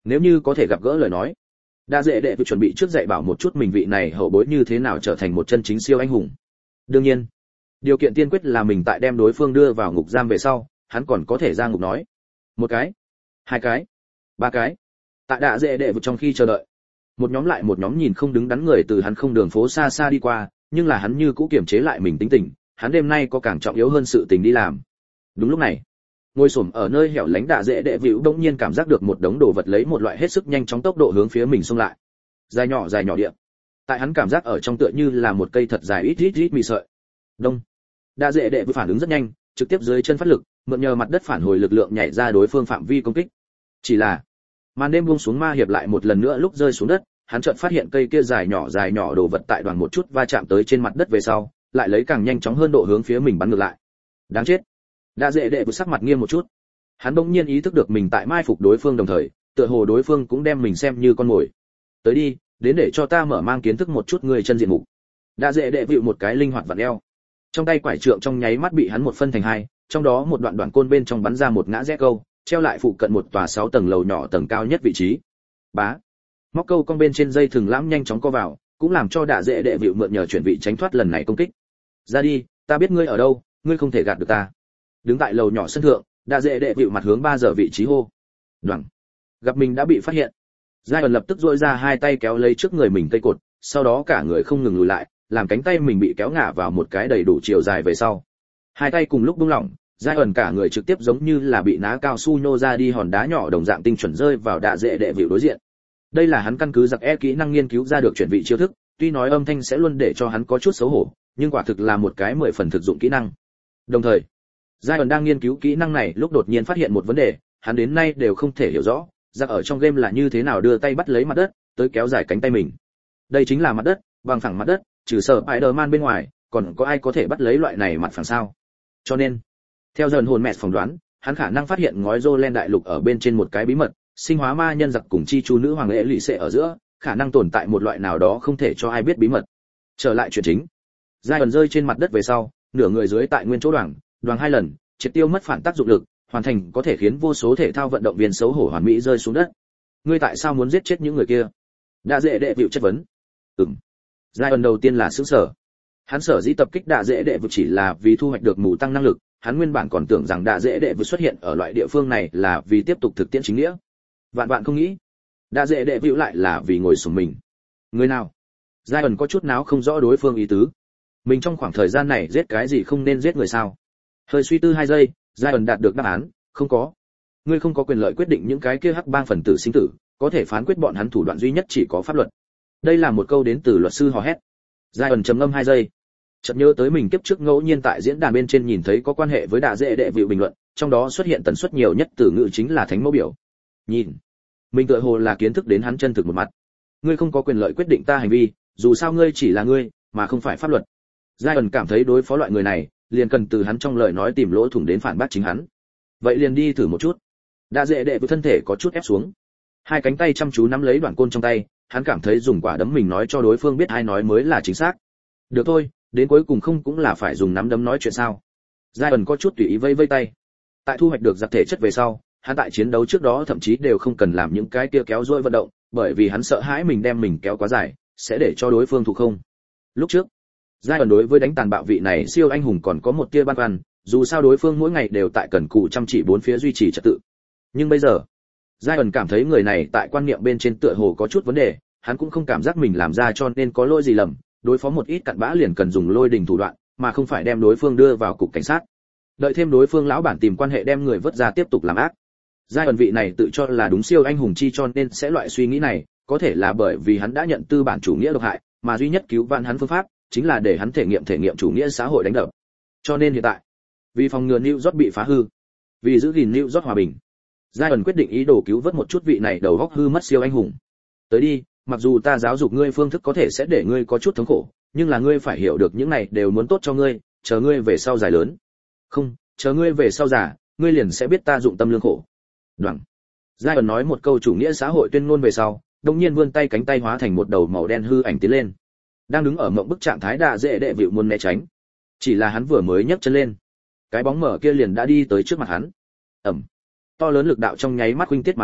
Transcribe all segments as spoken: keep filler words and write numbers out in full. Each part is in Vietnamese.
Nếu như có thể gặp gỡ lời nói, Đa Dễ Đệ chuẩn bị trước dạy bảo một chút mình vị này hậu bối như thế nào trở thành một chân chính siêu anh hùng. Đương nhiên, điều kiện tiên quyết là mình tại đem đối phương đưa vào ngục giam về sau, hắn còn có thể ra ngục nói. Một cái, hai cái, ba cái. Tại Đa Dễ Đệ trong khi chờ đợi, một nhóm lại một nhóm nhìn không đứng đắn người từ hắn không đường phố xa xa đi qua, nhưng là hắn như cũ kiềm chế lại mình tính tình, hắn đêm nay có càng trọng yếu hơn sự tình đi làm. Đúng lúc này, ngồi xổm ở nơi hẻo lánh Đa Dễ Đệ Vĩu bỗng nhiên cảm giác được một đống đồ vật lấy một loại hết sức nhanh chóng tốc độ hướng phía mình xông lại. Dài nhỏ dài nhỏ địa. Tại hắn cảm giác ở trong tựa như là một cây thật dài ít ít ít mì sợi. Đông. Đa Dễ Đệ phản ứng rất nhanh, trực tiếp dưới chân phát lực, mượn nhờ mặt đất phản hồi lực lượng nhảy ra đối phương phạm vi công kích. Chỉ là, màn đêm buông xuống ma hiệp lại một lần nữa lúc rơi xuống đất, hắn chợt phát hiện cây kia dài nhỏ dài nhỏ đồ vật tại đoàn một chút va chạm tới trên mặt đất về sau, lại lấy càng nhanh chóng hơn độ hướng phía mình bắn ngược lại. Đáng chết. Đa Dễ Đệ sắc mặt nghiêm một chút. Hắn bỗng nhiên ý thức được mình tại mai phục đối phương đồng thời, tựa hồ đối phương cũng đem mình xem như con mồi. Tới đi, đến để cho ta mở mang kiến thức một chút người chân diện mục. Đa Dễ Đệ vịu một cái linh hoạt vặn eo. Trong tay quải trượng trong nháy mắt bị hắn một phân thành hai, trong đó một đoạn đoạn côn bên trong bắn ra một ngã rẽ câu, treo lại phụ cận một tòa sáu tầng lầu nhỏ tầng cao nhất vị trí. Bá. Móc câu cong bên trên dây thừng lãm nhanh chóng co vào, cũng làm cho Đa Dễ Đệ vịu mượn nhờ chuyển vị tránh thoát lần này công kích. Ra đi, ta biết ngươi ở đâu, ngươi không thể gạt được ta. Đứng tại lầu nhỏ sân thượng, Đa Dễ Đệ vịu mặt hướng ba giờ vị trí hô. Đoằng. Gặp mình đã bị phát hiện, Giai ẩn lập tức duỗi ra hai tay kéo lấy trước người mình cây cột, sau đó cả người không ngừng lùi lại, làm cánh tay mình bị kéo ngả vào một cái đầy đủ chiều dài về sau. Hai tay cùng lúc buông lỏng, Giai ẩn cả người trực tiếp giống như là bị ná cao su nhô ra đi hòn đá nhỏ đồng dạng tinh chuẩn rơi vào Đa Dễ Đệ vịu đối diện. Đây là hắn căn cứ giặc e kỹ năng nghiên cứu ra được chuyển vị chiêu thức, tuy nói âm thanh sẽ luôn để cho hắn có chút xấu hổ, nhưng quả thực là một cái mười phần thực dụng kỹ năng. Đồng thời, Giai ẩn đang nghiên cứu kỹ năng này lúc đột nhiên phát hiện một vấn đề, hắn đến nay đều không thể hiểu rõ, giặc ở trong game là như thế nào đưa tay bắt lấy mặt đất, tới kéo dài cánh tay mình. Đây chính là mặt đất, bằng phẳng mặt đất, trừ sở Spider-Man bên ngoài, còn có ai có thể bắt lấy loại này mặt phẳng sao? Cho nên, theo dần hồn mẹ phỏng đoán, hắn khả năng phát hiện ngói Jolen đại lục ở bên trên một cái bí mật, sinh hóa ma nhân giặc cùng chi chu nữ hoàng lễ lụy xệ ở giữa, khả năng tồn tại một loại nào đó không thể cho ai biết bí mật. Trở lại chuyện chính, Giai ẩn rơi trên mặt đất về sau, nửa người dưới tại nguyên chỗ đoàng, đoàng hai lần, triệt tiêu mất phản tác dụng lực, hoàn thành có thể khiến vô số thể thao vận động viên xấu hổ hoàn mỹ rơi xuống đất. Ngươi tại sao muốn giết chết những người kia? Đa Dễ Đệ vịu chất vấn. Ừm. Giai ẩn đầu tiên là sửng sở. Hắn sở dĩ tập kích Đa Dễ Đệ vịu chỉ là vì thu hoạch được mù tăng năng lực, hắn nguyên bản còn tưởng rằng Đa Dễ Đệ vịu xuất hiện ở loại địa phương này là vì tiếp tục thực tiễn chính nghĩa. Vạn vạn không nghĩ, Đa Dễ Đệ vịu lại là vì ngồi xuống mình. Người nào? Giai ẩn có chút náo không rõ đối phương ý tứ. Mình trong khoảng thời gian này giết cái gì không nên giết người sao? Hơi suy tư hai giây, Giai ẩn đạt được đáp án, không có. Ngươi không có quyền lợi quyết định những cái kia hắc bang phần tử sinh tử, có thể phán quyết bọn hắn thủ đoạn duy nhất chỉ có pháp luật. Đây là một câu đến từ luật sư hò hét. Giai ẩn trầm ngâm hai giây, chợt nhớ tới mình kiếp trước ngẫu nhiên tại diễn đàn bên trên nhìn thấy có quan hệ với Đa Dễ Đệ vịu bình luận, trong đó xuất hiện tần suất nhiều nhất từ ngữ chính là thánh mẫu biểu. Nhìn, mình tựa hồ là kiến thức đến hắn chân thực một mặt. Ngươi không có quyền lợi quyết định ta hành vi, dù sao ngươi chỉ là ngươi, mà không phải pháp luật. Giai ẩn cảm thấy đối phó loại người này, liền cần từ hắn trong lời nói tìm lỗ thủng đến phản bác chính hắn. Vậy liền đi thử một chút. Đa Dễ Đệ với thân thể có chút ép xuống, hai cánh tay chăm chú nắm lấy đoạn côn trong tay, hắn cảm thấy dùng quả đấm mình nói cho đối phương biết ai nói mới là chính xác. Được thôi, đến cuối cùng không cũng là phải dùng nắm đấm nói chuyện sao? Giai ẩn có chút tùy ý vây vây tay. Tại thu hoạch được giặc thể chất về sau, hắn tại chiến đấu trước đó thậm chí đều không cần làm những cái kia kéo dỗi vận động, bởi vì hắn sợ hãi mình đem mình kéo quá dài, sẽ để cho đối phương thụ không. Lúc trước, Giai ẩn đối với đánh tàn bạo vị này siêu anh hùng còn có một tia băn khoăn, dù sao đối phương mỗi ngày đều tại cần cù chăm chỉ bốn phía duy trì trật tự. Nhưng bây giờ, Giai ẩn cảm thấy người này tại quan niệm bên trên tựa hồ có chút vấn đề, hắn cũng không cảm giác mình làm ra cho nên có lỗi gì lầm, đối phó một ít cặn bã liền cần dùng lôi đình thủ đoạn, mà không phải đem đối phương đưa vào cục cảnh sát. Đợi thêm đối phương lão bản tìm quan hệ đem người vớt ra tiếp tục làm ác. Giai ẩn vị này tự cho là đúng siêu anh hùng chi cho nên sẽ loại suy nghĩ này, có thể là bởi vì hắn đã nhận tư bản chủ nghĩa độc hại, mà duy nhất cứu vãn hắn phương pháp chính là để hắn thể nghiệm thể nghiệm chủ nghĩa xã hội đánh đập. Cho nên hiện tại, vì phòng ngừa New York bị phá hư, vì giữ gìn New York hòa bình, Giai ẩn quyết định ý đồ cứu vớt một chút vị này đầu óc hư mất siêu anh hùng. Tới đi, mặc dù ta giáo dục ngươi phương thức có thể sẽ để ngươi có chút thống khổ, nhưng là ngươi phải hiểu được những này đều muốn tốt cho ngươi, chờ ngươi về sau dài lớn. Không, chờ ngươi về sau già, ngươi liền sẽ biết ta dụng tâm lương khổ. Đoằng. Giai ẩn nói một câu chủ nghĩa xã hội tuyên ngôn về sau, đột nhiên vươn tay cánh tay hóa thành một đầu màu đen hư ảnh tiến lên. Đang đứng ở mộng bức trạng thái Đa Dễ Đệ vịu muốn né tránh. Chỉ là hắn vừa mới nhấc chân lên, cái bóng mở kia liền đã đi tới trước mặt hắn. Ầm. To lớn lực đạo trong nháy mắt huynh tiết mà ra,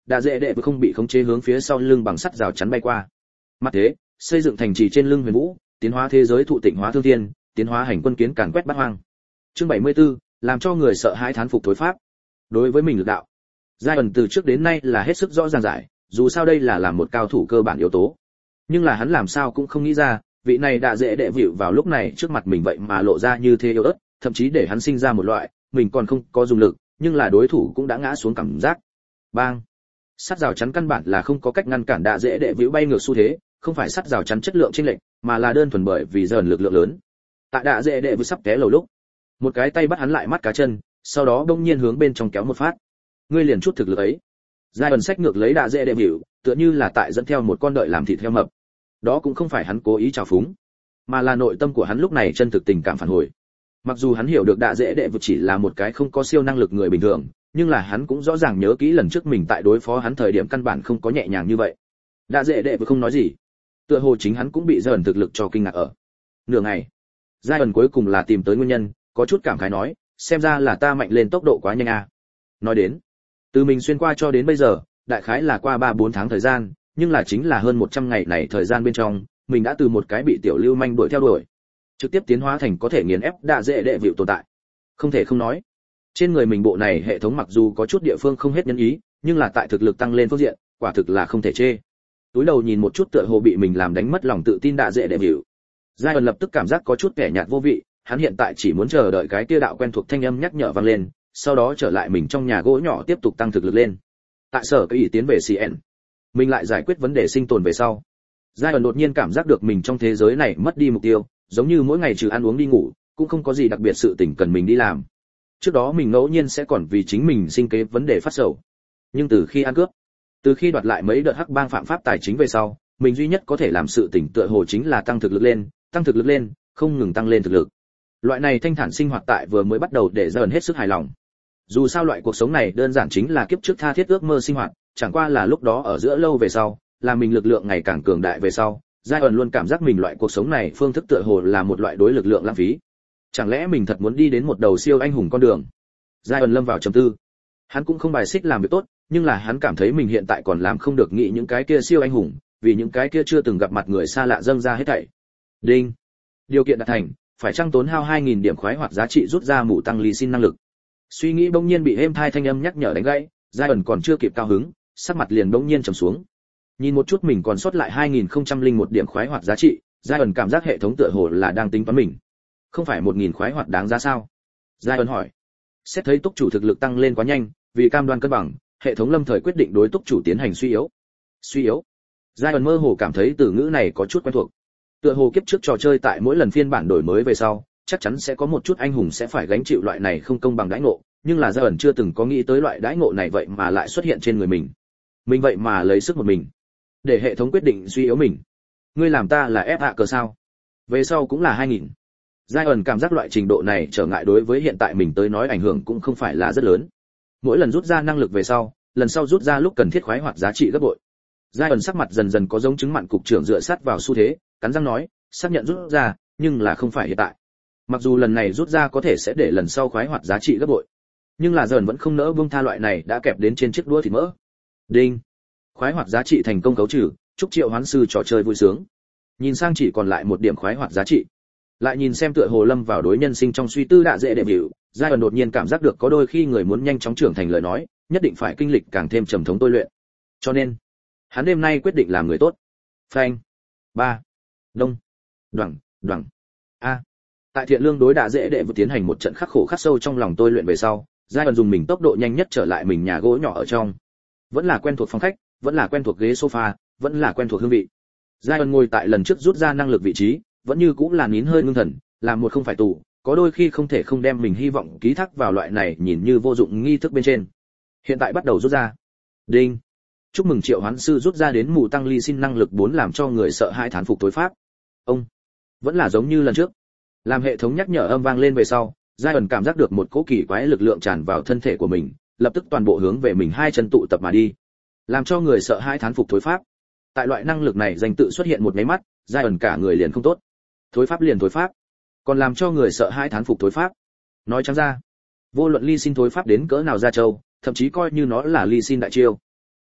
đạ dễ đệ vừa không bị khống chế hướng phía sau lưng bằng sắt rào chắn bay qua. Mặt thế, xây dựng thành trì trên lưng huyền vũ, tiến hóa thế giới thụ tịnh hóa thương thiên, tiến hóa hành quân kiến càn quét bát hoang. Chương bảy mươi tư, làm cho người sợ hãi thán phục thối pháp. Đối với mình lực đạo, giai ẩn từ trước đến nay là hết sức rõ ràng giải, dù sao đây là làm một cao thủ cơ bản yếu tố. Nhưng là hắn làm sao cũng không nghĩ ra, vị này đã dễ đệ vịu vào lúc này trước mặt mình vậy mà lộ ra như thế yếu ớt, thậm chí để hắn sinh ra một loại, mình còn không có dùng lực, nhưng là đối thủ cũng đã ngã xuống cảm giác. Bang! Sắt rào chắn căn bản là không có cách ngăn cản đạ dễ đệ vĩu bay ngược xu thế, không phải sắt rào chắn chất lượng chênh lệch, mà là đơn thuần bởi vì dần lực lượng lớn. Tại đạ dễ đệ vĩu sắp té lầu lúc, một cái tay bắt hắn lại mắt cá chân, sau đó bỗng nhiên hướng bên trong kéo một phát. Ngươi liền chút thực lực ấy. Giai ẩn sách ngược lấy đạ dễ đệ vĩu, tựa như là tại dẫn theo một con đợi làm thịt heo mập. Đó cũng không phải hắn cố ý trào phúng, mà là nội tâm của hắn lúc này chân thực tình cảm phản hồi. Mặc dù hắn hiểu được đạ dễ đệ vĩu chỉ là một cái không có siêu năng lực người bình thường, nhưng là hắn cũng rõ ràng nhớ kỹ lần trước mình tại đối phó hắn thời điểm căn bản không có nhẹ nhàng như vậy. Đạ dễ đệ vĩu không nói gì, tựa hồ chính hắn cũng bị dần thực lực cho kinh ngạc ở. Nửa ngày, giai ẩn cuối cùng là tìm tới nguyên nhân, có chút cảm khái nói, xem ra là ta mạnh lên tốc độ quá nhanh à. Nói đến, từ mình xuyên qua cho đến bây giờ, đại khái là qua ba bốn tháng thời gian, nhưng là chính là hơn một trăm ngày này thời gian bên trong, mình đã từ một cái bị tiểu lưu manh đuổi theo đuổi, trực tiếp tiến hóa thành có thể nghiền ép đạ dễ đệ vịu tồn tại. Không thể không nói, trên người mình bộ này hệ thống mặc dù có chút địa phương không hết nhân ý, nhưng là tại thực lực tăng lên phương diện, quả thực là không thể chê. Túi đầu nhìn một chút tựa hồ bị mình làm đánh mất lòng tự tin đạ dễ đệ vịu, giai ẩn lập tức cảm giác có chút kẻ nhạt vô vị, hắn hiện tại chỉ muốn chờ đợi cái kia đạo quen thuộc thanh âm nhắc nhở vang lên, sau đó trở lại mình trong nhà gỗ nhỏ tiếp tục tăng thực lực lên. Tại sở cái ý tiến về xê en, mình lại giải quyết vấn đề sinh tồn về sau. Giai ẩn đột nhiên cảm giác được mình trong thế giới này mất đi mục tiêu, giống như mỗi ngày trừ ăn uống đi ngủ, cũng không có gì đặc biệt sự tình cần mình đi làm. Trước đó mình ngẫu nhiên sẽ còn vì chính mình sinh kế vấn đề phát sầu, nhưng từ khi ăn cướp, từ khi đoạt lại mấy đợt hắc bang phạm pháp tài chính về sau, mình duy nhất có thể làm sự tình tựa hồ chính là tăng thực lực lên, tăng thực lực lên, không ngừng tăng lên thực lực. Loại này thanh thản sinh hoạt tại vừa mới bắt đầu để dần hết sức hài lòng. Dù sao loại cuộc sống này đơn giản chính là kiếp trước tha thiết ước mơ sinh hoạt, chẳng qua là lúc đó ở giữa lâu về sau, là mình lực lượng ngày càng cường đại về sau, giai ẩn luôn cảm giác mình loại cuộc sống này phương thức tựa hồ là một loại đối lực lượng lãng phí. Chẳng lẽ mình thật muốn đi đến một đầu siêu anh hùng con đường? Giai ẩn lâm vào trầm tư. Hắn cũng không bài xích làm việc tốt, nhưng là hắn cảm thấy mình hiện tại còn làm không được nghĩ những cái kia siêu anh hùng, vì những cái kia chưa từng gặp mặt người xa lạ dâng ra hết thảy. Đinh. Điều kiện đạt thành, phải chăng tốn hao hai nghìn điểm khoái hoạt giá trị rút ra mũ tăng ly xin năng lực. Suy nghĩ bỗng nhiên bị êm thai thanh âm nhắc nhở đánh gãy, giai ẩn còn chưa kịp cao hứng, sắc mặt liền bỗng nhiên trầm xuống. Nhìn một chút mình còn sót lại hai nghìn không trăm lẻ một điểm khoái hoạt giá trị, giai ẩn cảm giác hệ thống tựa hồ là đang tính toán mình. Không phải một nghìn khoái hoạt đáng giá sao? Giai ẩn hỏi. Xét thấy túc chủ thực lực tăng lên quá nhanh, vì cam đoan cân bằng, hệ thống lâm thời quyết định đối túc chủ tiến hành suy yếu. Suy yếu? Giai ẩn mơ hồ cảm thấy từ ngữ này có chút quen thuộc. Tựa hồ kiếp trước trò chơi tại mỗi lần phiên bản đổi mới về sau, chắc chắn sẽ có một chút anh hùng sẽ phải gánh chịu loại này không công bằng đãi ngộ, nhưng là Giai ẩn chưa từng có nghĩ tới loại đãi ngộ này vậy mà lại xuất hiện trên người mình. Mình vậy mà lấy sức một mình, để hệ thống quyết định suy yếu mình. Ngươi làm ta là ép hạ cờ sao? Về sau cũng là hai nghìn. Giai ẩn cảm giác loại trình độ này trở ngại đối với hiện tại mình tới nói ảnh hưởng cũng không phải là rất lớn. Mỗi lần rút ra năng lực về sau, lần sau rút ra lúc cần thiết khoái hoạt giá trị gấp bội. Giai ẩn sắc mặt dần dần có giống chứng mặn cục trưởng dựa sát vào xu thế, cắn răng nói, xác nhận rút ra, nhưng là không phải hiện tại. Mặc dù lần này rút ra có thể sẽ để lần sau khoái hoạt giá trị gấp bội, nhưng là dần vẫn không nỡ buông tha loại này đã kẹp đến trên chiếc đũa thịt mỡ. Đinh. Khoái hoạt giá trị thành công cấu trừ, chúc Triệu Hoán sư trò chơi vui sướng. Nhìn sang chỉ còn lại một điểm khoái hoạt giá trị. Lại nhìn xem tựa hồ lâm vào đối nhân sinh trong suy tư đạ dễ đệ biểu, giai ẩn đột nhiên cảm giác được có đôi khi người muốn nhanh chóng trưởng thành lời nói, nhất định phải kinh lịch càng thêm trầm thống tôi luyện. Cho nên, hắn đêm nay quyết định làm người tốt. Phanh. Ba. Đông. Đoằng, đoằng. A. Tại thiện lương đối đạ dễ đệ vừa tiến hành một trận khắc khổ khắc sâu trong lòng tôi luyện về sau, giai ẩn dùng mình tốc độ nhanh nhất trở lại mình nhà gỗ nhỏ ở trong. Vẫn là quen thuộc phòng khách, vẫn là quen thuộc ghế sofa, vẫn là quen thuộc hương vị. Giai ẩn ngồi tại lần trước rút ra năng lực vị trí, vẫn như cũng là nín hơi ngưng thần, làm một không phải tù, có đôi khi không thể không đem mình hy vọng ký thác vào loại này nhìn như vô dụng nghi thức bên trên. Hiện tại bắt đầu rút ra. Đinh. Chúc mừng Triệu Hoán sư rút ra đến mù tăng ly xin năng lực bốn làm cho người sợ hãi thán phục tối pháp. Ông. Vẫn là giống như lần trước. Làm hệ thống nhắc nhở âm vang lên về sau, giai ẩn cảm giác được một cỗ kỳ quái lực lượng tràn vào thân thể của mình, lập tức toàn bộ hướng về mình hai chân tụ tập mà đi, làm cho người sợ hãi thán phục thối pháp. Tại loại năng lực này danh tự xuất hiện một mấy mắt, giai ẩn cả người liền không tốt. Thối pháp liền thối pháp, còn làm cho người sợ hãi thán phục thối pháp. Nói trắng ra, vô luận ly xin thối pháp đến cỡ nào ra châu, thậm chí coi như nó là ly xin đại chiêu,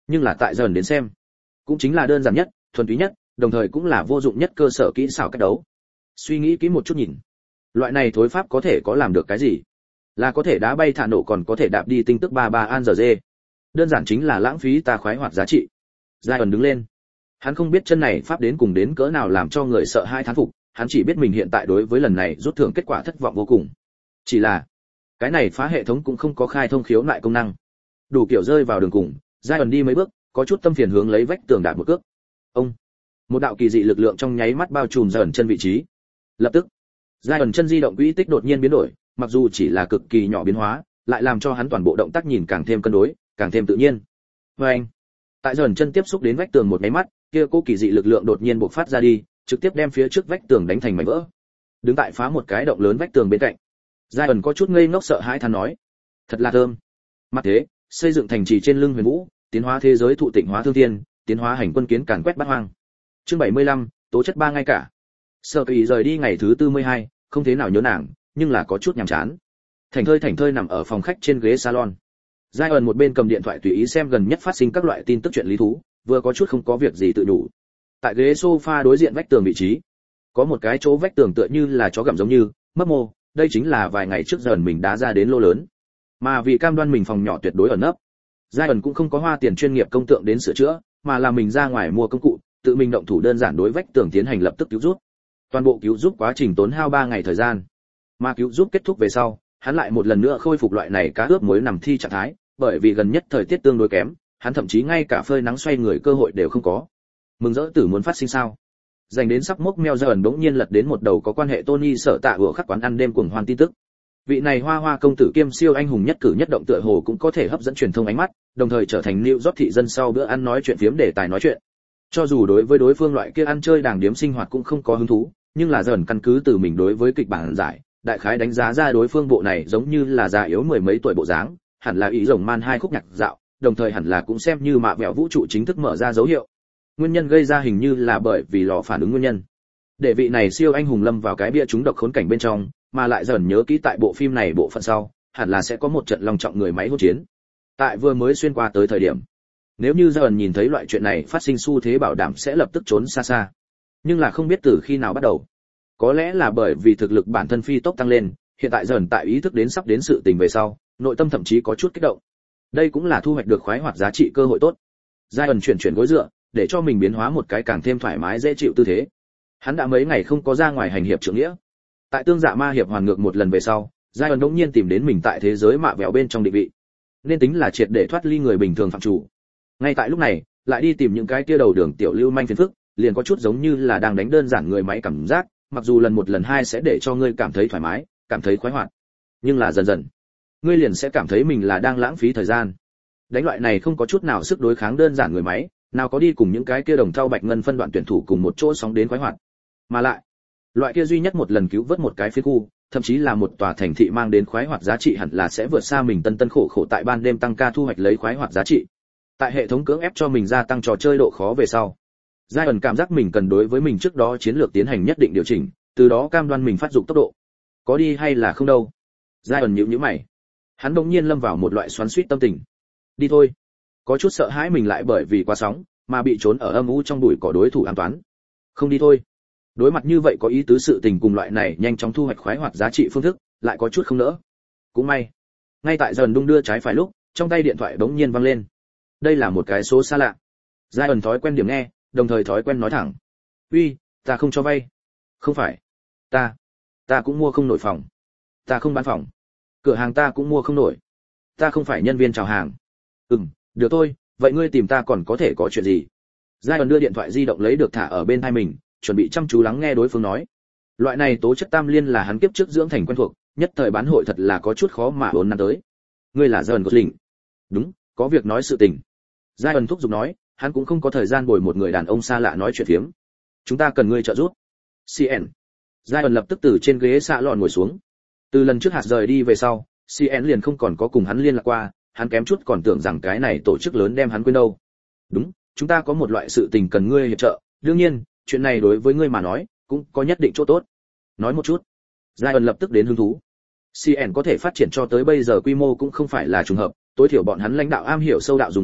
nhưng là tại dần đến xem, cũng chính là đơn giản nhất, thuần túy nhất, đồng thời cũng là vô dụng nhất cơ sở kỹ xảo cách đấu. Suy nghĩ kỹ một chút nhìn, loại này thối pháp có thể có làm được cái gì? Là có thể đá bay thả nổ, còn có thể đạp đi tinh tức ba ba an giờ dê. Đơn giản chính là lãng phí ta khoái hoạt giá trị. Giai ẩn đứng lên. Hắn không biết chân này pháp đến cùng đến cỡ nào làm cho người sợ hai thán phục, hắn chỉ biết mình hiện tại đối với lần này rút thưởng kết quả thất vọng vô cùng. Chỉ là, cái này phá hệ thống cũng không có khai thông khiếu lại công năng. Đủ kiểu rơi vào đường cùng, Giai ẩn đi mấy bước, có chút tâm phiền hướng lấy vách tường đạp một cước. Ông, một đạo kỳ dị lực lượng trong nháy mắt bao trùm Giai ẩn chân vị trí. Lập tức, Giai ẩn chân di động quỹ tích đột nhiên biến đổi, mặc dù chỉ là cực kỳ nhỏ biến hóa, lại làm cho hắn toàn bộ động tác nhìn càng thêm cân đối, càng thêm tự nhiên. Và anh, tại Giai ẩn chân tiếp xúc đến vách tường một cái mắt, kia cố kỳ dị lực lượng đột nhiên bộc phát ra đi, trực tiếp đem phía trước vách tường đánh thành mảnh vỡ. Đứng tại phá một cái động lớn vách tường bên cạnh, Giai ẩn có chút ngây ngốc sợ hãi than nói: "Thật là thơm." Mặt thế, xây dựng thành trì trên lưng Huyền Vũ, tiến hóa thế giới thụ tịnh hóa thương thiên, tiến hóa hành quân kiến càn quét bát hoang. Chương bảy mươi lăm, tố chất ba ngay cả. Sở Kỳ rời đi ngày thứ tư mươi hai, không thế nào nhớ nàng, nhưng là có chút nhàm chán. Thành thơi thành thơi nằm ở phòng khách trên ghế salon. Giai ẩn một bên cầm điện thoại tùy ý xem gần nhất phát sinh các loại tin tức chuyện lý thú, vừa có chút không có việc gì tự đủ. Tại ghế sofa đối diện vách tường vị trí, có một cái chỗ vách tường tựa như là chó gặm giống như, mấp mô, đây chính là vài ngày trước dần mình đá ra đến lô lớn. Mà vì cam đoan mình phòng nhỏ tuyệt đối ẩn nấp, Giai ẩn cũng không có hoa tiền chuyên nghiệp công tượng đến sửa chữa, mà là mình ra ngoài mua công cụ, tự mình động thủ đơn giản đối vách tường tiến hành lập tức cứu giúp. Toàn bộ cứu giúp quá trình tốn hao ba ngày thời gian. Mà cứu giúp kết thúc về sau, hắn lại một lần nữa khôi phục loại này cá ướp muối nằm thi trạng thái, bởi vì gần nhất thời tiết tương đối kém, hắn thậm chí ngay cả phơi nắng xoay người cơ hội đều không có. Mừng rỡ tử muốn phát sinh sao? Dành đến sắp mốc meo dần bỗng nhiên lật đến một đầu có quan hệ Tony sở tạ vừa khắc quán ăn đêm cuồng hoan tin tức. Vị này hoa hoa công tử kiêm siêu anh hùng nhất cử nhất động tựa hồ cũng có thể hấp dẫn truyền thông ánh mắt, đồng thời trở thành New York thị dân sau bữa ăn nói chuyện phiếm đề tài nói chuyện. Cho dù đối với đối phương loại kia ăn chơi đàng điếm sinh hoạt cũng không có hứng thú, nhưng là dần căn cứ từ mình đối với kịch bản giải, đại khái đánh giá ra đối phương bộ này giống như là già yếu mười mấy tuổi bộ dáng, hẳn là ý rồng man hai khúc nhạc dạo, đồng thời hẳn là cũng xem như mạ vẹo vũ trụ chính thức mở ra dấu hiệu. Nguyên nhân gây ra hình như là bởi vì lò phản ứng nguyên nhân. Để vị này siêu anh hùng lâm vào cái bia trúng độc khốn cảnh bên trong, mà lại dần nhớ kỹ tại bộ phim này bộ phận sau, hẳn là sẽ có một trận long trọng người máy hỗn chiến. Tại vừa mới xuyên qua tới thời điểm, nếu như dần nhìn thấy loại chuyện này phát sinh xu thế bảo đảm sẽ lập tức trốn xa xa. Nhưng là không biết từ khi nào bắt đầu. Có lẽ là bởi vì thực lực bản thân phi tốc tăng lên, hiện tại dần tại ý thức đến sắp đến sự tình về sau, nội tâm thậm chí có chút kích động. Đây cũng là thu hoạch được khoái hoạt giá trị cơ hội tốt. Giai ẩn chuyển chuyển gối dựa, để cho mình biến hóa một cái càng thêm thoải mái dễ chịu tư thế. Hắn đã mấy ngày không có ra ngoài hành hiệp trưởng nghĩa. Tại tương dạ ma hiệp hoàn ngược một lần về sau, Giai ẩn đột nhiên tìm đến mình tại thế giới mạ vẹo bên trong định vị, nên tính là triệt để thoát ly người bình thường phạm chủ. Ngay tại lúc này, lại đi tìm những cái kia đầu đường tiểu lưu manh phiền phức, liền có chút giống như là đang đánh đơn giản người máy cảm giác, mặc dù lần một lần hai sẽ để cho ngươi cảm thấy thoải mái, cảm thấy khoái hoạt, nhưng là dần dần, ngươi liền sẽ cảm thấy mình là đang lãng phí thời gian. Đánh loại này không có chút nào sức đối kháng đơn giản người máy, nào có đi cùng những cái kia đồng thau bạch ngân phân đoạn tuyển thủ cùng một chỗ sóng đến khoái hoạt. Mà lại, loại kia duy nhất một lần cứu vớt một cái phiến khu, thậm chí là một tòa thành thị mang đến khoái hoạt giá trị hẳn là sẽ vượt xa mình tân tân khổ khổ tại ban đêm tăng ca thu hoạch lấy khoái hoạt giá trị. Tại hệ thống cưỡng ép cho mình gia tăng trò chơi độ khó về sau, Giai ẩn cảm giác mình cần đối với mình trước đó chiến lược tiến hành nhất định điều chỉnh, từ đó cam đoan mình phát dụng tốc độ. Có đi hay là không đâu? Giai ẩn nhíu nhíu mày. Hắn đột nhiên lâm vào một loại xoắn xuýt tâm tình. Đi thôi. Có chút sợ hãi mình lại bởi vì quá sóng mà bị trốn ở âm u trong bụi cỏ đối thủ an toán. Không đi thôi. Đối mặt như vậy có ý tứ sự tình cùng loại này nhanh chóng thu hoạch khoái hoạt giá trị phương thức, lại có chút không nỡ. Cũng may, ngay tại dần đung đưa trái phải lúc, trong tay điện thoại bỗng nhiên vang lên. Đây là một cái số xa lạ. Giai ẩn thói quen điểm nghe, đồng thời thói quen nói thẳng. Uy, ta không cho vay. Không phải. Ta, ta cũng mua không nổi phòng. Ta không bán phòng. Cửa hàng ta cũng mua không nổi. Ta không phải nhân viên chào hàng. Ừm, được thôi, vậy ngươi tìm ta còn có thể có chuyện gì? Giai ẩn đưa điện thoại di động lấy được thả ở bên tai mình, chuẩn bị chăm chú lắng nghe đối phương nói. Loại này tố chất tam liên là hắn kiếp trước dưỡng thành quen thuộc, nhất thời bán hội thật là có chút khó mà vốn năm tới. Ngươi là Dần Gosling? Đúng, có việc nói sự tình. Giai ẩn thúc giục nói, hắn cũng không có thời gian bồi một người đàn ông xa lạ nói chuyện phiếm. Chúng ta cần ngươi trợ giúp. xê en. Giai ẩn lập tức từ trên ghế xạ lòn ngồi xuống. Từ lần trước hạt rời đi về sau, xê en liền không còn có cùng hắn liên lạc qua, hắn kém chút còn tưởng rằng cái này tổ chức lớn đem hắn quên đâu. Đúng, chúng ta có một loại sự tình cần ngươi hiệp trợ, đương nhiên, chuyện này đối với ngươi mà nói, cũng có nhất định chỗ tốt. Nói một chút. Giai ẩn lập tức đến hứng thú. xê en có thể phát triển cho tới bây giờ quy mô cũng không phải là trùng hợp, tối thiểu bọn hắn lãnh đạo am hiểu sâu đạo dùng người,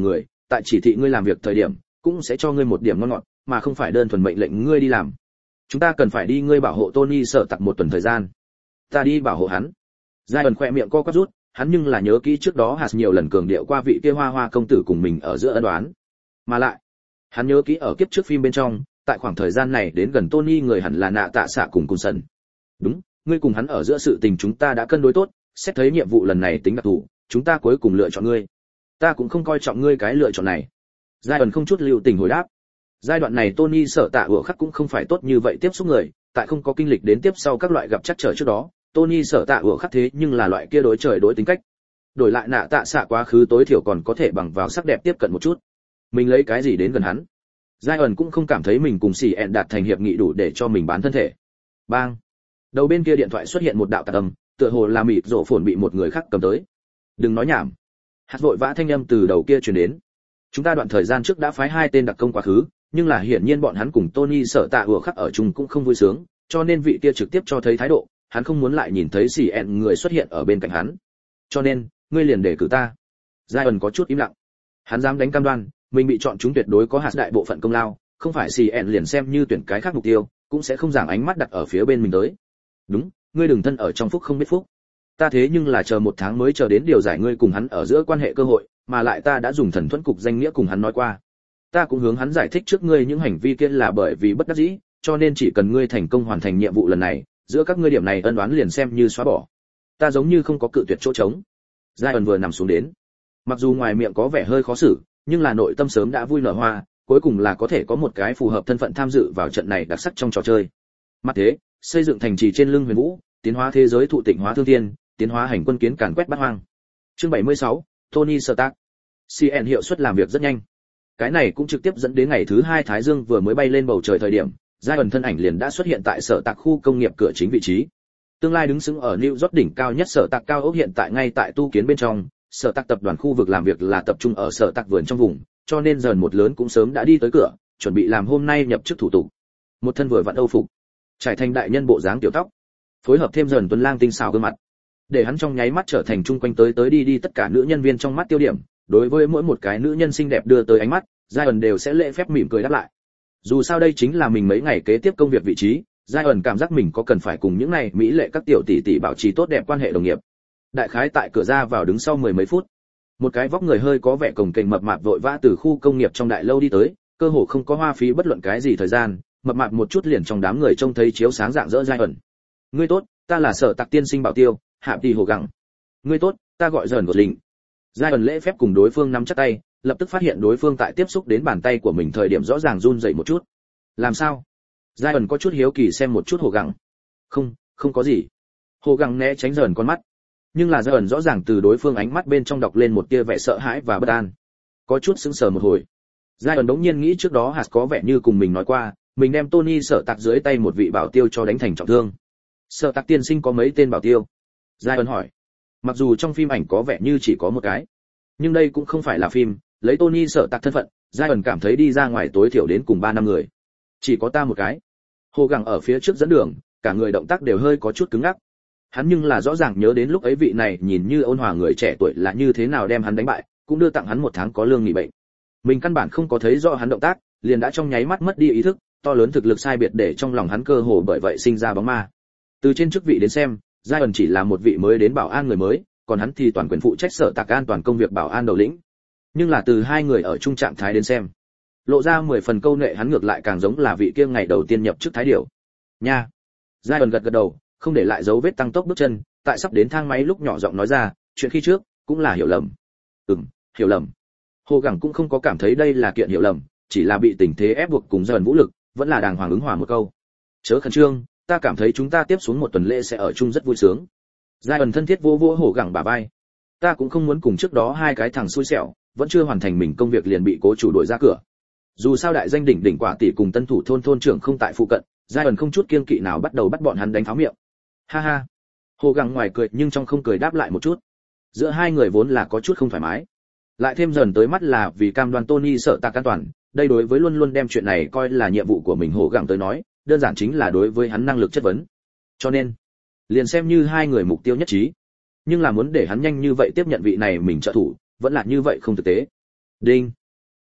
tại chỉ thị ngươi làm việc thời điểm cũng sẽ cho ngươi một điểm ngon ngọt, mà không phải đơn thuần mệnh lệnh ngươi đi làm. Chúng ta cần phải đi ngươi bảo hộ Tony Sở Tạc một tuần thời gian. Ta đi bảo hộ hắn. Giai ẩn khoe miệng co quắp rút, hắn nhưng là nhớ kỹ trước đó hạt nhiều lần cường điệu qua vị kia hoa hoa công tử cùng mình ở giữa ân đoán. Mà lại, hắn nhớ kỹ ở kiếp trước phim bên trong, tại khoảng thời gian này đến gần Tony người hẳn là nạ tạ xạ cùng cùng sân. Đúng, ngươi cùng hắn ở giữa sự tình chúng ta đã cân đối tốt, xét thấy nhiệm vụ lần này tính đặc thù, chúng ta cuối cùng lựa chọn ngươi. Ta cũng không coi trọng ngươi cái lựa chọn này. Giai ẩn không chút lưu tình hồi đáp. Giai đoạn này Tony Sở Tạ ủa khắc cũng không phải tốt như vậy tiếp xúc người, tại không có kinh lịch đến tiếp sau các loại gặp chắc trở trước đó, Tony Sở Tạ ủa khắc thế nhưng là loại kia đối trời đối tính cách. Đổi lại nạ tạ xạ quá khứ tối thiểu còn có thể bằng vào sắc đẹp tiếp cận một chút. Mình lấy cái gì đến gần hắn? Giai ẩn cũng không cảm thấy mình cùng xì ẹn đạt thành hiệp nghị đủ để cho mình bán thân thể. Bang. Đầu bên kia điện thoại xuất hiện một đạo tạc âm, tựa hồ là mịt rổ phồn bị một người khác cầm tới. Đừng nói nhảm. Hạt vội vã thanh âm từ đầu kia truyền đến. Chúng ta đoạn thời gian trước đã phái hai tên đặc công quá khứ, nhưng là hiển nhiên bọn hắn cùng Tony Sở Tạ ủa khắc ở chung cũng không vui sướng, cho nên vị kia trực tiếp cho thấy thái độ, hắn không muốn lại nhìn thấy xì ẹn người xuất hiện ở bên cạnh hắn. Cho nên, ngươi liền để cử ta. Giai ẩn có chút im lặng. Hắn dám đánh cam đoan, mình bị chọn chúng tuyệt đối có hạt đại bộ phận công lao, không phải xì ẹn liền xem như tuyển cái khác mục tiêu, cũng sẽ không giảng ánh mắt đặt ở phía bên mình tới. Đúng, ngươi đừng thân ở trong phúc không biết phúc. Ta thế nhưng là chờ một tháng mới chờ đến điều giải ngươi cùng hắn ở giữa quan hệ cơ hội, mà lại ta đã dùng thần thuẫn cục danh nghĩa cùng hắn nói qua. Ta cũng hướng hắn giải thích trước ngươi những hành vi kia là bởi vì bất đắc dĩ, cho nên chỉ cần ngươi thành công hoàn thành nhiệm vụ lần này, giữa các ngươi điểm này ân oán liền xem như xóa bỏ. Ta giống như không có cự tuyệt chỗ trống. Giai ẩn vừa nằm xuống đến, mặc dù ngoài miệng có vẻ hơi khó xử, nhưng là nội tâm sớm đã vui nở hoa, cuối cùng là có thể có một cái phù hợp thân phận tham dự vào trận này đặc sắc trong trò chơi. Mặt thế, xây dựng thành trì trên lưng huyền vũ, tiến hóa thế giới thụ tịnh hóa thương thiên, tiến hóa hành quân kiến càn quét bát hoang. Chương bảy mươi sáu, Tony Stark. xê en hiệu suất làm việc rất nhanh. Cái này cũng trực tiếp dẫn đến ngày thứ hai Thái Dương vừa mới bay lên bầu trời thời điểm, Giai ẩn thân ảnh liền đã xuất hiện tại sở tạc khu công nghiệp cửa chính vị trí. Tương lai đứng sững ở New York đỉnh cao nhất sở tạc cao ốc hiện tại ngay tại tu kiến bên trong, sở tạc tập đoàn khu vực làm việc là tập trung ở sở tạc vườn trong vùng, cho nên dần một lớn cũng sớm đã đi tới cửa, chuẩn bị làm hôm nay nhập chức thủ tục. Một thân vừa vặn âu phục, trải thành đại nhân bộ dáng tiểu tóc, phối hợp thêm dần tuấn lang tinh xảo gương mặt, để hắn trong nháy mắt trở thành chung quanh tới tới đi đi tất cả nữ nhân viên trong mắt tiêu điểm. Đối với mỗi một cái nữ nhân xinh đẹp đưa tới ánh mắt, Giai ẩn đều sẽ lễ phép mỉm cười đáp lại. Dù sao đây chính là mình mấy ngày kế tiếp công việc vị trí, Giai ẩn cảm giác mình có cần phải cùng những này mỹ lệ các tiểu tỷ tỷ bảo trì tốt đẹp quan hệ đồng nghiệp. Đại khái tại cửa ra vào đứng sau mười mấy phút, một cái vóc người hơi có vẻ cồng kềnh mập mạp vội vã từ khu công nghiệp trong đại lâu đi tới, cơ hồ không có hoa phí bất luận cái gì thời gian, mập mạp một chút liền trong đám người trông thấy chiếu sáng rạng rỡ Giai ẩn. Ngươi tốt, ta là sở tạc tiên sinh bảo tiêu, hạ tỷ hồ gặng. Ngươi tốt, ta gọi dần một lình. Giai ẩn lễ phép cùng đối phương nắm chặt tay, lập tức phát hiện đối phương tại tiếp xúc đến bàn tay của mình thời điểm rõ ràng run rẩy một chút. Làm sao? Giai ẩn có chút hiếu kỳ xem một chút hồ gặng. Không, không có gì. Hồ gặng né tránh dần con mắt. Nhưng là Giai ẩn rõ ràng từ đối phương ánh mắt bên trong đọc lên một tia vẻ sợ hãi và bất an. Có chút sững sờ một hồi. Giai ẩn đống nhiên nghĩ trước đó hạt có vẻ như cùng mình nói qua, mình đem Tony Sở Tạc dưới tay một vị bảo tiêu cho đánh thành trọng thương. Sở Tạc tiên sinh có mấy tên bảo tiêu? Giai ẩn hỏi. Mặc dù trong phim ảnh có vẻ như chỉ có một cái, nhưng đây cũng không phải là phim, lấy Tony Sở Tạc thân phận, Giai ẩn cảm thấy đi ra ngoài tối thiểu đến cùng ba năm người. Chỉ có ta một cái. Hồ gặng ở phía trước dẫn đường, cả người động tác đều hơi có chút cứng ngắc. Hắn nhưng là rõ ràng nhớ đến lúc ấy vị này nhìn như ôn hòa người trẻ tuổi là như thế nào đem hắn đánh bại, cũng đưa tặng hắn một tháng có lương nghỉ bệnh. Mình căn bản không có thấy rõ hắn động tác, liền đã trong nháy mắt mất đi ý thức, to lớn thực lực sai biệt để trong lòng hắn cơ hồ bởi vậy sinh ra bóng ma. Từ trên chức vị đến xem, Giai ẩn chỉ là một vị mới đến bảo an người mới, còn hắn thì toàn quyền phụ trách sở tạc an toàn công việc bảo an đầu lĩnh. Nhưng là từ hai người ở chung trạng thái đến xem, lộ ra mười phần câu nệ hắn ngược lại càng giống là vị kia ngày đầu tiên nhập chức thái điểu. Nha. Giai ẩn gật gật đầu, không để lại dấu vết tăng tốc bước chân, tại sắp đến thang máy lúc nhỏ giọng nói ra, chuyện khi trước cũng là hiểu lầm. Ừm, hiểu lầm. Hồ gặng cũng không có cảm thấy đây là kiện hiểu lầm, chỉ là bị tình thế ép buộc cùng dần vũ lực, vẫn là đàng hoàng ứng hòa một câu. Chớ khẩn trương, ta cảm thấy chúng ta tiếp xuống một tuần lễ sẽ ở chung rất vui sướng. Giai ẩn thân thiết vô vô Hồ gặng bả vai. Ta cũng không muốn cùng trước đó hai cái thằng xui xẻo, vẫn chưa hoàn thành mình công việc liền bị cố chủ đuổi ra cửa. Dù sao đại danh đỉnh đỉnh quả tỷ cùng tân thủ thôn thôn trưởng không tại phụ cận, Giai ẩn không chút kiêng kỵ nào bắt đầu bắt bọn hắn đánh pháo miệng. Ha ha. Hồ gặng ngoài cười nhưng trong không cười đáp lại một chút. Giữa hai người vốn là có chút không thoải mái, lại thêm dần tới mắt là vì cam đoan Tony Sở Tạc an toàn, đây đối với luôn luôn đem chuyện này coi là nhiệm vụ của mình Hồ gặng tới nói, đơn giản chính là đối với hắn năng lực chất vấn. Cho nên, liền xem như hai người mục tiêu nhất trí, nhưng là muốn để hắn nhanh như vậy tiếp nhận vị này mình trợ thủ, vẫn là như vậy không thực tế. Đinh.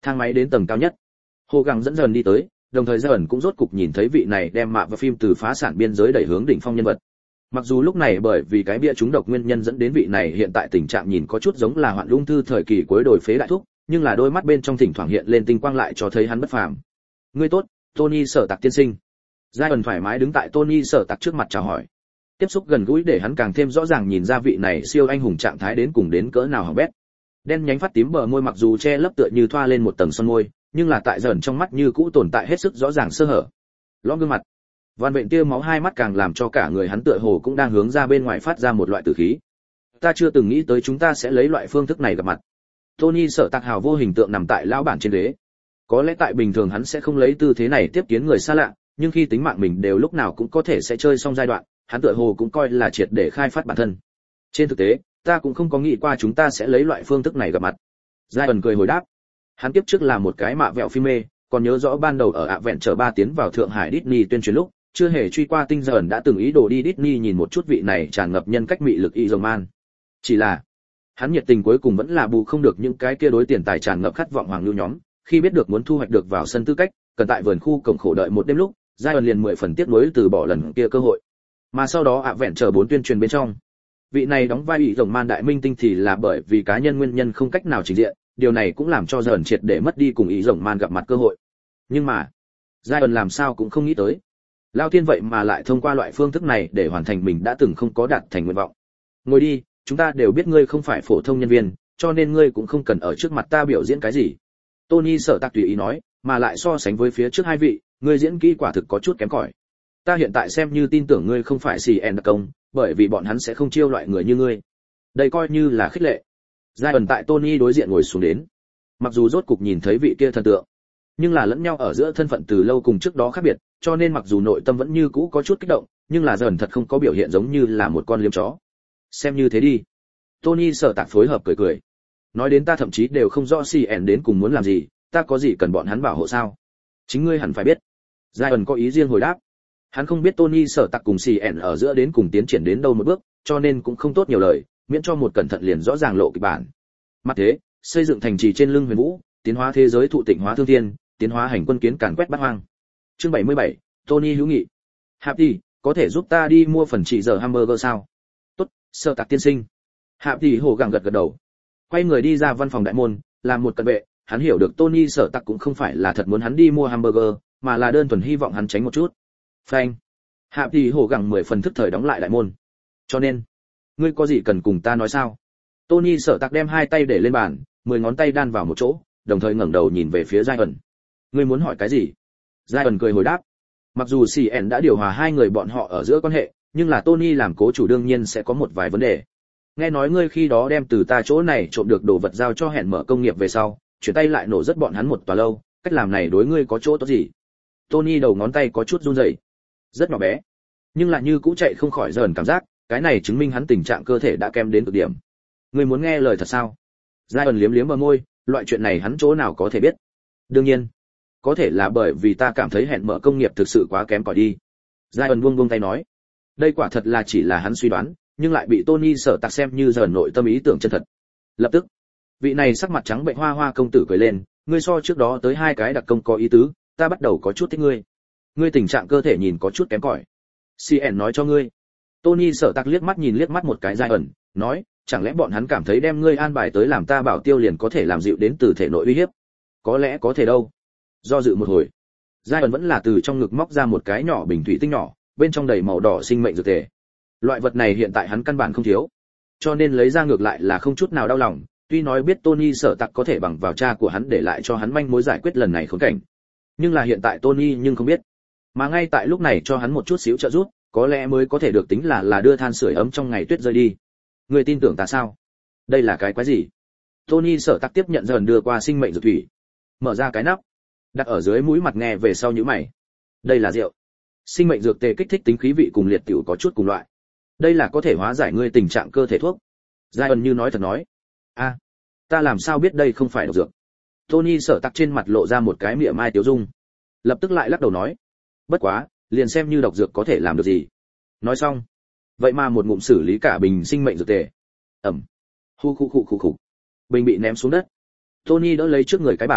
Thang máy đến tầng cao nhất. Hồ Gắng dẫn dần đi tới, đồng thời dần cũng rốt cục nhìn thấy vị này đem mạ và phim từ phá sản biên giới đẩy hướng đỉnh phong nhân vật. Mặc dù lúc này bởi vì cái bia trúng độc nguyên nhân dẫn đến vị này hiện tại tình trạng nhìn có chút giống là hoạn ung thư thời kỳ cuối đổi phế đại thúc, nhưng là đôi mắt bên trong thỉnh thoảng hiện lên tinh quang lại cho thấy hắn bất phàm. Ngươi tốt, Tony Sở Tạc tiên sinh. Giai thoải mái đứng tại Tony Sở Tạc trước mặt chào hỏi. Tiếp xúc gần gũi để hắn càng thêm rõ ràng nhìn ra vị này siêu anh hùng trạng thái đến cùng đến cỡ nào hỏng bét. Đen nhánh phát tím bờ môi mặc dù che lấp tựa như thoa lên một tầng son môi, nhưng là tại dần trong mắt như cũ tồn tại hết sức rõ ràng sơ hở. Lõm gương mặt, van vện tia máu hai mắt càng làm cho cả người hắn tựa hồ cũng đang hướng ra bên ngoài phát ra một loại tử khí. Ta chưa từng nghĩ tới chúng ta sẽ lấy loại phương thức này gặp mặt. Tony Sở Tạc hào vô hình tượng nằm tại lão bản trên ghế. Có lẽ tại bình thường hắn sẽ không lấy tư thế này tiếp kiến người xa lạ, nhưng khi tính mạng mình đều lúc nào cũng có thể sẽ chơi xong giai đoạn, hắn tựa hồ cũng coi là triệt để khai phát bản thân. Trên thực tế, ta cũng không có nghĩ qua chúng ta sẽ lấy loại phương thức này gặp mặt. Giai ẩn cười hồi đáp. Hắn tiếp trước là một cái mạ vẹo phim mê, còn nhớ rõ ban đầu ở ạ vẹn chờ ba tiến vào Thượng Hải Disney tuyên truyền lúc, chưa hề truy qua tinh dần đã từng ý đồ đi Disney nhìn một chút vị này tràn ngập nhân cách mị lực y rồng man. Chỉ là, hắn nhiệt tình cuối cùng vẫn là bù không được những cái kia đối tiền tài tràn ngập khát vọng hoàng lưu nhóm, khi biết được muốn thu hoạch được vào sân tư cách, cần tại vườn khu cổng khổ đợi một đêm lúc, Giai ẩn liền mười phần tiếc nuối từ bỏ lần kia cơ hội. Mà sau đó ạ vẹn chờ bốn tuyên truyền bên trong, vị này đóng vai y rồng man đại minh tinh thì là bởi vì cá nhân nguyên nhân không cách nào trình diện, điều này cũng làm cho dần triệt để mất đi cùng ý rồng man gặp mặt cơ hội. Nhưng mà Giai ẩn làm sao cũng không nghĩ tới, Lao Tiên vậy mà lại thông qua loại phương thức này để hoàn thành mình đã từng không có đạt thành nguyện vọng. Ngồi đi, chúng ta đều biết ngươi không phải phổ thông nhân viên, cho nên ngươi cũng không cần ở trước mặt ta biểu diễn cái gì. Tony Sở Tạc tùy ý nói, mà lại so sánh với phía trước hai vị, ngươi diễn kỹ quả thực có chút kém cỏi. Ta hiện tại xem như tin tưởng ngươi không phải xì en đặc công, bởi vì bọn hắn sẽ không chiêu loại người như ngươi. Đây coi như là khích lệ. Giai ẩn tại Tony đối diện ngồi xuống đến. Mặc dù rốt cục nhìn thấy vị kia thần tượng, nhưng là lẫn nhau ở giữa thân phận từ lâu cùng trước đó khác biệt, cho nên mặc dù nội tâm vẫn như cũ có chút kích động, nhưng là dần thật không có biểu hiện giống như là một con liếm chó. Xem như thế đi. Tony Sở Tạc phối hợp cười cười. Nói đến ta thậm chí đều không rõ xê en đến cùng muốn làm gì, ta có gì cần bọn hắn bảo hộ sao? Chính ngươi hẳn phải biết. Giai ẩn có ý riêng hồi đáp. Hắn không biết Tony Sở Tạc cùng xê en ở giữa đến cùng tiến triển đến đâu một bước, cho nên cũng không tốt nhiều lời, miễn cho một cẩn thận liền rõ ràng lộ kịch bản. Mặt thế, xây dựng thành trì trên lưng Huyền Vũ, tiến hóa thế giới thụ tịnh hóa thương thiên, tiến hóa hành quân kiến càn quét bát hoang. Chương bảy mươi bảy, Tony hữu nghị. Happy, có thể giúp ta đi mua phần chỉ giờ hamburger sao? Tốt, Sở Tạc tiên sinh. Happy hổ gặng gật gật đầu. Quay người đi ra văn phòng đại môn, làm một cận vệ, hắn hiểu được Tony Sở Tạc cũng không phải là thật muốn hắn đi mua hamburger, mà là đơn thuần hy vọng hắn tránh một chút. Phanh. Happy hổ gặng mười phần thức thời đóng lại đại môn. Cho nên, ngươi có gì cần cùng ta nói sao? Tony Sở Tạc đem hai tay để lên bàn, mười ngón tay đan vào một chỗ, đồng thời ngẩng đầu nhìn về phía Giai ẩn. Ngươi muốn hỏi cái gì? Giai ẩn cười hồi đáp. Mặc dù xê en đã điều hòa hai người bọn họ ở giữa quan hệ, nhưng là Tony làm cố chủ đương nhiên sẽ có một vài vấn đề. Nghe nói ngươi khi đó đem từ ta chỗ này trộm được đồ vật giao cho hẹn mở công nghiệp về sau, chuyển tay lại nổ rất bọn hắn một tòa lâu, cách làm này đối ngươi có chỗ tốt gì? Tony đầu ngón tay có chút run rẩy. Rất nhỏ bé, nhưng lại như cũ chạy không khỏi dần cảm giác, cái này chứng minh hắn tình trạng cơ thể đã kém đến cực điểm. Ngươi muốn nghe lời thật sao? Giai ẩn liếm liếm bờ môi, loại chuyện này hắn chỗ nào có thể biết? Đương nhiên, có thể là bởi vì ta cảm thấy hẹn mở công nghiệp thực sự quá kém cỏi đi. Giai ẩn buông buông tay nói, đây quả thật là chỉ là hắn suy đoán, nhưng lại bị Tony Sở Tạc xem như dần nội tâm ý tưởng chân thật. Lập tức, vị này sắc mặt trắng bệnh hoa hoa công tử cười lên, ngươi so trước đó tới hai cái đặc công có ý tứ, ta bắt đầu có chút thích ngươi. Ngươi tình trạng cơ thể nhìn có chút kém cỏi. xê en nói cho ngươi. Tony Sở Tạc liếc mắt nhìn liếc mắt một cái Giai ẩn, nói, chẳng lẽ bọn hắn cảm thấy đem ngươi an bài tới làm ta bảo tiêu liền có thể làm dịu đến từ thể nội uy hiếp? Có lẽ có thể đâu. Do dự một hồi, Giai ẩn vẫn là từ trong ngực móc ra một cái nhỏ bình thủy tinh nhỏ, bên trong đầy màu đỏ sinh mệnh dược tề. Loại vật này hiện tại hắn căn bản không thiếu, cho nên lấy ra ngược lại là không chút nào đau lòng, tuy nói biết Tony Sở Tạc có thể bằng vào cha của hắn để lại cho hắn manh mối giải quyết lần này khốn cảnh. Nhưng là hiện tại Tony nhưng không biết, mà ngay tại lúc này cho hắn một chút xíu trợ giúp, có lẽ mới có thể được tính là là đưa than sưởi ấm trong ngày tuyết rơi đi. Ngươi tin tưởng ta sao? Đây là cái quái gì? Tony Sở Tạc tiếp nhận dần đưa qua sinh mệnh dược thủy, mở ra cái nắp, đặt ở dưới mũi mặt nghe về sau nhíu mày. Đây là rượu. Sinh mệnh dược tề kích thích tính khí vị cùng liệt tiểu có chút cùng loại. Đây là có thể hóa giải ngươi tình trạng cơ thể thuốc. Giai ẩn như nói thật nói. A, à, ta làm sao biết đây không phải độc dược? Tony Sở Tạc trên mặt lộ ra một cái mỉa mai tiếu dung, lập tức lại lắc đầu nói, bất quá, liền xem như độc dược có thể làm được gì. Nói xong, vậy mà một ngụm xử lý cả bình sinh mệnh dược tề. Ẩm. Hu khu khu khu khu. Bình bị ném xuống đất. Tony đỡ lấy trước người cái bàn,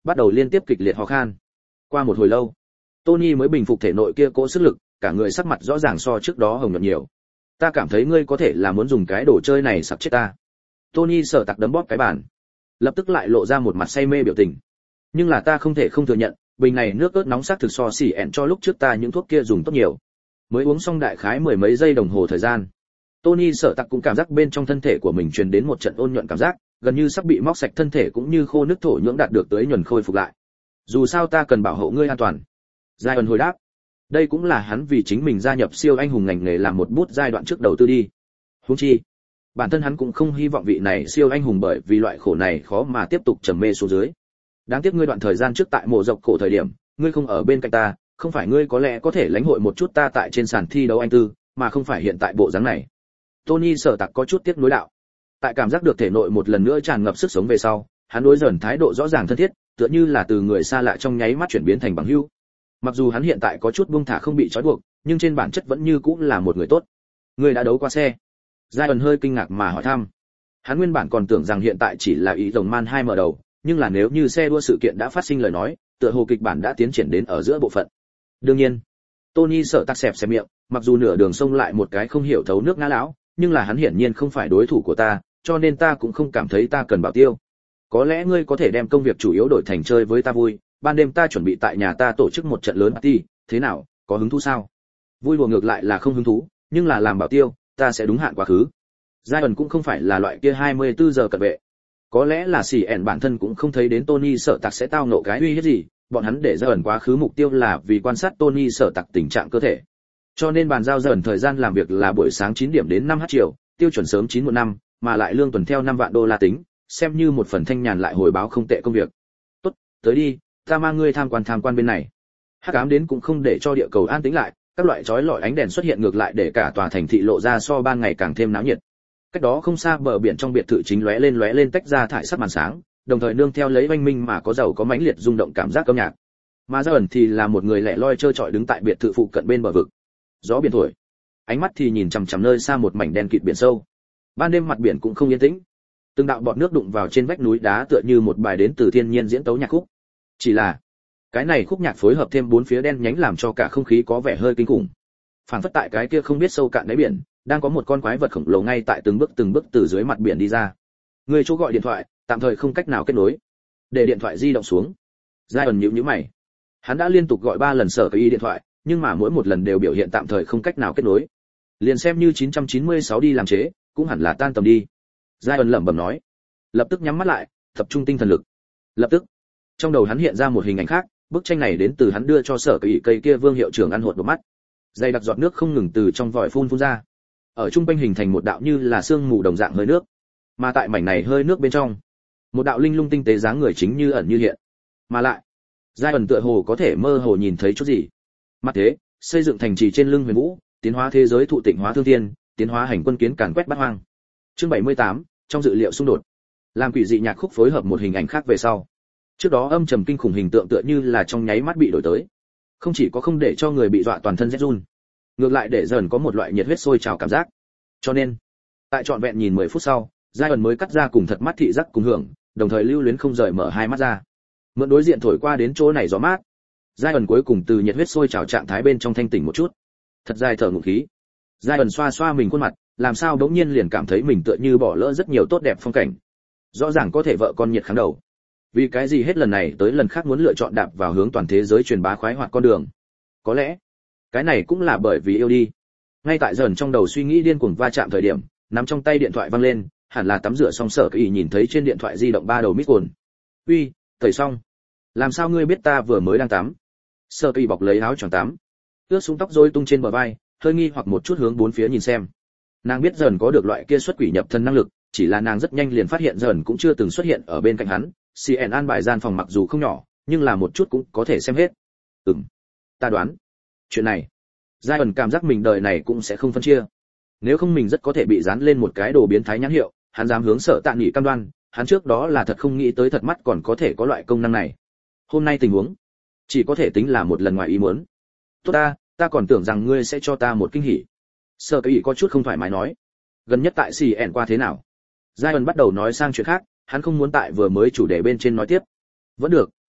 bắt đầu liên tiếp kịch liệt ho khan. Qua một hồi lâu, Tony mới bình phục thể nội kia cỗ sức lực, cả người sắc mặt rõ ràng so trước đó hồng nhuận nhiều. Ta cảm thấy ngươi có thể là muốn dùng cái đồ chơi này sặc chết ta. Tony sợ tặc đấm bóp cái bàn, lập tức lại lộ ra một mặt say mê biểu tình. Nhưng là ta không thể không thừa nhận, bình này nước ớt nóng xác thực so xỉ ẹn cho lúc trước ta những thuốc kia dùng tốt nhiều. Mới uống xong đại khái mười mấy giây đồng hồ thời gian, Tony sợ tặc cũng cảm giác bên trong thân thể của mình truyền đến một trận ôn nhuận cảm giác, gần như sắp bị móc sạch thân thể cũng như khô nước thổ nhưỡng đạt được tới nhuần khôi phục lại. Dù sao ta cần bảo hộ ngươi an toàn. Giai ẩn hồi đáp. Đây cũng là hắn vì chính mình gia nhập siêu anh hùng ngành nghề làm một bút giai đoạn trước đầu tư đi. Huống chi, bản thân hắn cũng không hy vọng vị này siêu anh hùng bởi vì loại khổ này khó mà tiếp tục trầm mê xuống dưới. Đáng tiếc ngươi đoạn thời gian trước tại mộ dọc cổ thời điểm, ngươi không ở bên cạnh ta, không phải ngươi có lẽ có thể lãnh hội một chút ta tại trên sàn thi đấu anh tư, mà không phải hiện tại bộ dáng này. Tony sở tặc có chút tiếc nuối đạo. Tại cảm giác được thể nội một lần nữa tràn ngập sức sống về sau, hắn đối dần thái độ rõ ràng thân thiết, tựa như là từ người xa lạ trong nháy mắt chuyển biến thành bằng hữu. Mặc dù hắn hiện tại có chút buông thả không bị trói buộc, nhưng trên bản chất vẫn như cũng là một người tốt. Người đã đấu qua xe? Giai ẩn hơi kinh ngạc mà hỏi thăm. Hắn nguyên bản còn tưởng rằng hiện tại chỉ là ý rồng man hai mở đầu, nhưng là nếu như xe đua sự kiện đã phát sinh lời nói, tựa hồ kịch bản đã tiến triển đến ở giữa bộ phận. Đương nhiên, Tony sợ tắc xẹp xẹp miệng, mặc dù nửa đường xông lại một cái không hiểu thấu nước ngã lão, nhưng là hắn hiển nhiên không phải đối thủ của ta, cho nên ta cũng không cảm thấy ta cần bảo tiêu. Có lẽ ngươi có thể đem công việc chủ yếu đổi thành chơi với ta vui, ban đêm ta chuẩn bị tại nhà ta tổ chức một trận lớn party, thế nào, có hứng thú sao? Vui đùa ngược lại là không hứng thú, nhưng là làm bảo tiêu, ta sẽ đúng hạn quá khứ. Giai ẩn cũng không phải là loại kia hai mươi bốn giờ cận vệ. Có lẽ là xỉ ẻn bản thân cũng không thấy đến Tony sợ tặc sẽ tao nộ cái uy hiếp gì, bọn hắn để Giai ẩn quá khứ mục tiêu là vì quan sát Tony sợ tặc tình trạng cơ thể. Cho nên bàn giao Giai ẩn thời gian làm việc là buổi sáng chín điểm đến năm h chiều, tiêu chuẩn sớm chín một năm, mà lại lương tuần theo năm vạn đô la tính, xem như một phần thanh nhàn lại hồi báo không tệ công việc. Tốt, tới đi, ta mang ngươi tham quan tham quan bên này. Hắc ám đến cũng không để cho địa cầu an tĩnh lại, các loại chói lọi ánh đèn xuất hiện ngược lại để cả tòa thành thị lộ ra so ban ngày càng thêm náo nhiệt. Cách đó không xa bờ biển trong biệt thự chính lóe lên lóe lên tách ra thải sắc màn sáng, đồng thời nương theo lấy oanh minh mà có giàu có mãnh liệt rung động cảm giác âm nhạc. Mà Giai ẩn thì là một người lẻ loi trơ trọi đứng tại biệt thự phụ cận bên bờ vực. Gió biển thổi, ánh mắt thì nhìn chằm chằm nơi xa một mảnh đen kịt biển sâu. Ban đêm mặt biển cũng không yên tĩnh. Từng đạo bọt nước đụng vào trên vách núi đá tựa như một bài đến từ thiên nhiên diễn tấu nhạc khúc. Chỉ là, cái này khúc nhạc phối hợp thêm bốn phía đen nhánh làm cho cả không khí có vẻ hơi kinh khủng. Phảng phất tại cái kia không biết sâu cạn đáy biển, đang có một con quái vật khổng lồ ngay tại từng bước từng bước từ dưới mặt biển đi ra. Người chỗ gọi điện thoại, tạm thời không cách nào kết nối. Để điện thoại di động xuống. Giai ẩn nhíu nhíu mày. Hắn đã liên tục gọi ba lần sở cái điện thoại, nhưng mà mỗi một lần đều biểu hiện tạm thời không cách nào kết nối. Liền xem như chín chín sáu đi làm chế, cũng hẳn là tan tầm đi. Giai ẩn lẩm bẩm nói. Lập tức nhắm mắt lại, tập trung tinh thần lực. Lập tức, trong đầu hắn hiện ra một hình ảnh khác, bức tranh này đến từ hắn đưa cho sở cái cây kia Vương hiệu trưởng ăn hột đột mắt. Dây đặc giọt nước không ngừng từ trong vòi phun phun ra. Ở trung quanh hình thành một đạo như là sương mù đồng dạng hơi nước. Mà tại mảnh này hơi nước bên trong, một đạo linh lung tinh tế dáng người chính như ẩn như hiện. Mà lại, Giai ẩn tựa hồ có thể mơ hồ nhìn thấy chút gì. Mặt thế, xây dựng thành trì trên lưng huyền vũ, tiến hóa thế giới thụ tịnh hóa thương thiên, tiến hóa hành quân kiến càn quét bát hoang. Chương bảy mươi tám, trong dự liệu xung đột. Làm quỷ dị nhạc khúc phối hợp một hình ảnh khác về sau. Trước đó âm trầm kinh khủng hình tượng tựa như là trong nháy mắt bị đổi tới. Không chỉ có không để cho người bị dọa toàn thân rét run, ngược lại để dần có một loại nhiệt huyết sôi trào cảm giác. Cho nên, tại trọn vẹn nhìn mười phút sau, Giai ẩn mới cắt ra cùng thật mắt thị giác cùng hưởng, đồng thời lưu luyến không rời mở hai mắt ra. Mượn đối diện thổi qua đến chỗ này gió mát, Giai ẩn cuối cùng từ nhiệt huyết sôi trào trạng thái bên trong thanh tỉnh một chút. Thật dài thở ngụm khí. Giai ẩn xoa xoa mình khuôn mặt, làm sao đống nhiên liền cảm thấy mình tựa như bỏ lỡ rất nhiều tốt đẹp phong cảnh. Rõ ràng có thể vợ con nhiệt kháng đầu. Vì cái gì hết lần này tới lần khác muốn lựa chọn đạp vào hướng toàn thế giới truyền bá khoái hoạt con đường? Có lẽ, cái này cũng là bởi vì yêu đi. Ngay tại dần trong đầu suy nghĩ điên cuồng va chạm thời điểm, nắm trong tay điện thoại văng lên, hẳn là tắm rửa xong sở cái ý nhìn thấy trên điện thoại di động ba đầu mít cồn. Uy, tẩy xong. Làm sao ngươi biết ta vừa mới đang tắm? Sở cái ý bọc lấy áo choàng tắm, ướt xuống tóc rối tung trên bờ vai, hơi nghi hoặc một chút hướng bốn phía nhìn xem. Nàng biết dần có được loại kia xuất quỷ nhập thần năng lực, chỉ là nàng rất nhanh liền phát hiện dần cũng chưa từng xuất hiện ở bên cạnh hắn. xê en an bài gian phòng mặc dù không nhỏ, nhưng là một chút cũng có thể xem hết. Ừm, ta đoán, chuyện này, Giai ẩn cảm giác mình đời này cũng sẽ không phân chia. Nếu không mình rất có thể bị dán lên một cái đồ biến thái nhãn hiệu, hắn dám hướng Sở Tạ Nghị cam đoan, hắn trước đó là thật không nghĩ tới thật mắt còn có thể có loại công năng này. Hôm nay tình huống, chỉ có thể tính là một lần ngoài ý muốn. Tốt ta, ta còn tưởng rằng ngươi sẽ cho ta một kinh hỉ. Sở Cái Ý có chút không thoải mái nói. Gần nhất tại xê en qua thế nào? Giai ẩn bắt đầu nói sang chuyện khác, hắn không muốn tại vừa mới chủ đề bên trên nói tiếp. Vẫn được,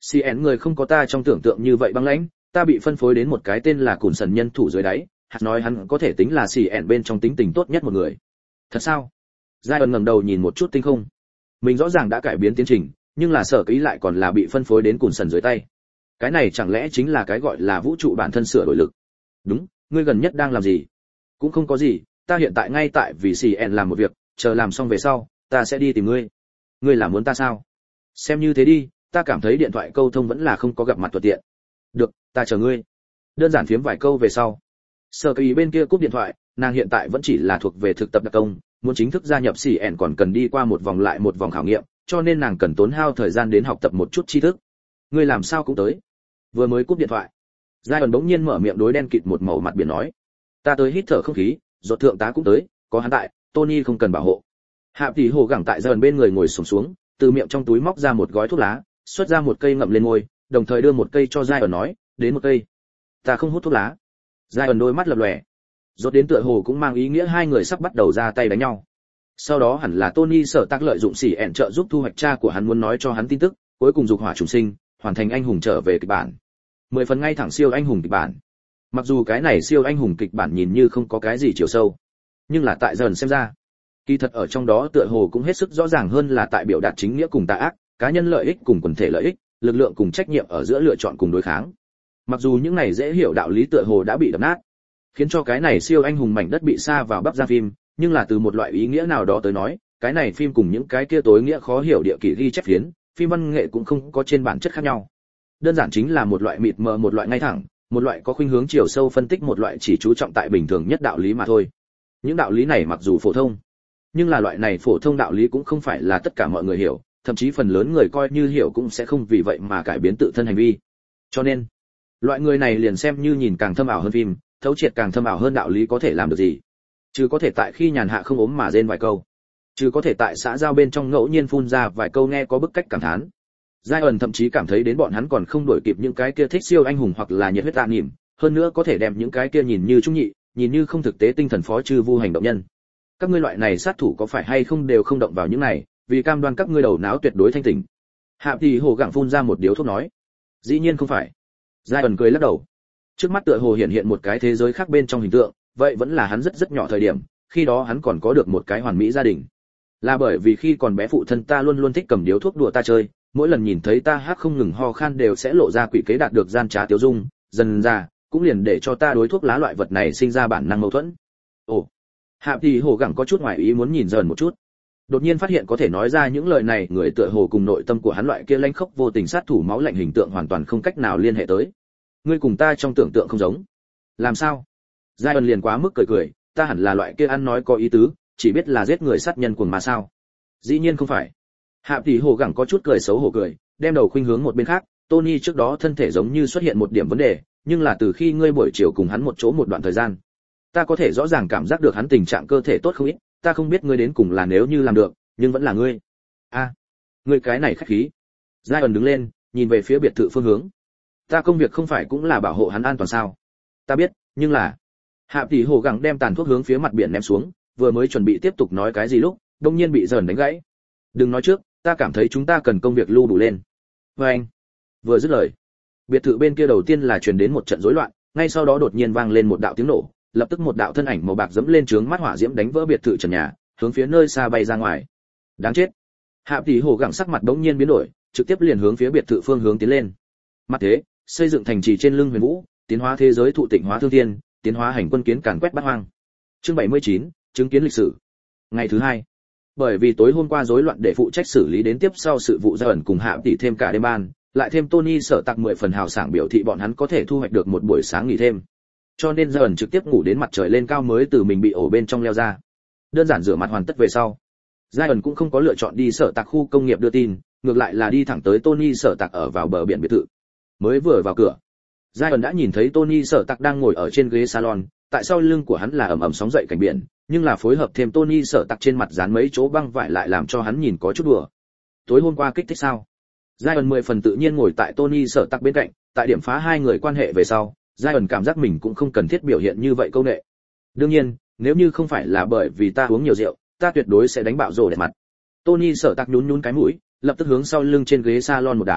xê en người không có ta trong tưởng tượng như vậy băng lãnh, ta bị phân phối đến một cái tên là Cùn Sần nhân thủ dưới đáy, hắn nói hắn có thể tính là xê en bên trong tính tình tốt nhất một người. Thật sao? Zion ngẩng đầu nhìn một chút tinh không. Mình rõ ràng đã cải biến tiến trình, nhưng là Sở Ký lại còn là bị phân phối đến Cùn Sần dưới tay. Cái này chẳng lẽ chính là cái gọi là vũ trụ bản thân sửa đổi lực? Đúng, ngươi gần nhất đang làm gì? Cũng không có gì, ta hiện tại ngay tại vì xê en làm một việc, chờ làm xong về sau, ta sẽ đi tìm ngươi. Ngươi là muốn ta sao? Xem như thế đi, ta cảm thấy điện thoại câu thông vẫn là không có gặp mặt thuận tiện. Được, ta chờ ngươi. Đơn giản phiếm vài câu về sau, Sở Kỳ bên kia cúp điện thoại, nàng hiện tại vẫn chỉ là thuộc về thực tập đặc công, muốn chính thức gia nhập xê en còn cần đi qua một vòng lại một vòng khảo nghiệm, cho nên nàng cần tốn hao thời gian đến học tập một chút tri thức. Ngươi làm sao cũng tới? Vừa mới cúp điện thoại, Zion bỗng nhiên mở miệng đối đen kịt một màu mặt biển nói, ta tới hít thở không khí, rốt thượng tá cũng tới, có hắn tại, Tony không cần bảo hộ. Hạ tỷ hồ gẳng tại Zion bên người ngồi xổm xuống, xuống, từ miệng trong túi móc ra một gói thuốc lá, xuất ra một cây ngậm lên môi, đồng thời đưa một cây cho Zion nói, đến một cây. Ta không hút thuốc lá. Zion đôi mắt lập lòe. Rốt đến tựa hồ cũng mang ý nghĩa hai người sắp bắt đầu ra tay đánh nhau. Sau đó hẳn là Tony sở tác lợi dụng xỉ ẹn trợ giúp thu hoạch cha của hắn muốn nói cho hắn tin tức, cuối cùng dục hỏa trùng sinh, hoàn thành anh hùng trở về kịch bản. Mười phần ngay thẳng siêu anh hùng kịch bản. Mặc dù cái này siêu anh hùng kịch bản nhìn như không có cái gì chiều sâu, nhưng là tại dần xem ra, kỳ thật ở trong đó tựa hồ cũng hết sức rõ ràng hơn là tại biểu đạt chính nghĩa cùng tà ác, cá nhân lợi ích cùng quần thể lợi ích, lực lượng cùng trách nhiệm ở giữa lựa chọn cùng đối kháng. Mặc dù những này dễ hiểu đạo lý tựa hồ đã bị đập nát, khiến cho cái này siêu anh hùng mảnh đất bị sa vào bắp ra phim, nhưng là từ một loại ý nghĩa nào đó tới nói, cái này phim cùng những cái kia tối nghĩa khó hiểu địa kỷ ghi chép phiến, phim văn nghệ cũng không có trên bản chất khác nhau. Đơn giản chính là một loại mịt mờ, một loại ngay thẳng, một loại có khuynh hướng chiều sâu phân tích, một loại chỉ chú trọng tại bình thường nhất đạo lý mà thôi. Những đạo lý này mặc dù phổ thông, nhưng là loại này phổ thông đạo lý cũng không phải là tất cả mọi người hiểu, thậm chí phần lớn người coi như hiểu cũng sẽ không vì vậy mà cải biến tự thân hành vi. Cho nên, loại người này liền xem như nhìn càng thâm ảo hơn phim, thấu triệt càng thâm ảo hơn đạo lý có thể làm được gì? Chứ có thể tại khi nhàn hạ không ốm mà rên vài câu, chứ có thể tại xã giao bên trong ngẫu nhiên phun ra vài câu nghe có bức cách cảm thán. Zion thậm chí cảm thấy đến bọn hắn còn không đuổi kịp những cái kia thích siêu anh hùng hoặc là nhiệt huyết tạ niệm, hơn nữa có thể đem những cái kia nhìn như trung nhị, nhìn như không thực tế tinh thần phó chư vu hành động nhân. Các ngươi loại này sát thủ có phải hay không đều không động vào những này, vì cam đoan các ngươi đầu não tuyệt đối thanh tỉnh. Hạ tỷ hồ gặng phun ra một điếu thuốc nói, dĩ nhiên không phải. Zion cười lắc đầu. Trước mắt tựa hồ hiện hiện một cái thế giới khác bên trong hình tượng, vậy vẫn là hắn rất rất nhỏ thời điểm, khi đó hắn còn có được một cái hoàn mỹ gia đình. Là bởi vì khi còn bé phụ thân ta luôn luôn thích cầm điếu thuốc đùa ta chơi, mỗi lần nhìn thấy ta hát không ngừng ho khan đều sẽ lộ ra quỷ kế đạt được gian trá tiêu dung, dần ra cũng liền để cho ta đối thuốc lá loại vật này sinh ra bản năng mâu thuẫn. Ồ. Hạ tỷ hồ gặng có chút ngoài ý muốn nhìn dần một chút. Đột nhiên phát hiện có thể nói ra những lời này người tựa hồ cùng nội tâm của hắn loại kia lãnh khốc vô tình sát thủ máu lạnh hình tượng hoàn toàn không cách nào liên hệ tới. Ngươi cùng ta trong tưởng tượng không giống. Làm sao? Zion liền quá mức cười cười, ta hẳn là loại kia ăn nói có ý tứ, chỉ biết là giết người sát nhân cuồng mà sao? Dĩ nhiên không phải. Hạ tỷ hồ gặng có chút cười xấu hổ cười, đem đầu khuynh hướng một bên khác. Tony trước đó thân thể giống như xuất hiện một điểm vấn đề, nhưng là từ khi ngươi buổi chiều cùng hắn một chỗ một đoạn thời gian, ta có thể rõ ràng cảm giác được hắn tình trạng cơ thể tốt không ít. Ta không biết ngươi đến cùng là nếu như làm được, nhưng vẫn là ngươi. A, à, ngươi cái này khách khí. Zion đứng lên, nhìn về phía biệt thự phương hướng. Ta công việc không phải cũng là bảo hộ hắn an toàn sao? Ta biết, nhưng là. Hạ tỷ hồ gặng đem tàn thuốc hướng phía mặt biển ném xuống, vừa mới chuẩn bị tiếp tục nói cái gì lúc, đông nhiên bị dần đánh gãy. Đừng nói trước, ta cảm thấy chúng ta cần công việc lưu đủ lên. Và anh. Vừa dứt lời, biệt thự bên kia đầu tiên là truyền đến một trận rối loạn, ngay sau đó đột nhiên vang lên một đạo tiếng nổ, lập tức một đạo thân ảnh màu bạc dẫm lên trướng mắt hỏa diễm đánh vỡ biệt thự trần nhà, hướng phía nơi xa bay ra ngoài. Đáng chết. Hạ tỷ hồ gặng sắc mặt bỗng nhiên biến đổi, trực tiếp liền hướng phía biệt thự phương hướng tiến lên. Mặt thế, xây dựng thành trì trên lưng huyền vũ, tiến hóa thế giới thụ tịnh hóa thương thiên, tiến hóa hành quân kiến càn quét bát hoang. Chương bảy mươi chín, chứng kiến lịch sử. Ngày thứ hai. Bởi vì tối hôm qua rối loạn để phụ trách xử lý đến tiếp sau sự vụ ra ẩn cùng Hạ tỷ thêm cả đêm ban, lại thêm Tony sở tạc mười phần hào sảng biểu thị bọn hắn có thể thu hoạch được một buổi sáng nghỉ thêm. Cho nên ra ẩn trực tiếp ngủ đến mặt trời lên cao mới từ mình bị ổ bên trong leo ra. Đơn giản rửa mặt hoàn tất về sau, Gia ẩn cũng không có lựa chọn đi sở tạc khu công nghiệp đưa tin, ngược lại là đi thẳng tới Tony sở tạc ở vào bờ biển biệt thự. Mới vừa vào cửa, Gia ẩn đã nhìn thấy Tony sở tạc đang ngồi ở trên ghế salon, tại sau lưng của hắn là ầm ầm sóng dậy cảnh biển, nhưng là phối hợp thêm Tony sở tạc trên mặt dán mấy chỗ băng vải lại làm cho hắn nhìn có chút đùa. Tối hôm qua kích thích sao? Gia ẩn mười phần tự nhiên ngồi tại Tony sở tạc bên cạnh, tại điểm phá hai người quan hệ về sau, Gia ẩn cảm giác mình cũng không cần thiết biểu hiện như vậy câu nệ. Đương nhiên, nếu như không phải là bởi vì ta uống nhiều rượu, ta tuyệt đối sẽ đánh bạo rồ đẹp mặt. Tony sở tạc nhún nhún cái mũi, lập tức hướng sau lưng trên ghế salon một đám,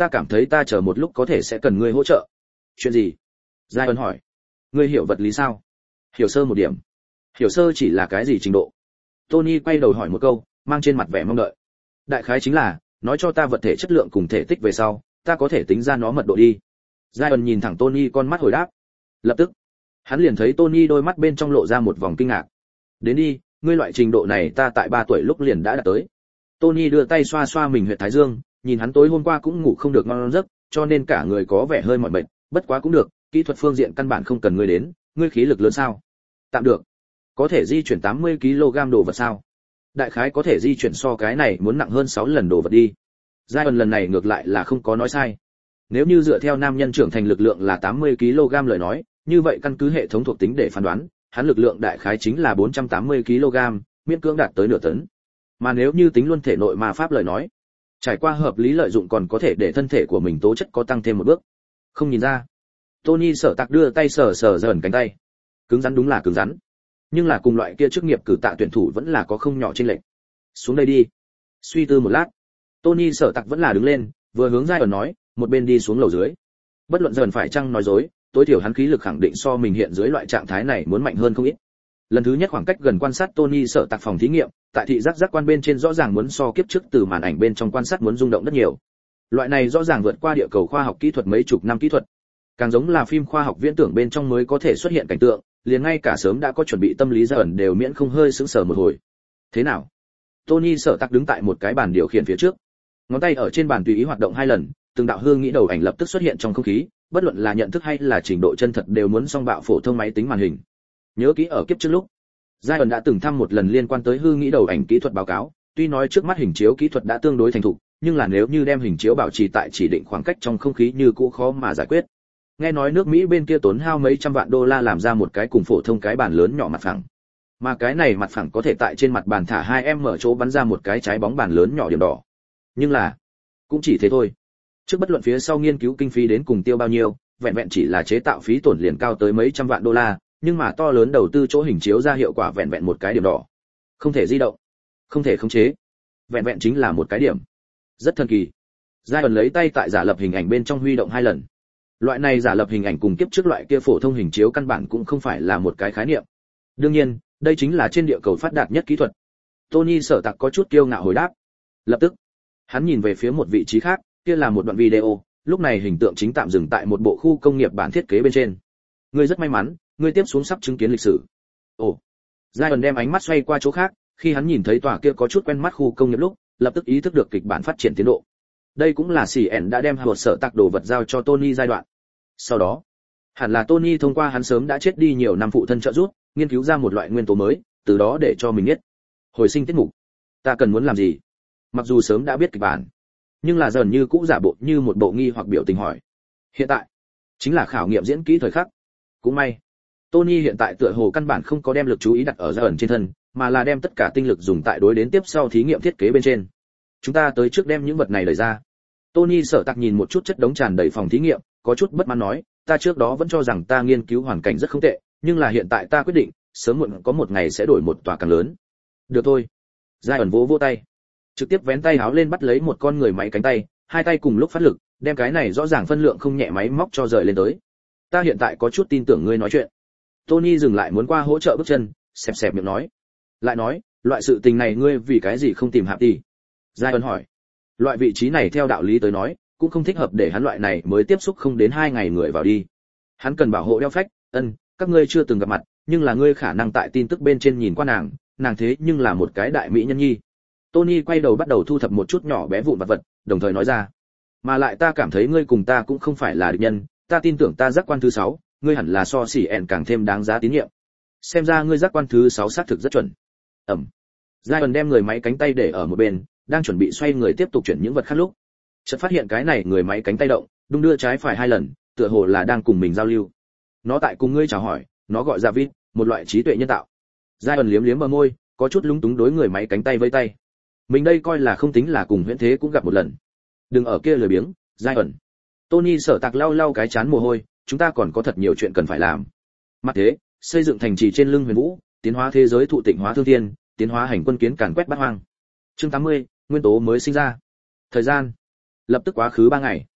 ta cảm thấy ta chờ một lúc có thể sẽ cần ngươi hỗ trợ. Chuyện gì? Giai ân hỏi. Ngươi hiểu vật lý sao? Hiểu sơ một điểm. Hiểu sơ chỉ là cái gì trình độ? Tony quay đầu hỏi một câu, mang trên mặt vẻ mong đợi. Đại khái chính là, nói cho ta vật thể chất lượng cùng thể tích về sau, ta có thể tính ra nó mật độ đi. Giai ân nhìn thẳng Tony con mắt hồi đáp. Lập tức, hắn liền thấy Tony đôi mắt bên trong lộ ra một vòng kinh ngạc. Đến đi, ngươi loại trình độ này ta tại ba tuổi lúc liền đã đạt tới. Tony đưa tay xoa xoa mình huyệt thái dương, nhìn hắn tối hôm qua cũng ngủ không được ngon giấc, cho nên cả người có vẻ hơi mỏi mệt, bất quá cũng được, kỹ thuật phương diện căn bản không cần ngươi đến, ngươi khí lực lớn sao? Tạm được. Có thể di chuyển tám mươi ki lô gam đồ vật sao? Đại khái có thể di chuyển so cái này muốn nặng hơn sáu lần đồ vật đi. Giai ẩn lần này ngược lại là không có nói sai. Nếu như dựa theo nam nhân trưởng thành lực lượng là tám mươi ki lô gam lời nói, như vậy căn cứ hệ thống thuộc tính để phán đoán, hắn lực lượng đại khái chính là bốn trăm tám mươi ki lô gam, miễn cưỡng đạt tới nửa tấn. Mà nếu như tính luôn thể nội ma pháp lời nói, trải qua hợp lý lợi dụng còn có thể để thân thể của mình tố chất có tăng thêm một bước. Không nhìn ra. Tony Sở Tạc đưa tay sờ sờ dần cánh tay. Cứng rắn đúng là cứng rắn, nhưng là cùng loại kia chức nghiệp cử tạ tuyển thủ vẫn là có không nhỏ chênh lệch. Xuống đây đi. Suy tư một lát, Tony Sở Tạc vẫn là đứng lên, vừa hướng Giai ẩn nói, một bên đi xuống lầu dưới. Bất luận dần phải chăng nói dối, tối thiểu hắn khí lực khẳng định so mình hiện dưới loại trạng thái này muốn mạnh hơn không ít. Lần thứ nhất khoảng cách gần quan sát Tony Sở Tạc phòng thí nghiệm, tại thị giác giác quan bên trên rõ ràng muốn so kiếp trước từ màn ảnh bên trong quan sát muốn rung động rất nhiều. Loại này rõ ràng vượt qua địa cầu khoa học kỹ thuật mấy chục năm kỹ thuật, càng giống là phim khoa học viễn tưởng bên trong mới có thể xuất hiện cảnh tượng, liền ngay cả sớm đã có chuẩn bị tâm lý Giai ẩn đều miễn không hơi sững sờ một hồi. Thế nào? Tony Sở Tạc đứng tại một cái bàn điều khiển phía trước, ngón tay ở trên bàn tùy ý hoạt động hai lần, từng đạo hương nghĩ đầu ảnh lập tức xuất hiện trong không khí, bất luận là nhận thức hay là trình độ chân thật đều muốn song bạo phổ thông máy tính màn hình. Nhớ kỹ ở kiếp trước lúc, Giai ẩn đã từng thăm một lần liên quan tới hư nghĩ đầu ảnh kỹ thuật báo cáo, tuy nói trước mắt hình chiếu kỹ thuật đã tương đối thành thục, nhưng là nếu như đem hình chiếu bảo trì tại chỉ định khoảng cách trong không khí như cũ khó mà giải quyết. Nghe nói nước Mỹ bên kia tốn hao mấy trăm vạn đô la làm ra một cái cùng phổ thông cái bàn lớn nhỏ mặt phẳng. Mà cái này mặt phẳng có thể tại trên mặt bàn thả hai em mở chỗ bắn ra một cái trái bóng bàn lớn nhỏ điểm đỏ. Nhưng là, cũng chỉ thế thôi. Trước bất luận phía sau nghiên cứu kinh phí đến cùng tiêu bao nhiêu, vẹn vẹn chỉ là chế tạo phí tổn liền cao tới mấy trăm vạn đô la, nhưng mà to lớn đầu tư chỗ hình chiếu ra hiệu quả vẹn vẹn một cái điểm đỏ. Không thể di động, không thể khống chế. Vẹn vẹn chính là một cái điểm. Rất thần kỳ. Giai ẩn lấy tay tại giả lập hình ảnh bên trong huy động hai lần. Loại này giả lập hình ảnh cùng kiếp trước loại kia phổ thông hình chiếu căn bản cũng không phải là một cái khái niệm. Đương nhiên, đây chính là trên địa cầu phát đạt nhất kỹ thuật. Tony Sở Tạc có chút kiêu ngạo hồi đáp. Lập tức, hắn nhìn về phía một vị trí khác, kia là một đoạn video, lúc này hình tượng chính tạm dừng tại một bộ khu công nghiệp bản thiết kế bên trên. Ngươi rất may mắn, ngươi tiếp xuống sắp chứng kiến lịch sử. Ồ. Giai ẩn đem ánh mắt xoay qua chỗ khác, khi hắn nhìn thấy tòa kia có chút quen mắt khu công nghiệp lúc, lập tức ý thức được kịch bản phát triển tiến độ. Đây cũng là xỉ ẻn đã đem Howard Sở Tạc đồ vật giao cho Tony giai đoạn. Sau đó, hẳn là Tony thông qua hắn sớm đã chết đi nhiều năm phụ thân trợ giúp, nghiên cứu ra một loại nguyên tố mới, từ đó để cho mình biết. Hồi sinh tiết mục. Ta cần muốn làm gì? Mặc dù sớm đã biết kịch bản, nhưng là dần như cũ giả bộ như một bộ nghi hoặc biểu tình hỏi. Hiện tại, chính là khảo nghiệm diễn kỹ thời khắc. Cũng may, Tony hiện tại tựa hồ căn bản không có đem lực chú ý đặt ở dần trên thân, mà là đem tất cả tinh lực dùng tại đối đến tiếp sau thí nghiệm thiết kế bên trên. Chúng ta tới trước đem những vật này đẩy ra. Tony Sở Tạc nhìn một chút chất đống tràn đầy phòng thí nghiệm, có chút bất mãn nói, ta trước đó vẫn cho rằng ta nghiên cứu hoàn cảnh rất không tệ, nhưng là hiện tại ta quyết định, sớm muộn có một ngày sẽ đổi một tòa càng lớn. Được thôi. Giai ẩn vỗ vỗ tay, trực tiếp vén tay háo lên bắt lấy một con người máy cánh tay, hai tay cùng lúc phát lực, đem cái này rõ ràng phân lượng không nhẹ máy móc cho rời lên tới. Ta hiện tại có chút tin tưởng ngươi nói chuyện. Tony dừng lại muốn qua hỗ trợ bước chân, xẹp xẹp miệng nói. Lại nói, loại sự tình này ngươi vì cái gì không tìm Hạp đi? Giai ẩn hỏi. Loại vị trí này theo đạo lý tới nói, cũng không thích hợp để hắn loại này mới tiếp xúc không đến hai ngày người vào đi. Hắn cần bảo hộ đeo phách, ân, các ngươi chưa từng gặp mặt, nhưng là ngươi khả năng tại tin tức bên trên nhìn qua nàng, nàng thế nhưng là một cái đại mỹ nhân nhi. Tony quay đầu bắt đầu thu thập một chút nhỏ bé vụn vặt vật, đồng thời nói ra. Mà lại ta cảm thấy ngươi cùng ta cũng không phải là địch nhân, ta tin tưởng ta giác quan thứ sáu, ngươi hẳn là so xỉ ẻn càng thêm đáng giá tín nhiệm. Xem ra ngươi giác quan thứ sáu xác thực rất chuẩn. Ẩm. Giai ẩn đem người máy cánh tay để ở một bên, đang chuẩn bị xoay người tiếp tục chuyển những vật khác lúc, chợt phát hiện cái này người máy cánh tay động, đung đưa trái phải hai lần, tựa hồ là đang cùng mình giao lưu. Nó tại cùng ngươi chào hỏi, nó gọi ra vít, một loại trí tuệ nhân tạo. Giai ẩn liếm liếm bờ môi, có chút lúng túng đối người máy cánh tay vây tay. Mình đây coi là không tính là cùng huyễn thế cũng gặp một lần. Đừng ở kia lười biếng, Giai ẩn. Tony Sở Tạc lau lau cái chán mồ hôi, chúng ta còn có thật nhiều chuyện cần phải làm. Mặt thế, xây dựng thành trì trên lưng huyền vũ, tiến hóa thế giới thụ tịnh hóa thương thiên, tiến hóa hành quân kiến càn quét bát hoang. Chương tám mươi, nguyên tố mới sinh ra. Thời gian, lập tức quá khứ ba ngày.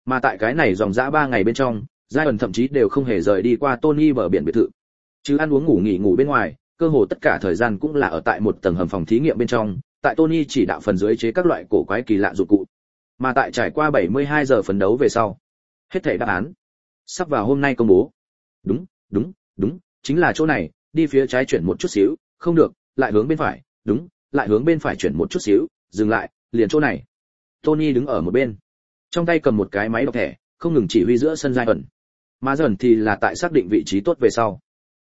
Mà tại cái này dòng dã ba ngày bên trong, Zion thậm chí đều không hề rời đi qua Tony bờ biển biệt thự. Chứ ăn uống ngủ nghỉ ngủ bên ngoài, cơ hồ tất cả thời gian cũng là ở tại một tầng hầm phòng thí nghiệm bên trong, tại Tony chỉ đạo phần dưới chế các loại cổ quái kỳ lạ dụng cụ. Mà tại trải qua bảy mươi hai giờ phấn đấu về sau, hết thảy đáp án sắp vào hôm nay công bố. Đúng, đúng, đúng, chính là chỗ này, đi phía trái chuyển một chút xíu, không được, lại hướng bên phải, đúng, lại hướng bên phải chuyển một chút xíu, dừng lại, liền chỗ này. Tony đứng ở một bên, trong tay cầm một cái máy đọc thẻ, không ngừng chỉ huy giữa sân Zion. Mà Zion thì là tại xác định vị trí tốt về sau,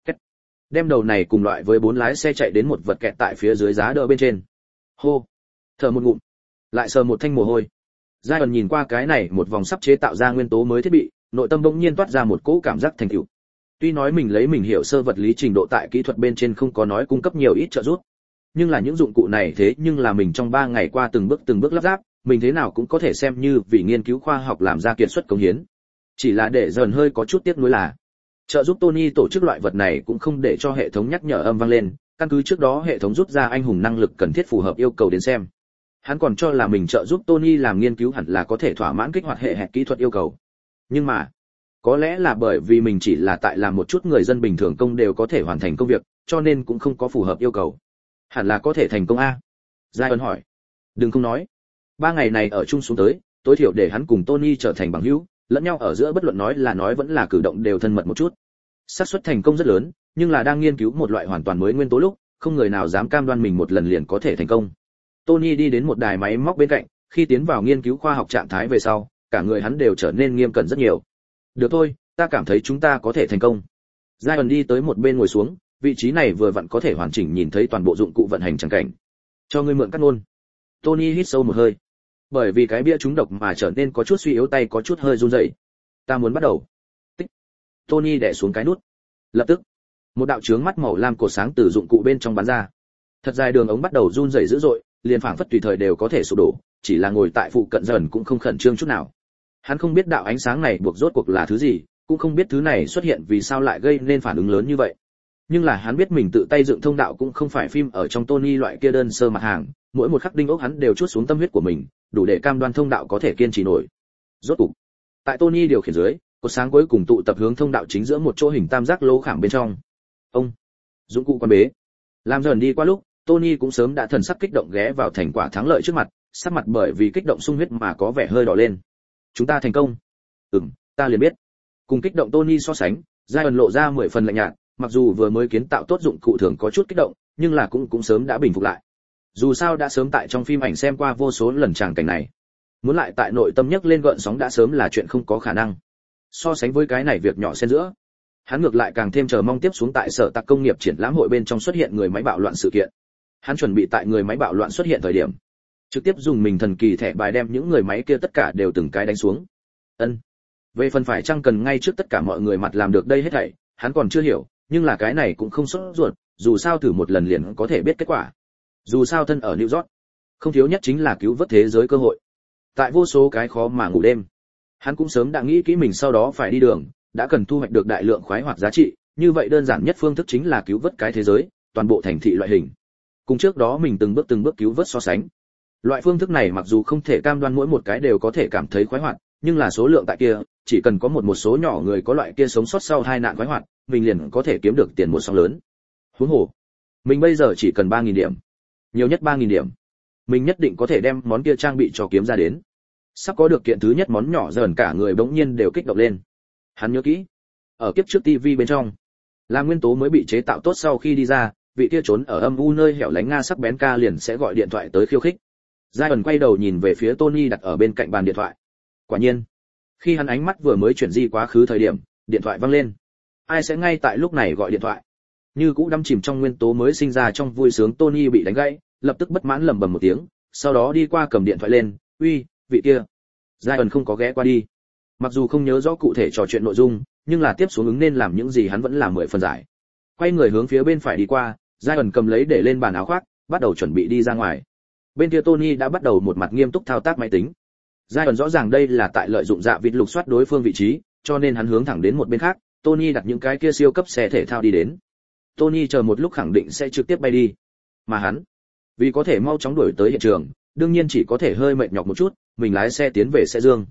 đem đầu này cùng loại với bốn lái xe chạy đến một vật kẹt tại phía dưới giá đỡ bên trên. Hô, thở một ngụm, lại sờ một thanh mồ hôi. Zion nhìn qua cái này một vòng sắp chế tạo ra nguyên tố mới thiết bị, nội tâm bỗng nhiên toát ra một cỗ cảm giác thành tựu. Tuy nói mình lấy mình hiểu sơ vật lý trình độ tại kỹ thuật bên trên không có nói cung cấp nhiều ít trợ giúp, nhưng là những dụng cụ này thế nhưng là mình trong ba ngày qua từng bước từng bước lắp ráp, mình thế nào cũng có thể xem như vì nghiên cứu khoa học làm ra kiệt xuất cống hiến. Chỉ là để dần hơi có chút tiếc nuối là trợ giúp Tony tổ chức loại vật này cũng không để cho hệ thống nhắc nhở âm vang lên, căn cứ trước đó hệ thống rút ra anh hùng năng lực cần thiết phù hợp yêu cầu đến xem. Hắn còn cho là mình trợ giúp Tony làm nghiên cứu hẳn là có thể thỏa mãn kích hoạt hệ hẹt kỹ thuật yêu cầu. Nhưng mà, có lẽ là bởi vì mình chỉ là tại làm một chút người dân bình thường công đều có thể hoàn thành công việc, cho nên cũng không có phù hợp yêu cầu. Hẳn là có thể thành công a? Zion hỏi. Đừng không nói. Ba ngày này ở chung xuống tới, tối thiểu để hắn cùng Tony trở thành bằng hữu, lẫn nhau ở giữa bất luận nói là nói vẫn là cử động đều thân mật một chút. Xác suất thành công rất lớn, nhưng là đang nghiên cứu một loại hoàn toàn mới nguyên tố lúc, không người nào dám cam đoan mình một lần liền có thể thành công. Tony đi đến một đài máy móc bên cạnh, khi tiến vào nghiên cứu khoa học trạng thái về sau, cả người hắn đều trở nên nghiêm cẩn rất nhiều. Được thôi, ta cảm thấy chúng ta có thể thành công. Zion đi tới một bên ngồi xuống, vị trí này vừa vặn có thể hoàn chỉnh nhìn thấy toàn bộ dụng cụ vận hành chẳng cảnh. Cho ngươi mượn cắt ngôn. Tony hít sâu một hơi. Bởi vì cái bia trúng độc mà trở nên có chút suy yếu, tay có chút hơi run rẩy. Ta muốn bắt đầu. Tích. Tony đè xuống cái nút. Lập tức, một đạo chướng mắt màu lam cột sáng từ dụng cụ bên trong bắn ra. Thật dài đường ống bắt đầu run rẩy dữ dội, liền phảng phất tùy thời đều có thể sụp đổ, chỉ là ngồi tại phụ cận dần cũng không khẩn trương chút nào. Hắn không biết đạo ánh sáng này buộc rốt cuộc là thứ gì, cũng không biết thứ này xuất hiện vì sao lại gây nên phản ứng lớn như vậy. Nhưng là hắn biết mình tự tay dựng thông đạo cũng không phải phim ở trong Tony loại kia đơn sơ mặt hàng, mỗi một khắc đinh ốc hắn đều chuốt xuống tâm huyết của mình, đủ để cam đoan thông đạo có thể kiên trì nổi. Rốt cục, tại Tony điều khiển dưới, cột sáng cuối cùng tụ tập hướng thông đạo chính giữa một chỗ hình tam giác lỗ khảm bên trong. Ông, dụng cụ quan bế. Làm dần đi qua lúc, Tony cũng sớm đã thần sắc kích động ghé vào thành quả thắng lợi trước mặt, sắc mặt bởi vì kích động sung huyết mà có vẻ hơi đỏ lên. Chúng ta thành công. Ừm, ta liền biết. Cùng kích động Tony so sánh, Zion lộ ra mười phần lạnh nhạt, mặc dù vừa mới kiến tạo tốt dụng cụ thường có chút kích động, nhưng là cũng cũng sớm đã bình phục lại. Dù sao đã sớm tại trong phim ảnh xem qua vô số lần tràng cảnh này, muốn lại tại nội tâm nhấc lên gợn sóng đã sớm là chuyện không có khả năng. So sánh với cái này việc nhỏ xen giữa, hắn ngược lại càng thêm chờ mong tiếp xuống tại sở tạc công nghiệp triển lãm hội bên trong xuất hiện người máy bạo loạn sự kiện. Hắn chuẩn bị tại người máy bạo loạn xuất hiện thời điểm, trực tiếp dùng mình thần kỳ thẻ bài đem những người máy kia tất cả đều từng cái đánh xuống. Ân. Về phần phải chăng cần ngay trước tất cả mọi người mặt làm được đây hết thảy, hắn còn chưa hiểu, nhưng là cái này cũng không sốt ruột, dù sao thử một lần liền có thể biết kết quả. Dù sao thân ở New York, không thiếu nhất chính là cứu vớt thế giới cơ hội. Tại vô số cái khó mà ngủ đêm, hắn cũng sớm đã nghĩ kỹ mình sau đó phải đi đường, đã cần thu hoạch được đại lượng khoái hoạt giá trị, như vậy đơn giản nhất phương thức chính là cứu vớt cái thế giới, toàn bộ thành thị loại hình. Cùng trước đó mình từng bước từng bước cứu vớt so sánh. Loại phương thức này mặc dù không thể cam đoan mỗi một cái đều có thể cảm thấy khoái hoạt, nhưng là số lượng tại kia, chỉ cần có một một số nhỏ người có loại kia sống sót sau hai nạn khoái hoạt, mình liền có thể kiếm được tiền một sóng lớn. Huống hồ, mình bây giờ chỉ cần ba nghìn điểm, nhiều nhất ba nghìn điểm, mình nhất định có thể đem món kia trang bị cho kiếm ra đến. Sắp có được kiện thứ nhất món nhỏ dần cả người bỗng nhiên đều kích động lên. Hắn nhớ kỹ, ở kiếp trước tivi bên trong, là nguyên tố mới bị chế tạo tốt sau khi đi ra, vị kia trốn ở âm u nơi hẻo lánh nga sắc bén ca liền sẽ gọi điện thoại tới khiêu khích. Zion quay đầu nhìn về phía Tony đặt ở bên cạnh bàn điện thoại. Quả nhiên, khi hắn ánh mắt vừa mới chuyển di quá khứ thời điểm, điện thoại vang lên. Ai sẽ ngay tại lúc này gọi điện thoại? Như cũ đắm chìm trong nguyên tố mới sinh ra trong vui sướng, Tony bị đánh gãy, lập tức bất mãn lẩm bẩm một tiếng, sau đó đi qua cầm điện thoại lên, "Uy, vị kia." Zion không có ghé qua đi. Mặc dù không nhớ rõ cụ thể trò chuyện nội dung, nhưng là tiếp xuống ứng nên làm những gì hắn vẫn làm mười phần giải. Quay người hướng phía bên phải đi qua, Zion cầm lấy để lên bàn áo khoác, bắt đầu chuẩn bị đi ra ngoài. Bên kia Tony đã bắt đầu một mặt nghiêm túc thao tác máy tính. Zion rõ ràng đây là tại lợi dụng dạ vịt lục soát đối phương vị trí, cho nên hắn hướng thẳng đến một bên khác, Tony đặt những cái kia siêu cấp xe thể thao đi đến. Tony chờ một lúc khẳng định sẽ trực tiếp bay đi. Mà hắn, vì có thể mau chóng đuổi tới hiện trường, đương nhiên chỉ có thể hơi mệt nhọc một chút, mình lái xe tiến về xe dương.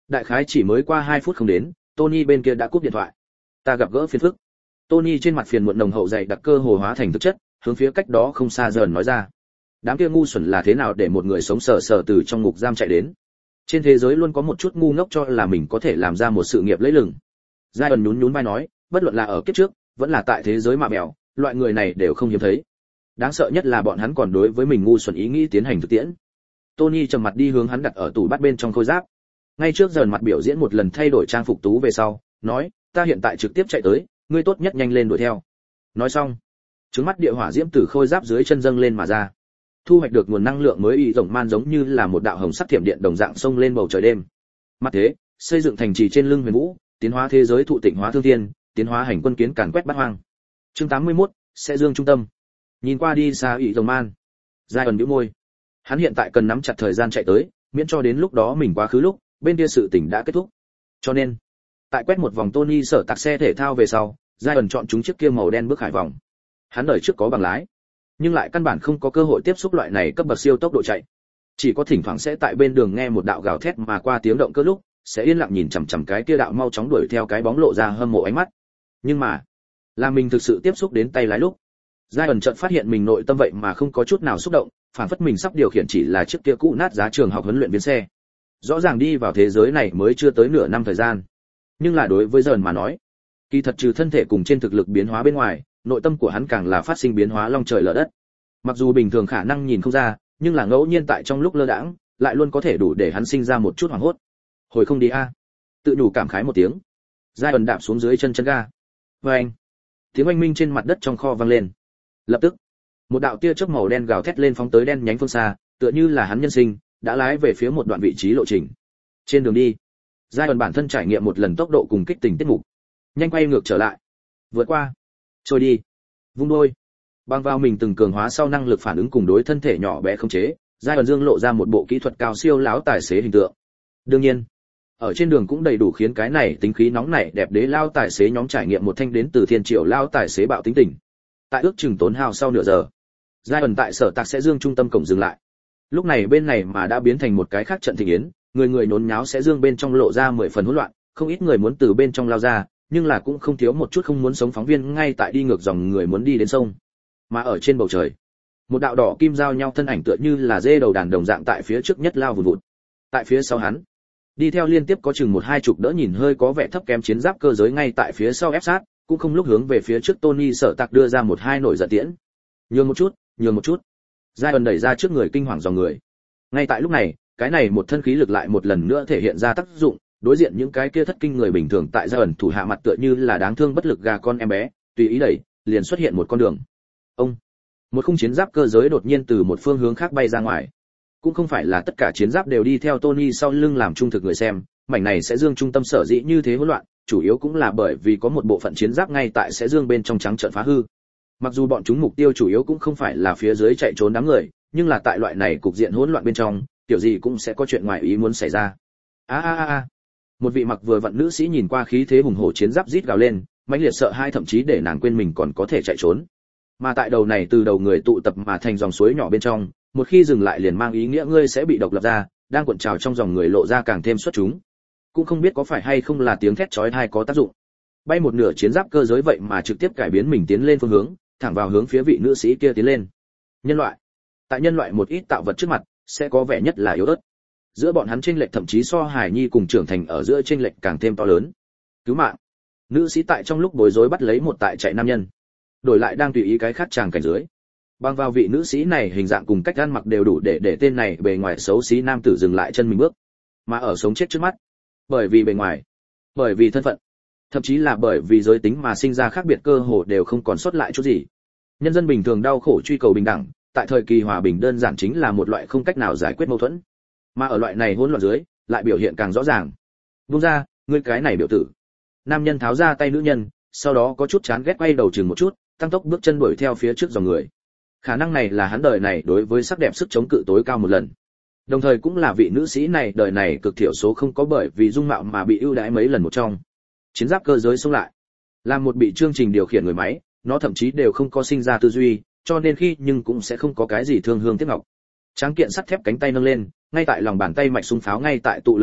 Đại khái chỉ mới qua hai phút không đến, Tony bên kia đã cúp điện thoại. Ta gặp gỡ phiền phức. Tony trên mặt phiền muộn nồng hậu dày đặc cơ hồ hóa thành thực chất, hướng phía cách đó không xa dần nói ra. Đám kia ngu xuẩn là thế nào để một người sống sờ sờ từ trong ngục giam chạy đến? Trên thế giới luôn có một chút ngu ngốc cho là mình có thể làm ra một sự nghiệp lẫy lừng. Giai ẩn nhún nhún vai nói, bất luận là ở kiếp trước, vẫn là tại thế giới mạ mèo, loại người này đều không hiếm thấy. Đáng sợ nhất là bọn hắn còn đối với mình ngu xuẩn ý nghĩ tiến hành thực tiễn. Tony trầm mặt đi hướng hắn đặt ở tủ bắt bên trong khôi giáp. Ngay trước dần mặt biểu diễn một lần thay đổi trang phục tú về sau, nói, ta hiện tại trực tiếp chạy tới, ngươi tốt nhất nhanh lên đuổi theo. Nói xong, trứng mắt địa hỏa diễm từ khôi giáp dưới chân dâng lên mà ra. Thu hoạch được nguồn năng lượng mới y rồng man giống như là một đạo hồng sắc thiểm điện đồng dạng xông lên bầu trời đêm. Mặt thế, xây dựng thành trì trên lưng huyền vũ, tiến hóa thế giới thụ tịnh hóa thương thiên, tiến hóa hành quân kiến càn quét bát hoang. Chương tám mươi mốt, sẽ dương trung tâm. Nhìn qua đi xa y rồng man, Giai ẩn nhíu môi. Hắn hiện tại cần nắm chặt thời gian chạy tới, miễn cho đến lúc đó mình quá khứ lúc, bên kia sự tình đã kết thúc. Cho nên, tại quét một vòng Tony sở tạc xe thể thao về sau, Giai ẩn chọn chúng chiếc kia màu đen bước hải vòng. Hắn đời trước có bằng lái, nhưng lại căn bản không có cơ hội tiếp xúc loại này cấp bậc siêu tốc độ chạy. Chỉ có thỉnh thoảng sẽ tại bên đường nghe một đạo gào thét mà qua tiếng động cơ lúc, sẽ yên lặng nhìn chằm chằm cái kia đạo mau chóng đuổi theo cái bóng lộ ra hâm mộ ánh mắt. Nhưng mà, là mình thực sự tiếp xúc đến tay lái lúc, Giai ẩn chợt phát hiện mình nội tâm vậy mà không có chút nào xúc động, phản phất mình sắp điều khiển chỉ là chiếc kia cũ nát giá trường học huấn luyện viên xe. Rõ ràng đi vào thế giới này mới chưa tới nửa năm thời gian, nhưng là đối với dần mà nói, kỳ thật trừ thân thể cùng trên thực lực biến hóa bên ngoài, nội tâm của hắn càng là phát sinh biến hóa long trời lở đất. Mặc dù bình thường khả năng nhìn không ra, nhưng là ngẫu nhiên tại trong lúc lơ đãng, lại luôn có thể đủ để hắn sinh ra một chút hoảng hốt. Hồi không đi a. Tự nhủ cảm khái một tiếng. Giai ẩn đạp xuống dưới chân chân ga. Oeng. Tiếng oanh minh trên mặt đất trong kho vang lên. Lập tức, một đạo tia chớp màu đen gào thét lên phóng tới đen nhánh phương xa, tựa như là hắn nhân sinh đã lái về phía một đoạn vị trí lộ trình. Trên đường đi, Giai ẩn bản thân trải nghiệm một lần tốc độ cùng kích tình tiết mục. Nhanh quay ngược trở lại, vượt qua, trôi đi, vung đôi. Bằng vào mình từng cường hóa sau năng lực phản ứng cùng đối thân thể nhỏ bé không chế, Giai ẩn dương lộ ra một bộ kỹ thuật cao siêu láo tài xế hình tượng. Đương nhiên, ở trên đường cũng đầy đủ khiến cái này tính khí nóng nảy đẹp đế lao tài xế nhóm trải nghiệm một thanh đến từ thiên triệu lao tài xế bạo tính tình. Tại ước chừng tốn hao sau nửa giờ, Giai ẩn tại sở tạc sẽ dương trung tâm cổng dừng lại. Lúc này bên này mà đã biến thành một cái khác trận thịnh yến, người người nhốn nháo sẽ dương bên trong lộ ra mười phần hỗn loạn, không ít người muốn từ bên trong lao ra, nhưng là cũng không thiếu một chút không muốn sống phóng viên ngay tại đi ngược dòng người muốn đi đến sông. Mà ở trên bầu trời, một đạo đỏ kim giao nhau thân ảnh tựa như là dê đầu đàn đồng dạng tại phía trước nhất lao vụt vụt. Tại phía sau hắn, đi theo liên tiếp có chừng một hai chục đỡ nhìn hơi có vẻ thấp kém chiến giáp cơ giới ngay tại phía sau ép sát, cũng không lúc hướng về phía trước Tony sở tạc đưa ra một hai nổi giận tiễn. Nhường một chút, nhường một chút. Giai ẩn đẩy ra trước người kinh hoàng dòng người. Ngay tại lúc này, cái này một thân khí lực lại một lần nữa thể hiện ra tác dụng, đối diện những cái kia thất kinh người bình thường tại Giai ẩn thủ hạ mặt tựa như là đáng thương bất lực gà con em bé, tùy ý đẩy, liền xuất hiện một con đường. Ông, một khung chiến giáp cơ giới đột nhiên từ một phương hướng khác bay ra ngoài. Cũng không phải là tất cả chiến giáp đều đi theo Tony sau lưng làm trung thực người xem, mảnh này sẽ dương trung tâm sở dĩ như thế hỗn loạn, chủ yếu cũng là bởi vì có một bộ phận chiến giáp ngay tại sẽ dương bên trong trắng trợn phá hư. Mặc dù bọn chúng mục tiêu chủ yếu cũng không phải là phía dưới chạy trốn đám người, nhưng là tại loại này cục diện hỗn loạn bên trong, kiểu gì cũng sẽ có chuyện ngoài ý muốn xảy ra. A a a. Một vị mặc vừa vặn nữ sĩ nhìn qua khí thế hùng hổ chiến giáp rít gào lên, mãnh liệt sợ hai thậm chí để nàng quên mình còn có thể chạy trốn. Mà tại đầu này từ đầu người tụ tập mà thành dòng suối nhỏ bên trong, một khi dừng lại liền mang ý nghĩa ngươi sẽ bị độc lập ra, đang cuộn trào trong dòng người lộ ra càng thêm xuất chúng. Cũng không biết có phải hay không là tiếng thét chói tai có tác dụng. Bay một nửa chiến giáp cơ giới vậy mà trực tiếp cải biến mình tiến lên phương hướng, thẳng vào hướng phía vị nữ sĩ kia tiến lên. Nhân loại, tại nhân loại một ít tạo vật trước mặt, sẽ có vẻ nhất là yếu ớt. Giữa bọn hắn chênh lệch thậm chí so hài nhi cùng trưởng thành ở giữa chênh lệch càng thêm to lớn. Cứu mạng. Nữ sĩ tại trong lúc bối rối bắt lấy một tại chạy nam nhân, đổi lại đang tùy ý cái khác chàng cảnh dưới. Bằng vào vị nữ sĩ này hình dạng cùng cách ăn mặc đều đủ để để tên này bề ngoài xấu xí nam tử dừng lại chân mình bước, mà ở sống chết trước mắt, bởi vì bề ngoài, bởi vì thân phận, thậm chí là bởi vì giới tính mà sinh ra khác biệt cơ hồ đều không còn sót lại chút gì. Nhân dân bình thường đau khổ truy cầu bình đẳng, tại thời kỳ hòa bình đơn giản chính là một loại không cách nào giải quyết mâu thuẫn, mà ở loại này hỗn loạn dưới, lại biểu hiện càng rõ ràng. Buông ra, ngươi cái này biểu tử. Nam nhân tháo ra tay nữ nhân, sau đó có chút chán ghét quay đầu chừng một chút, tăng tốc bước chân đuổi theo phía trước dòng người. Khả năng này là hắn đời này đối với sắc đẹp sức chống cự tối cao một lần. Đồng thời cũng là vị nữ sĩ này đời này cực thiểu số không có bởi vì dung mạo mà bị ưu đãi mấy lần một trong. Chiến giáp cơ giới xông lại, làm một bị chương trình điều khiển người máy, nó thậm chí đều không có sinh ra tư duy, cho nên khi nhưng cũng sẽ không có cái gì thương hương tiếc ngọc. Tráng kiện sắt thép cánh tay nâng lên, ngay tại lòng bàn tay mạch súng pháo ngay tại tụ lực lúc,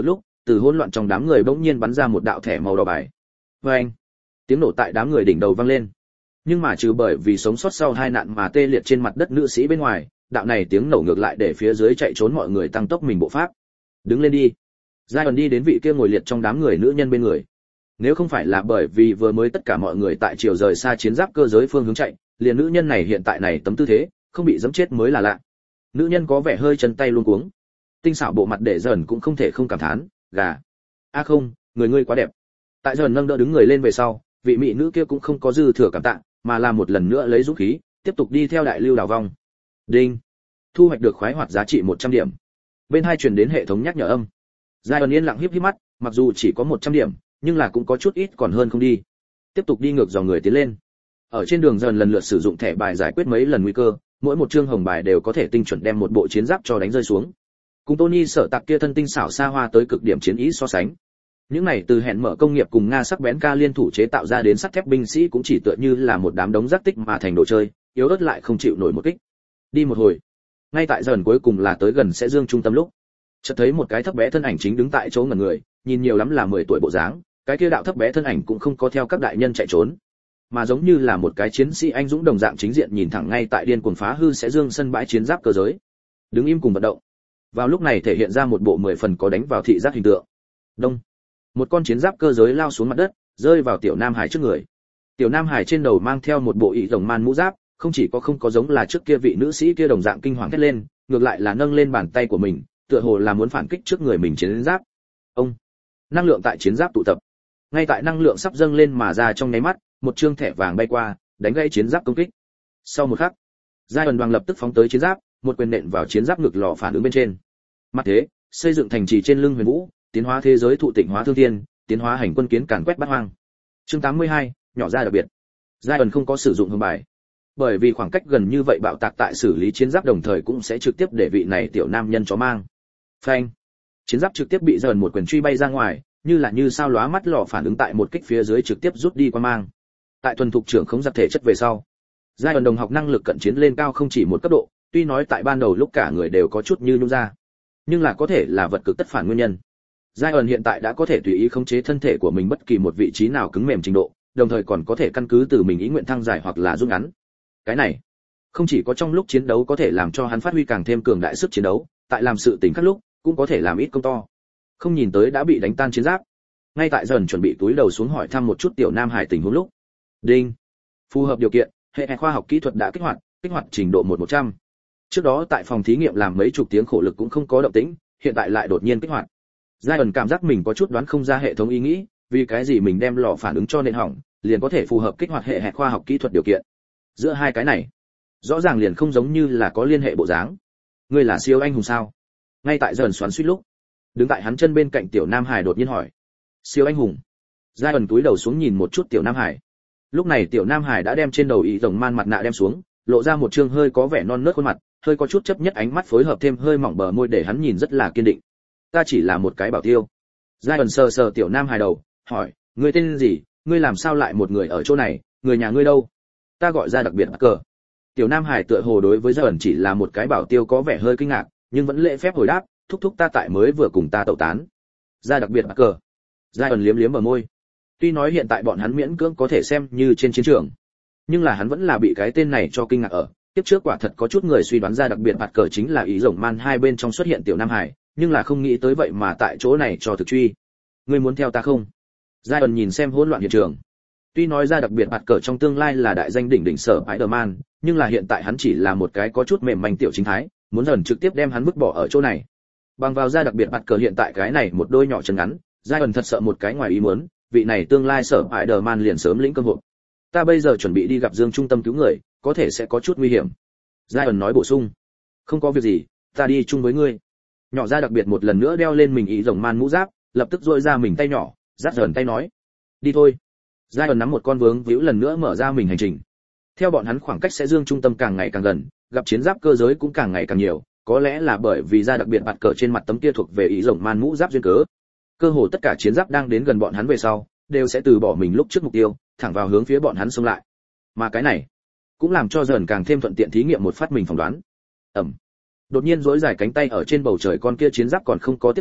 từ hỗn loạn trong đám người bỗng nhiên bắn ra một đạo thẻ màu đỏ bài. Oeng! Tiếng nổ tại đám người đỉnh đầu vang lên. Nhưng mà trừ bởi vì sống sót sau hai nạn mà tê liệt trên mặt đất nữ sĩ bên ngoài, đạo này tiếng nổ ngược lại để phía dưới chạy trốn mọi người tăng tốc mình bộ pháp. Đứng lên đi. Zion đi đến vị kia ngồi liệt trong đám người nữ nhân bên người. Nếu không phải là bởi vì vừa mới tất cả mọi người tại chiều rời xa chiến giáp cơ giới phương hướng chạy, liền nữ nhân này hiện tại này tấm tư thế, không bị giẫm chết mới là lạ. Nữ nhân có vẻ hơi chân tay luống cuống. Tinh xảo bộ mặt để dần cũng không thể không cảm thán, gà. A à không, người ngươi quá đẹp. Tại dần nâng đỡ đứng người lên về sau, vị mỹ nữ kia cũng không có dư thừa cảm tạ, mà là một lần nữa lấy dũng khí, tiếp tục đi theo đại lưu đào vong. Đinh. Thu hoạch được khoái hoạt giá trị một trăm điểm. Bên hai truyền đến hệ thống nhắc nhở âm. Zion yên lặng híp híp mắt, mặc dù chỉ có một trăm điểm, nhưng là cũng có chút ít còn hơn không đi. Tiếp tục đi ngược dòng người tiến lên. Ở trên đường dần lần lượt sử dụng thẻ bài giải quyết mấy lần nguy cơ, mỗi một chương hồng bài đều có thể tinh chuẩn đem một bộ chiến giáp cho đánh rơi xuống. Cùng Tony sở tạc kia thân tinh xảo xa hoa tới cực điểm chiến ý so sánh. Những này từ hẹn mở công nghiệp cùng Nga sắc bén ca liên thủ chế tạo ra đến sắt thép binh sĩ cũng chỉ tựa như là một đám đống rác tích mà thành đồ chơi, yếu ớt lại không chịu nổi một kích. Đi một hồi, ngay tại dần cuối cùng là tới gần sẽ dương trung tâm lúc, chợt thấy một cái thấp bé thân ảnh chính đứng tại chỗ ngẩn người, nhìn nhiều lắm là mười tuổi bộ dáng, cái kia đạo thấp bé thân ảnh cũng không có theo các đại nhân chạy trốn, mà giống như là một cái chiến sĩ anh dũng đồng dạng chính diện nhìn thẳng ngay tại điên cuồng phá hư sẽ dương sân bãi chiến giáp cơ giới. Đứng im cùng vận động. Vào lúc này thể hiện ra một bộ mười phần có đánh vào thị giác hình tượng. Đông. Một con chiến giáp cơ giới lao xuống mặt đất, rơi vào tiểu Nam Hải trước người. Tiểu Nam Hải trên đầu mang theo một bộ ỷ rồng man mũ giáp, không chỉ có không có giống là trước kia vị nữ sĩ kia đồng dạng kinh hoàng thét lên, ngược lại là nâng lên bàn tay của mình, tựa hồ là muốn phản kích trước người mình chiến giáp. Ông. Năng lượng tại chiến giáp tụ tập. Ngay tại năng lượng sắp dâng lên mà ra trong nháy mắt, một trương thẻ vàng bay qua, đánh gãy chiến giáp công kích. Sau một khắc, Zion đoàn lập tức phóng tới chiến giáp, một quyền nện vào chiến giáp ngực lò phản ứng bên trên. Mặt thế, xây dựng thành trì trên lưng Huyền Vũ, tiến hóa thế giới thụ tịnh hóa thương thiên, tiến hóa hành quân kiến càn quét bát hoang. Chương tám mươi hai, nhỏ ra đặc biệt. Zion không có sử dụng hương bài, bởi vì khoảng cách gần như vậy bạo tạc tại xử lý chiến giáp đồng thời cũng sẽ trực tiếp để vị này tiểu nam nhân chó mang. Phanh. Chiến giáp trực tiếp bị Zion một quyền truy bay ra ngoài, như là như sao lóa mắt lò phản ứng tại một kích phía dưới trực tiếp rút đi qua mang. Tại thuần thục trưởng khống giặc thể chất về sau, Zion đồng học năng lực cận chiến lên cao không chỉ một cấp độ, tuy nói tại ban đầu lúc cả người đều có chút như nhung ra, nhưng là có thể là vật cực tất phản nguyên nhân. Zion hiện tại đã có thể tùy ý khống chế thân thể của mình bất kỳ một vị trí nào cứng mềm trình độ, đồng thời còn có thể căn cứ từ mình ý nguyện thăng dài hoặc là rút ngắn. Cái này, không chỉ có trong lúc chiến đấu có thể làm cho hắn phát huy càng thêm cường đại sức chiến đấu, tại làm sự tình khác lúc, cũng có thể làm ít công to. Không nhìn tới đã bị đánh tan chiến giáp. Ngay tại dần chuẩn bị túi đầu xuống hỏi thăm một chút tiểu Nam Hải tình huống lúc. Đinh. Phù hợp điều kiện, hệ khoa học kỹ thuật đã kích hoạt, kích hoạt trình độ một một trăm. Trước đó tại phòng thí nghiệm làm mấy chục tiếng khổ lực cũng không có động tĩnh, hiện tại lại đột nhiên kích hoạt. Zion cảm giác mình có chút đoán không ra hệ thống ý nghĩ, vì cái gì mình đem lò phản ứng cho nên hỏng, liền có thể phù hợp kích hoạt hệ hệ khoa học kỹ thuật điều kiện. Giữa hai cái này, rõ ràng liền không giống như là có liên hệ bộ dáng. Ngươi là siêu anh hùng sao? Ngay tại Zion xoắn suýt lúc, đứng tại hắn chân bên cạnh tiểu Nam Hải đột nhiên hỏi. Siêu anh hùng? Zion túi đầu xuống nhìn một chút tiểu Nam Hải. Lúc này tiểu Nam Hải đã đem trên đầu ý rồng man mặt nạ đem xuống, lộ ra một trương hơi có vẻ non nớt khuôn mặt, hơi có chút chấp nhất ánh mắt phối hợp thêm hơi mỏng bờ môi để hắn nhìn rất là kiên định. Ta chỉ là một cái bảo tiêu. Zion sờ sờ tiểu Nam Hải đầu, hỏi, ngươi tên gì, ngươi làm sao lại một người ở chỗ này, người nhà ngươi đâu? Ta gọi ra đặc biệt cờ. Tiểu Nam Hải tựa hồ đối với Zion chỉ là một cái bảo tiêu có vẻ hơi kinh ngạc, nhưng vẫn lễ phép hồi đáp, thúc thúc ta tại mới vừa cùng ta tẩu tán. Ra đặc biệt cờ. Zion liếm liếm bờ môi. Tuy nói hiện tại bọn hắn miễn cưỡng có thể xem như trên chiến trường, nhưng là hắn vẫn là bị cái tên này cho kinh ngạc ở. Tiếp trước quả thật có chút người suy đoán ra đặc biệt bạt cờ chính là ý rồng man hai bên trong xuất hiện tiểu Nam Hải, nhưng là không nghĩ tới vậy mà tại chỗ này cho thực truy. Ngươi muốn theo ta không? Zion nhìn xem hỗn loạn hiện trường. Tuy nói ra đặc biệt bạt cờ trong tương lai là đại danh đỉnh đỉnh sở Spider-Man, nhưng là hiện tại hắn chỉ là một cái có chút mềm manh tiểu chính thái, muốn dần trực tiếp đem hắn vứt bỏ ở chỗ này. Bằng vào ra đặc biệt bạt cờ hiện tại cái này một đôi nhỏ chân ngắn, Zion thật sợ một cái ngoài ý muốn, vị này tương lai sở Spider-Man liền sớm lĩnh cơ hội. Ta bây giờ chuẩn bị đi gặp Dương trung tâm cứu người, có thể sẽ có chút nguy hiểm. Zion nói bổ sung. Không có việc gì, ta đi chung với ngươi. Nhỏ ra đặc biệt một lần nữa đeo lên mình ý rồng man mũ giáp, lập tức duỗi ra mình tay nhỏ, dắt dần tay nói. Đi thôi. Zion nắm một con vướng víu lần nữa mở ra mình hành trình. Theo bọn hắn khoảng cách sẽ Dương trung tâm càng ngày càng gần, gặp chiến giáp cơ giới cũng càng ngày càng nhiều, có lẽ là bởi vì ra đặc biệt bạt cờ trên mặt tấm kia thuộc về ý rồng man mũ giáp duyên cớ. Cơ hồ tất cả chiến giáp đang đến gần bọn hắn về sau, đều sẽ từ bỏ mình lúc trước mục tiêu, thẳng vào hướng phía bọn hắn xông lại. Mà cái này cũng làm cho dần càng thêm thuận tiện thí nghiệm một phát mình phỏng đoán. Ẩm. Đột nhiên duỗi dài cánh tay ở trên bầu trời con kia chiến giáp còn không có tiếp cận,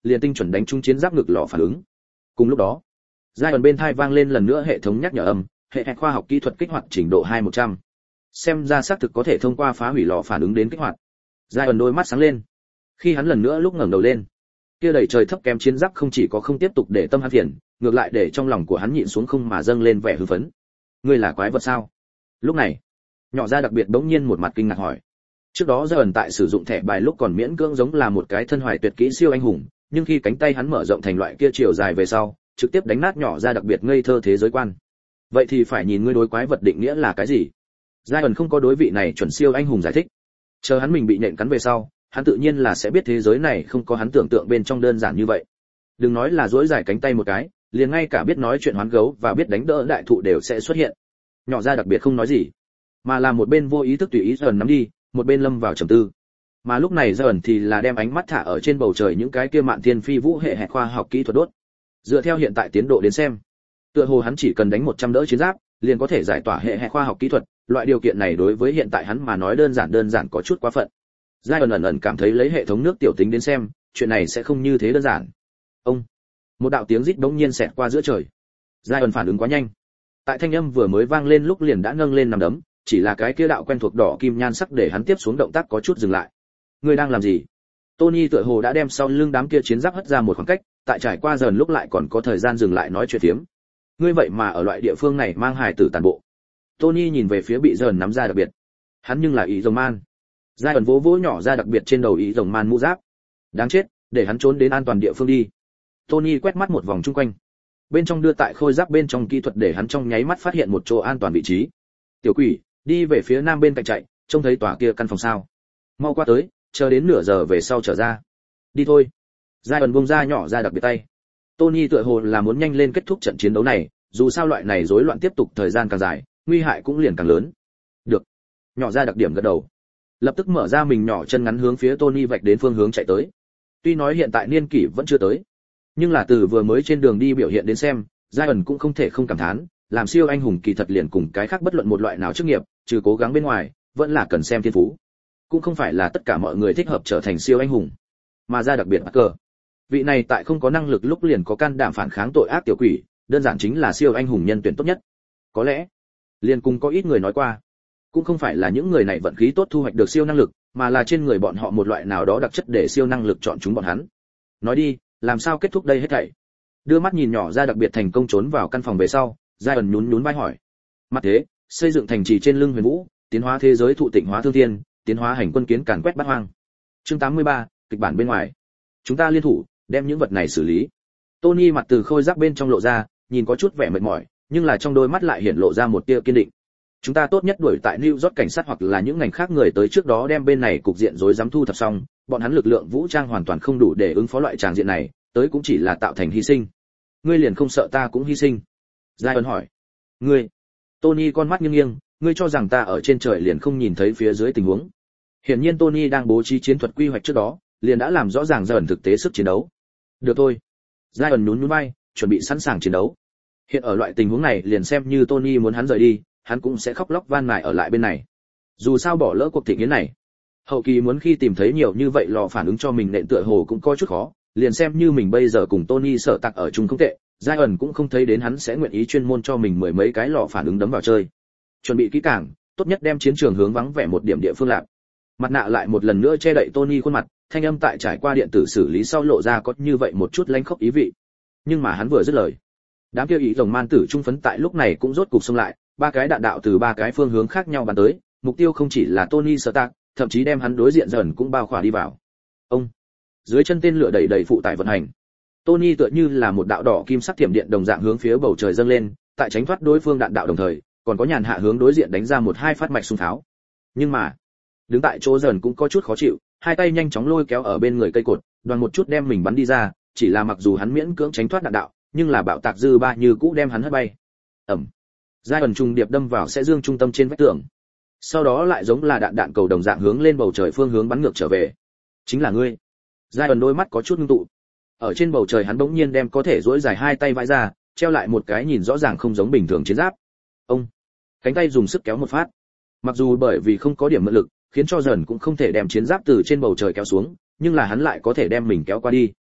liền tinh chuẩn đánh trúng chiến giáp ngực lò phản ứng. Cùng lúc đó, giai đoạn bên tai vang lên lần nữa hệ thống nhắc nhở âm, hệ hẹn khoa học kỹ thuật kích hoạt trình độ hai một trăm. Xem ra xác thực có thể thông qua phá hủy lò phản ứng đến kích hoạt. Giai đoạn đôi mắt sáng lên. Khi hắn lần nữa lúc ngẩng đầu lên, kia đầy trời thấp kém chiến giáp không chỉ có không tiếp tục để tâm hắn phiền, ngược lại để trong lòng của hắn nhịn xuống không mà dâng lên vẻ hưng phấn. Ngươi là quái vật sao? Lúc này, nhỏ ra đặc biệt bỗng nhiên một mặt kinh ngạc hỏi. Trước đó Giai ẩn tại sử dụng thẻ bài lúc còn miễn cưỡng giống là một cái thân hoài tuyệt kỹ siêu anh hùng, nhưng khi cánh tay hắn mở rộng thành loại kia chiều dài về sau, trực tiếp đánh nát nhỏ ra đặc biệt ngây thơ thế giới quan. Vậy thì phải nhìn ngươi đối quái vật định nghĩa là cái gì? Giai ẩn không có đối vị này chuẩn siêu anh hùng giải thích. Chờ hắn mình bị nhện cắn về sau, hắn tự nhiên là sẽ biết thế giới này không có hắn tưởng tượng bên trong đơn giản như vậy. Đừng nói là duỗi dài cánh tay một cái, liền ngay cả biết nói chuyện hoán gấu và biết đánh đỡ đại thụ đều sẽ xuất hiện. Nhỏ ra đặc biệt không nói gì, mà là một bên vô ý thức tùy ý dần nắm đi, một bên lâm vào trầm tư. Mà lúc này dần thì là đem ánh mắt thả ở trên bầu trời những cái kia mạn thiên phi vũ hệ hệ khoa học kỹ thuật đốt. Dựa theo hiện tại tiến độ đến xem, tựa hồ hắn chỉ cần đánh một trăm đỡ chiến giáp, liền có thể giải tỏa hệ hệ khoa học kỹ thuật, loại điều kiện này đối với hiện tại hắn mà nói đơn giản đơn giản có chút quá phận. Giai ẩn ẩn ẩn cảm thấy lấy hệ thống nước tiểu tính đến xem, chuyện này sẽ không như thế đơn giản. Ông, một đạo tiếng rít bỗng nhiên xẹt qua giữa trời. Giai ẩn phản ứng quá nhanh, tại thanh âm vừa mới vang lên lúc liền đã nâng lên nằm đấm, chỉ là cái kia đạo quen thuộc đỏ kim nhan sắc để hắn tiếp xuống động tác có chút dừng lại. Ngươi đang làm gì? Tony tựa hồ đã đem sau lưng đám kia chiến giáp hất ra một khoảng cách, tại trải qua dần lúc lại còn có thời gian dừng lại nói chuyện tiếm. Ngươi vậy mà ở loại địa phương này mang hài tử tàn bộ. Tony nhìn về phía bị dần nắm ra đặc biệt. Hắn nhưng là ý rồng man. Giai ẩn vỗ vỗ nhỏ ra đặc biệt trên đầu ý rồng man mũ giáp. Đáng chết, để hắn trốn đến an toàn địa phương đi. Tony quét mắt một vòng chung quanh. Bên trong đưa tại khôi giáp bên trong kỹ thuật để hắn trong nháy mắt phát hiện một chỗ an toàn vị trí. Tiểu quỷ, đi về phía nam bên cạnh chạy, trông thấy tòa kia căn phòng sao? Mau qua tới, chờ đến nửa giờ về sau trở ra. Đi thôi. Giai ẩn buông ra nhỏ ra đặc biệt tay. Tony tựa hồ là muốn nhanh lên kết thúc trận chiến đấu này, dù sao loại này rối loạn tiếp tục thời gian càng dài, nguy hại cũng liền càng lớn. Được. Nhỏ ra đặc điểm gật đầu. Lập tức mở ra mình nhỏ chân ngắn hướng phía Tony vạch đến phương hướng chạy tới. Tuy nói hiện tại niên kỷ vẫn chưa tới, nhưng là từ vừa mới trên đường đi biểu hiện đến xem, Giai ẩn cũng không thể không cảm thán, làm siêu anh hùng kỳ thật liền cùng cái khác bất luận một loại nào chức nghiệp, trừ cố gắng bên ngoài, vẫn là cần xem thiên phú. Cũng không phải là tất cả mọi người thích hợp trở thành siêu anh hùng, mà ra đặc biệt Parker. Vị này tại không có năng lực lúc liền có can đảm phản kháng tội ác tiểu quỷ, đơn giản chính là siêu anh hùng nhân tuyển tốt nhất. Có lẽ, liền cùng có ít người nói qua, cũng không phải là những người này vận khí tốt thu hoạch được siêu năng lực, mà là trên người bọn họ một loại nào đó đặc chất để siêu năng lực chọn chúng bọn hắn. Nói đi, làm sao kết thúc đây hết thảy? Đưa mắt nhìn nhỏ ra đặc biệt thành công trốn vào căn phòng về sau, Giai ẩn nhún nhún vai hỏi. Mặt thế, xây dựng thành trì trên lưng huyền vũ, tiến hóa thế giới thụ tịnh hóa thương thiên, tiến hóa hành quân kiến càn quét bát hoang. Chương tám mươi ba, kịch bản bên ngoài. Chúng ta liên thủ, đem những vật này xử lý. Tony mặt từ khôi giáp bên trong lộ ra, nhìn có chút vẻ mệt mỏi, nhưng là trong đôi mắt lại hiện lộ ra một tia kiên định. Chúng ta tốt nhất đuổi tại New York cảnh sát hoặc là những ngành khác người tới trước đó đem bên này cục diện rối rắm thu thập xong, bọn hắn lực lượng vũ trang hoàn toàn không đủ để ứng phó loại tràng diện này, tới cũng chỉ là tạo thành hy sinh. Ngươi liền không sợ ta cũng hy sinh? Giai ẩn hỏi. Ngươi? Tony con mắt nghiêng nghiêng, ngươi cho rằng ta ở trên trời liền không nhìn thấy phía dưới tình huống? Hiển nhiên Tony đang bố trí chiến thuật quy hoạch trước đó, liền đã làm rõ ràng Giai ẩn thực tế sức chiến đấu. Được thôi. Giai ẩn nhún nhún vai, chuẩn bị sẵn sàng chiến đấu. Hiện ở loại tình huống này liền xem như Tony muốn hắn rời đi, hắn cũng sẽ khóc lóc van nài ở lại bên này. Dù sao bỏ lỡ cuộc thị nghiến này, hậu kỳ muốn khi tìm thấy nhiều như vậy lò phản ứng cho mình nện tựa hồ cũng có chút khó, liền xem như mình bây giờ cùng Tony sở tặc ở chung không tệ, Giai ẩn cũng không thấy đến hắn sẽ nguyện ý chuyên môn cho mình mười mấy cái lò phản ứng đấm vào chơi. Chuẩn bị kỹ càng, tốt nhất đem chiến trường hướng vắng vẻ một điểm địa phương lạc. Mặt nạ lại một lần nữa che đậy Tony khuôn mặt, thanh âm tại trải qua điện tử xử lý sau lộ ra có như vậy một chút lanh khốc ý vị. Nhưng mà hắn vừa dứt lời, đám kia ý rồng man tử trung phấn tại lúc này cũng rốt cục xông lại, ba cái đạn đạo từ ba cái phương hướng khác nhau bắn tới, mục tiêu không chỉ là Tony Stark, thậm chí đem hắn đối diện dần cũng bao khỏa đi vào. Ông, dưới chân tên lửa đẩy đẩy phụ tải vận hành, Tony tựa như là một đạo đỏ kim sắc thiểm điện đồng dạng hướng phía bầu trời dâng lên, tại tránh thoát đối phương đạn đạo đồng thời, còn có nhàn hạ hướng đối diện đánh ra một hai phát mạch xung pháo. Nhưng mà, đứng tại chỗ dần cũng có chút khó chịu, hai tay nhanh chóng lôi kéo ở bên người cây cột, đoàn một chút đem mình bắn đi ra, chỉ là mặc dù hắn miễn cưỡng tránh thoát đạn đạo, nhưng là bạo tạc dư ba như cũ đem hắn hất bay. Ầm. Giai ẩn trùng điệp đâm vào sẽ dương trung tâm trên vách tường. Sau đó lại giống là đạn đạn cầu đồng dạng hướng lên bầu trời phương hướng bắn ngược trở về. Chính là ngươi. Giai ẩn đôi mắt có chút ngưng tụ. Ở trên bầu trời hắn bỗng nhiên đem có thể duỗi dài hai tay vãi ra, treo lại một cái nhìn rõ ràng không giống bình thường chiến giáp. Ông, cánh tay dùng sức kéo một phát. Mặc dù bởi vì không có điểm mượn lực, khiến cho dần cũng không thể đem chiến giáp từ trên bầu trời kéo xuống, nhưng là hắn lại có thể đem mình kéo qua đi.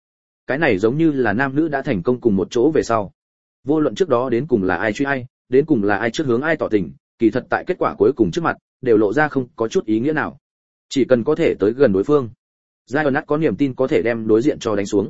cái này giống như là nam nữ đã thành công cùng một chỗ về sau. Vô luận trước đó đến cùng là ai truy ai, đến cùng là ai trước hướng ai tỏ tình, kỳ thật tại kết quả cuối cùng trước mặt, đều lộ ra không có chút ý nghĩa nào. Chỉ cần có thể tới gần đối phương, Zion có niềm tin có thể đem đối diện cho đánh xuống.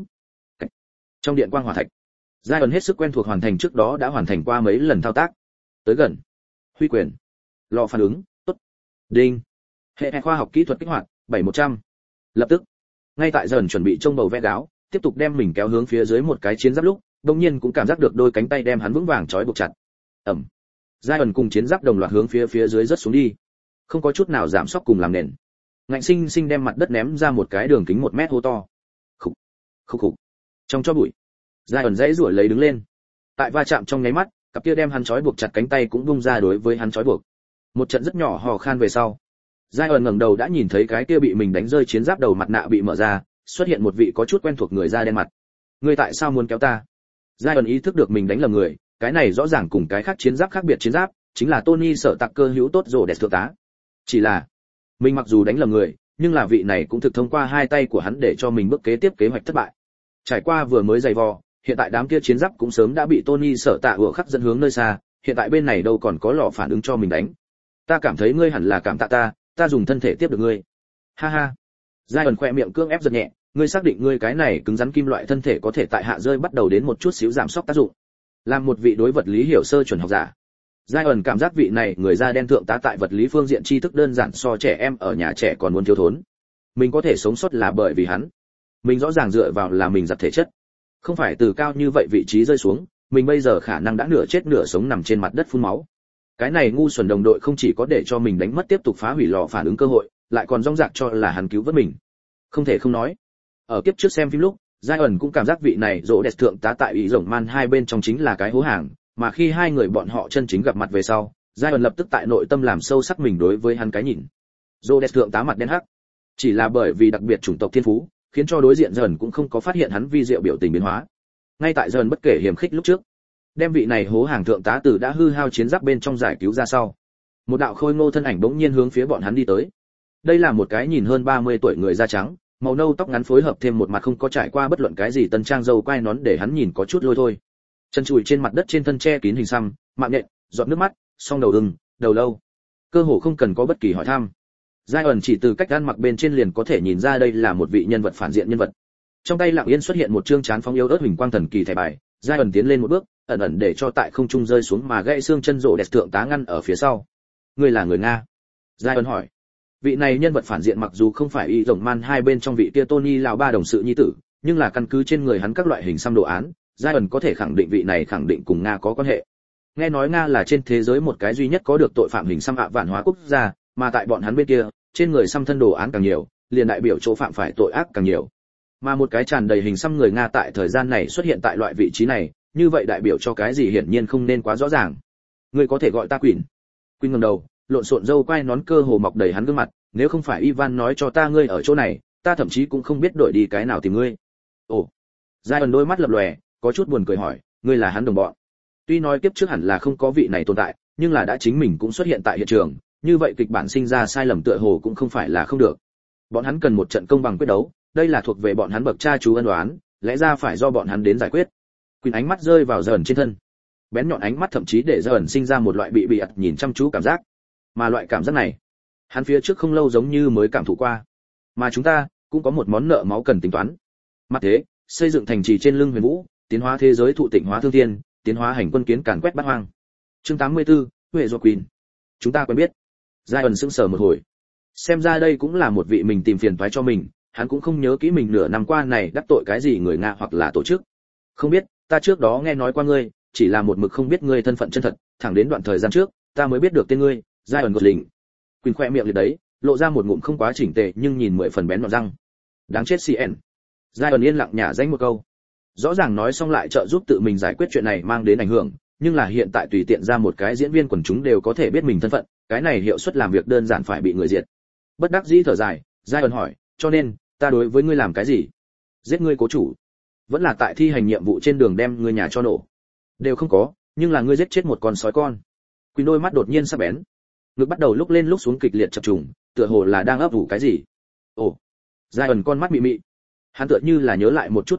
Trong điện quang hỏa thạch, Zion hết sức quen thuộc hoàn thành trước đó đã hoàn thành qua mấy lần thao tác. Tới gần, huy quyền, lò phản ứng, tốt. Đinh. Hệ khoa học kỹ thuật kích hoạt, bảy một trăm. Lập tức, ngay tại dần chuẩn bị trông bầu vẽ gáo, tiếp tục đem mình kéo hướng phía dưới một cái chiến giáp lúc, đột nhiên cũng cảm giác được đôi cánh tay đem hắn vững vàng trói buộc chặt. Ầm. Zion cùng chiến giáp đồng loạt hướng phía phía dưới rất xuống đi, không có chút nào giảm sóc cùng làm nền. Ngạnh sinh sinh đem mặt đất ném ra một cái đường kính một mét hố to. Khục, khục khục. Trong cho bụi, Zion dãy rủa lấy đứng lên. Tại va chạm trong nháy mắt, cặp kia đem hắn trói buộc chặt cánh tay cũng bung ra đối với hắn trói buộc. Một trận rất nhỏ hò khan về sau, Zion ngẩng đầu đã nhìn thấy cái kia bị mình đánh rơi chiến giáp đầu mặt nạ bị mở ra, xuất hiện một vị có chút quen thuộc người da đen mặt. Ngươi tại sao muốn kéo ta? Zion ý thức được mình đánh lầm người, cái này rõ ràng cùng cái khác chiến giáp khác biệt chiến giáp, chính là Tony sở tạc cơ hữu tốt rồ đẹp thượng tá. Chỉ là, mình mặc dù đánh lầm người, nhưng là vị này cũng thực thông qua hai tay của hắn để cho mình bước kế tiếp kế hoạch thất bại. Trải qua vừa mới dày vò, hiện tại đám kia chiến giáp cũng sớm đã bị Tony sở tạ ủa khắc dẫn hướng nơi xa, hiện tại bên này đâu còn có lò phản ứng cho mình đánh. Ta cảm thấy ngươi hẳn là cảm tạ ta, ta dùng thân thể tiếp được ngươi. Ha ha. Zion khỏe miệng cương ép giật nhẹ, ngươi xác định ngươi cái này cứng rắn kim loại thân thể có thể tại hạ rơi bắt đầu đến một chút xíu giảm sóc tác dụng. Làm một vị đối vật lý hiểu sơ chuẩn học giả, Zion cảm giác vị này người da đen thượng tá tại vật lý phương diện tri thức đơn giản so trẻ em ở nhà trẻ còn muốn thiếu thốn. Mình có thể sống sót là bởi vì hắn. Mình rõ ràng dựa vào là mình giặt thể chất. Không phải từ cao như vậy vị trí rơi xuống, mình bây giờ khả năng đã nửa chết nửa sống nằm trên mặt đất phun máu. Cái này ngu xuẩn đồng đội không chỉ có để cho mình đánh mất tiếp tục phá hủy lò phản ứng cơ hội, lại còn rong rạc cho là hắn cứu vớt mình. Không thể không nói. Ở kiếp trước xem phim lúc, Zion cũng cảm giác vị này rỗ đẹp thượng tá tại ý rồng man hai bên trong chính là cái hố hàng, mà khi hai người bọn họ chân chính gặp mặt về sau, Zion lập tức tại nội tâm làm sâu sắc mình đối với hắn cái nhìn. Rỗ đẹp thượng tá mặt đen hắc, chỉ là bởi vì đặc biệt chủng tộc thiên phú, khiến cho đối diện dần cũng không có phát hiện hắn vi diệu biểu tình biến hóa. Ngay tại dần bất kể hiểm khích lúc trước, đem vị này hố hàng thượng tá tử đã hư hao chiến giáp bên trong giải cứu ra sau, một đạo khôi ngô thân ảnh bỗng nhiên hướng phía bọn hắn đi tới. Đây là một cái nhìn hơn ba mươi tuổi người da trắng, màu nâu tóc ngắn phối hợp thêm một mặt không có trải qua bất luận cái gì tân trang dâu quai nón để hắn nhìn có chút lôi thôi. Chân chùi trên mặt đất trên thân che kín hình xăm, mạng nhện, giọt nước mắt, song đầu ưng, đầu lâu. Cơ hồ không cần có bất kỳ hỏi thăm. Zion chỉ từ cách ăn mặc bên trên liền có thể nhìn ra đây là một vị nhân vật phản diện nhân vật. Trong tay lặng yên xuất hiện một trương chán phóng yếu ớt huỳnh quang thần kỳ thẻ bài, Zion tiến lên một bước, ẩn ẩn để cho tại không trung rơi xuống mà gãy xương chân rộ đẹp thượng tá ngăn ở phía sau. Ngươi là người Nga? Zion hỏi. Vị này nhân vật phản diện mặc dù không phải y rồng man hai bên trong vị kia Tony lão ba đồng sự nhi tử, nhưng là căn cứ trên người hắn các loại hình xăm đồ án, Zion có thể khẳng định vị này khẳng định cùng Nga có quan hệ. Nghe nói Nga là trên thế giới một cái duy nhất có được tội phạm hình xăm ạ vạn hóa quốc gia, mà tại bọn hắn bên kia, trên người xăm thân đồ án càng nhiều, liền đại biểu chỗ phạm phải tội ác càng nhiều. Mà một cái tràn đầy hình xăm người Nga tại thời gian này xuất hiện tại loại vị trí này, như vậy đại biểu cho cái gì hiển nhiên không nên quá rõ ràng. Ngươi có thể gọi ta Quỳnh. Quỳnh ngẩng đầu, lộn xộn râu quai nón cơ hồ mọc đầy hắn gương mặt, nếu không phải Ivan nói cho ta ngươi ở chỗ này, ta thậm chí cũng không biết đổi đi cái nào tìm ngươi. Ồ. Zion đôi mắt lập lòe, có chút buồn cười hỏi, ngươi là hắn đồng bọn. Tuy nói kiếp trước hẳn là không có vị này tồn tại, nhưng là đã chính mình cũng xuất hiện tại hiện trường, như vậy kịch bản sinh ra sai lầm tựa hồ cũng không phải là không được. Bọn hắn cần một trận công bằng quyết đấu, đây là thuộc về bọn hắn bậc cha chú ân oán, lẽ ra phải do bọn hắn đến giải quyết. Quỳnh ánh mắt rơi vào dần trên thân, bén nhọn ánh mắt thậm chí để dần sinh ra một loại bị bị ặt nhìn chăm chú cảm giác, mà loại cảm giác này, hắn phía trước không lâu giống như mới cảm thụ qua. Mà chúng ta cũng có một món nợ máu cần tính toán. Mặt thế, xây dựng thành trì trên lưng Huyền Vũ, tiến hóa thế giới thụ tịnh hóa thương thiên, tiến hóa hành quân kiến càn quét bát hoang. Chương tám mươi tư, Huệ do Quỳnh. Chúng ta quen biết. Zion sững sờ một hồi. Xem ra đây cũng là một vị mình tìm phiền toái cho mình, hắn cũng không nhớ kỹ mình nửa năm qua này đắc tội cái gì người Nga hoặc là tổ chức. Không biết, ta trước đó nghe nói qua ngươi, chỉ là một mực không biết ngươi thân phận chân thật, thẳng đến đoạn thời gian trước, ta mới biết được tên ngươi, Zion Gosling. Quỳnh khoe miệng liệt đấy, lộ ra một ngụm không quá chỉnh tề nhưng nhìn mười phần bén nhọn răng. Đáng chết xê en. Zion yên lặng nhả danh một câu. Rõ ràng nói xong lại trợ giúp tự mình giải quyết chuyện này mang đến ảnh hưởng, nhưng là hiện tại tùy tiện ra một cái diễn viên quần chúng đều có thể biết mình thân phận, cái này hiệu suất làm việc đơn giản phải bị người diệt. Bất đắc dĩ thở dài, Zion hỏi, cho nên, ta đối với ngươi làm cái gì? Giết ngươi cố chủ? Vẫn là tại thi hành nhiệm vụ trên đường đem ngươi nhà cho nổ? Đều không có, nhưng là ngươi giết chết một con sói con. Quỳnh đôi mắt đột nhiên sắc bén, ngực bắt đầu lúc lên lúc xuống kịch liệt chập trùng, tựa hồ là đang ấp ủ cái gì. Ồ, Zion con mắt mị mị, hắn tựa như là nhớ lại một chút đồ vật,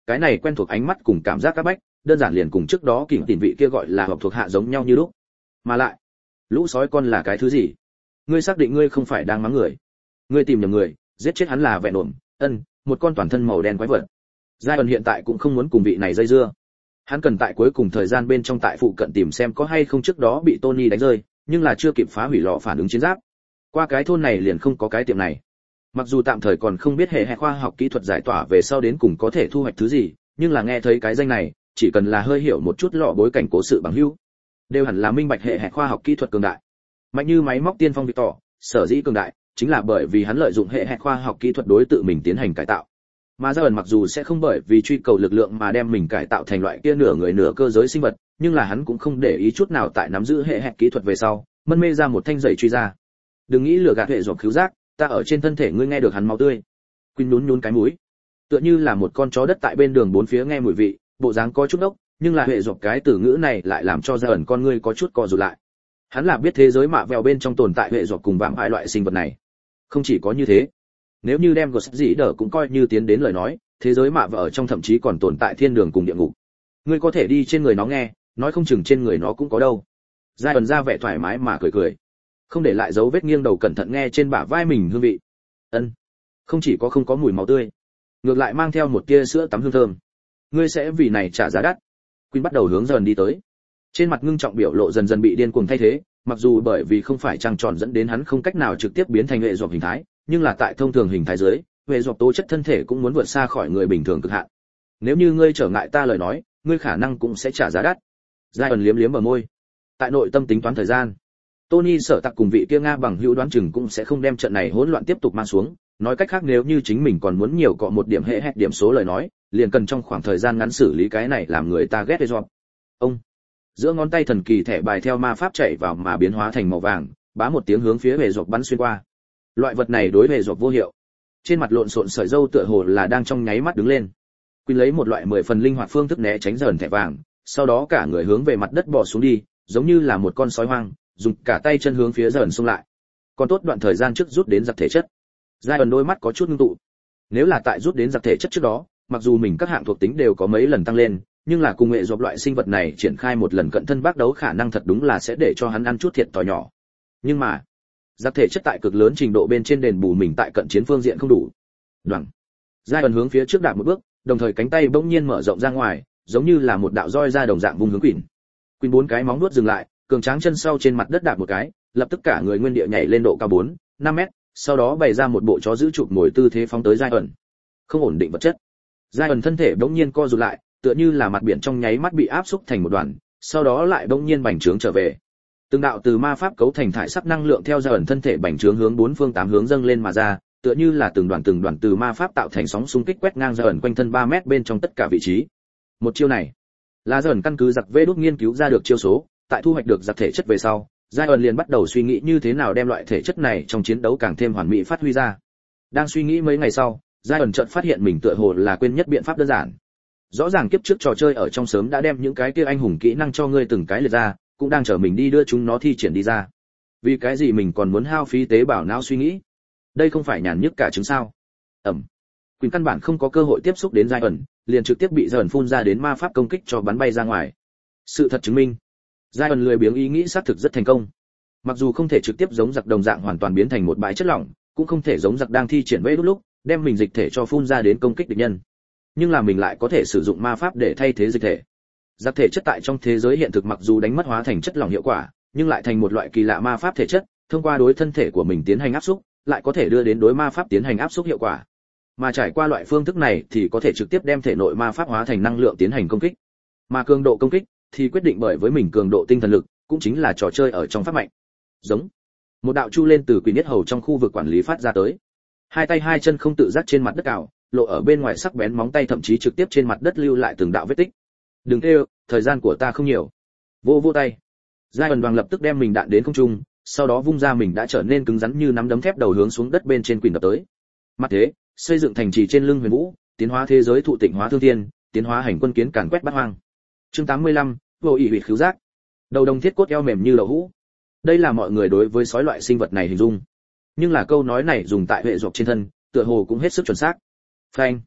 cái này quen thuộc ánh mắt cùng cảm giác các bách, đơn giản liền cùng trước đó kỉnh tiền vị kia gọi là hợp thuộc hạ giống nhau như lúc. Mà lại, lũ sói con là cái thứ gì? Ngươi xác định ngươi không phải đang mắng người? Ngươi tìm nhầm người, giết chết hắn là vẹn ổn, ân, một con toàn thân màu đen quái vật. Giai ẩn hiện tại cũng không muốn cùng vị này dây dưa. Hắn cần tại cuối cùng thời gian bên trong tại phụ cận tìm xem có hay không trước đó bị Tony đánh rơi, nhưng là chưa kịp phá hủy lò phản ứng chiến giáp. Qua cái thôn này liền không có cái tiệm này. Mặc dù tạm thời còn không biết hệ hệ khoa học kỹ thuật giải tỏa về sau đến cùng có thể thu hoạch thứ gì, nhưng là nghe thấy cái danh này, chỉ cần là hơi hiểu một chút lọ bối cảnh cố sự bằng hữu, đều hẳn là minh bạch hệ hệ khoa học kỹ thuật cường đại. Mạnh như máy móc tiên phong Victor, sở dĩ cường đại, chính là bởi vì hắn lợi dụng hệ hệ khoa học kỹ thuật đối tự mình tiến hành cải tạo. Mà Giai ẩn mặc dù sẽ không bởi vì truy cầu lực lượng mà đem mình cải tạo thành loại kia nửa người nửa cơ giới sinh vật, nhưng là hắn cũng không để ý chút nào tại nắm giữ hệ hệ kỹ thuật về sau, mân mê ra một thanh giày truy ra. Đừng nghĩ lừa gạt hệ dọc cứu giác, ta ở trên thân thể ngươi nghe được hắn máu tươi. Quỳnh nhún nhún cái mũi, tựa như là một con chó đất tại bên đường bốn phía nghe mùi vị, bộ dáng có chút đốc, nhưng là hệ dọc cái từ ngữ này lại làm cho Giai ẩn con ngươi có chút co rụt lại. Hắn là biết thế giới mạ vẹo bên trong tồn tại hệ dọc cùng vạm hai loại sinh vật này. Không chỉ có như thế, nếu như đem Ghost dĩ đỡ cũng coi như tiến đến lời nói, thế giới mạ vẹo ở trong thậm chí còn tồn tại thiên đường cùng địa ngục. Ngươi có thể đi trên người nó nghe, nói không chừng trên người nó cũng có đâu. Giai ẩn ra vẻ thoải mái mà cười cười, không để lại dấu vết nghiêng đầu cẩn thận nghe trên bả vai mình hương vị. Ân, không chỉ có không có mùi máu tươi, ngược lại mang theo một tia sữa tắm hương thơm. Ngươi sẽ vì này trả giá đắt. Quỳnh bắt đầu hướng dần đi tới, trên mặt ngưng trọng biểu lộ dần dần bị điên cuồng thay thế, mặc dù bởi vì không phải trăng tròn dẫn đến hắn không cách nào trực tiếp biến thành hệ dọc hình thái, nhưng là tại thông thường hình thái dưới, hệ dọc tố chất thân thể cũng muốn vượt xa khỏi người bình thường cực hạn. Nếu như ngươi trở ngại ta lời nói, ngươi khả năng cũng sẽ trả giá đắt. Giai ẩn liếm liếm bờ môi, tại nội tâm tính toán thời gian. Tony sở tặc cùng vị kia Nga bằng hữu đoán chừng cũng sẽ không đem trận này hỗn loạn tiếp tục mang xuống, nói cách khác nếu như chính mình còn muốn nhiều cọ một điểm hệ hẹt điểm số lời nói, liền cần trong khoảng thời gian ngắn xử lý cái này làm người ta ghét hệ dọc. Ông giữa ngón tay thần kỳ thẻ bài theo ma pháp chạy vào mà biến hóa thành màu vàng, bá một tiếng hướng phía hệ dọc bắn xuyên qua. Loại vật này đối hệ dọc vô hiệu. Trên mặt lộn xộn sợi râu tựa hồ là đang trong nháy mắt đứng lên. Quỳnh lấy một loại mười phần linh hoạt phương thức né tránh dần thẻ vàng, sau đó cả người hướng về mặt đất bò xuống đi, giống như là một con sói hoang, dùng cả tay chân hướng phía dần xung lại. Còn tốt đoạn thời gian trước rút đến giặc thể chất. Giai ẩn đôi mắt có chút ngưng tụ. Nếu là tại rút đến giặc thể chất trước đó, mặc dù mình các hạng thuộc tính đều có mấy lần tăng lên, nhưng là cùng nghệ dọc loại sinh vật này triển khai một lần cận thân bác đấu khả năng thật đúng là sẽ để cho hắn ăn chút thiệt thòi nhỏ. Nhưng mà, giặc thể chất tại cực lớn trình độ bên trên đền bù mình tại cận chiến phương diện không đủ. Đoằng. Giai ẩn hướng phía trước đạp một bước, đồng thời cánh tay bỗng nhiên mở rộng ra ngoài, giống như là một đạo roi ra đồng dạng vung hướng Quỳnh. Quỳnh bốn cái móng nuốt dừng lại, cường tráng chân sau trên mặt đất đạp một cái, lập tức cả người nguyên địa nhảy lên độ cao bốn, năm mét, sau đó bày ra một bộ chó giữ chụp ngồi tư thế phóng tới Giai ẩn. Không ổn định vật chất. Giai ẩn thân thể bỗng nhiên co rụt lại, tựa như là mặt biển trong nháy mắt bị áp xúc thành một đoàn, sau đó lại bỗng nhiên bành trướng trở về. Từng đạo từ ma pháp cấu thành thải sắc năng lượng theo Giai ẩn thân thể bành trướng hướng bốn phương tám hướng dâng lên mà ra, tựa như là từng đoàn từng đoàn từ ma pháp tạo thành sóng xung kích quét ngang Giai ẩn quanh thân ba mét bên trong tất cả vị trí. Một chiêu này, là Giai ẩn căn cứ giặc vê đốt nghiên cứu ra được chiêu số, tại thu hoạch được giặc thể chất về sau, Giai ẩn liền bắt đầu suy nghĩ như thế nào đem loại thể chất này trong chiến đấu càng thêm hoàn mỹ phát huy ra. Đang suy nghĩ mấy ngày sau, Giai ẩn chợt phát hiện mình tựa hồ là quên nhất biện pháp đơn giản. Rõ ràng kiếp trước trò chơi ở trong sớm đã đem những cái kia anh hùng kỹ năng cho ngươi từng cái liệt ra, cũng đang chờ mình đi đưa chúng nó thi triển đi ra. Vì cái gì mình còn muốn hao phí tế bào não suy nghĩ? Đây không phải nhàn nhức cả chứng sao? Ẩm. Quỳnh căn bản không có cơ hội tiếp xúc đến Giai ẩn, liền trực tiếp bị Giai ẩn phun ra đến ma pháp công kích cho bắn bay ra ngoài. Sự thật chứng minh, Giai ẩn lười biếng ý nghĩ xác thực rất thành công. Mặc dù không thể trực tiếp giống giặc đồng dạng hoàn toàn biến thành một bãi chất lỏng, cũng không thể giống giặc đang thi triển vây đốt lúc, đem mình dịch thể cho phun ra đến công kích địch nhân. Nhưng là mình lại có thể sử dụng ma pháp để thay thế dịch thể. Giặc thể chất tại trong thế giới hiện thực mặc dù đánh mất hóa thành chất lỏng hiệu quả, nhưng lại thành một loại kỳ lạ ma pháp thể chất, thông qua đối thân thể của mình tiến hành áp xúc, lại có thể đưa đến đối ma pháp tiến hành áp xúc hiệu quả. Mà trải qua loại phương thức này thì có thể trực tiếp đem thể nội ma pháp hóa thành năng lượng tiến hành công kích. Mà cường độ công kích thì quyết định bởi với mình cường độ tinh thần lực, cũng chính là trò chơi ở trong pháp mạnh. Giống. Một đạo chu lên từ Quỳnh Nhất Hầu trong khu vực quản lý phát ra tới. Hai tay hai chân không tự giác trên mặt đất cào, lộ ở bên ngoài sắc bén móng tay thậm chí trực tiếp trên mặt đất lưu lại từng đạo vết tích. Đừng kêu, thời gian của ta không nhiều. Vô vô tay. Giai ẩn Đoàn lập tức đem mình đạn đến không trung, sau đó vung ra mình đã trở nên cứng rắn như nắm đấm thép đầu hướng xuống đất bên trên Quỳnh đập tới. Mặt thế, xây dựng thành trì trên lưng Huyền Vũ, tiến hóa thế giới thụ tịnh hóa thương thiên, tiến hóa hành quân kiến càn quét bát hoang. Chương tám mươi lăm, vô ỷ huyệt khứu giác. Đầu đồng thiết cốt eo mềm như đậu hũ. Đây là mọi người đối với sói loại sinh vật này hình dung. Nhưng là câu nói này dùng tại hệ dọc trên thân, tựa hồ cũng hết sức chuẩn xác. Phanh.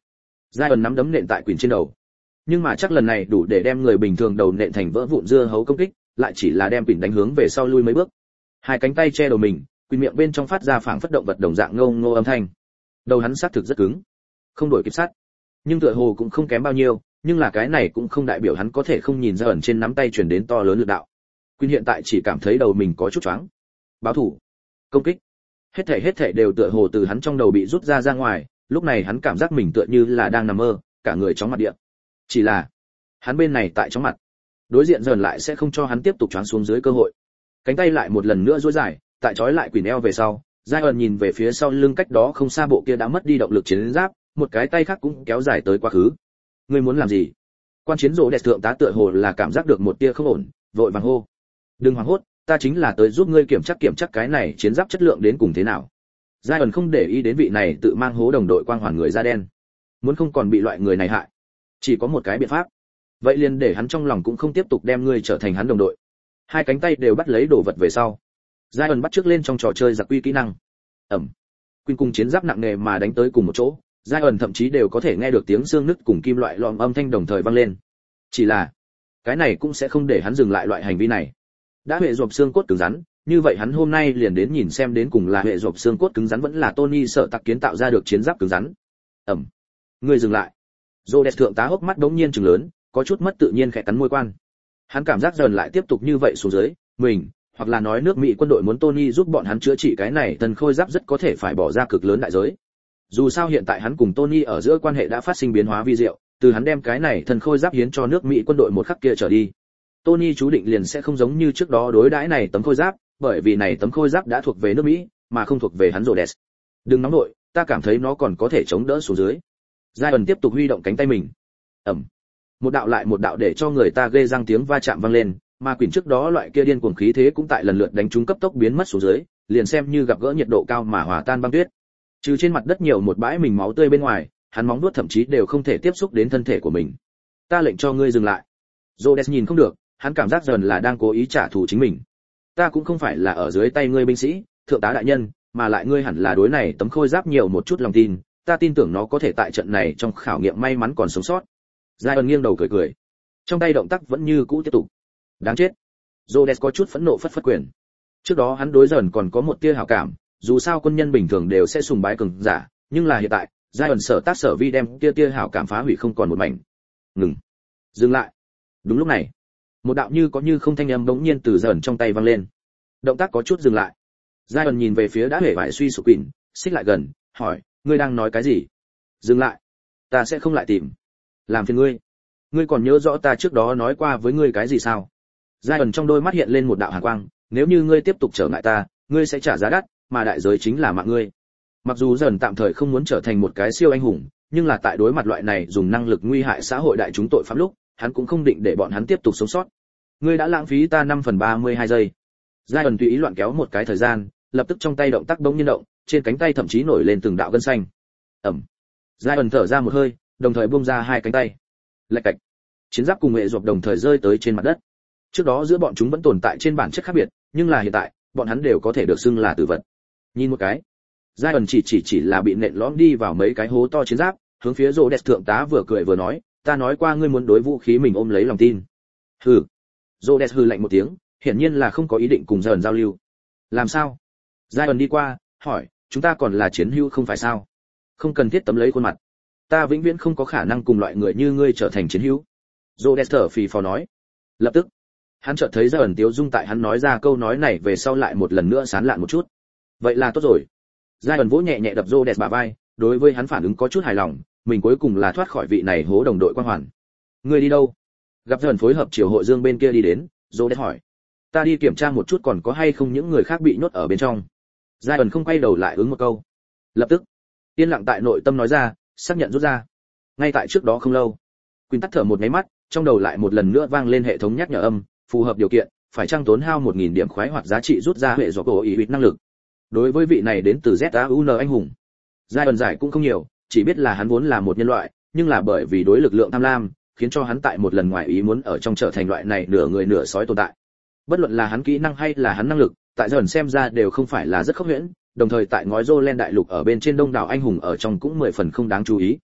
Zion nắm đấm nện tại Quỳnh trên đầu, nhưng mà chắc lần này đủ để đem người bình thường đầu nện thành vỡ vụn dưa hấu công kích, lại chỉ là đem Quỳnh đánh hướng về sau lui mấy bước. Hai cánh tay che đầu mình, Quỳnh miệng bên trong phát ra phảng phất động vật đồng dạng ngô ngô âm thanh. Đầu hắn xác thực rất cứng, không đổi kịp sát, nhưng tựa hồ cũng không kém bao nhiêu, nhưng là cái này cũng không đại biểu hắn có thể không nhìn ra ẩn trên nắm tay truyền đến to lớn lực đạo. Quỳnh hiện tại chỉ cảm thấy đầu mình có chút choáng. Báo thủ, công kích, hết thảy hết thảy đều tựa hồ từ hắn trong đầu bị rút ra ra ngoài, lúc này hắn cảm giác mình tựa như là đang nằm mơ, cả người chóng mặt địa. Chỉ là, hắn bên này tại chóng mặt, đối diện dần lại sẽ không cho hắn tiếp tục choáng xuống dưới cơ hội. Cánh tay lại một lần nữa duỗi dài, tại trói lại Quỳnh eo về sau, Zion nhìn về phía sau lưng cách đó không xa bộ kia đã mất đi động lực chiến giáp, một cái tay khác cũng kéo dài tới quá khứ. Ngươi muốn làm gì? Quan chiến rồ đẹp thượng tá tựa hồ là cảm giác được một tia không ổn, vội vàng hô. Đừng hoảng hốt, ta chính là tới giúp ngươi kiểm tra kiểm tra cái này chiến giáp chất lượng đến cùng thế nào. Zion không để ý đến vị này tự mang hố đồng đội quang hoàn người da đen, muốn không còn bị loại người này hại, chỉ có một cái biện pháp. Vậy liền để hắn trong lòng cũng không tiếp tục đem ngươi trở thành hắn đồng đội. Hai cánh tay đều bắt lấy đồ vật về sau, Zion bắt trước lên trong trò chơi giặc quy kỹ năng. Ẩm. Quỳnh cùng chiến giáp nặng nề mà đánh tới cùng một chỗ, Zion thậm chí đều có thể nghe được tiếng xương nứt cùng kim loại lom âm thanh đồng thời vang lên. Chỉ là, cái này cũng sẽ không để hắn dừng lại loại hành vi này. Đã hệ rộp xương cốt cứng rắn, như vậy hắn hôm nay liền đến nhìn xem đến cùng là hệ rộp xương cốt cứng rắn vẫn là Tony sợ tặc kiến tạo ra được chiến giáp cứng rắn. Ẩm. Ngươi dừng lại. Rhodes thượng tá hốc mắt đống nhiên trừng lớn, có chút mất tự nhiên khẽ cắn môi quan. Hắn cảm giác dần lại tiếp tục như vậy xuống dưới, mình, hoặc là nói nước Mỹ quân đội muốn Tony giúp bọn hắn chữa trị cái này, thần khôi giáp rất có thể phải bỏ ra cực lớn đại giới. Dù sao hiện tại hắn cùng Tony ở giữa quan hệ đã phát sinh biến hóa vi diệu, từ hắn đem cái này thần khôi giáp hiến cho nước Mỹ quân đội một khắc kia trở đi, Tony chú định liền sẽ không giống như trước đó đối đãi này tấm khôi giáp, bởi vì này tấm khôi giáp đã thuộc về nước Mỹ, mà không thuộc về hắn Rhodes. Đừng nóng nội, ta cảm thấy nó còn có thể chống đỡ xuống dưới. Zion tiếp tục huy động cánh tay mình. Ầm. Một đạo lại một đạo để cho người ta ghê răng tiếng va chạm vang lên, mà Quỳnh trước đó loại kia điên cuồng khí thế cũng tại lần lượt đánh trúng cấp tốc biến mất xuống dưới, liền xem như gặp gỡ nhiệt độ cao mà hòa tan băng tuyết. Trừ trên mặt đất nhiều một bãi mình máu tươi bên ngoài, hắn móng vuốt thậm chí đều không thể tiếp xúc đến thân thể của mình. Ta lệnh cho ngươi dừng lại. Rhodes nhìn không được, hắn cảm giác dần là đang cố ý trả thù chính mình. Ta cũng không phải là ở dưới tay ngươi binh sĩ, thượng tá đại nhân, mà lại ngươi hẳn là đối này tấm khôi giáp nhiều một chút lòng tin, ta tin tưởng nó có thể tại trận này trong khảo nghiệm may mắn còn sống sót. Zion nghiêng đầu cười cười, trong tay động tác vẫn như cũ tiếp tục. Đáng chết. Rhodes có chút phẫn nộ phất phất quyền. Trước đó hắn đối dần còn có một tia hảo cảm, dù sao quân nhân bình thường đều sẽ sùng bái cường giả, nhưng là hiện tại, Zion sở tác sở vi đem tia tia hảo cảm phá hủy không còn một mảnh. Ngừng. Dừng lại. Đúng lúc này, một đạo như có như không thanh âm bỗng nhiên từ dần trong tay vang lên. Động tác có chút dừng lại. Zion nhìn về phía đã hề vải suy sụp Quỳnh, xích lại gần, hỏi, ngươi đang nói cái gì? Dừng lại. Ta sẽ không lại tìm. Làm phiền ngươi. Ngươi còn nhớ rõ ta trước đó nói qua với ngươi cái gì sao? Zion trong đôi mắt hiện lên một đạo hàn quang, nếu như ngươi tiếp tục trở ngại ta, ngươi sẽ trả giá đắt, mà đại giới chính là mạng ngươi. Mặc dù dần tạm thời không muốn trở thành một cái siêu anh hùng, nhưng là tại đối mặt loại này dùng năng lực nguy hại xã hội đại chúng tội phạm lúc, hắn cũng không định để bọn hắn tiếp tục sống sót. Ngươi đã lãng phí ta năm phần ba mươi hai giây. Zion tùy ý loạn kéo một cái thời gian, lập tức trong tay động tác bỗng nhiên động, trên cánh tay thậm chí nổi lên từng đạo gân xanh. Ẩm. Zion thở ra một hơi, đồng thời buông ra hai cánh tay. Lạch cạch. Chiến giáp cùng nghệ ruột đồng thời rơi tới trên mặt đất. Trước đó giữa bọn chúng vẫn tồn tại trên bản chất khác biệt, nhưng là hiện tại, bọn hắn đều có thể được xưng là tử vật. Nhìn một cái, Zion chỉ chỉ chỉ là bị nện lõm đi vào mấy cái hố to chiến giáp, hướng phía Rhodes thượng tá vừa cười vừa nói, ta nói qua ngươi muốn đối vũ khí mình ôm lấy lòng tin. Hừ. Rhodes hừ lạnh một tiếng, hiển nhiên là không có ý định cùng Zion giao lưu. Làm sao? Zion đi qua, hỏi, chúng ta còn là chiến hữu không phải sao? Không cần thiết tấm lấy khuôn mặt. Ta vĩnh viễn không có khả năng cùng loại người như ngươi trở thành chiến hữu. Rhodes thở phì phò nói. Lập tức, hắn chợt thấy Zion tiếu dung tại hắn nói ra câu nói này về sau lại một lần nữa sán lạn một chút. Vậy là tốt rồi. Zion vỗ nhẹ nhẹ đập Rhodes bả vai, đối với hắn phản ứng có chút hài lòng, mình cuối cùng là thoát khỏi vị này hố đồng đội quan hoàn. Ngươi đi đâu? Gặp Zion phối hợp chiều hội dương bên kia đi đến, Rhodes hỏi. Ta đi kiểm tra một chút còn có hay không những người khác bị nhốt ở bên trong. Zion không quay đầu lại ứng một câu. Lập tức, yên lặng tại nội tâm nói ra, xác nhận rút ra. Ngay tại trước đó không lâu, Quỳnh tắt thở một cái mắt, trong đầu lại một lần nữa vang lên hệ thống nhắc nhở âm, phù hợp điều kiện, phải trang tốn hao một nghìn điểm khoái hoặc giá trị rút ra hệ do cổ ý năng lực. Đối với vị này đến từ Z A U N anh hùng, Zion giải cũng không nhiều, chỉ biết là hắn vốn là một nhân loại, nhưng là bởi vì đối lực lượng tham lam, khiến cho hắn tại một lần ngoài ý muốn ở trong trở thành loại này nửa người nửa sói tồn tại. Bất luận là hắn kỹ năng hay là hắn năng lực, tại Zion xem ra đều không phải là rất khốc huyễn, đồng thời tại ngói Jolen đại lục ở bên trên đông đảo anh hùng ở trong cũng mười phần không đáng chú ý.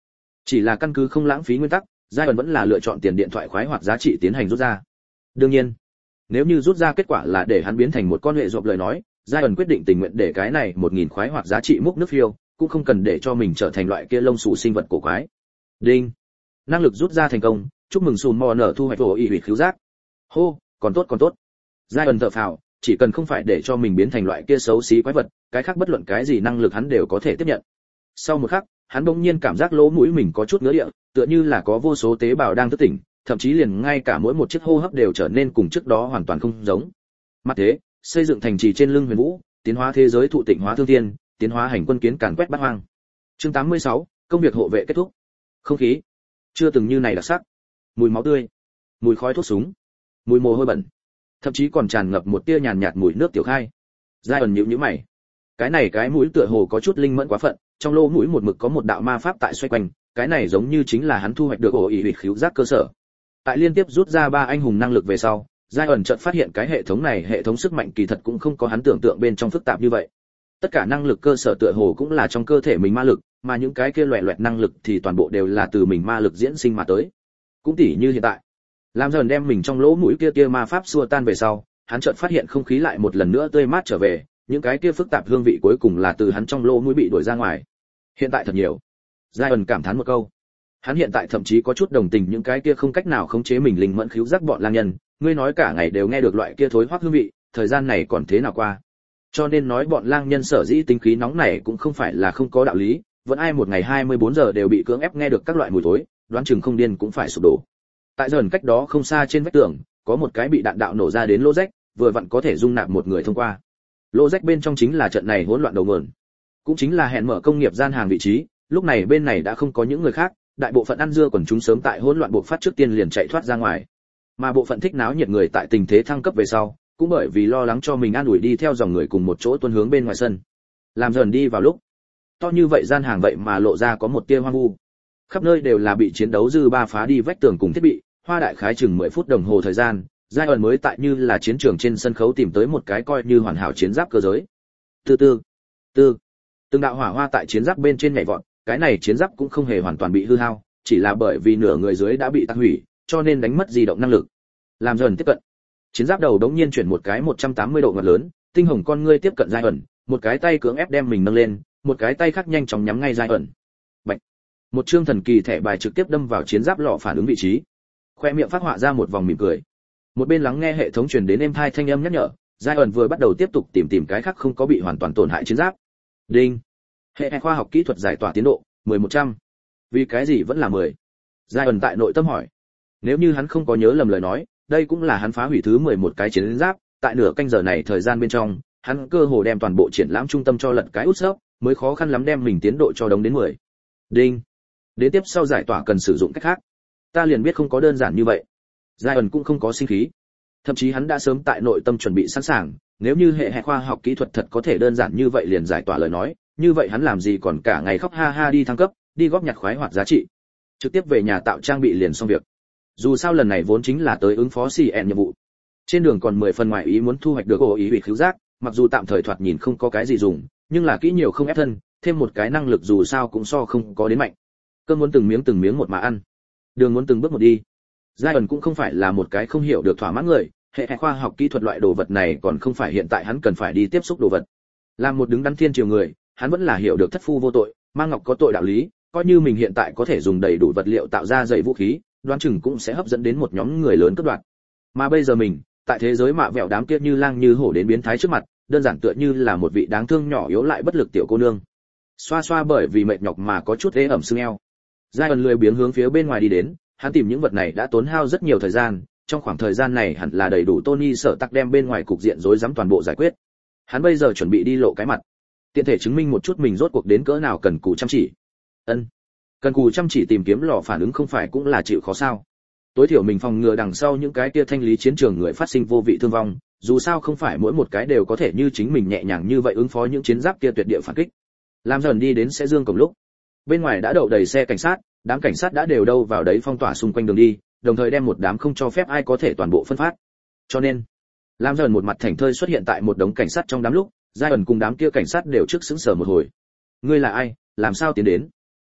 Chỉ là căn cứ không lãng phí nguyên tắc, giai ẩn vẫn là lựa chọn tiền điện thoại khoái hoạt giá trị tiến hành rút ra. Đương nhiên, nếu như rút ra kết quả là để hắn biến thành một con hệ rộp lời nói, giai ẩn quyết định tình nguyện để cái này một nghìn khoái hoạt giá trị múc nước phiêu, cũng không cần để cho mình trở thành loại kia lông xù sinh vật cổ quái. Đinh, năng lực rút ra thành công, chúc mừng sùn mò nở thu hoạch đồ y hủy khiếu giác. Hô, còn tốt còn tốt. Giai ẩn thở phào, chỉ cần không phải để cho mình biến thành loại kia xấu xí quái vật, cái khác bất luận cái gì năng lực hắn đều có thể tiếp nhận. Sau một khắc, hắn bỗng nhiên cảm giác lỗ mũi mình có chút ngứa địa, tựa như là có vô số tế bào đang thức tỉnh, thậm chí liền ngay cả mỗi một chiếc hô hấp đều trở nên cùng trước đó hoàn toàn không giống. Mặt thế, xây dựng thành trì trên lưng Huyền Vũ, tiến hóa thế giới thụ tịnh hóa thương thiên, tiến hóa hành quân kiến càn quét bát hoang. Chương tám mươi sáu, công việc hộ vệ kết thúc. Không khí chưa từng như này đặc sắc. Mùi máu tươi, mùi khói thuốc súng, mùi mồ hôi bẩn, thậm chí còn tràn ngập một tia nhàn nhạt mùi nước tiểu khai. Giai ẩn nhíu nhíu mày. Cái này cái mũi tựa hồ có chút linh mẫn quá phận, trong lỗ mũi một mực có một đạo ma pháp tại xoay quanh, cái này giống như chính là hắn thu hoạch được ổ ỉ huyệt khứu giác cơ sở. Tại liên tiếp rút ra ba anh hùng năng lực về sau, Giai ẩn chợt phát hiện cái hệ thống này hệ thống sức mạnh kỳ thật cũng không có hắn tưởng tượng bên trong phức tạp như vậy. Tất cả năng lực cơ sở tựa hồ cũng là trong cơ thể mình ma lực, mà những cái kia loẻ loẹt năng lực thì toàn bộ đều là từ mình ma lực diễn sinh mà tới. Cũng tỉ như hiện tại, làm dần đem mình trong lỗ mũi kia kia ma pháp xua tan về sau, hắn chợt phát hiện không khí lại một lần nữa tươi mát trở về, những cái kia phức tạp hương vị cuối cùng là từ hắn trong lỗ mũi bị đuổi ra ngoài. Hiện tại thật nhiều. Giai ẩn cảm thán một câu. Hắn hiện tại thậm chí có chút đồng tình những cái kia không cách nào khống chế mình linh mẫn khứu giác bọn lang nhân, ngươi nói cả ngày đều nghe được loại kia thối hoắc hương vị, thời gian này còn thế nào qua? Cho nên nói bọn lang nhân sở dĩ tính khí nóng này cũng không phải là không có đạo lý, vẫn ai một ngày hai mươi bốn giờ đều bị cưỡng ép nghe được các loại mùi thối, đoán chừng không điên cũng phải sụp đổ. Tại dần cách đó không xa trên vách tường, có một cái bị đạn đạo nổ ra đến lỗ rách, vừa vặn có thể dung nạp một người thông qua. Lỗ rách bên trong chính là trận này hỗn loạn đầu nguồn, cũng chính là hẹn mở công nghiệp gian hàng vị trí. Lúc này bên này đã không có những người khác, đại bộ phận ăn dưa quần chúng sớm tại hỗn loạn bộc phát trước tiên liền chạy thoát ra ngoài, mà bộ phận thích náo nhiệt người tại tình thế thăng cấp về sau, cũng bởi vì lo lắng cho mình an ủi đi theo dòng người cùng một chỗ tuôn hướng bên ngoài sân. Làm dần đi vào lúc to như vậy gian hàng vậy mà lộ ra có một tia hoang vu, khắp nơi đều là bị chiến đấu dư ba phá đi vách tường cùng thiết bị. Hoa đại khái chừng mười phút đồng hồ thời gian, giai ẩn mới tại như là chiến trường trên sân khấu tìm tới một cái coi như hoàn hảo chiến giáp cơ giới. Từ từ, từ từng đạo hỏa hoa tại chiến giáp bên trên nhảy vọt, cái này chiến giáp cũng không hề hoàn toàn bị hư hao, chỉ là bởi vì nửa người dưới đã bị tạc hủy, cho nên đánh mất di động năng lực. Làm dần tiếp cận, chiến giáp đầu đống nhiên chuyển một cái một trăm tám mươi độ ngoặt lớn, tinh hồng con ngươi tiếp cận giai ẩn, một cái tay cưỡng ép đem mình nâng lên, một cái tay khác nhanh chóng nhắm ngay giai ẩn. Bạch, một chương thần kỳ thẻ bài trực tiếp đâm vào chiến giáp lọ phản ứng vị trí. Khoe miệng phát họa ra một vòng mỉm cười. Một bên lắng nghe hệ thống truyền đến êm tai thanh âm nhắc nhở, giai ẩn vừa bắt đầu tiếp tục tìm tìm cái khác không có bị hoàn toàn tổn hại chiến giáp. Đinh, hệ khoa học kỹ thuật giải tỏa tiến độ mười một trăm. Vì cái gì vẫn là mười? Giai ẩn tại nội tâm hỏi. Nếu như hắn không có nhớ lầm lời nói, đây cũng là hắn phá hủy thứ mười một cái chiến giáp, tại nửa canh giờ này thời gian bên trong, hắn cơ hồ đem toàn bộ triển lãm trung tâm cho lật cái út sấp, mới khó khăn lắm đem mình tiến độ cho đống đến mười. Đinh. Đến tiếp sau giải tỏa cần sử dụng cách khác. Ta liền biết không có đơn giản như vậy. Giai ẩn cũng không có sinh khí. Thậm chí hắn đã sớm tại nội tâm chuẩn bị sẵn sàng, nếu như hệ hệ khoa học kỹ thuật thật có thể đơn giản như vậy liền giải tỏa lời nói, như vậy hắn làm gì còn cả ngày khóc ha ha đi thăng cấp, đi góp nhặt khoái hoạt giá trị. Trực tiếp về nhà tạo trang bị liền xong việc. Dù sao lần này vốn chính là tới ứng phó xê en nhiệm vụ. Trên đường còn mười phần ngoại ý muốn thu hoạch được ổ ý hủy khứu giác, mặc dù tạm thời thoạt nhìn không có cái gì dùng, nhưng là kỹ nhiều không ép thân, thêm một cái năng lực dù sao cũng so không có đến mạnh. Cơm muốn từng miếng từng miếng một mà ăn, đường muốn từng bước một đi. Giai ẩn cũng không phải là một cái không hiểu được thỏa mãn người, hệ khoa học kỹ thuật loại đồ vật này còn không phải hiện tại hắn cần phải đi tiếp xúc đồ vật. Làm một đứng đắn thiên triều người, hắn vẫn là hiểu được thất phu vô tội, mang ngọc có tội đạo lý, coi như mình hiện tại có thể dùng đầy đủ vật liệu tạo ra dày vũ khí, đoán chừng cũng sẽ hấp dẫn đến một nhóm người lớn cướp đoạt. Mà bây giờ mình, tại thế giới mạ vẹo đám kia như lang như hổ đến biến thái trước mặt, đơn giản tựa như là một vị đáng thương nhỏ yếu lại bất lực tiểu cô nương. Xoa xoa bởi vì mệt nhọc mà có chút ế ẩm sưng eo. Giai ẩn lười biếng hướng phía bên ngoài đi đến, hắn tìm những vật này đã tốn hao rất nhiều thời gian, trong khoảng thời gian này hẳn là đầy đủ Tony Sở Tắc đem bên ngoài cục diện rối rắm toàn bộ giải quyết. Hắn bây giờ chuẩn bị đi lộ cái mặt, tiện thể chứng minh một chút mình rốt cuộc đến cỡ nào cần cù chăm chỉ. Ân, cần cù chăm chỉ tìm kiếm lò phản ứng không phải cũng là chịu khó sao? Tối thiểu mình phòng ngừa đằng sau những cái kia thanh lý chiến trường người phát sinh vô vị thương vong, dù sao không phải mỗi một cái đều có thể như chính mình nhẹ nhàng như vậy ứng phó những chiến giáp kia tuyệt địa phản kích. Làm dần đi đến sẽ dương cổng lúc, bên ngoài đã đậu đầy xe cảnh sát, đám cảnh sát đã đều đâu vào đấy phong tỏa xung quanh đường đi, đồng thời đem một đám không cho phép ai có thể toàn bộ phân phát. Cho nên, làm dần một mặt thảnh thơi xuất hiện tại một đống cảnh sát trong đám lúc, Giai ẩn cùng đám kia cảnh sát đều trước sững sờ một hồi. Ngươi là ai, làm sao tiến đến?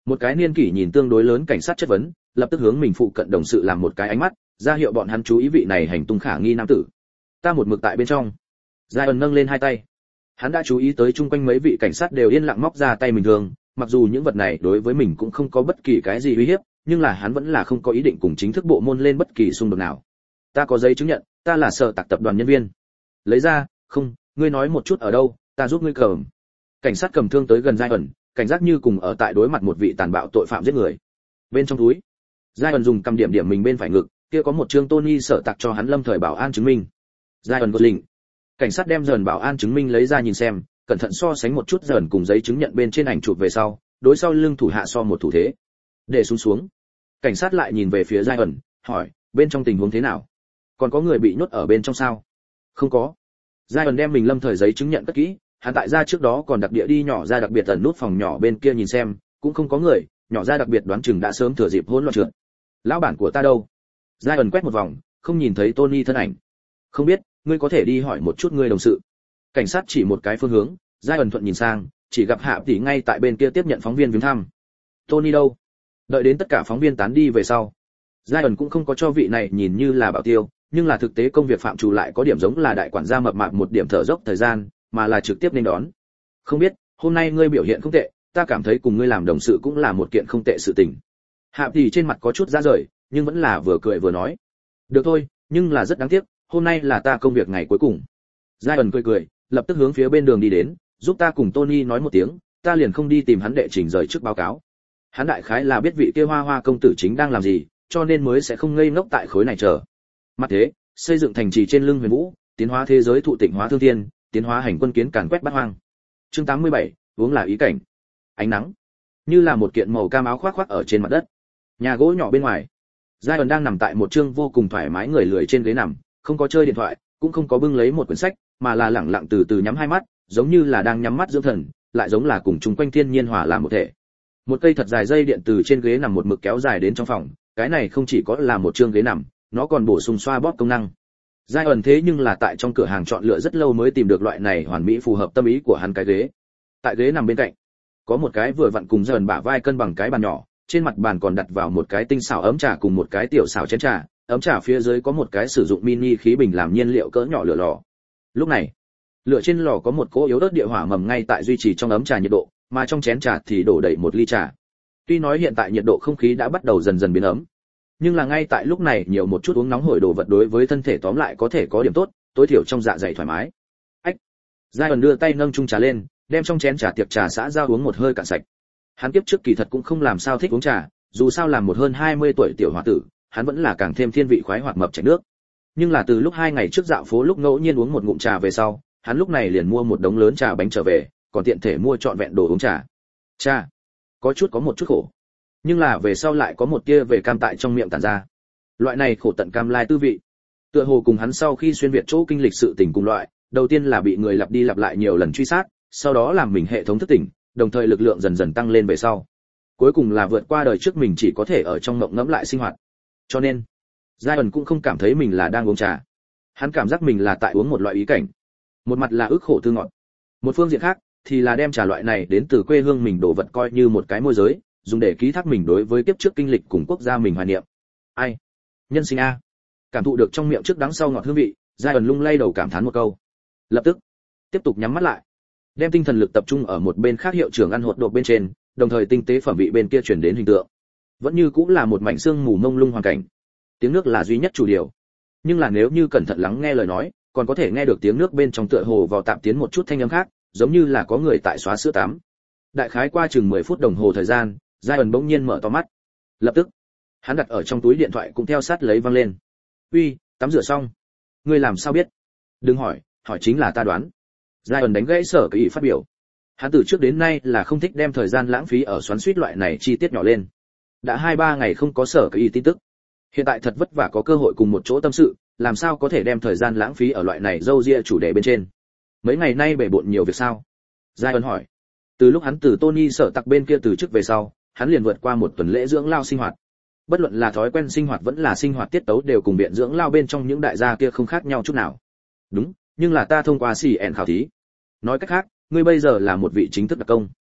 Một cái niên kỷ nhìn tương đối lớn cảnh sát chất vấn, lập tức hướng mình phụ cận đồng sự làm một cái ánh mắt, ra hiệu bọn hắn chú ý vị này hành tung khả nghi nam tử. Ta một mực tại bên trong. Zion nâng lên hai tay. Hắn đã chú ý tới chung quanh mấy vị cảnh sát đều yên lặng móc ra tay mình thường, mặc dù những vật này đối với mình cũng không có bất kỳ cái gì uy hiếp, nhưng là hắn vẫn là không có ý định cùng chính thức bộ môn lên bất kỳ xung đột nào. Ta có giấy chứng nhận, ta là sở tạc tập đoàn nhân viên. Lấy ra, không, ngươi nói một chút ở đâu, ta giúp ngươi cầm. Cảnh sát cầm thương tới gần Zion, cảnh giác như cùng ở tại đối mặt một vị tàn bạo tội phạm giết người. Bên trong túi, Zion dùng cầm điểm điểm mình bên phải ngực, kia có một chương Tony sở tạc cho hắn lâm thời bảo an chứng minh. Zion Gosling. Cảnh sát đem dần bảo an chứng minh lấy ra nhìn xem, cẩn thận so sánh một chút dần cùng giấy chứng nhận bên trên ảnh chụp về sau, đối sau lưng thủ hạ so một thủ thế. Để xuống xuống. Cảnh sát lại nhìn về phía Zion, hỏi, bên trong tình huống thế nào? Còn có người bị nhốt ở bên trong sao? Không có. Zion đem mình lâm thời giấy chứng nhận cất kỹ, hắn tại ra trước đó còn đặc địa đi nhỏ ra đặc biệt ẩn nút phòng nhỏ bên kia nhìn xem, cũng không có người, nhỏ ra đặc biệt đoán chừng đã sớm thừa dịp hỗn loạn trượt. Lão bản của ta đâu? Zion quét một vòng, không nhìn thấy Tony thân ảnh. Không biết, ngươi có thể đi hỏi một chút ngươi đồng sự. Cảnh sát chỉ một cái phương hướng, Zion thuận nhìn sang, chỉ gặp Hạ tỷ ngay tại bên kia tiếp nhận phóng viên viếng thăm. Tony đâu? Đợi đến tất cả phóng viên tán đi về sau, Zion cũng không có cho vị này nhìn như là bảo tiêu, nhưng là thực tế công việc phạm trù lại có điểm giống là đại quản gia mập mạp một điểm thở dốc thời gian, mà là trực tiếp nên đón. Không biết, hôm nay ngươi biểu hiện không tệ, ta cảm thấy cùng ngươi làm đồng sự cũng là một kiện không tệ sự tình. Hạ tỷ trên mặt có chút ra rời, nhưng vẫn là vừa cười vừa nói. Được thôi, nhưng là rất đáng tiếc, hôm nay là ta công việc ngày cuối cùng. Zion cười cười, lập tức hướng phía bên đường đi đến, giúp ta cùng Tony nói một tiếng, ta liền không đi tìm hắn đệ trình rời trước báo cáo. Hắn đại khái là biết vị kia hoa hoa công tử chính đang làm gì, cho nên mới sẽ không ngây ngốc tại khối này chờ. Mặt thế, xây dựng thành trì trên lưng huyền vũ, tiến hóa thế giới thụ tịnh hóa thương thiên, tiến hóa hành quân kiến càn quét bát hoang. Chương tám mươi bảy, uống là ý cảnh. Ánh nắng, như là một kiện màu cam áo khoác khoác ở trên mặt đất. Nhà gỗ nhỏ bên ngoài, Zion đang nằm tại một chương vô cùng thoải mái người lười trên ghế nằm, không có chơi điện thoại, cũng không có bưng lấy một quyển sách, mà là lẳng lặng từ từ nhắm hai mắt, giống như là đang nhắm mắt dưỡng thần, lại giống là cùng chung quanh thiên nhiên hòa làm một thể. Một cây thật dài dây điện từ trên ghế nằm một mực kéo dài đến trong phòng, cái này không chỉ có là một chương ghế nằm, nó còn bổ sung xoa bóp công năng. Zion thế nhưng là tại trong cửa hàng chọn lựa rất lâu mới tìm được loại này hoàn mỹ phù hợp tâm ý của hắn cái ghế. Tại ghế nằm bên cạnh, có một cái vừa vặn cùng Zion bả vai cân bằng cái bàn nhỏ, trên mặt bàn còn đặt vào một cái tinh xảo ấm trà cùng một cái tiểu xảo chén trà, ấm trà phía dưới có một cái sử dụng mini khí bình làm nhiên liệu cỡ nhỏ lửa lò. Lúc này, lửa trên lò có một cỗ yếu ớt địa hỏa mầm ngay tại duy trì trong ấm trà nhiệt độ, mà trong chén trà thì đổ đầy một ly trà. Tuy nói hiện tại nhiệt độ không khí đã bắt đầu dần dần biến ấm, nhưng là ngay tại lúc này nhiều một chút uống nóng hổi đồ vật đối với thân thể tóm lại có thể có điểm tốt, tối thiểu trong dạ dày thoải mái. Ách. Zion đưa tay nâng chung trà lên, đem trong chén trà tiệc trà xã ra uống một hơi cạn sạch. Hắn kiếp trước kỳ thật cũng không làm sao thích uống trà, dù sao làm một hơn hai mươi tuổi tiểu hòa tử, hắn vẫn là càng thêm thiên vị khoái hoạt mập chảy nước. Nhưng là từ lúc hai ngày trước dạo phố lúc ngẫu nhiên uống một ngụm trà về sau, hắn lúc này liền mua một đống lớn trà bánh trở về, còn tiện thể mua trọn vẹn đồ uống trà. Trà, có chút có một chút khổ, nhưng là về sau lại có một tia về cam tại trong miệng tản ra. Loại này khổ tận cam lai tư vị, tựa hồ cùng hắn sau khi xuyên việt chỗ kinh lịch sự tình cùng loại, đầu tiên là bị người lặp đi lặp lại nhiều lần truy sát, sau đó làm mình hệ thống thức tỉnh, đồng thời lực lượng dần dần tăng lên về sau. Cuối cùng là vượt qua đời trước mình chỉ có thể ở trong mộng ngẫm lại sinh hoạt. Cho nên, Zion cũng không cảm thấy mình là đang uống trà. Hắn cảm giác mình là tại uống một loại ý cảnh. Một mặt là ức khổ tư ngọt, một phương diện khác thì là đem trà loại này đến từ quê hương mình đồ vật coi như một cái môi giới, dùng để ký thác mình đối với kiếp trước kinh lịch cùng quốc gia mình hoài niệm. Ai? Nhân sinh a. Cảm thụ được trong miệng trước đắng sau ngọt hương vị, Zion lung lay đầu cảm thán một câu. Lập tức, tiếp tục nhắm mắt lại, đem tinh thần lực tập trung ở một bên khác hiệu trưởng ăn hột đột bên trên, đồng thời tinh tế phẩm vị bên kia chuyển đến hình tượng. Vẫn như cũng là một mảnh sương mù mông lung hoàn cảnh. Tiếng nước là duy nhất chủ điều. Nhưng là nếu như cẩn thận lắng nghe lời nói, còn có thể nghe được tiếng nước bên trong tựa hồ vào tạm tiến một chút thanh âm khác, giống như là có người tại xóa sữa tắm. Đại khái qua chừng mười phút đồng hồ thời gian, Zion bỗng nhiên mở to mắt. Lập tức, hắn đặt ở trong túi điện thoại cũng theo sát lấy vang lên. "Uy, tắm rửa xong. Ngươi làm sao biết?" "Đừng hỏi, hỏi chính là ta đoán." Zion đánh gãy Sở Cái Ý phát biểu. Hắn từ trước đến nay là không thích đem thời gian lãng phí ở xoắn xuýt loại này chi tiết nhỏ lên. Đã hai ba ngày không có Sở Cái Ý tin tức. Hiện tại thật vất vả có cơ hội cùng một chỗ tâm sự, làm sao có thể đem thời gian lãng phí ở loại này râu ria chủ đề bên trên. Mấy ngày nay bể bộn nhiều việc sao? Zion hỏi. Từ lúc hắn từ Tony Sở Tặc bên kia từ chức về sau, hắn liền vượt qua một tuần lễ dưỡng lao sinh hoạt. Bất luận là thói quen sinh hoạt vẫn là sinh hoạt tiết tấu đều cùng viện dưỡng lao bên trong những đại gia kia không khác nhau chút nào. Đúng, nhưng là ta thông qua xê en khảo thí. Nói cách khác, ngươi bây giờ là một vị chính thức đặc công.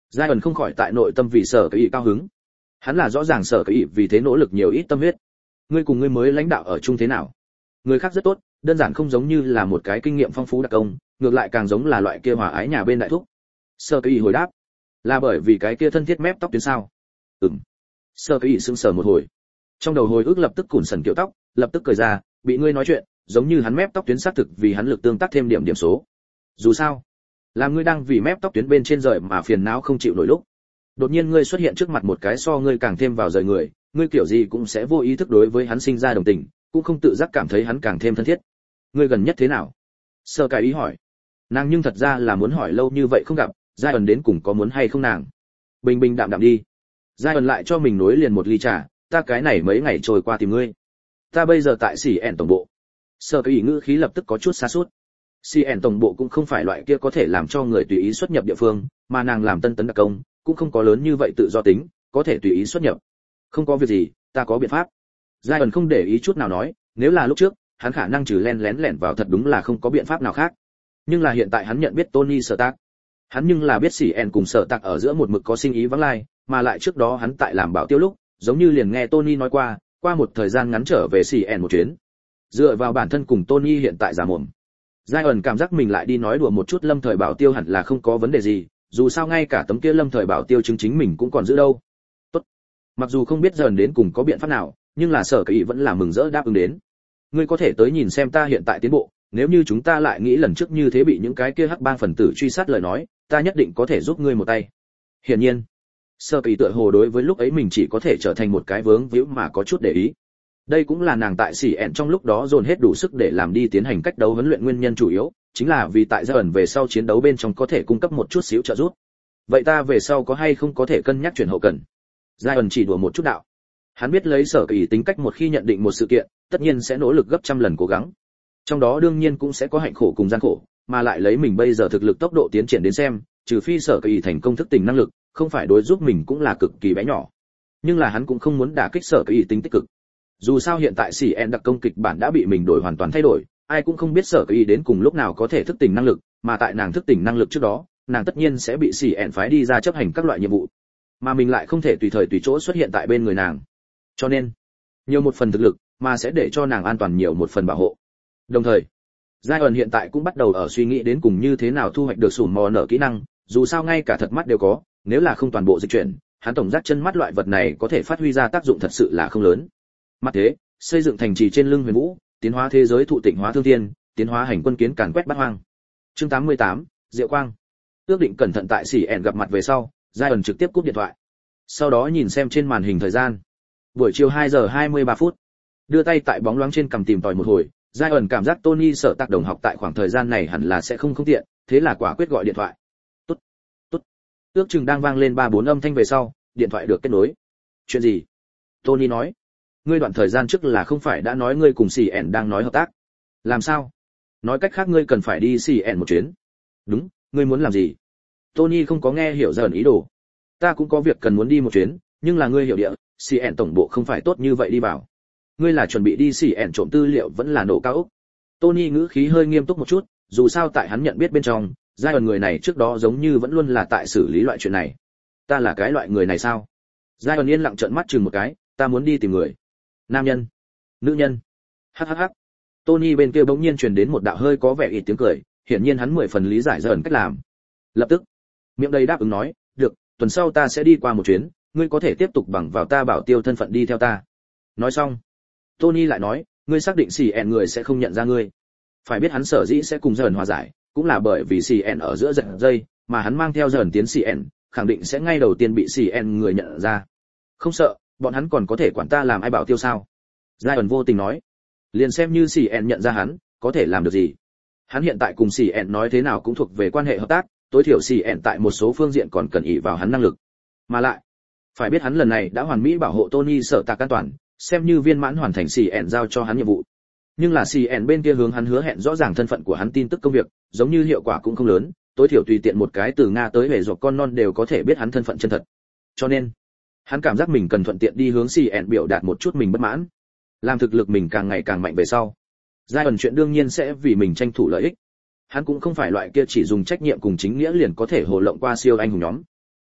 Giai ẩn không khỏi tại nội tâm vì sở cái ý cao hứng. Hắn là rõ ràng sở cái ý vì thế nỗ lực nhiều ít tâm huyết. Ngươi cùng ngươi mới lãnh đạo ở chung thế nào? Người khác rất tốt, đơn giản không giống như là một cái kinh nghiệm phong phú đặc công, ngược lại càng giống là loại kia hòa ái nhà bên đại thúc. Sở cái ý hồi đáp, là bởi vì cái kia thân thiết mép tóc tuyến sao? Ừm. Sở cái ý sững sờ một hồi. Trong đầu hồi ức lập tức cùn sần kiểu tóc, lập tức cười ra, bị ngươi nói chuyện, giống như hắn mép tóc tuyến xác thực vì hắn lực tương tác thêm điểm điểm số. Dù sao, làm ngươi đang vì mép tóc tuyến bên trên rời mà phiền não không chịu nổi lúc, đột nhiên ngươi xuất hiện trước mặt một cái so ngươi càng thêm vào rời người, ngươi kiểu gì cũng sẽ vô ý thức đối với hắn sinh ra đồng tình, cũng không tự giác cảm thấy hắn càng thêm thân thiết. Ngươi gần nhất thế nào? Sơ cái ý hỏi. Nàng nhưng thật ra là muốn hỏi lâu như vậy không gặp, giai ẩn đến cùng có muốn hay không nàng. Bình bình đạm đạm đi. Giai ẩn lại cho mình nối liền một ly trà, ta cái này mấy ngày trôi qua tìm ngươi. Ta bây giờ tại xỉ ẻn tổng bộ. Sơ cái ý ngữ khí lập tức có chút xa sút. xê en tổng bộ cũng không phải loại kia có thể làm cho người tùy ý xuất nhập địa phương, mà nàng làm tân tấn đặc công, cũng không có lớn như vậy tự do tính, có thể tùy ý xuất nhập. Không có việc gì, ta có biện pháp. Giai ẩn không để ý chút nào nói, nếu là lúc trước, hắn khả năng trừ len lén lẻn vào thật đúng là không có biện pháp nào khác. Nhưng là hiện tại hắn nhận biết Tony Stark. Hắn nhưng là biết xỉ en cùng Stark ở giữa một mực có sinh ý vắng lai, mà lại trước đó hắn tại làm bảo tiêu lúc, giống như liền nghe Tony nói qua, qua một thời gian ngắn trở về xỉ en một chuyến. Dựa vào bản thân cùng Tony hiện tại giả mồm, Giai ẩn cảm giác mình lại đi nói đùa một chút lâm thời bảo tiêu hẳn là không có vấn đề gì, dù sao ngay cả tấm kia lâm thời bảo tiêu chứng chính mình cũng còn giữ đâu. Tốt. Mặc dù không biết dần đến cùng có biện pháp nào, nhưng là sở cái ý vẫn là mừng rỡ đáp ứng đến. Ngươi có thể tới nhìn xem ta hiện tại tiến bộ, nếu như chúng ta lại nghĩ lần trước như thế bị những cái kia hắc bang phần tử truy sát lời nói, ta nhất định có thể giúp ngươi một tay. Hiển nhiên, sở cái ý tựa hồ đối với lúc ấy mình chỉ có thể trở thành một cái vướng víu mà có chút để ý. Đây cũng là nàng tại xỉ ẹn trong lúc đó dồn hết đủ sức để làm đi tiến hành cách đấu huấn luyện nguyên nhân chủ yếu, chính là vì tại Giai ẩn về sau chiến đấu bên trong có thể cung cấp một chút xíu trợ giúp. Vậy ta về sau có hay không có thể cân nhắc chuyển hậu cần? Giai ẩn chỉ đùa một chút đạo. Hắn biết lấy sở kỳ tính cách một khi nhận định một sự kiện, tất nhiên sẽ nỗ lực gấp trăm lần cố gắng. Trong đó đương nhiên cũng sẽ có hạnh khổ cùng gian khổ, mà lại lấy mình bây giờ thực lực tốc độ tiến triển đến xem, trừ phi sở kỳ thành công thức tỉnh năng lực, không phải đối giúp mình cũng là cực kỳ bé nhỏ. Nhưng là hắn cũng không muốn đả kích sở kỳ tính tích cực. Dù sao hiện tại xỉ en đặc công kịch bản đã bị mình đổi hoàn toàn thay đổi, ai cũng không biết sở cái ý đến cùng lúc nào có thể thức tỉnh năng lực, mà tại nàng thức tỉnh năng lực trước đó, nàng tất nhiên sẽ bị xỉ en phái đi ra chấp hành các loại nhiệm vụ, mà mình lại không thể tùy thời tùy chỗ xuất hiện tại bên người nàng. Cho nên, nhiều một phần thực lực, mà sẽ để cho nàng an toàn nhiều một phần bảo hộ. Đồng thời, Giai ẩn hiện tại cũng bắt đầu ở suy nghĩ đến cùng như thế nào thu hoạch được sủn mò nở kỹ năng, dù sao ngay cả thật mắt đều có, nếu là không toàn bộ dịch chuyển, hắn tổng giác chân mắt loại vật này có thể phát huy ra tác dụng thật sự là không lớn. Mặt thế, xây dựng thành trì trên lưng huyền vũ, tiến hóa thế giới thụ tịnh hóa thương thiên, tiến hóa hành quân kiến càn quét bát hoang. Chương tám mươi tám, Diệu Quang. Ước định cẩn thận tại xỉ ẻn gặp mặt về sau, Giai ẩn trực tiếp cúp điện thoại. Sau đó nhìn xem trên màn hình thời gian. Buổi chiều hai giờ hai mươi ba phút. Đưa tay tại bóng loáng trên cầm tìm tòi một hồi, Giai ẩn cảm giác Tony sở tác đồng học tại khoảng thời gian này hẳn là sẽ không không tiện, thế là quả quyết gọi điện thoại. Tốt, tốt. Ước chừng đang vang lên ba bốn âm thanh về sau, điện thoại được kết nối. Chuyện gì? Tony nói. Ngươi đoạn thời gian trước là không phải đã nói ngươi cùng xỉ ẻn đang nói hợp tác? Làm sao? Nói cách khác ngươi cần phải đi xỉ ẻn một chuyến. Đúng, ngươi muốn làm gì? Tony không có nghe hiểu dần ý đồ. Ta cũng có việc cần muốn đi một chuyến, nhưng là ngươi hiểu địa, xỉ ẻn tổng bộ không phải tốt như vậy đi vào. Ngươi là chuẩn bị đi xỉ ẻn trộm tư liệu vẫn là nổ cao ốc. Tony ngữ khí hơi nghiêm túc một chút, dù sao tại hắn nhận biết bên trong, giai đoạn người này trước đó giống như vẫn luôn là tại xử lý loại chuyện này. Ta là cái loại người này sao? Giai đoạn yên lặng trợn mắt chừng một cái, ta muốn đi tìm người. Nam nhân, nữ nhân. Hắc hắc hắc. Tony bên kia bỗng nhiên truyền đến một đạo hơi có vẻ ít tiếng cười, hiển nhiên hắn mười phần lý giải dần cách làm. Lập tức, miệng đầy đáp ứng nói, được, tuần sau ta sẽ đi qua một chuyến, ngươi có thể tiếp tục bằng vào ta bảo tiêu thân phận đi theo ta. Nói xong, Tony lại nói, ngươi xác định xì ẹn người sẽ không nhận ra ngươi. Phải biết hắn sở dĩ sẽ cùng dần hòa giải, cũng là bởi vì xì ẹn ở giữa giật dây, mà hắn mang theo dần tiến xì ẹn, khẳng định sẽ ngay đầu tiên bị xì ẹn người nhận ra. Không sợ, bọn hắn còn có thể quản ta làm ai bảo tiêu sao? Giai vô tình nói, liền xem như xì ẹn nhận ra hắn, có thể làm được gì? Hắn hiện tại cùng xì ẹn nói thế nào cũng thuộc về quan hệ hợp tác, tối thiểu xì ẹn tại một số phương diện còn cần ỷ vào hắn năng lực. Mà lại, phải biết hắn lần này đã hoàn mỹ bảo hộ Tony sở tạc an toàn, xem như viên mãn hoàn thành xì ẹn giao cho hắn nhiệm vụ. Nhưng là xì ẹn bên kia hướng hắn hứa hẹn rõ ràng thân phận của hắn tin tức công việc, giống như hiệu quả cũng không lớn, tối thiểu tùy tiện một cái từ Nga tới về ruột con non đều có thể biết hắn thân phận chân thật. Cho nên, hắn cảm giác mình cần thuận tiện đi hướng xì ẹn biểu đạt một chút mình bất mãn, làm thực lực mình càng ngày càng mạnh về sau. Giai ẩn chuyện đương nhiên sẽ vì mình tranh thủ lợi ích. Hắn cũng không phải loại kia chỉ dùng trách nhiệm cùng chính nghĩa liền có thể hồ lộng qua siêu anh hùng nhóm.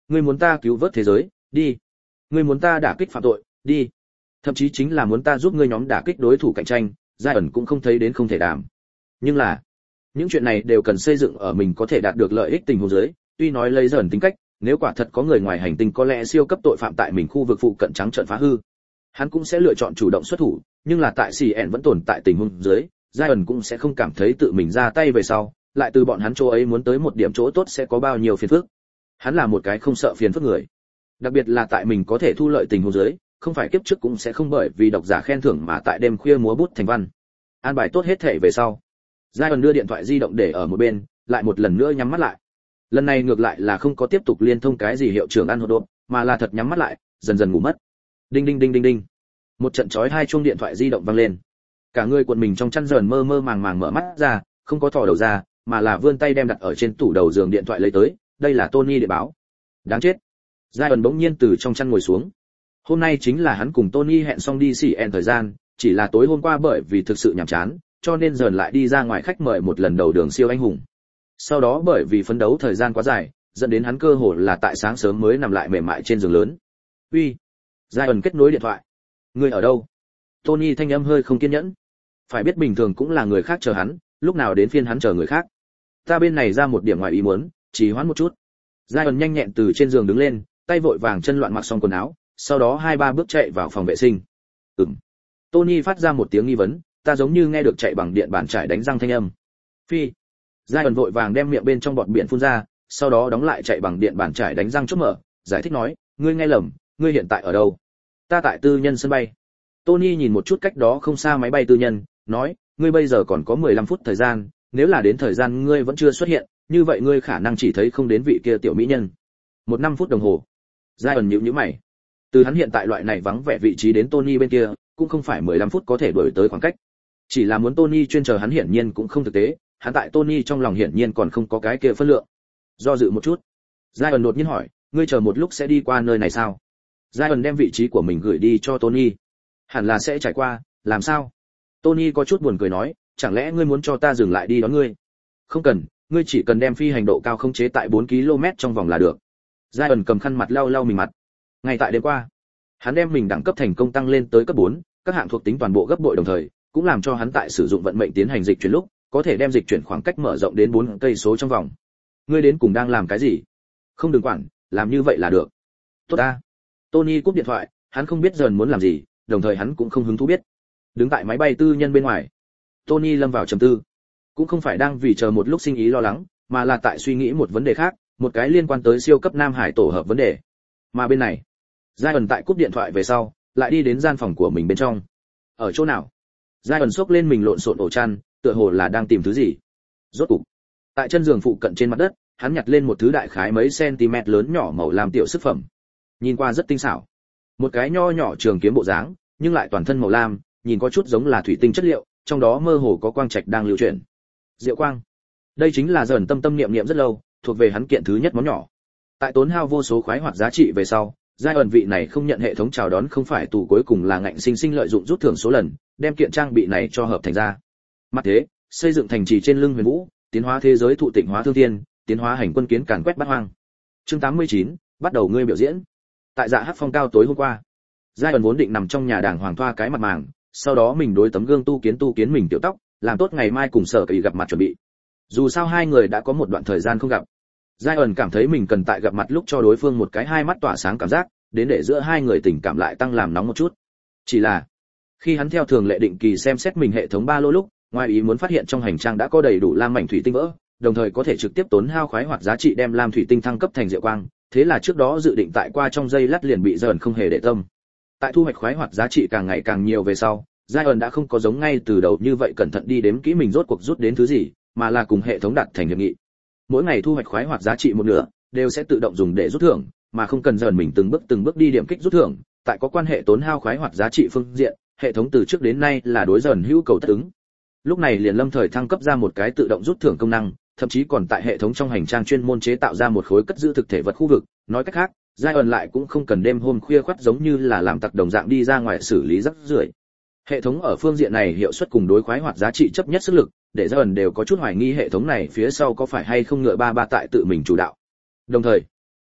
Ngươi muốn ta cứu vớt thế giới, đi. Ngươi muốn ta đả kích phạm tội, đi. Thậm chí chính là muốn ta giúp ngươi nhóm đả kích đối thủ cạnh tranh, giai ẩn cũng không thấy đến không thể đảm. Nhưng là, những chuyện này đều cần xây dựng ở mình có thể đạt được lợi ích tình huống dưới, tuy nói lấy dần tính cách, nếu quả thật có người ngoài hành tinh có lẽ siêu cấp tội phạm tại mình khu vực phụ cận trắng trợn phá hư, hắn cũng sẽ lựa chọn chủ động xuất thủ, nhưng là tại xê en vẫn tồn tại tình huống dưới, Zion cũng sẽ không cảm thấy tự mình ra tay về sau, lại từ bọn hắn chỗ ấy muốn tới một điểm chỗ tốt sẽ có bao nhiêu phiền phức. Hắn là một cái không sợ phiền phức người, đặc biệt là tại mình có thể thu lợi tình huống dưới, không phải kiếp trước cũng sẽ không bởi vì độc giả khen thưởng mà tại đêm khuya múa bút thành văn. An bài tốt hết thể về sau, Zion đưa điện thoại di động để ở một bên, lại một lần nữa nhắm mắt lại. Lần này ngược lại là không có tiếp tục liên thông cái gì hiệu trưởng ăn hột độn, mà là thật nhắm mắt lại, dần dần ngủ mất. Đinh đinh đinh đinh đinh. Một trận chói hai chuông điện thoại di động vang lên. Cả người cuộn mình trong chăn dờn mơ mơ màng màng mở mắt ra, không có thò đầu ra, mà là vươn tay đem đặt ở trên tủ đầu giường điện thoại lấy tới, đây là Tony điện báo. Đáng chết. Zion bỗng nhiên từ trong chăn ngồi xuống. Hôm nay chính là hắn cùng Tony hẹn xong đi xỉ ẹn thời gian, chỉ là tối hôm qua bởi vì thực sự nhàm chán, cho nên dần lại đi ra ngoài khách mời một lần đầu đường siêu anh hùng. Sau đó bởi vì phấn đấu thời gian quá dài, dẫn đến hắn cơ hồ là tại sáng sớm mới nằm lại mềm mại trên giường lớn. Uy. Zion kết nối điện thoại. Ngươi ở đâu? Tony thanh âm hơi không kiên nhẫn. Phải biết bình thường cũng là người khác chờ hắn, lúc nào đến phiên hắn chờ người khác. Ta bên này ra một điểm ngoài ý muốn, chỉ hoãn một chút. Zion nhanh nhẹn từ trên giường đứng lên, tay vội vàng chân loạn mặc xong quần áo, sau đó hai ba bước chạy vào phòng vệ sinh. Ừm. Tony phát ra một tiếng nghi vấn, ta giống như nghe được chạy bằng điện bàn chải đánh răng thanh âm. Phi. Zion vội vàng đem miệng bên trong bọt biển phun ra, sau đó đóng lại chạy bằng điện bàn chải đánh răng chốt mở, giải thích nói, ngươi nghe lầm, ngươi hiện tại ở đâu? Ta tại tư nhân sân bay. Tony nhìn một chút cách đó không xa máy bay tư nhân, nói, ngươi bây giờ còn có mười lăm phút thời gian, nếu là đến thời gian ngươi vẫn chưa xuất hiện, như vậy ngươi khả năng chỉ thấy không đến vị kia tiểu mỹ nhân. Một năm phút đồng hồ. Zion nhíu nhíu mày. Từ hắn hiện tại loại này vắng vẻ vị trí đến Tony bên kia, cũng không phải mười lăm phút có thể đuổi tới khoảng cách. Chỉ là muốn Tony chuyên chờ hắn hiển nhiên cũng không thực tế, hắn tại Tony trong lòng hiển nhiên còn không có cái kia phân lượng. Do dự một chút, Zion đột nhiên hỏi, ngươi chờ một lúc sẽ đi qua nơi này sao? Zion đem vị trí của mình gửi đi cho Tony. Hẳn là sẽ trải qua, làm sao? Tony có chút buồn cười nói, chẳng lẽ ngươi muốn cho ta dừng lại đi đón ngươi? Không cần, ngươi chỉ cần đem phi hành độ cao khống chế tại bốn ki lô mét trong vòng là được. Zion cầm khăn mặt lau lau mình mặt. Ngay tại đêm qua, hắn đem mình đẳng cấp thành công tăng lên tới cấp bốn, các hạng thuộc tính toàn bộ gấp bội đồng thời, cũng làm cho hắn tại sử dụng vận mệnh tiến hành dịch chuyển lúc, có thể đem dịch chuyển khoảng cách mở rộng đến bốn cây số trong vòng. Ngươi đến cùng đang làm cái gì? Không đừng quản, làm như vậy là được. Tốt ta. Tony cúp điện thoại, hắn không biết dần muốn làm gì, đồng thời hắn cũng không hứng thú biết. Đứng tại máy bay tư nhân bên ngoài, Tony lâm vào trầm tư, cũng không phải đang vì chờ một lúc sinh ý lo lắng, mà là tại suy nghĩ một vấn đề khác, một cái liên quan tới siêu cấp Nam Hải tổ hợp vấn đề. Mà bên này, Zion tại cúp điện thoại về sau, lại đi đến gian phòng của mình bên trong. Ở chỗ nào? Zion xốc lên mình lộn xộn ổ chăn, tựa hồ là đang tìm thứ gì. Rốt cục, tại chân giường phụ cận trên mặt đất, hắn nhặt lên một thứ đại khái mấy cm lớn nhỏ màu lam tiểu sức phẩm. Nhìn qua rất tinh xảo. Một cái nho nhỏ trường kiếm bộ dáng, nhưng lại toàn thân màu lam, nhìn có chút giống là thủy tinh chất liệu, trong đó mơ hồ có quang trạch đang lưu chuyển. Diệu quang. Đây chính là dần tâm tâm niệm niệm rất lâu, thuộc về hắn kiện thứ nhất món nhỏ. Tại tốn hao vô số khoái hoạt giá trị về sau, giai ẩn vị này không nhận hệ thống chào đón không phải tù cuối cùng là ngạnh sinh sinh lợi dụng rút thưởng số lần, đem kiện trang bị này cho hợp thành ra. Mặt thế, xây dựng thành trì trên lưng huyền vũ, tiến hóa thế giới thụ tịnh hóa thương thiên, tiến hóa hành quân kiến càn quét bát hoang. Chương tám mươi chín, bắt đầu ngươi biểu diễn. Tại dạ hắc phong cao tối hôm qua, giai ẩn vốn định nằm trong nhà đàng hoàng thoa cái mặt màng, sau đó mình đối tấm gương tu kiến tu kiến mình tiểu tóc, làm tốt ngày mai cùng sở kỳ gặp mặt chuẩn bị. Dù sao hai người đã có một đoạn thời gian không gặp, giai ẩn cảm thấy mình cần tại gặp mặt lúc cho đối phương một cái hai mắt tỏa sáng cảm giác, đến để giữa hai người tình cảm lại tăng làm nóng một chút. Chỉ là khi hắn theo thường lệ định kỳ xem xét mình hệ thống ba lô lúc, ngoài ý muốn phát hiện trong hành trang đã có đầy đủ lam mảnh thủy tinh vỡ, đồng thời có thể trực tiếp tốn hao khoái hoạt giá trị đem lam thủy tinh thăng cấp thành diệu quang, thế là trước đó dự định tại qua trong giây lát liền bị giai không hề để tâm. Tại thu hoạch khoái hoạt giá trị càng ngày càng nhiều về sau, giai đã không có giống ngay từ đầu như vậy cẩn thận đi đếm kỹ mình rốt cuộc rút đến thứ gì, mà là cùng hệ thống đặt thành hiệp nghị. Mỗi ngày thu hoạch khoái hoạt giá trị một nửa, đều sẽ tự động dùng để rút thưởng, mà không cần dần mình từng bước từng bước đi điểm kích rút thưởng. Tại có quan hệ tốn hao khoái hoạt giá trị phương diện, hệ thống từ trước đến nay là đối dần hữu cầu tất ứng. Lúc này liền lâm thời thăng cấp ra một cái tự động rút thưởng công năng, thậm chí còn tại hệ thống trong hành trang chuyên môn chế tạo ra một khối cất giữ thực thể vật khu vực. Nói cách khác, giai ẩn lại cũng không cần đêm hôm khuya khoắt giống như là làm tặc đồng dạng đi ra ngoài xử lý rắc rưởi. Hệ thống ở phương diện này hiệu suất cùng đối khoái hoạt giá trị chấp nhất sức lực, để giai ẩn đều có chút hoài nghi hệ thống này phía sau có phải hay không ngựa ba ba tại tự mình chủ đạo. Đồng thời,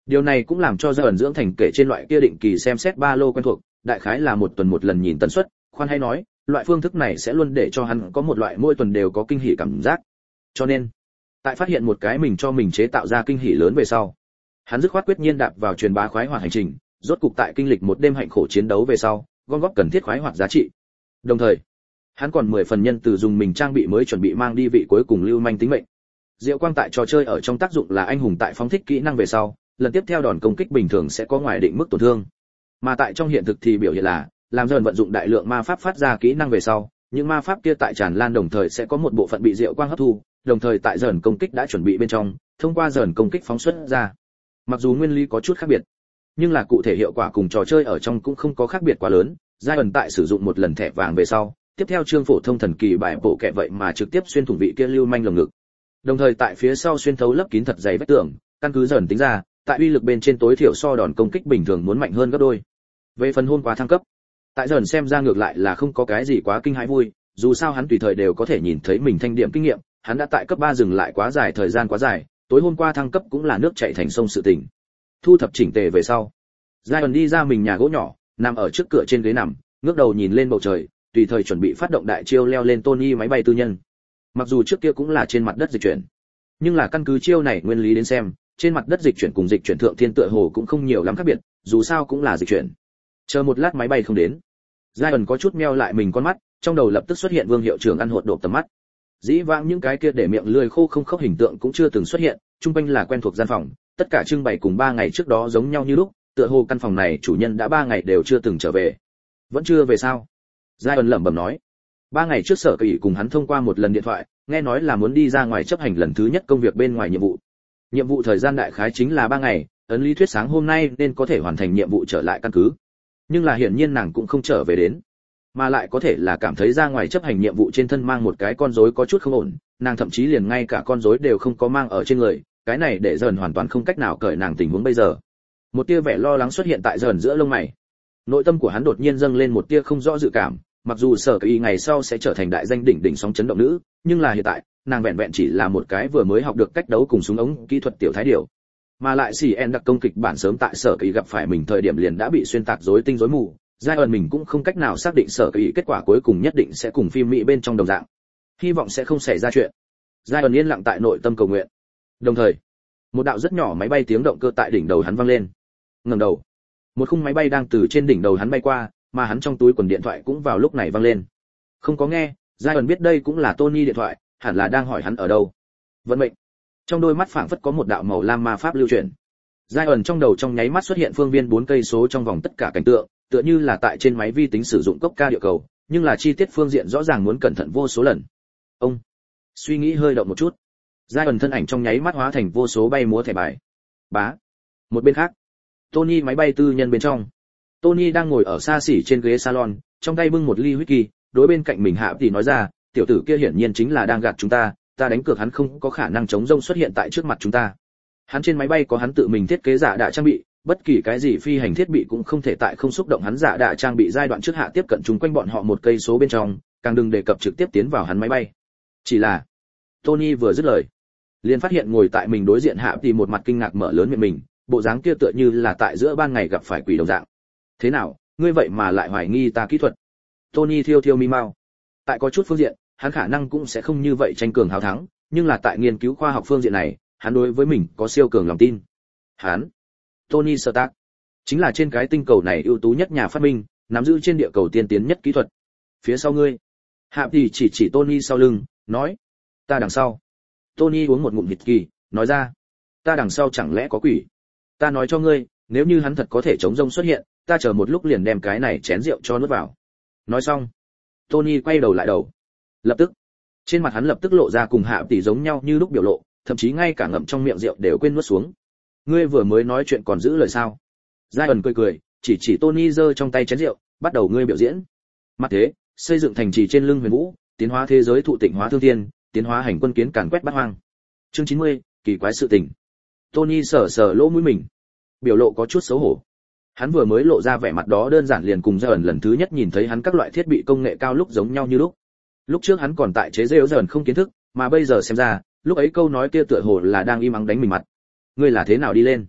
Điều này cũng làm cho Dởn dưỡng thành kể trên loại kia định kỳ xem xét ba lô quen thuộc, đại khái là một tuần một lần nhìn tần suất, khoan hay nói, loại phương thức này sẽ luôn để cho hắn có một loại mỗi tuần đều có kinh hỉ cảm giác. Cho nên, tại phát hiện một cái mình cho mình chế tạo ra kinh hỉ lớn về sau, hắn dứt khoát quyết nhiên đạp vào truyền bá khoái hoạt hành trình, rốt cục tại kinh lịch một đêm hạnh khổ chiến đấu về sau, gom góp cần thiết khoái hoạt giá trị. Đồng thời, hắn còn mười phần nhân từ dùng mình trang bị mới chuẩn bị mang đi vị cuối cùng lưu manh tính mệnh. Diệu quang tại trò chơi ở trong tác dụng là anh hùng tại phóng thích kỹ năng về sau, lần tiếp theo đòn công kích bình thường sẽ có ngoài định mức tổn thương. Mà tại trong hiện thực thì biểu hiện là, làm dần vận dụng đại lượng ma pháp phát ra kỹ năng về sau, những ma pháp kia tại tràn lan đồng thời sẽ có một bộ phận bị diệu quang hấp thu, đồng thời tại dần công kích đã chuẩn bị bên trong, thông qua dần công kích phóng xuất ra. Mặc dù nguyên lý có chút khác biệt, nhưng là cụ thể hiệu quả cùng trò chơi ở trong cũng không có khác biệt quá lớn. Giai ẩn tại sử dụng một lần thẻ vàng về sau, tiếp theo chương phổ thông thần kỳ bài bộ kệ vậy mà trực tiếp xuyên thủng vị kia lưu manh lồng ngực. Đồng thời tại phía sau xuyên thấu lấp kín thật dày vết tường, căn cứ dần tính ra, tại uy lực bên trên tối thiểu so đòn công kích bình thường muốn mạnh hơn gấp đôi. Về phần hôm qua thăng cấp, tại dần xem ra ngược lại là không có cái gì quá kinh hãi vui, dù sao hắn tùy thời đều có thể nhìn thấy mình thanh điểm kinh nghiệm, hắn đã tại cấp ba dừng lại quá dài thời gian quá dài, tối hôm qua thăng cấp cũng là nước chảy thành sông sự tình. Thu thập chỉnh tề về sau, Giai ẩn đi ra mình nhà gỗ nhỏ, nằm ở trước cửa trên ghế nằm, ngước đầu nhìn lên bầu trời, tùy thời chuẩn bị phát động đại chiêu leo lên Tony máy bay tư nhân. Mặc dù trước kia cũng là trên mặt đất dịch chuyển, nhưng là căn cứ chiêu này nguyên lý đến xem, trên mặt đất dịch chuyển cùng dịch chuyển thượng thiên tựa hồ cũng không nhiều lắm khác biệt, dù sao cũng là dịch chuyển. Chờ một lát máy bay không đến, Giai ẩn có chút meo lại mình con mắt, trong đầu lập tức xuất hiện Vương hiệu trưởng ăn hột độp tầm mắt. Dĩ vãng những cái kia để miệng lười khô không khóc hình tượng cũng chưa từng xuất hiện, trung quanh là quen thuộc gian phòng, tất cả trưng bày cùng ba ngày trước đó giống nhau như lúc, tựa hồ căn phòng này chủ nhân đã ba ngày đều chưa từng trở về. Vẫn chưa về sao? Giai ẩn lẩm bẩm nói. Ba ngày trước Sở Kỳ cùng hắn thông qua một lần điện thoại, nghe nói là muốn đi ra ngoài chấp hành lần thứ nhất công việc bên ngoài nhiệm vụ. Nhiệm vụ thời gian đại khái chính là ba ngày, ấn lý thuyết sáng hôm nay nên có thể hoàn thành nhiệm vụ trở lại căn cứ. Nhưng là hiển nhiên nàng cũng không trở về đến, mà lại có thể là cảm thấy ra ngoài chấp hành nhiệm vụ trên thân mang một cái con rối có chút không ổn, nàng thậm chí liền ngay cả con rối đều không có mang ở trên người, cái này để dần hoàn toàn không cách nào cởi nàng tình huống bây giờ. Một tia vẻ lo lắng xuất hiện tại dần giữa lông mày. Nội tâm của hắn đột nhiên dâng lên một tia không rõ dự cảm, mặc dù Sở Kỳ ngày sau sẽ trở thành đại danh đỉnh đỉnh sóng chấn động nữ, nhưng là hiện tại, nàng vẹn vẹn chỉ là một cái vừa mới học được cách đấu cùng súng ống kỹ thuật tiểu thái điểu. Mà lại xì en đặc công kịch bản sớm tại Sở Kỳ gặp phải mình thời điểm liền đã bị xuyên tạc rối tinh rối mù, Giai ẩn mình cũng không cách nào xác định Sở Kỳ kết quả cuối cùng nhất định sẽ cùng phim Mỹ bên trong đồng dạng. Hy vọng sẽ không xảy ra chuyện. Giai ẩn yên lặng tại nội tâm cầu nguyện. Đồng thời, một đạo rất nhỏ máy bay tiếng động cơ tại đỉnh đầu hắn vang lên. Ngẩng đầu, một khung máy bay đang từ trên đỉnh đầu hắn bay qua, mà hắn trong túi quần điện thoại cũng vào lúc này vang lên. Không có nghe, Giai ẩn biết đây cũng là Tony điện thoại, hẳn là đang hỏi hắn ở đâu. Vận mệnh. Trong đôi mắt phảng phất có một đạo màu lam ma pháp lưu chuyển. Giai ẩn trong đầu trong nháy mắt xuất hiện phương viên bốn cây số trong vòng tất cả cảnh tượng, tựa như là tại trên máy vi tính sử dụng cốc ca địa cầu, nhưng là chi tiết phương diện rõ ràng muốn cẩn thận vô số lần. Ông suy nghĩ hơi động một chút, Giai ẩn thân ảnh trong nháy mắt hóa thành vô số bay múa thẻ bài. Bá. Một bên khác, Tony máy bay tư nhân bên trong, Tony đang ngồi ở xa xỉ trên ghế salon, trong tay bưng một ly whisky, đối bên cạnh mình Hạ thì nói ra, tiểu tử kia hiển nhiên chính là đang gạt chúng ta, ta đánh cược hắn không có khả năng chống rông xuất hiện tại trước mặt chúng ta. Hắn trên máy bay có hắn tự mình thiết kế giả đạ trang bị, bất kỳ cái gì phi hành thiết bị cũng không thể tại không xúc động hắn giả đạ trang bị giai đoạn trước hạ tiếp cận chúng quanh bọn họ một cây số bên trong, càng đừng đề cập trực tiếp tiến vào hắn máy bay. Chỉ là, Tony vừa dứt lời, liền phát hiện ngồi tại mình đối diện Hạ thì một mặt kinh ngạc mở lớn miệng mình, bộ dáng kia tựa như là tại giữa ban ngày gặp phải quỷ đồng dạng. Thế nào, ngươi vậy mà lại hoài nghi ta kỹ thuật? Tony thiêu thiêu mi mau. Tại có chút phương diện, hắn khả năng cũng sẽ không như vậy tranh cường hào thắng, nhưng là tại nghiên cứu khoa học phương diện này, hắn đối với mình có siêu cường lòng tin. Hắn, Tony Stark, chính là trên cái tinh cầu này ưu tú nhất nhà phát minh, nắm giữ trên địa cầu tiên tiến nhất kỹ thuật. Phía sau ngươi, Hạ thì chỉ chỉ Tony sau lưng, nói, ta đằng sau. Tony uống một ngụm nhịt kỳ, nói ra, ta đằng sau chẳng lẽ có quỷ? Ta nói cho ngươi, nếu như hắn thật có thể chống rông xuất hiện, ta chờ một lúc liền đem cái này chén rượu cho nuốt vào. Nói xong, Tony quay đầu lại đầu. Lập tức, trên mặt hắn lập tức lộ ra cùng Hạ tỷ giống nhau như lúc biểu lộ, thậm chí ngay cả ngậm trong miệng rượu đều quên nuốt xuống. Ngươi vừa mới nói chuyện còn giữ lời sao? Giai ẩn cười cười, chỉ chỉ Tony giơ trong tay chén rượu, bắt đầu ngươi biểu diễn. Mặt thế, xây dựng thành trì trên lưng huyền vũ, tiến hóa thế giới thụ tịnh hóa thương thiên, tiến hóa hành quân kiến càn quét bát hoang. Chương chín mươi, kỳ quái sự tình. Tony sờ sờ lỗ mũi mình, biểu lộ có chút xấu hổ. Hắn vừa mới lộ ra vẻ mặt đó đơn giản liền cùng Giai ẩn lần thứ nhất nhìn thấy hắn các loại thiết bị công nghệ cao lúc giống nhau như lúc. Lúc trước hắn còn tại chế giễu Giai ẩn không kiến thức, mà bây giờ xem ra, lúc ấy câu nói kia tựa hồ là đang im ắng đánh mình mặt. Ngươi là thế nào đi lên?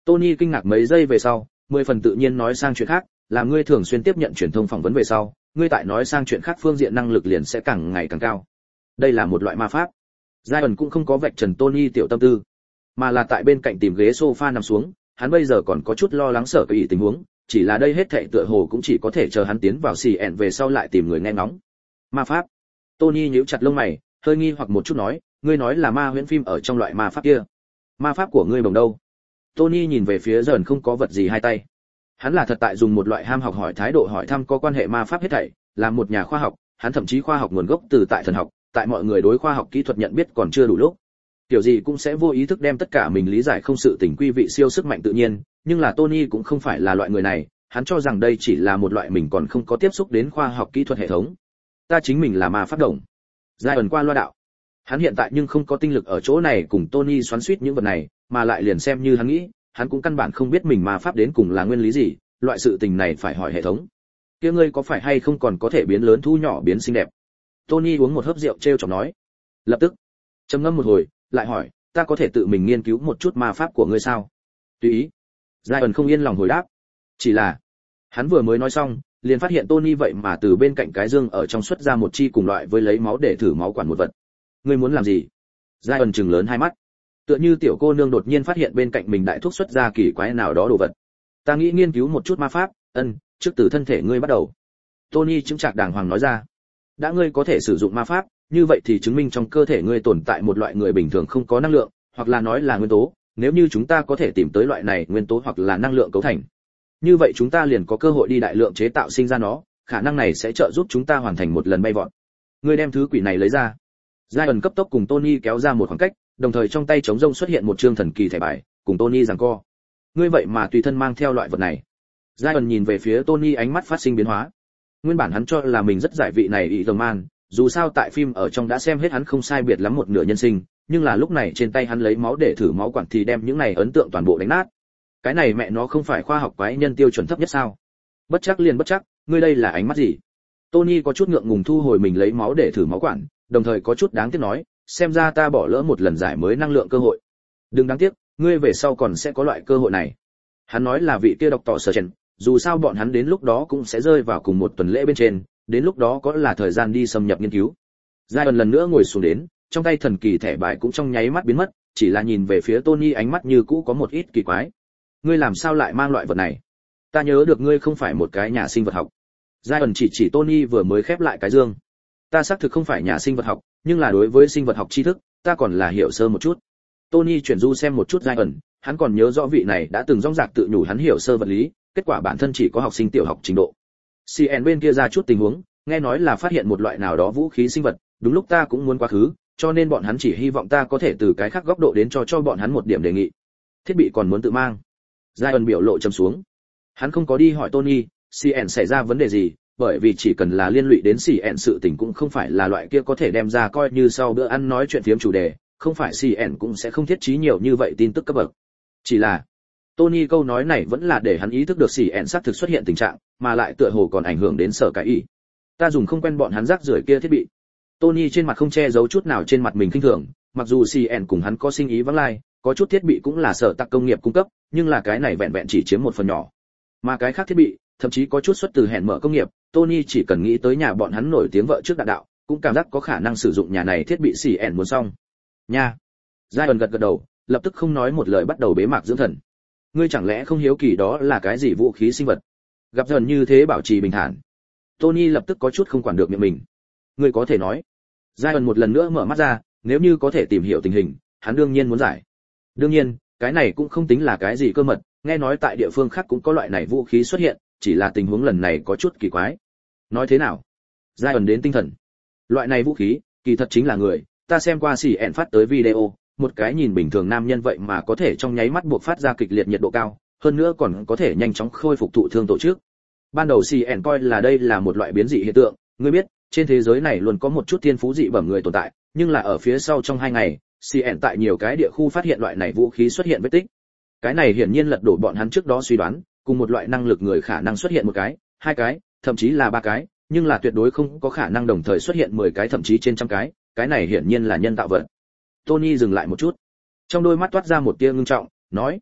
Tony kinh ngạc mấy giây về sau, mười phần tự nhiên nói sang chuyện khác, là ngươi thường xuyên tiếp nhận truyền thông phỏng vấn về sau, ngươi tại nói sang chuyện khác phương diện năng lực liền sẽ càng ngày càng cao. Đây là một loại ma pháp. Zion cũng không có vạch trần Tony tiểu tâm tư, mà là tại bên cạnh tìm ghế sofa nằm xuống, hắn bây giờ còn có chút lo lắng sợ cái ý tình huống, chỉ là đây hết thảy tựa hồ cũng chỉ có thể chờ hắn tiến vào xì ẹn về sau lại tìm người nghe ngóng. Ma pháp? Tony nhíu chặt lông mày, hơi nghi hoặc một chút nói, ngươi nói là ma huyễn phim ở trong loại ma pháp kia. Ma pháp của ngươi bằng đâu? Tony nhìn về phía dần không có vật gì hai tay. Hắn là thật tại dùng một loại ham học hỏi thái độ hỏi thăm có quan hệ ma pháp hết thảy, là một nhà khoa học, hắn thậm chí khoa học nguồn gốc từ tại thần học, tại mọi người đối khoa học kỹ thuật nhận biết còn chưa đủ lúc. Kiểu gì cũng sẽ vô ý thức đem tất cả mình lý giải không sự tình quy vị siêu sức mạnh tự nhiên, nhưng là Tony cũng không phải là loại người này, hắn cho rằng đây chỉ là một loại mình còn không có tiếp xúc đến khoa học kỹ thuật hệ thống. Ta chính mình là ma pháp đồng. Zion qua loa đạo. Hắn hiện tại nhưng không có tinh lực ở chỗ này cùng Tony xoắn xuýt những vật này, mà lại liền xem như hắn nghĩ, hắn cũng căn bản không biết mình ma pháp đến cùng là nguyên lý gì, loại sự tình này phải hỏi hệ thống. Kia ngươi có phải hay không còn có thể biến lớn thu nhỏ biến xinh đẹp? Tony uống một hớp rượu trêu chọc nói. Lập tức, trầm ngâm một hồi, lại hỏi, ta có thể tự mình nghiên cứu một chút ma pháp của ngươi sao? Tùy ý. Zion không yên lòng hồi đáp. Chỉ là, hắn vừa mới nói xong, liền phát hiện Tony vậy mà từ bên cạnh cái dương ở trong xuất ra một chi cùng loại với lấy máu để thử máu quản một vật. Ngươi muốn làm gì? Zion trừng lớn hai mắt. Tựa như tiểu cô nương đột nhiên phát hiện bên cạnh mình đại thuốc xuất ra kỳ quái nào đó đồ vật. Ta nghĩ nghiên cứu một chút ma pháp, ân, trước từ thân thể ngươi bắt đầu. Tony chứng trạc đàng hoàng nói ra. Đã ngươi có thể sử dụng ma pháp, như vậy thì chứng minh trong cơ thể ngươi tồn tại một loại người bình thường không có năng lượng, hoặc là nói là nguyên tố, nếu như chúng ta có thể tìm tới loại này nguyên tố hoặc là năng lượng cấu thành. Như vậy chúng ta liền có cơ hội đi đại lượng chế tạo sinh ra nó, khả năng này sẽ trợ giúp chúng ta hoàn thành một lần bay vọt. Ngươi đem thứ quỷ này lấy ra. Zion cấp tốc cùng Tony kéo ra một khoảng cách, đồng thời trong tay trống rông xuất hiện một trương thần kỳ thẻ bài, cùng Tony giằng co. Ngươi vậy mà tùy thân mang theo loại vật này. Zion nhìn về phía Tony ánh mắt phát sinh biến hóa. Nguyên bản hắn cho là mình rất giải vị này ý rồng man, dù sao tại phim ở trong đã xem hết hắn không sai biệt lắm một nửa nhân sinh, nhưng là lúc này trên tay hắn lấy máu để thử máu quản thì đem những này ấn tượng toàn bộ đánh nát. Cái này mẹ nó không phải khoa học quái nhân tiêu chuẩn thấp nhất sao? Bất chắc liền bất chắc, ngươi đây là ánh mắt gì? Tony có chút ngượng ngùng thu hồi mình lấy máu để thử máu quản, đồng thời có chút đáng tiếc nói, xem ra ta bỏ lỡ một lần giải mới năng lượng cơ hội. Đừng đáng tiếc, ngươi về sau còn sẽ có loại cơ hội này. Hắn nói là vị kia độc tỏ sở trần, dù sao bọn hắn đến lúc đó cũng sẽ rơi vào cùng một tuần lễ bên trên, đến lúc đó có là thời gian đi xâm nhập nghiên cứu. Zion lần nữa ngồi xuống đến, trong tay thần kỳ thẻ bài cũng trong nháy mắt biến mất, chỉ là nhìn về phía Tony ánh mắt như cũ có một ít kỳ quái. Ngươi làm sao lại mang loại vật này? Ta nhớ được ngươi không phải một cái nhà sinh vật học. Zion chỉ chỉ Tony vừa mới khép lại cái dương. Ta xác thực không phải nhà sinh vật học, nhưng là đối với sinh vật học tri thức, ta còn là hiểu sơ một chút. Tony chuyển du xem một chút Zion, hắn còn nhớ rõ vị này đã từng rong rạc tự nhủ hắn hiểu sơ vật lý, kết quả bản thân chỉ có học sinh tiểu học trình độ. xê en bên kia ra chút tình huống, nghe nói là phát hiện một loại nào đó vũ khí sinh vật, đúng lúc ta cũng muốn quá khứ, cho nên bọn hắn chỉ hy vọng ta có thể từ cái khác góc độ đến cho cho bọn hắn một điểm đề nghị. Thiết bị còn muốn tự mang. Zion biểu lộ trầm xuống. Hắn không có đi hỏi Tony, xê en xảy ra vấn đề gì, bởi vì chỉ cần là liên lụy đến xê en sự tình cũng không phải là loại kia có thể đem ra coi như sau bữa ăn nói chuyện phiếm chủ đề, không phải xê en cũng sẽ không thiết trí nhiều như vậy tin tức cấp bậc. Chỉ là Tony câu nói này vẫn là để hắn ý thức được xê en xác thực xuất hiện tình trạng, mà lại tựa hồ còn ảnh hưởng đến sở cái ý. Ta dùng không quen bọn hắn rác rưởi kia thiết bị. Tony trên mặt không che giấu chút nào trên mặt mình khinh thường, mặc dù xê en cùng hắn có sinh ý vắng lai, có chút thiết bị cũng là sở tạc công nghiệp cung cấp, nhưng là cái này vẹn vẹn chỉ chiếm một phần nhỏ. Mà cái khác thiết bị, thậm chí có chút xuất từ hẹn mở công nghiệp, Tony chỉ cần nghĩ tới nhà bọn hắn nổi tiếng vợ trước đạn đạo, cũng cảm giác có khả năng sử dụng nhà này thiết bị xê en muốn xong. Nha. Zion gật gật đầu, lập tức không nói một lời bắt đầu bế mạc dưỡng thần. Ngươi chẳng lẽ không hiếu kỳ đó là cái gì vũ khí sinh vật? Gặp dần như thế bảo trì bình thản. Tony lập tức có chút không quản được miệng mình. Ngươi có thể nói. Zion một lần nữa mở mắt ra, nếu như có thể tìm hiểu tình hình, hắn đương nhiên muốn giải. Đương nhiên, cái này cũng không tính là cái gì cơ mật, nghe nói tại địa phương khác cũng có loại này vũ khí xuất hiện, chỉ là tình huống lần này có chút kỳ quái. Nói thế nào? Zion đến tinh thần. Loại này vũ khí, kỳ thật chính là người, ta xem qua xì ẹn phát tới video, một cái nhìn bình thường nam nhân vậy mà có thể trong nháy mắt buộc phát ra kịch liệt nhiệt độ cao, hơn nữa còn có thể nhanh chóng khôi phục thụ thương tổ chức. Ban đầu xê en coi là đây là một loại biến dị hiện tượng, ngươi biết, trên thế giới này luôn có một chút thiên phú dị bẩm người tồn tại, nhưng là ở phía sau trong hai ngày, xê en tại nhiều cái địa khu phát hiện loại này vũ khí xuất hiện vết tích. Cái này hiển nhiên lật đổ bọn hắn trước đó suy đoán, cùng một loại năng lực người khả năng xuất hiện một cái, hai cái, thậm chí là ba cái, nhưng là tuyệt đối không có khả năng đồng thời xuất hiện mười cái thậm chí trên trăm cái, cái này hiển nhiên là nhân tạo vật. Tony dừng lại một chút, trong đôi mắt toát ra một tia ngưng trọng, nói: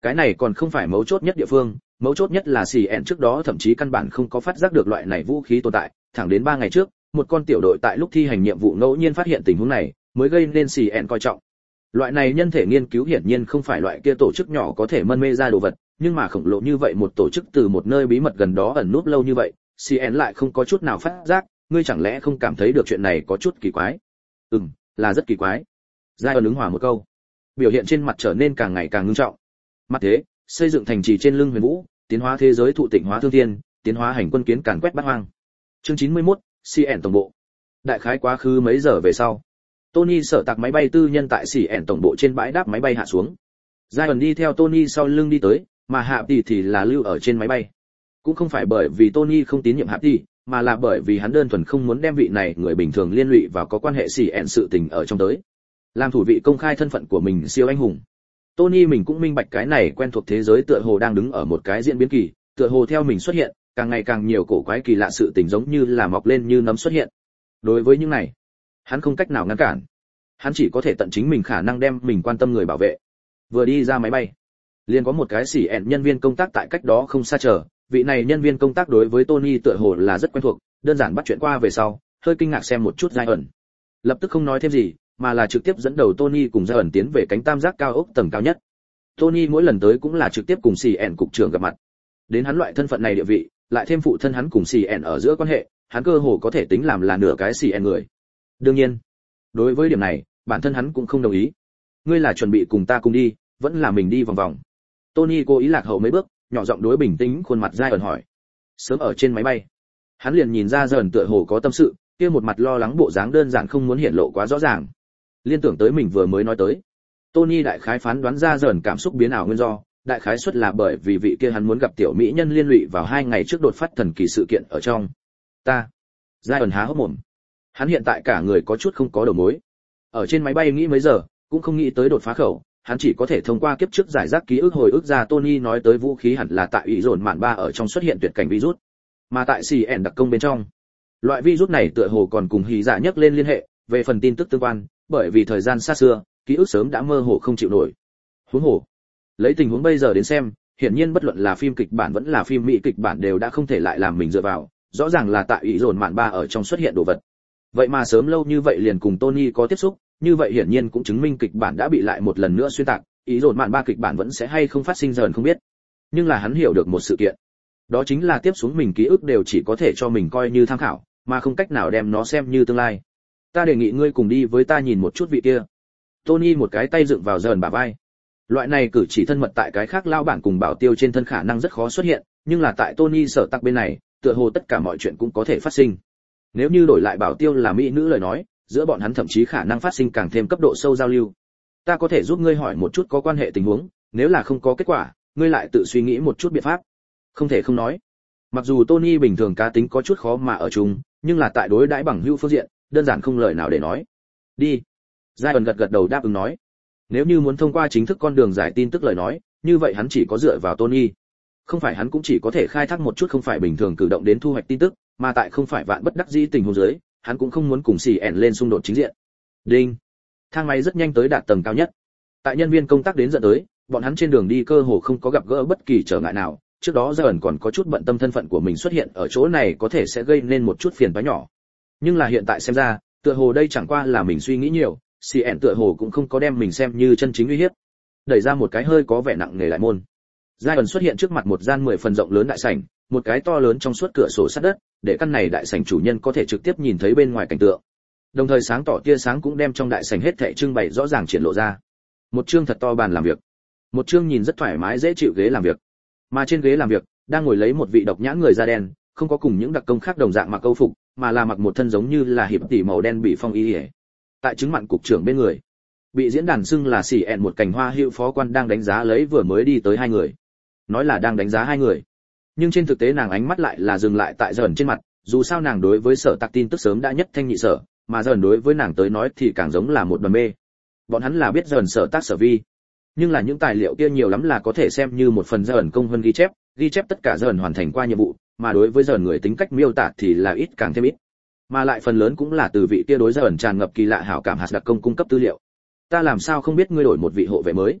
Cái này còn không phải mấu chốt nhất địa phương, mấu chốt nhất là xì ẹn trước đó thậm chí căn bản không có phát giác được loại này vũ khí tồn tại, thẳng đến ba ngày trước, một con tiểu đội tại lúc thi hành nhiệm vụ ngẫu nhiên phát hiện tình huống này, mới gây nên xì ẹn coi trọng. Loại này nhân thể nghiên cứu hiển nhiên không phải loại kia tổ chức nhỏ có thể mân mê ra đồ vật, nhưng mà khổng lồ như vậy một tổ chức từ một nơi bí mật gần đó ẩn núp lâu như vậy, xê en lại không có chút nào phát giác, ngươi chẳng lẽ không cảm thấy được chuyện này có chút kỳ quái? Ừm, là rất kỳ quái. Giai ẩn ứng hòa một câu, biểu hiện trên mặt trở nên càng ngày càng ngưng trọng. Mặt thế, xây dựng thành trì trên lưng huyền vũ, tiến hóa thế giới thụ tịnh hóa thương thiên, tiến hóa hành quân kiến càn quét bát hoang. Chương chín mươi mốt, xê en tổng bộ. Đại khái quá khứ mấy giờ về sau, Tony sở tạc máy bay tư nhân tại xê en tổng bộ trên bãi đáp máy bay hạ xuống. Giai ẩn đi theo Tony sau lưng đi tới, mà Hạ Tỷ thì là lưu ở trên máy bay. Cũng không phải bởi vì Tony không tín nhiệm Hạ Tỷ, mà là bởi vì hắn đơn thuần không muốn đem vị này người bình thường liên lụy vào có quan hệ xì ẹn sự tình ở trong tới. Làm thủ vị công khai thân phận của mình siêu anh hùng. Tony mình cũng minh bạch cái này quen thuộc thế giới tựa hồ đang đứng ở một cái diễn biến kỳ, tựa hồ theo mình xuất hiện, càng ngày càng nhiều cổ quái kỳ lạ sự tình giống như là mọc lên như nấm xuất hiện. Đối với những này, hắn không cách nào ngăn cản. Hắn chỉ có thể tận chính mình khả năng đem mình quan tâm người bảo vệ. Vừa đi ra máy bay, liền có một cái xỉ ẹn nhân viên công tác tại cách đó không xa chờ. Vị này nhân viên công tác đối với Tony tựa hồ là rất quen thuộc, đơn giản bắt chuyện qua về sau, hơi kinh ngạc xem một chút Giai ẩn. Lập tức không nói thêm gì, mà là trực tiếp dẫn đầu Tony cùng Giai ẩn tiến về cánh tam giác cao ốc tầng cao nhất. Tony mỗi lần tới cũng là trực tiếp cùng xỉ ẹn cục trưởng gặp mặt. Đến hắn loại thân phận này địa vị, lại thêm phụ thân hắn cùng xỉ ẹn ở giữa quan hệ, hắn cơ hồ có thể tính làm là nửa cái xỉ ẹn người. Đương nhiên, đối với điểm này, bản thân hắn cũng không đồng ý. Ngươi là chuẩn bị cùng ta cùng đi, vẫn là mình đi vòng vòng? Tony cố ý lạc hậu mấy bước, nhỏ giọng đối bình tĩnh khuôn mặt Giai ẩn hỏi. Sớm ở trên máy bay, hắn liền nhìn ra Giai ẩn tựa hồ có tâm sự, kia một mặt lo lắng bộ dáng đơn giản không muốn hiện lộ quá rõ ràng. Liên tưởng tới mình vừa mới nói tới, Tony đại khái phán đoán ra Giai ẩn cảm xúc biến ảo nguyên do, đại khái suất là bởi vì vị kia hắn muốn gặp tiểu mỹ nhân liên lụy vào hai ngày trước đột phát thần kỳ sự kiện ở trong. Ta. Giai ẩn há hốc mồm. Hắn hiện tại cả người có chút không có đầu mối. Ở trên máy bay nghĩ mấy giờ, cũng không nghĩ tới đột phá khẩu, hắn chỉ có thể thông qua kiếp trước giải rác ký ức hồi ức ra Tony nói tới vũ khí hẳn là tại ủy dồn mạn ba ở trong xuất hiện tuyệt cảnh virus, mà tại xê en đặc công bên trong, loại virus này tựa hồ còn cùng hí giả nhắc lên liên hệ, về phần tin tức tương quan, bởi vì thời gian xa xưa, ký ức sớm đã mơ hồ không chịu nổi. Huống hồ, lấy tình huống bây giờ đến xem, hiển nhiên bất luận là phim kịch bản vẫn là phim mỹ kịch bản đều đã không thể lại làm mình dựa vào, rõ ràng là tại ủy dồn mạn ba ở trong xuất hiện đồ vật. Vậy mà sớm lâu như vậy liền cùng Tony có tiếp xúc, như vậy hiển nhiên cũng chứng minh kịch bản đã bị lại một lần nữa xuyên tạc, ý dồn mạn ba kịch bản vẫn sẽ hay không phát sinh dần không biết. Nhưng là hắn hiểu được một sự kiện, đó chính là tiếp xuống mình ký ức đều chỉ có thể cho mình coi như tham khảo, mà không cách nào đem nó xem như tương lai. Ta đề nghị ngươi cùng đi với ta nhìn một chút vị kia. Tony một cái tay dựng vào dần bả vai. Loại này cử chỉ thân mật tại cái khác lao bản cùng bảo tiêu trên thân khả năng rất khó xuất hiện, nhưng là tại Tony sở tắc bên này, tựa hồ tất cả mọi chuyện cũng có thể phát sinh. Nếu như đổi lại bảo tiêu là mỹ nữ lời nói, giữa bọn hắn thậm chí khả năng phát sinh càng thêm cấp độ sâu giao lưu. Ta có thể giúp ngươi hỏi một chút có quan hệ tình huống, nếu là không có kết quả, ngươi lại tự suy nghĩ một chút biện pháp. Không thể không nói, mặc dù Tony bình thường cá tính có chút khó mà ở chung, nhưng là tại đối đãi bằng hữu phương diện, đơn giản không lời nào để nói. Đi. Giai ẩn gật gật đầu đáp ứng nói. Nếu như muốn thông qua chính thức con đường giải tin tức lời nói, như vậy hắn chỉ có dựa vào Tony. Không phải hắn cũng chỉ có thể khai thác một chút không phải bình thường cử động đến thu hoạch tin tức, mà tại không phải vạn bất đắc dĩ tình huống dưới, hắn cũng không muốn cùng xì ẻn lên xung đột chính diện. Đinh. Thang máy rất nhanh tới đạt tầng cao nhất. Tại nhân viên công tác đến dẫn tới, bọn hắn trên đường đi cơ hồ không có gặp gỡ bất kỳ trở ngại nào, trước đó Giai ẩn còn có chút bận tâm thân phận của mình xuất hiện ở chỗ này có thể sẽ gây nên một chút phiền toái nhỏ. Nhưng là hiện tại xem ra, tựa hồ đây chẳng qua là mình suy nghĩ nhiều, xì ẻn tựa hồ cũng không có đem mình xem như chân chính uy hiếp. Đẩy ra một cái hơi có vẻ nặng nề lại môn. Giai ẩn xuất hiện trước mặt một gian mười phần rộng lớn đại sảnh, một cái to lớn trong suốt cửa sổ sắt đất, để căn này đại sảnh chủ nhân có thể trực tiếp nhìn thấy bên ngoài cảnh tượng. Đồng thời sáng tỏ tia sáng cũng đem trong đại sảnh hết thảy trưng bày rõ ràng triển lộ ra. Một chương thật to bàn làm việc, một chương nhìn rất thoải mái dễ chịu ghế làm việc. Mà trên ghế làm việc đang ngồi lấy một vị độc nhãn người da đen, không có cùng những đặc công khác đồng dạng mặc câu phục, mà là mặc một thân giống như là hiệp tỷ màu đen bị phong y. Tại chứng mặn cục trưởng bên người, bị diễn đàn xưng là xỉ ẹn một cành hoa hữu phó quan đang đánh giá lấy vừa mới đi tới hai người. Nói là đang đánh giá hai người, nhưng trên thực tế nàng ánh mắt lại là dừng lại tại dần trên mặt, dù sao nàng đối với sở tạc tin tức sớm đã nhất thanh nhị sở, mà dần đối với nàng tới nói thì càng giống là một đoàn mê. Bọn hắn là biết dần sở tác sở vi, nhưng là những tài liệu kia nhiều lắm là có thể xem như một phần dần công hơn ghi chép, ghi chép tất cả dần hoàn thành qua nhiệm vụ, mà đối với dần người tính cách miêu tả thì là ít càng thêm ít, mà lại phần lớn cũng là từ vị kia đối dần tràn ngập kỳ lạ hảo cảm hạt đặc công cung cấp tư liệu. Ta làm sao không biết ngươi đổi một vị hộ vệ mới?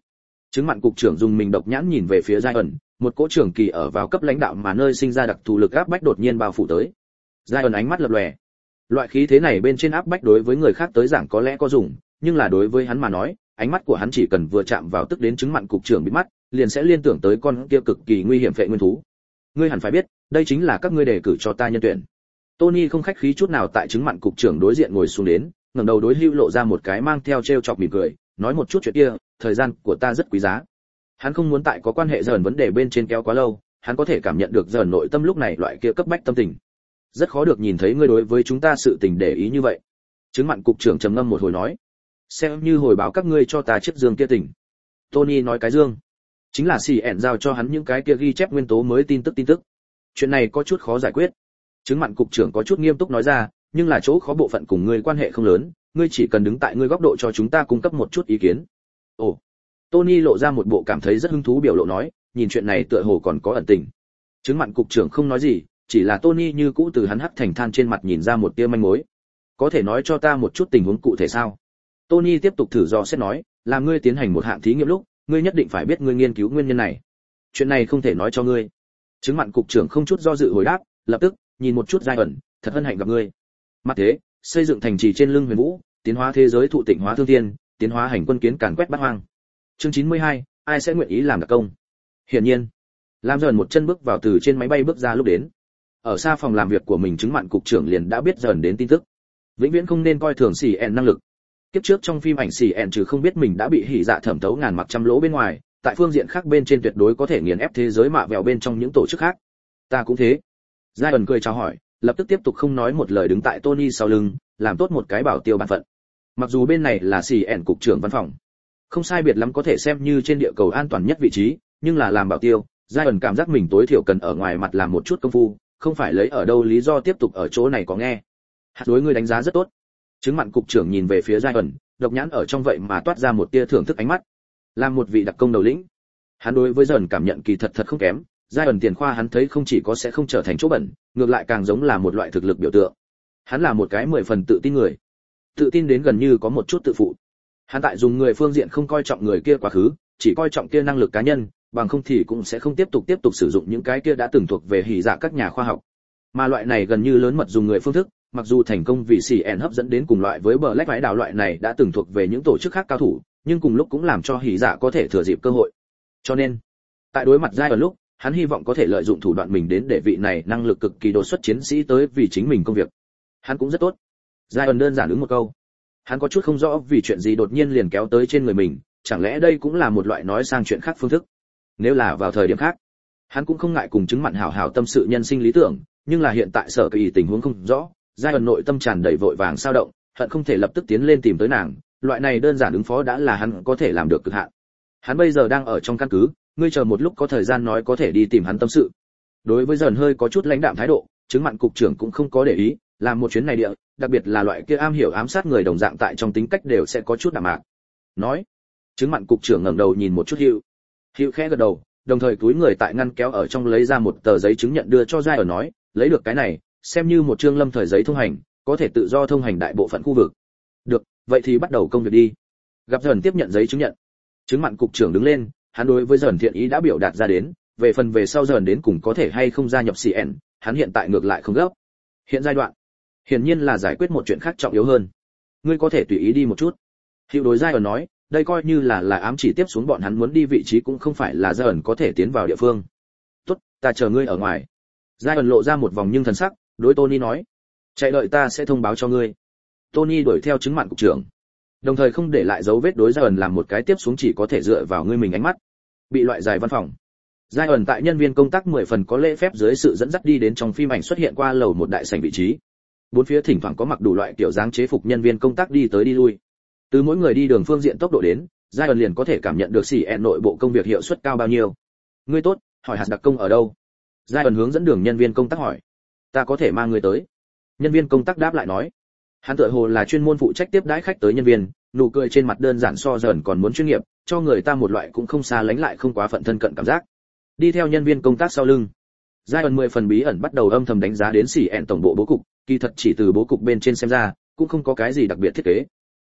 Chứng mặn cục trưởng dùng mình độc nhãn nhìn về phía Giai ẩn, một cỗ trưởng kỳ ở vào cấp lãnh đạo mà nơi sinh ra đặc thù lực áp bách đột nhiên bao phủ tới. Giai ẩn ánh mắt lập lòe. Loại khí thế này bên trên áp bách đối với người khác tới giảng có lẽ có dùng, nhưng là đối với hắn mà nói, ánh mắt của hắn chỉ cần vừa chạm vào tức đến chứng mặn cục trưởng bị mắt, liền sẽ liên tưởng tới con kia cực kỳ nguy hiểm phệ nguyên thú. Ngươi hẳn phải biết, đây chính là các ngươi đề cử cho ta nhân tuyển. Tony không khách khí chút nào tại chứng mặn cục trưởng đối diện ngồi xuống đến, ngẩng đầu đối Hugh lộ ra một cái mang theo trêu chọc mỉm cười, nói một chút chuyện kia, thời gian của ta rất quý giá. Hắn không muốn tại có quan hệ dần vấn đề bên trên kéo quá lâu, hắn có thể cảm nhận được dần nội tâm lúc này loại kia cấp bách tâm tình. Rất khó được nhìn thấy ngươi đối với chúng ta sự tình để ý như vậy. Chứng mặn cục trưởng trầm ngâm một hồi nói, xem như hồi báo các ngươi cho ta chiếc dương kia tỉnh. Tony nói cái dương, chính là xì ẻn giao cho hắn những cái kia ghi chép nguyên tố mới tin tức tin tức. Chuyện này có chút khó giải quyết. Chứng mặn cục trưởng có chút nghiêm túc nói ra, nhưng là chỗ khó bộ phận cùng ngươi quan hệ không lớn, ngươi chỉ cần đứng tại ngươi góc độ cho chúng ta cung cấp một chút ý kiến. Ồ. Tony lộ ra một bộ cảm thấy rất hứng thú biểu lộ nói, nhìn chuyện này tựa hồ còn có ẩn tình. Chứng mặn cục trưởng không nói gì, chỉ là Tony như cũ từ hắn hắc thành than trên mặt nhìn ra một tia manh mối. Có thể nói cho ta một chút tình huống cụ thể sao? Tony tiếp tục thử dò xét nói, làm ngươi tiến hành một hạng thí nghiệm lúc, ngươi nhất định phải biết ngươi nghiên cứu nguyên nhân này. Chuyện này không thể nói cho ngươi. Chứng mặn cục trưởng không chút do dự hồi đáp, lập tức nhìn một chút Giai ẩn, thật hân hạnh gặp ngươi. Mặt thế, xây dựng thành trì trên lưng Huyền Vũ, tiến hóa thế giới thụ tịnh hóa thương thiên, tiến hóa hành quân kiến càn quét bát hoang. Chương chín mươi hai, ai sẽ nguyện ý làm đặc công? Hiển nhiên, Lam dần một chân bước vào từ trên máy bay bước ra lúc đến. Ở xa phòng làm việc của mình, chứng mặn cục trưởng liền đã biết dần đến tin tức. Vĩnh viễn không nên coi thường xì ẻn năng lực. Kiếp trước trong phim ảnh xì ẻn trừ không biết mình đã bị hỉ dạ thẩm thấu ngàn mặc trăm lỗ bên ngoài, tại phương diện khác bên trên tuyệt đối có thể nghiền ép thế giới mạ vẹo bên trong những tổ chức khác. Ta cũng thế. Giai ẩn cười chào hỏi, lập tức tiếp tục không nói một lời đứng tại Tony sau lưng, làm tốt một cái bảo tiêu bản phận. Mặc dù bên này là xì ẻn cục trưởng văn phòng, không sai biệt lắm có thể xem như trên địa cầu an toàn nhất vị trí, nhưng là làm bảo tiêu, Giai ẩn cảm giác mình tối thiểu cần ở ngoài mặt làm một chút công phu, không phải lấy ở đâu lý do tiếp tục ở chỗ này có nghe. Hạt đối ngươi đánh giá rất tốt. Chứng mặn cục trưởng nhìn về phía Giai ẩn, độc nhãn ở trong vậy mà toát ra một tia thưởng thức ánh mắt. Làm một vị đặc công đầu lĩnh, hắn đối với dần cảm nhận kỳ thật thật không kém. Giai ẩn tiền khoa hắn thấy không chỉ có sẽ không trở thành chỗ bẩn, ngược lại càng giống là một loại thực lực biểu tượng. Hắn là một cái mười phần tự tin người, tự tin đến gần như có một chút tự phụ. Hắn tại dùng người phương diện không coi trọng người kia quá khứ, chỉ coi trọng kia năng lực cá nhân, bằng không thì cũng sẽ không tiếp tục tiếp tục sử dụng những cái kia đã từng thuộc về hỉ dạ các nhà khoa học. Mà loại này gần như lớn mật dùng người phương thức, mặc dù thành công vì xì ẻn hấp dẫn đến cùng loại với Black Vãi Đào loại này đã từng thuộc về những tổ chức khác cao thủ, nhưng cùng lúc cũng làm cho hỉ dạ có thể thừa dịp cơ hội. Cho nên, tại đối mặt Giai ẩn lúc, hắn hy vọng có thể lợi dụng thủ đoạn mình đến để vị này năng lực cực kỳ đột xuất chiến sĩ tới vì chính mình công việc. Hắn cũng rất tốt. Giai ẩn đơn giản ứng một câu. Hắn có chút không rõ vì chuyện gì đột nhiên liền kéo tới trên người mình, chẳng lẽ đây cũng là một loại nói sang chuyện khác phương thức. Nếu là vào thời điểm khác, hắn cũng không ngại cùng chứng mặn hảo hảo tâm sự nhân sinh lý tưởng, nhưng là hiện tại sở kỳ tình huống không rõ, Giai ẩn nội tâm tràn đầy vội vàng sao động, hận không thể lập tức tiến lên tìm tới nàng, loại này đơn giản ứng phó đã là hắn có thể làm được cực hạn. Hắn bây giờ đang ở trong căn cứ, ngươi chờ một lúc có thời gian nói có thể đi tìm hắn tâm sự. Đối với dần hơi có chút lãnh đạm thái độ, chứng mặn cục trưởng cũng không có để ý, làm một chuyến này địa, đặc biệt là loại kia am hiểu ám sát người đồng dạng tại trong tính cách đều sẽ có chút đạm mạc. Nói, chứng mặn cục trưởng ngẩng đầu nhìn một chút Hữu. Hữu khẽ gật đầu, đồng thời túi người tại ngăn kéo ở trong lấy ra một tờ giấy chứng nhận đưa cho Giai ẩn nói, lấy được cái này, xem như một chương lâm thời giấy thông hành, có thể tự do thông hành đại bộ phận khu vực. Được, vậy thì bắt đầu công việc đi. Gặp dần tiếp nhận giấy chứng nhận, chứng mặn cục trưởng đứng lên, hắn đối với dần thiện ý đã biểu đạt ra đến, về phần về sau dần đến cùng có thể hay không gia nhập xê en, hắn hiện tại ngược lại không gấp. Hiện giai đoạn, hiển nhiên là giải quyết một chuyện khác trọng yếu hơn. Ngươi có thể tùy ý đi một chút. Hiệu đối Giai ẩn nói, đây coi như là là ám chỉ tiếp xuống bọn hắn muốn đi vị trí cũng không phải là Giai ẩn có thể tiến vào địa phương. Tốt, ta chờ ngươi ở ngoài. Giai ẩn lộ ra một vòng nhưng thần sắc, đối Tony nói, chạy đợi ta sẽ thông báo cho ngươi. Tony đuổi theo chứng mặn cục trưởng, đồng thời không để lại dấu vết đối Giai ẩn làm một cái tiếp xuống chỉ có thể dựa vào ngươi mình ánh mắt. Bị loại dài văn phòng. Giai ẩn tại nhân viên công tác mười phần có lễ phép dưới sự dẫn dắt đi đến trong phim ảnh xuất hiện qua lầu một đại sảnh vị trí. Bốn phía thỉnh thoảng có mặc đủ loại kiểu dáng chế phục nhân viên công tác đi tới đi lui. Từ mỗi người đi đường phương diện tốc độ đến, Giai ẩn liền có thể cảm nhận được xỉ ẹn nội bộ công việc hiệu suất cao bao nhiêu. Ngươi tốt, hỏi hạt đặc công ở đâu? Giai ẩn hướng dẫn đường nhân viên công tác hỏi. Ta có thể mang ngươi tới. Nhân viên công tác đáp lại nói. Hắn tựa hồ là chuyên môn phụ trách tiếp đãi khách tới nhân viên, nụ cười trên mặt đơn giản so dần còn muốn chuyên nghiệp, cho người ta một loại cũng không xa lánh lại không quá phận thân cận cảm giác. Đi theo nhân viên công tác sau lưng, Giai ẩn mười phần bí ẩn bắt đầu âm thầm đánh giá đến xỉ ẹn tổng bộ bố cục, kỳ thật chỉ từ bố cục bên trên xem ra, cũng không có cái gì đặc biệt thiết kế.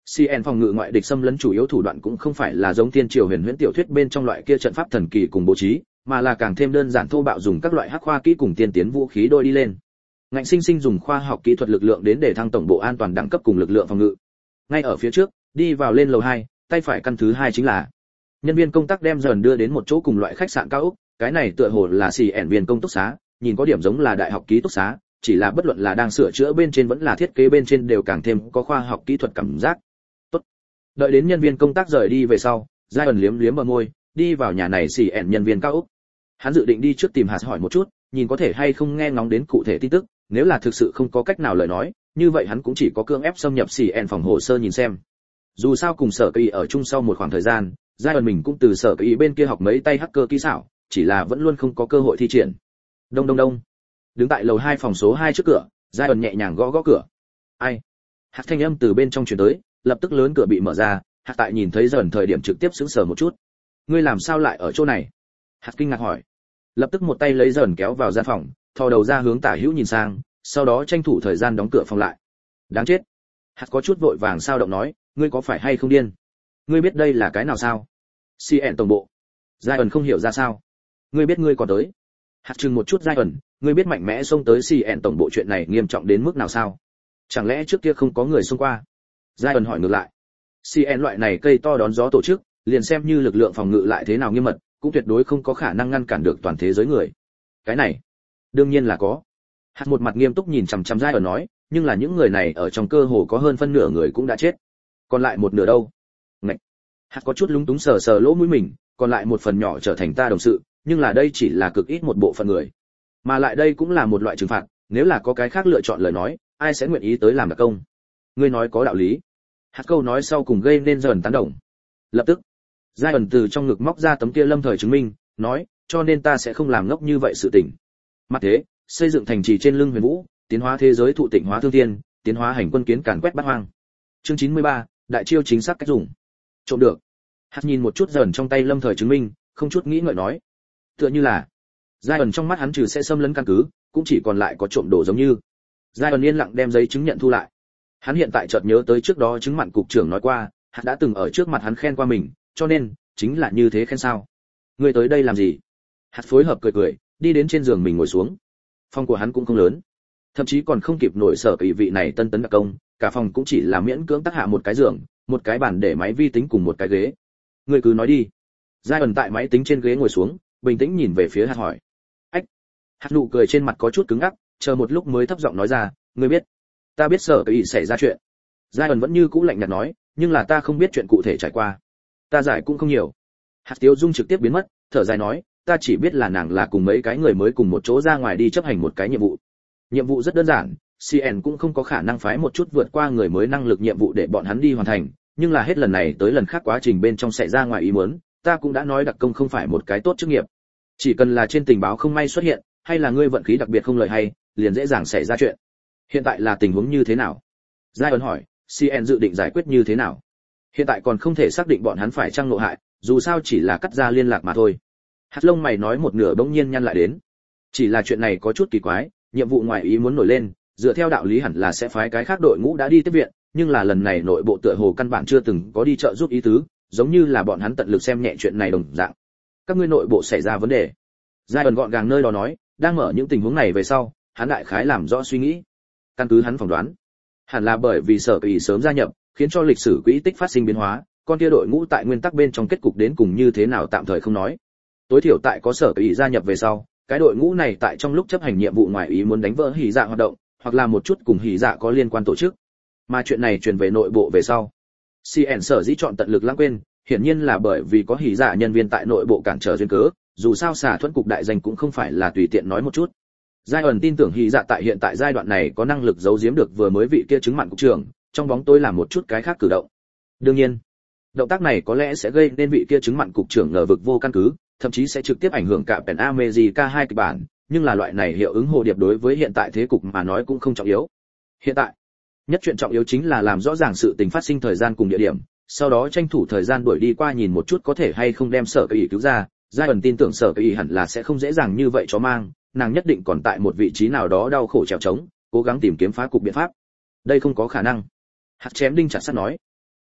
xê en phòng ngự ngoại địch xâm lấn chủ yếu thủ đoạn cũng không phải là giống tiên triều huyền huyễn tiểu thuyết bên trong loại kia trận pháp thần kỳ cùng bố trí, mà là càng thêm đơn giản thô bạo dùng các loại hắc khoa kỹ cùng tiên tiến vũ khí đôi đi lên. Ngạnh sinh sinh dùng khoa học kỹ thuật lực lượng đến để thăng tổng bộ an toàn đẳng cấp cùng lực lượng phòng ngự. Ngay ở phía trước, đi vào lên lầu hai, tay phải căn thứ hai chính là nhân viên công tác đem dần đưa đến một chỗ cùng loại khách sạn cao ốc, cái này tựa hồ là xì ẻn viên công túc xá, nhìn có điểm giống là đại học ký túc xá, chỉ là bất luận là đang sửa chữa bên trên vẫn là thiết kế bên trên đều càng thêm có khoa học kỹ thuật cảm giác. Tốt. Đợi đến nhân viên công tác rời đi về sau, Giai ẩn liếm liếm bờ môi, đi vào nhà này xì ẻn nhân viên cao ốc. Hắn dự định đi trước tìm Hạt hỏi một chút, nhìn có thể hay không nghe ngóng đến cụ thể tin tức, nếu là thực sự không có cách nào lời nói, như vậy hắn cũng chỉ có cưỡng ép xâm nhập xì ẻn phòng hồ sơ nhìn xem. Dù sao cùng sở kỳ ở chung sau một khoảng thời gian, Giai ẩn mình cũng từ sở kỳ bên kia học mấy tay hacker kỹ xảo, chỉ là vẫn luôn không có cơ hội thi triển. Đông đông đông. Đứng tại lầu hai phòng số hai trước cửa, Giai ẩn nhẹ nhàng gõ gõ cửa. Ai? Hạt thanh âm từ bên trong truyền tới, lập tức lớn cửa bị mở ra, Hạt tại nhìn thấy dần thời điểm trực tiếp sững sờ một chút. Ngươi làm sao lại ở chỗ này? Hạt kinh ngạc hỏi. Lập tức một tay lấy dần kéo vào gian phòng, thò đầu ra hướng tả hữu nhìn sang, sau đó tranh thủ thời gian đóng cửa phòng lại. Đáng chết. Hạt có chút vội vàng sao động nói, ngươi có phải hay không điên? Ngươi biết đây là cái nào sao? xê en tổng bộ. Giai ẩn không hiểu ra sao. Ngươi biết ngươi còn tới. Hạt chừng một chút Giai ẩn, ngươi biết mạnh mẽ xông tới xê en tổng bộ chuyện này nghiêm trọng đến mức nào sao? Chẳng lẽ trước kia không có người xông qua? Giai ẩn hỏi ngược lại. xê en loại này cây to đón gió tổ chức, liền xem như lực lượng phòng ngự lại thế nào nghiêm mật, cũng tuyệt đối không có khả năng ngăn cản được toàn thế giới người. Cái này, đương nhiên là có. Hạt một mặt nghiêm túc nhìn chằm chằm Giai ẩn nói, nhưng là những người này ở trong cơ hồ có hơn phân nửa người cũng đã chết. Còn lại một nửa đâu? Ngạch. Hạt có chút lúng túng sờ sờ lỗ mũi mình, còn lại một phần nhỏ trở thành ta đồng sự, nhưng là đây chỉ là cực ít một bộ phận người. Mà lại đây cũng là một loại trừng phạt, nếu là có cái khác lựa chọn lời nói, ai sẽ nguyện ý tới làm đặc công? Ngươi nói có đạo lý. Hạt câu nói sau cùng gây nên dần tán đồng. Lập tức, Giai ẩn từ trong ngực móc ra tấm kia lâm thời chứng minh, nói, cho nên ta sẽ không làm ngốc như vậy sự tình. Mặt thế, xây dựng thành trì trên lưng huyền vũ, tiến hóa thế giới thụ tịnh hóa thương thiên, tiến hóa hành quân kiến càn quét bát hoang. Chương chín mươi ba, đại chiêu chính xác cách dùng. Trộm được. Hạt nhìn một chút dần trong tay lâm thời chứng minh, không chút nghĩ ngợi nói, tựa như là Giai ẩn trong mắt hắn trừ sẽ xâm lấn căn cứ, cũng chỉ còn lại có trộm đồ giống như. Giai ẩn yên lặng đem giấy chứng nhận thu lại. Hắn hiện tại chợt nhớ tới trước đó chứng mặn cục trưởng nói qua, hắn đã từng ở trước mặt hắn khen qua mình, cho nên chính là như thế khen sao? Ngươi tới đây làm gì? Hạt phối hợp cười cười, đi đến trên giường mình ngồi xuống. Phòng của hắn cũng không lớn, thậm chí còn không kịp nổi sở kỳ vị này tân tấn đặc công, cả phòng cũng chỉ là miễn cưỡng tác hạ một cái giường, một cái bàn để máy vi tính cùng một cái ghế. Ngươi cứ nói đi. Giai ẩn tại máy tính trên ghế ngồi xuống, bình tĩnh nhìn về phía Hạt hỏi. Ách. Hạt nụ cười trên mặt có chút cứng ngắc, chờ một lúc mới thấp giọng nói ra, ngươi biết, ta biết sở kỳ xảy ra chuyện. Giai ẩn vẫn như cũ lạnh nhạt nói, nhưng là ta không biết chuyện cụ thể trải qua. Ta giải cũng không nhiều. Hạt Tiếu Dung trực tiếp biến mất, thở dài nói, ta chỉ biết là nàng là cùng mấy cái người mới cùng một chỗ ra ngoài đi chấp hành một cái nhiệm vụ. Nhiệm vụ rất đơn giản, xê en cũng không có khả năng phái một chút vượt qua người mới năng lực nhiệm vụ để bọn hắn đi hoàn thành, nhưng là hết lần này tới lần khác quá trình bên trong xảy ra ngoài ý muốn, ta cũng đã nói đặc công không phải một cái tốt chức nghiệp. Chỉ cần là trên tình báo không may xuất hiện, hay là ngươi vận khí đặc biệt không lợi hay, liền dễ dàng xảy ra chuyện. Hiện tại là tình huống như thế nào? Giai ẩn hỏi, xê en dự định giải quyết như thế nào? Hiện tại còn không thể xác định bọn hắn phải trang ngộ hại, dù sao chỉ là cắt ra liên lạc mà thôi. Hạt lông mày nói một nửa bỗng nhiên nhăn lại đến. Chỉ là chuyện này có chút kỳ quái, nhiệm vụ ngoài ý muốn nổi lên, dựa theo đạo lý hẳn là sẽ phái cái khác đội ngũ đã đi tiếp viện, nhưng là lần này nội bộ tựa hồ căn bản chưa từng có đi trợ giúp ý tứ, giống như là bọn hắn tận lực xem nhẹ chuyện này đồng dạng. Các ngươi nội bộ xảy ra vấn đề. Giai ẩn gọn gàng nơi đó nói, đang mở những tình huống này về sau, hắn đại khái làm rõ suy nghĩ. Căn cứ hắn phỏng đoán, hẳn là bởi vì sở kỳ sớm gia nhập, khiến cho lịch sử quỹ tích phát sinh biến hóa, con kia đội ngũ tại nguyên tắc bên trong kết cục đến cùng như thế nào tạm thời không nói. Tối thiểu tại có sở kỳ gia nhập về sau, cái đội ngũ này tại trong lúc chấp hành nhiệm vụ ngoài ý muốn đánh vỡ hỉ dạ hoạt động, hoặc là một chút cùng hỉ dạ có liên quan tổ chức. Mà chuyện này truyền về nội bộ về sau, xê en sở dĩ chọn tận lực lãng quên, hiển nhiên là bởi vì có hỉ dạ nhân viên tại nội bộ cản trở duyên cớ, dù sao xả thuẫn cục đại danh cũng không phải là tùy tiện nói một chút. Giai ẩn tin tưởng hỉ dạ tại hiện tại giai đoạn này có năng lực giấu giếm được vừa mới vị kia chứng mặn cục trưởng, trong bóng tối làm một chút cái khác cử động. Đương nhiên, động tác này có lẽ sẽ gây nên vị kia chứng mặn cục trưởng ngờ vực vô căn cứ, thậm chí sẽ trực tiếp ảnh hưởng cả Pen America hai kịch bản, nhưng là loại này hiệu ứng hồ điệp đối với hiện tại thế cục mà nói cũng không trọng yếu. Hiện tại, nhất chuyện trọng yếu chính là làm rõ ràng sự tình phát sinh thời gian cùng địa điểm, sau đó tranh thủ thời gian đuổi đi qua nhìn một chút có thể hay không đem sở kỳ cứu ra. Giai ẩn tin tưởng sở kỳ hẳn là sẽ không dễ dàng như vậy cho mang, nàng nhất định còn tại một vị trí nào đó đau khổ trèo trống, cố gắng tìm kiếm phá cục biện pháp. Đây không có khả năng. Hạt chém đinh chặt sắt nói.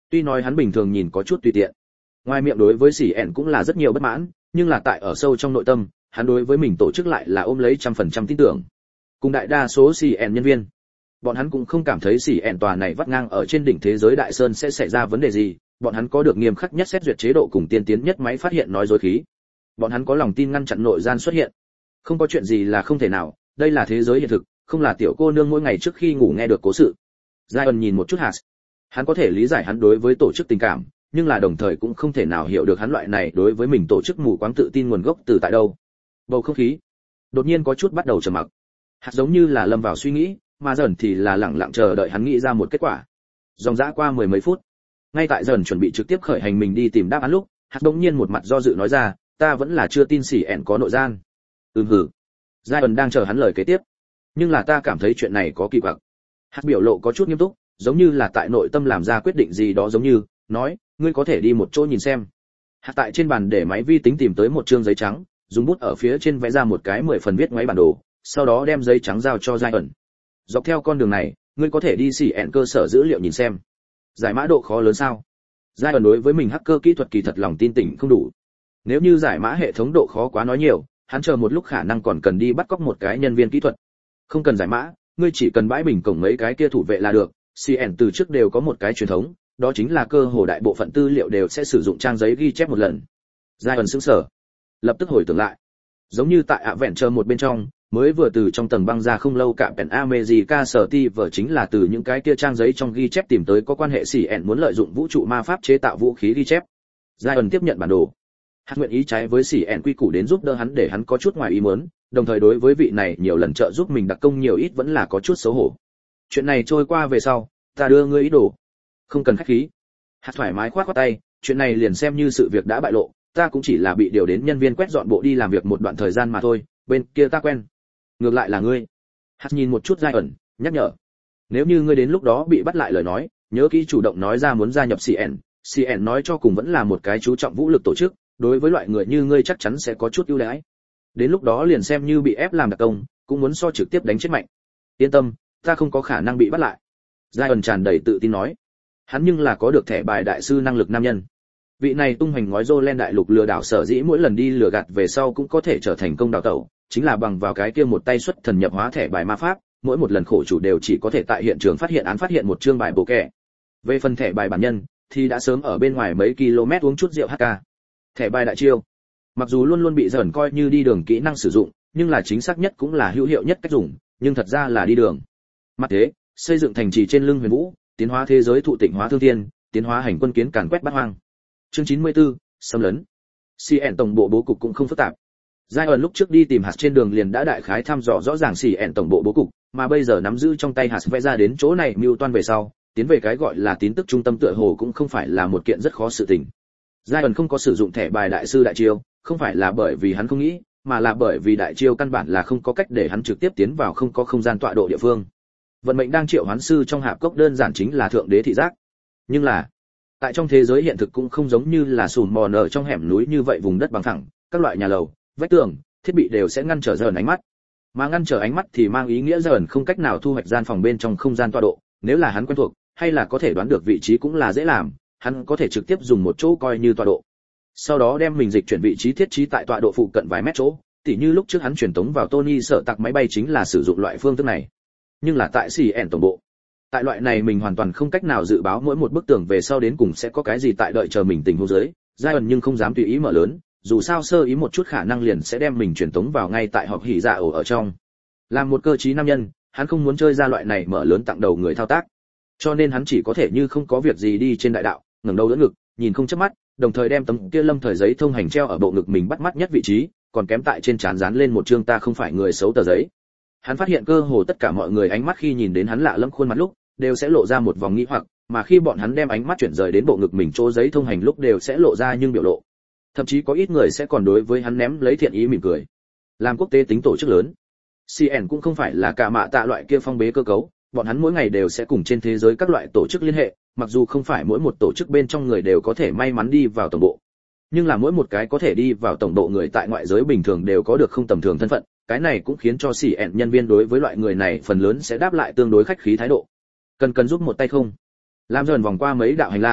Tuy nói hắn bình thường nhìn có chút tùy tiện, ngoài miệng đối với xỉ ẹn cũng là rất nhiều bất mãn, nhưng là tại ở sâu trong nội tâm, hắn đối với mình tổ chức lại là ôm lấy trăm phần trăm tin tưởng. Cùng đại đa số xỉ ẹn nhân viên, bọn hắn cũng không cảm thấy xỉ ẹn tòa này vắt ngang ở trên đỉnh thế giới đại sơn sẽ xảy ra vấn đề gì, bọn hắn có được nghiêm khắc nhất xét duyệt chế độ cùng tiên tiến nhất máy phát hiện nói dối khí. Bọn hắn có lòng tin ngăn chặn nội gian xuất hiện. Không có chuyện gì là không thể nào, đây là thế giới hiện thực, không là tiểu cô nương mỗi ngày trước khi ngủ nghe được cố sự. Zion nhìn một chút Hạt. Hắn có thể lý giải hắn đối với tổ chức tình cảm, nhưng là đồng thời cũng không thể nào hiểu được hắn loại này đối với mình tổ chức mù quáng tự tin nguồn gốc từ tại đâu. Bầu không khí đột nhiên có chút bắt đầu trầm mặc. Hạt giống như là lâm vào suy nghĩ, mà dần thì là lặng lặng chờ đợi hắn nghĩ ra một kết quả. Dòng dã qua mười mấy phút, ngay tại dần chuẩn bị trực tiếp khởi hành mình đi tìm đáp án lúc, Hạt đột nhiên một mặt do dự nói ra, ta vẫn là chưa tin xỉ ẹn có nội gian. Ừm hử. Zion đang chờ hắn lời kế tiếp, nhưng là ta cảm thấy chuyện này có kỳ quặc. Hạt biểu lộ có chút nghiêm túc, giống như là tại nội tâm làm ra quyết định gì đó giống như, nói, ngươi có thể đi một chỗ nhìn xem. Hạt tại trên bàn để máy vi tính tìm tới một trương giấy trắng, dùng bút ở phía trên vẽ ra một cái mười phần viết ngoáy bản đồ, sau đó đem giấy trắng giao cho Zion. Dọc theo con đường này, ngươi có thể đi xỉ ẹn cơ sở dữ liệu nhìn xem. Giải mã độ khó lớn sao? Zion đối với mình hacker kỹ thuật kỳ thật lòng tin tỉnh không đủ. Nếu như giải mã hệ thống độ khó quá nói nhiều, hắn chờ một lúc khả năng còn cần đi bắt cóc một cái nhân viên kỹ thuật. Không cần giải mã, ngươi chỉ cần bãi bình cổng mấy cái kia thủ vệ là được. xê en từ trước đều có một cái truyền thống, đó chính là cơ hồ đại bộ phận tư liệu đều sẽ sử dụng trang giấy ghi chép một lần. Zion sững sờ, lập tức hồi tưởng lại, giống như tại ạ vẹn chờ một bên trong, mới vừa từ trong tầng băng ra không lâu cả Pen America sở ti vở chính là từ những cái kia trang giấy trong ghi chép tìm tới có quan hệ xỉ ẹn muốn lợi dụng vũ trụ ma pháp chế tạo vũ khí ghi chép. Zion tiếp nhận bản đồ. Hắn nguyện ý trái với xỉ ẹn quy củ đến giúp đỡ hắn để hắn có chút ngoài ý muốn, đồng thời đối với vị này nhiều lần trợ giúp mình đặc công nhiều ít vẫn là có chút xấu hổ. Chuyện này trôi qua về sau, ta đưa ngươi ý đồ. Không cần khách khí. Hắn thoải mái khoát khoát tay, chuyện này liền xem như sự việc đã bại lộ, ta cũng chỉ là bị điều đến nhân viên quét dọn bộ đi làm việc một đoạn thời gian mà thôi, bên kia ta quen. Ngược lại là ngươi. Hắn nhìn một chút Zion, nhắc nhở. Nếu như ngươi đến lúc đó bị bắt lại lời nói, nhớ kỹ chủ động nói ra muốn gia nhập xê en, xê en nói cho cùng vẫn là một cái chú trọng vũ lực tổ chức, đối với loại người như ngươi chắc chắn sẽ có chút ưu đãi. Đến lúc đó liền xem như bị ép làm đặc công, cũng muốn so trực tiếp đánh chết mạnh. Yên tâm, ta không có khả năng bị bắt lại. Zion tràn đầy tự tin nói. Hắn nhưng là có được thẻ bài đại sư năng lực nam nhân. Vị này tung hoành ngói rô lên đại lục lừa đảo sở dĩ mỗi lần đi lừa gạt về sau cũng có thể trở thành công đào tẩu, chính là bằng vào cái kia một tay xuất thần nhập hóa thẻ bài ma pháp, mỗi một lần khổ chủ đều chỉ có thể tại hiện trường phát hiện án phát hiện một chương bài bộ kẻ. Về phần thẻ bài bản nhân, thì đã sớm ở bên ngoài mấy km uống chút rượu hát ca. Thẻ bài đại chiêu, mặc dù luôn luôn bị dởn coi như đi đường kỹ năng sử dụng, nhưng là chính xác nhất cũng là hữu hiệu nhất cách dùng, nhưng thật ra là đi đường. Mặt thế, xây dựng thành trì trên lưng huyền vũ, tiến hóa thế giới thụ tịnh hóa thương thiên, tiến hóa hành quân kiến càn quét bát hoang. Chương chín mươi tư, xâm lấn. xê en tổng bộ bố cục cũng không phức tạp. Zion lúc trước đi tìm hạt trên đường liền đã đại khái thăm dò rõ ràng xê en tổng bộ bố cục, mà bây giờ nắm giữ trong tay hạt vẽ ra đến chỗ này mưu toan về sau, tiến về cái gọi là tín tức trung tâm tựa hồ cũng không phải là một kiện rất khó sự tình. Zion không có sử dụng thẻ bài đại sư đại chiêu, không phải là bởi vì hắn không nghĩ, mà là bởi vì đại chiêu căn bản là không có cách để hắn trực tiếp tiến vào không có không gian tọa độ địa phương. Vận mệnh đang triệu hoán sư trong hạp cốc đơn giản chính là thượng đế thị giác. Nhưng là, tại trong thế giới hiện thực cũng không giống như là sùn mòn ở trong hẻm núi như vậy vùng đất bằng phẳng, các loại nhà lầu, vách tường, thiết bị đều sẽ ngăn trở dần ánh mắt. Mà ngăn trở ánh mắt thì mang ý nghĩa dần không cách nào thu hoạch gian phòng bên trong không gian tọa độ, nếu là hắn quen thuộc, hay là có thể đoán được vị trí cũng là dễ làm, hắn có thể trực tiếp dùng một chỗ coi như tọa độ. Sau đó đem mình dịch chuyển vị trí thiết trí tại tọa độ phụ cận vài mét chỗ, tỉ như lúc trước hắn truyền tống vào Tony sợ tặc máy bay chính là sử dụng loại phương thức này. Nhưng là tại xê en tổng bộ, tại loại này mình hoàn toàn không cách nào dự báo mỗi một bức tường về sau đến cùng sẽ có cái gì tại đợi chờ mình tình huống dưới, Zion nhưng không dám tùy ý mở lớn, dù sao sơ ý một chút khả năng liền sẽ đem mình truyền tống vào ngay tại họp hỉ dạ ổ ở trong. Làm một cơ trí nam nhân, hắn không muốn chơi ra loại này mở lớn tặng đầu người thao tác, cho nên hắn chỉ có thể như không có việc gì đi trên đại đạo, ngẩng đầu đỡ ngực, nhìn không chớp mắt, đồng thời đem tấm kia lâm thời giấy thông hành treo ở bộ ngực mình bắt mắt nhất vị trí, còn kém tại trên trán dán lên một chương ta không phải người xấu tờ giấy. Hắn phát hiện cơ hồ tất cả mọi người ánh mắt khi nhìn đến hắn lạ lẫm khuôn mặt lúc, đều sẽ lộ ra một vòng nghi hoặc, mà khi bọn hắn đem ánh mắt chuyển rời đến bộ ngực mình chỗ giấy thông hành lúc đều sẽ lộ ra nhưng biểu lộ. Thậm chí có ít người sẽ còn đối với hắn ném lấy thiện ý mỉm cười. Làm quốc tế tính tổ chức lớn, xê en cũng không phải là cả mạ tạ loại kia phong bế cơ cấu, bọn hắn mỗi ngày đều sẽ cùng trên thế giới các loại tổ chức liên hệ, mặc dù không phải mỗi một tổ chức bên trong người đều có thể may mắn đi vào tổng bộ, nhưng là mỗi một cái có thể đi vào tổng bộ người tại ngoại giới bình thường đều có được không tầm thường thân phận, cái này cũng khiến cho xê en nhân viên đối với loại người này phần lớn sẽ đáp lại tương đối khách khí thái độ. Cần cần giúp một tay không? Làm dần vòng qua mấy đạo hành lang,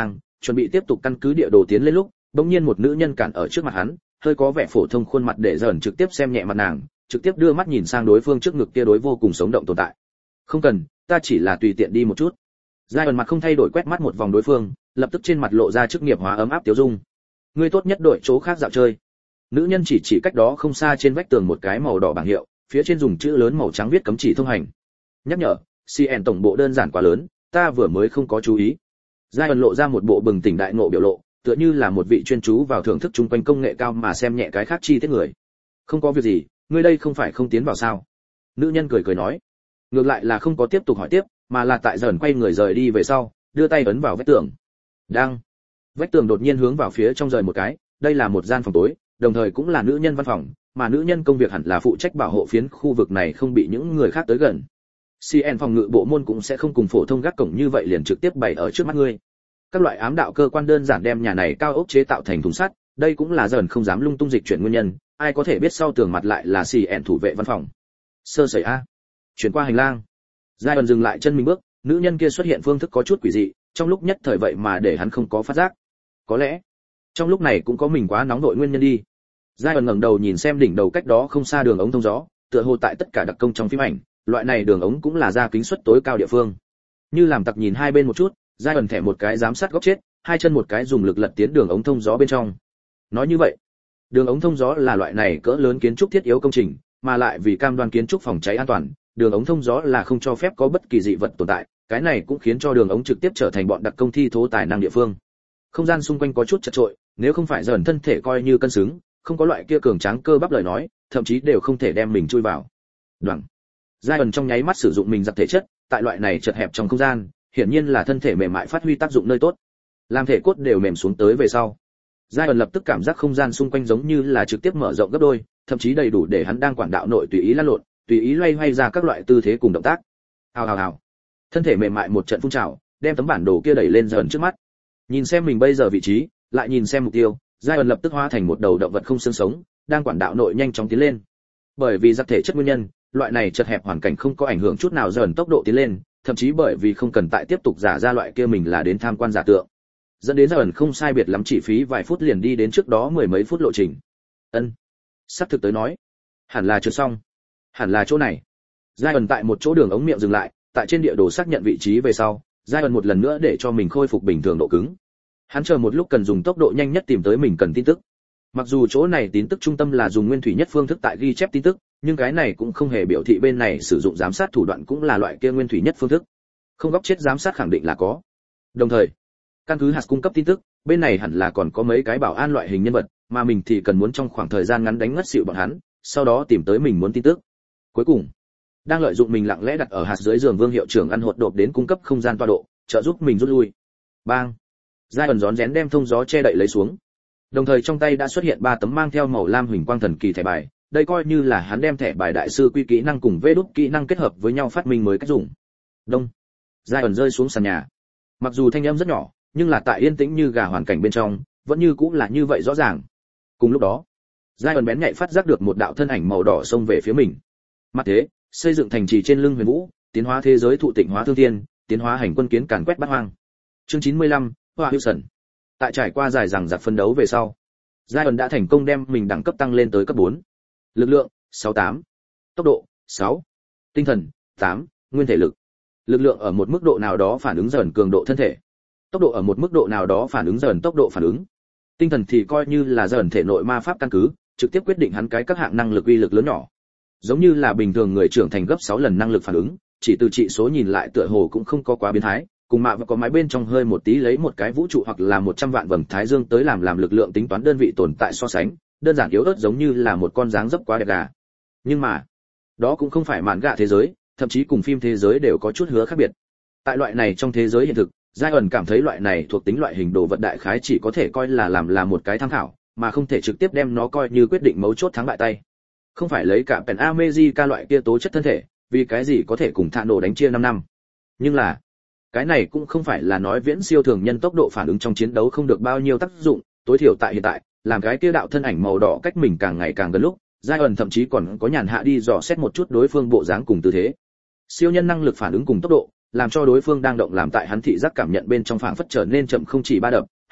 chuẩn bị tiếp tục căn cứ địa đồ tiến lên lúc, bỗng nhiên một nữ nhân cản ở trước mặt hắn, hơi có vẻ phổ thông khuôn mặt để dần trực tiếp xem nhẹ mặt nàng, trực tiếp đưa mắt nhìn sang đối phương trước ngực kia đối vô cùng sống động tồn tại. Không cần, ta chỉ là tùy tiện đi một chút. Giai ẩn mặt không thay đổi quét mắt một vòng đối phương, lập tức trên mặt lộ ra chức nghiệp hóa ấm áp tiêu dung. Ngươi tốt nhất đổi chỗ khác dạo chơi. Nữ nhân chỉ chỉ cách đó không xa trên vách tường một cái màu đỏ bảng hiệu, phía trên dùng chữ lớn màu trắng viết cấm chỉ thông hành. Nhắc nhở, xê en tổng bộ đơn giản quá lớn, ta vừa mới không có chú ý. Giai ẩn lộ ra một bộ bừng tỉnh đại ngộ biểu lộ, tựa như là một vị chuyên chú vào thưởng thức chung quanh công nghệ cao mà xem nhẹ cái khác chi tiết người. Không có việc gì, ngươi đây không phải không tiến vào sao? Nữ nhân cười cười nói. Ngược lại là không có tiếp tục hỏi tiếp, mà là tại dần quay người rời đi về sau, đưa tay ấn vào vách tường. Đang. Vách tường đột nhiên hướng vào phía trong rời một cái, đây là một gian phòng tối, đồng thời cũng là nữ nhân văn phòng, mà nữ nhân công việc hẳn là phụ trách bảo hộ phiến khu vực này không bị những người khác tới gần. xê en phòng ngự bộ môn cũng sẽ không cùng phổ thông gác cổng như vậy liền trực tiếp bày ở trước mắt ngươi. Các loại ám đạo cơ quan đơn giản đem nhà này cao ốc chế tạo thành thùng sắt, đây cũng là dần không dám lung tung dịch chuyển nguyên nhân, ai có thể biết sau tường mặt lại là xê en thủ vệ văn phòng. Sơ sẩy a. Chuyển qua hành lang. Giai ẩn dừng lại chân mình bước, nữ nhân kia xuất hiện phương thức có chút quỷ dị, trong lúc nhất thời vậy mà để hắn không có phát giác. Có lẽ, trong lúc này cũng có mình quá nóng nội nguyên nhân đi. Giai ẩn ngẩng đầu nhìn xem đỉnh đầu cách đó không xa đường ống thông gió, tựa hồ tại tất cả đặc công trong phim ảnh, loại này đường ống cũng là ra kính suất tối cao địa phương. Như làm tặc nhìn hai bên một chút, Giai ẩn thẻ một cái giám sát góc chết, hai chân một cái dùng lực lật tiến đường ống thông gió bên trong. Nói như vậy, đường ống thông gió là loại này cỡ lớn kiến trúc thiết yếu công trình, mà lại vì cam đoan kiến trúc phòng cháy an toàn, đường ống thông gió là không cho phép có bất kỳ dị vật tồn tại, cái này cũng khiến cho đường ống trực tiếp trở thành bọn đặc công thi thố tài năng địa phương. Không gian xung quanh có chút chật trội, nếu không phải dần thân thể coi như cân xứng, không có loại kia cường tráng cơ bắp lời nói, thậm chí đều không thể đem mình chui vào. Đoạn. Giai ẩn trong nháy mắt sử dụng mình giặc thể chất, tại loại này chật hẹp trong không gian, hiển nhiên là thân thể mềm mại phát huy tác dụng nơi tốt. Làm thể cốt đều mềm xuống tới về sau. Giai ẩn lập tức cảm giác không gian xung quanh giống như là trực tiếp mở rộng gấp đôi, thậm chí đầy đủ để hắn đang quản đạo nội tùy ý lăn lộn, tùy ý loay hoay ra các loại tư thế cùng động tác. Hào hào hào. Thân thể mềm mại một trận phun trào, đem tấm bản đồ kia đẩy lên dần trước mắt. Nhìn xem mình bây giờ vị trí, lại nhìn xem mục tiêu, Giai ẩn lập tức hóa thành một đầu động vật không xương sống, đang quản đạo nội nhanh chóng tiến lên. Bởi vì giặc thể chất nguyên nhân, loại này chật hẹp hoàn cảnh không có ảnh hưởng chút nào dần tốc độ tiến lên, thậm chí bởi vì không cần tại tiếp tục giả ra loại kia mình là đến tham quan giả tượng, dẫn đến dần không sai biệt lắm chỉ phí vài phút liền đi đến trước đó mười mấy phút lộ trình. Ân, sắp thực tới nói, hẳn là chưa xong, hẳn là chỗ này. Giai ẩn tại một chỗ đường ống miệng dừng lại, tại trên địa đồ xác nhận vị trí về sau, Giai ẩn một lần nữa để cho mình khôi phục bình thường độ cứng. Hắn chờ một lúc cần dùng tốc độ nhanh nhất tìm tới mình cần tin tức. Mặc dù chỗ này tin tức trung tâm là dùng nguyên thủy nhất phương thức tại ghi chép tin tức, nhưng cái này cũng không hề biểu thị bên này sử dụng giám sát thủ đoạn cũng là loại kia nguyên thủy nhất phương thức. Không góc chết giám sát khẳng định là có. Đồng thời, căn cứ hạt cung cấp tin tức, bên này hẳn là còn có mấy cái bảo an loại hình nhân vật, mà mình thì cần muốn trong khoảng thời gian ngắn đánh ngất xỉu bọn hắn, sau đó tìm tới mình muốn tin tức. Cuối cùng, đang lợi dụng mình lặng lẽ đặt ở hạt dưới giường Vương hiệu trưởng ăn hột đột đến cung cấp không gian tọa độ, trợ giúp mình rút lui. Bang. Giai ẩn rón rén đem thông gió che đậy lấy xuống. Đồng thời trong tay đã xuất hiện ba tấm mang theo màu lam huỳnh quang thần kỳ thẻ bài, đây coi như là hắn đem thẻ bài đại sư quy kỹ năng cùng vê đúc kỹ năng kết hợp với nhau phát minh mới cách dùng. Đông. Giai ẩn rơi xuống sàn nhà. Mặc dù thanh âm rất nhỏ, nhưng là tại yên tĩnh như gà hoàn cảnh bên trong, vẫn như cũng là như vậy rõ ràng. Cùng lúc đó, Giai ẩn bén nhạy phát giác được một đạo thân ảnh màu đỏ xông về phía mình. Mặt thế, xây dựng thành trì trên lưng Huyền Vũ, tiến hóa thế giới thụ tịnh hóa thương thiên, tiến hóa hành quân kiến càn quét bát hoang. Chương chín mươi lăm, Hoa Hữu Sẩn. Tại trải qua dài dằng dặc phân đấu về sau, Giai ẩn đã thành công đem mình đẳng cấp tăng lên tới cấp bốn. Lực lượng sáu mươi tám, tốc độ sáu, tinh thần tám, nguyên thể lực. Lực lượng ở một mức độ nào đó phản ứng dần cường độ thân thể, tốc độ ở một mức độ nào đó phản ứng dần tốc độ phản ứng. Tinh thần thì coi như là dần thể nội ma pháp căn cứ, trực tiếp quyết định hắn cái các hạng năng lực uy lực lớn nhỏ. Giống như là bình thường người trưởng thành gấp sáu lần năng lực phản ứng, chỉ từ trị số nhìn lại tựa hồ cũng không có quá biến thái, cùng mạ và có máy bên trong hơi một tí lấy một cái vũ trụ hoặc là một trăm vạn vầng thái dương tới làm làm lực lượng tính toán đơn vị tồn tại so sánh, đơn giản yếu ớt giống như là một con dáng dấp quá đẹp gà. Nhưng mà, đó cũng không phải mạn gạ thế giới, thậm chí cùng phim thế giới đều có chút hứa khác biệt. Tại loại này trong thế giới hiện thực, Giai ẩn cảm thấy loại này thuộc tính loại hình đồ vật đại khái chỉ có thể coi là làm là một cái tham khảo, mà không thể trực tiếp đem nó coi như quyết định mấu chốt thắng bại tay. Không phải lấy cả Pen America loại kia tố chất thân thể, vì cái gì có thể cùng Thạ Nổ đánh chia năm năm. Nhưng là, cái này cũng không phải là nói viễn siêu thường nhân tốc độ phản ứng trong chiến đấu không được bao nhiêu tác dụng, tối thiểu tại hiện tại, làm cái kia đạo thân ảnh màu đỏ cách mình càng ngày càng gần lúc, Giai ẩn thậm chí còn có nhàn hạ đi dò xét một chút đối phương bộ dáng cùng tư thế. Siêu nhân năng lực phản ứng cùng tốc độ, làm cho đối phương đang động làm tại hắn thị giác cảm nhận bên trong phảng phất trở nên chậm không chỉ ba đập,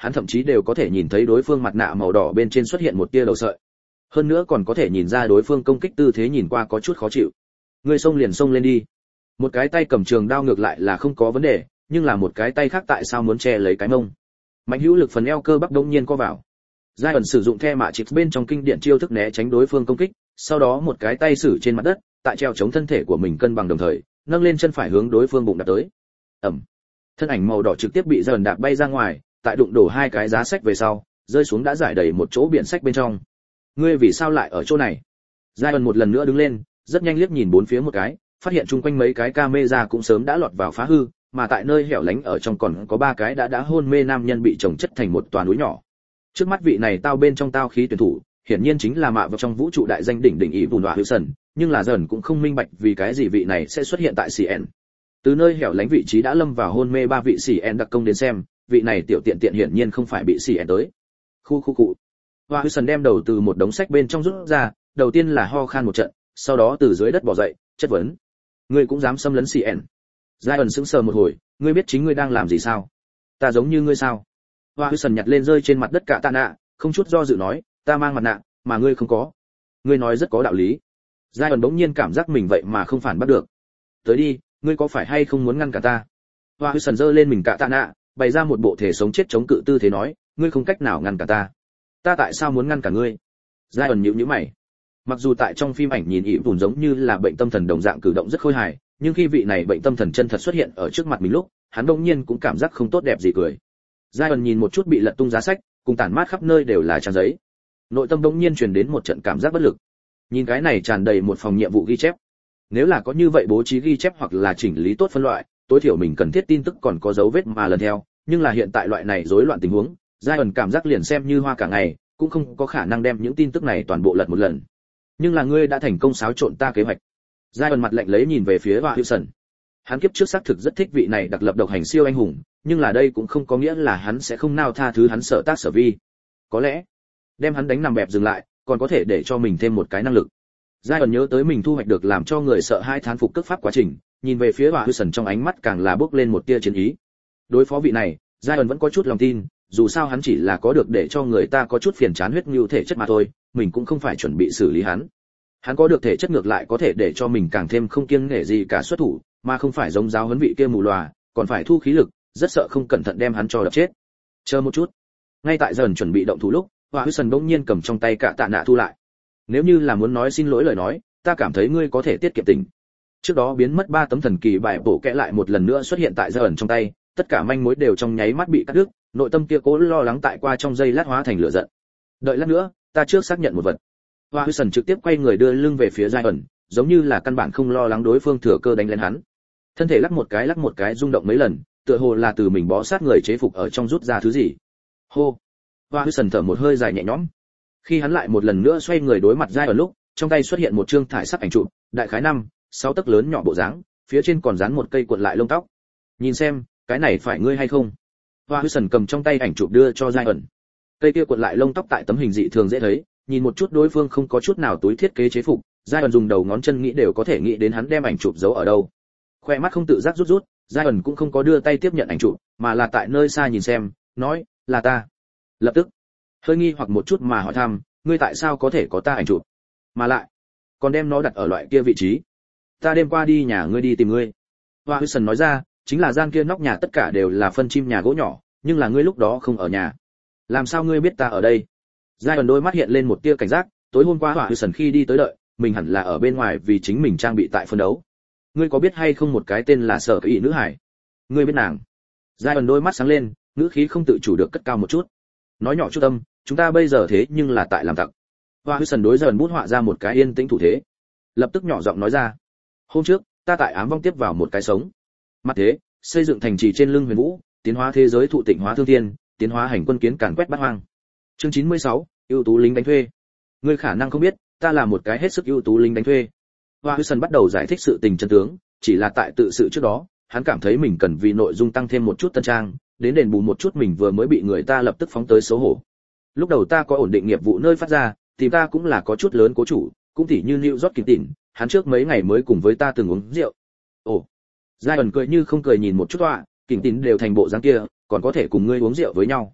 hắn thậm chí đều có thể nhìn thấy đối phương mặt nạ màu đỏ bên trên xuất hiện một tia đầu sợi. Hơn nữa còn có thể nhìn ra đối phương công kích tư thế nhìn qua có chút khó chịu. Ngươi xông liền xông lên đi. Một cái tay cầm trường đao ngược lại là không có vấn đề, nhưng là một cái tay khác tại sao muốn che lấy cái mông? Mạnh hữu lực phần eo cơ bắp đông nhiên co vào. Giai ẩn sử dụng the mạ chịp bên trong kinh điển chiêu thức né tránh đối phương công kích, sau đó một cái tay sử trên mặt đất, tại treo chống thân thể của mình cân bằng đồng thời, nâng lên chân phải hướng đối phương bụng đạp tới. Ầm. Thân ảnh màu đỏ trực tiếp bị Giai ẩn đạp bay ra ngoài, tại đụng đổ hai cái giá sách về sau, rơi xuống đã giải đầy một chỗ biển sách bên trong. Ngươi vì sao lại ở chỗ này? Giai ẩn một lần nữa đứng lên, rất nhanh liếc nhìn bốn phía một cái, phát hiện chung quanh mấy cái camera cũng sớm đã lọt vào phá hư, mà tại nơi hẻo lánh ở trong còn có ba cái đã đã hôn mê nam nhân bị chồng chất thành một toà núi nhỏ. Trước mắt vị này tao bên trong tao khí tuyển thủ, hiển nhiên chính là mạ vào trong vũ trụ đại danh đỉnh đỉnh ý Vùn Hỏa Wilson, nhưng là dần cũng không minh bạch vì cái gì vị này sẽ xuất hiện tại xê en. Từ nơi hẻo lánh vị trí đã lâm vào hôn mê ba vị xê en đặc công đến xem, vị này tiểu tiện tiện hiển nhiên không phải bị xê en tới. Khu khu cụ. Hỏa Wilson đem đầu từ một đống sách bên trong rút ra, đầu tiên là ho khan một trận, sau đó từ dưới đất bò dậy, chất vấn: "Ngươi cũng dám xâm lấn xê en?" Giai ẩn sững sờ một hồi, "Ngươi biết chính ngươi đang làm gì sao? Ta giống như ngươi sao?" Hoa Wilson nhặt lên rơi trên mặt đất cả tạ nạ, không chút do dự nói, "Ta mang mặt nạ, mà ngươi không có." Ngươi nói rất có đạo lý. Giai ẩn bỗng nhiên cảm giác mình vậy mà không phản bắt được. "Tới đi, ngươi có phải hay không muốn ngăn cả ta?" Hoa Wilson giơ lên mình cả tạ nạ, bày ra một bộ thể sống chết chống cự tư thế nói, "Ngươi không cách nào ngăn cả ta." "Ta tại sao muốn ngăn cả ngươi?" Giai ẩn nhíu nhíu mày. Mặc dù tại trong phim ảnh nhìn ỷ Vùn giống như là bệnh tâm thần đồng dạng cử động rất khôi hài, nhưng khi vị này bệnh tâm thần chân thật xuất hiện ở trước mặt mình lúc, hắn bỗng nhiên cũng cảm giác không tốt đẹp gì cười. Giai ẩn nhìn một chút bị lật tung giá sách, cùng tản mát khắp nơi đều là trang giấy. Nội tâm bỗng nhiên truyền đến một trận cảm giác bất lực. Nhìn cái này tràn đầy một phòng nhiệm vụ ghi chép. Nếu là có như vậy bố trí ghi chép hoặc là chỉnh lý tốt phân loại, tối thiểu mình cần thiết tin tức còn có dấu vết mà lần theo, nhưng là hiện tại loại này rối loạn tình huống, Giai ẩn cảm giác liền xem như hoa cả ngày, cũng không có khả năng đem những tin tức này toàn bộ lật một lần. Nhưng là ngươi đã thành công xáo trộn ta kế hoạch. Giai ẩn mặt lạnh lấy nhìn về phía Hoa Wilson. Hắn kiếp trước xác thực rất thích vị này đặc lập độc hành siêu anh hùng, nhưng là đây cũng không có nghĩa là hắn sẽ không nào tha thứ hắn sở tác sở vi. Có lẽ, đem hắn đánh nằm bẹp dừng lại, còn có thể để cho mình thêm một cái năng lực. Giai ẩn nhớ tới mình thu hoạch được làm cho người sợ hai thán phục cước pháp quá trình, nhìn về phía Hoa Wilson trong ánh mắt càng là bước lên một tia chiến ý. Đối phó vị này, Giai ẩn vẫn có chút lòng tin, dù sao hắn chỉ là có được để cho người ta có chút phiền chán huyết nhu thể chất mà thôi, mình cũng không phải chuẩn bị xử lý hắn. Hắn có được thể chất ngược lại có thể để cho mình càng thêm không kiêng nể gì cả xuất thủ, mà không phải giống giáo huấn vị kia mù lòa, còn phải thu khí lực, rất sợ không cẩn thận đem hắn cho đập chết. Chờ một chút. Ngay tại dần chuẩn bị động thủ lúc, Hoa Wilson bỗng nhiên cầm trong tay cả tạ nạ thu lại. Nếu như là muốn nói xin lỗi lời nói, ta cảm thấy ngươi có thể tiết kiệm tình. Trước đó biến mất ba tấm thần kỳ bài bổ kẽ lại một lần nữa xuất hiện tại dần trong tay, tất cả manh mối đều trong nháy mắt bị cắt đứt, nội tâm kia cố lo lắng tại qua trong giây lát hóa thành lửa giận. Đợi lát nữa, ta trước xác nhận một vật. Hoa Wilson trực tiếp quay người đưa lưng về phía Giai ẩn, giống như là căn bản không lo lắng đối phương thừa cơ đánh lên hắn. Thân thể lắc một cái lắc một cái rung động mấy lần, tựa hồ là từ mình bó sát người chế phục ở trong rút ra thứ gì. Hô. Hoa Wilson thở một hơi dài nhẹ nhõm. Khi hắn lại một lần nữa xoay người đối mặt Giai ẩn lúc, trong tay xuất hiện một chương thải sắc ảnh chụp, đại khái năm, sáu tấc lớn nhỏ bộ dáng, phía trên còn dán một cây cuộn lại lông tóc. Nhìn xem, cái này phải ngươi hay không? Hoa Wilson cầm trong tay ảnh chụp đưa cho Giai ẩn. Cây kia cuộn lại lông tóc tại tấm hình dị thường dễ thấy, nhìn một chút đối phương không có chút nào túi thiết kế chế phục, Giai ẩn dùng đầu ngón chân nghĩ đều có thể nghĩ đến hắn đem ảnh chụp giấu ở đâu. Khoe mắt không tự giác rút rút, Giai ẩn cũng không có đưa tay tiếp nhận ảnh chụp, mà là tại nơi xa nhìn xem, nói, là ta. Lập tức, hơi nghi hoặc một chút mà hỏi thăm, ngươi tại sao có thể có ta ảnh chụp? Mà lại, còn đem nó đặt ở loại kia vị trí. Ta đêm qua đi nhà ngươi đi tìm ngươi. Hoa Wilson nói ra, chính là gian kia nóc nhà tất cả đều là phân chim nhà gỗ nhỏ, nhưng là ngươi lúc đó không ở nhà. Làm sao ngươi biết ta ở đây? Giai ẩn đôi mắt hiện lên một tia cảnh giác, tối hôm qua Hoa Wilson khi đi tới đợi, mình hẳn là ở bên ngoài vì chính mình trang bị tại phân đấu. Ngươi có biết hay không một cái tên là Sở Ý nữ hải? Ngươi biết nàng? Giai ẩn đôi mắt sáng lên, ngữ khí không tự chủ được cất cao một chút. Nói nhỏ chút tâm, chúng ta bây giờ thế nhưng là tại làm tặc. Hoa Wilson đối dần bút họa ra một cái yên tĩnh thủ thế, lập tức nhỏ giọng nói ra. Hôm trước, ta tại ám vong tiếp vào một cái sống. Mặt thế, xây dựng thành trì trên lưng huyền vũ, tiến hóa thế giới thụ tịnh hóa thương thiên, tiến hóa hành quân kiến càn quét bát hoang. Chương chín mươi sáu, ưu tú lính đánh thuê. Ngươi khả năng không biết, ta là một cái hết sức ưu tú lính đánh thuê. Hoa Wilson bắt đầu giải thích sự tình chân tướng, chỉ là tại tự sự trước đó, hắn cảm thấy mình cần vì nội dung tăng thêm một chút tân trang, đến đền bù một chút mình vừa mới bị người ta lập tức phóng tới xấu hổ. Lúc đầu ta có ổn định nghiệp vụ nơi phát ra, thì ta cũng là có chút lớn cố chủ, cũng tỉ như New York Kịp Tịnh, hắn trước mấy ngày mới cùng với ta từng uống rượu. Ồ. Giai ẩn cười như không cười nhìn một chút tọa, Kịp Tịnh đều thành bộ dáng kia, còn có thể cùng ngươi uống rượu với nhau.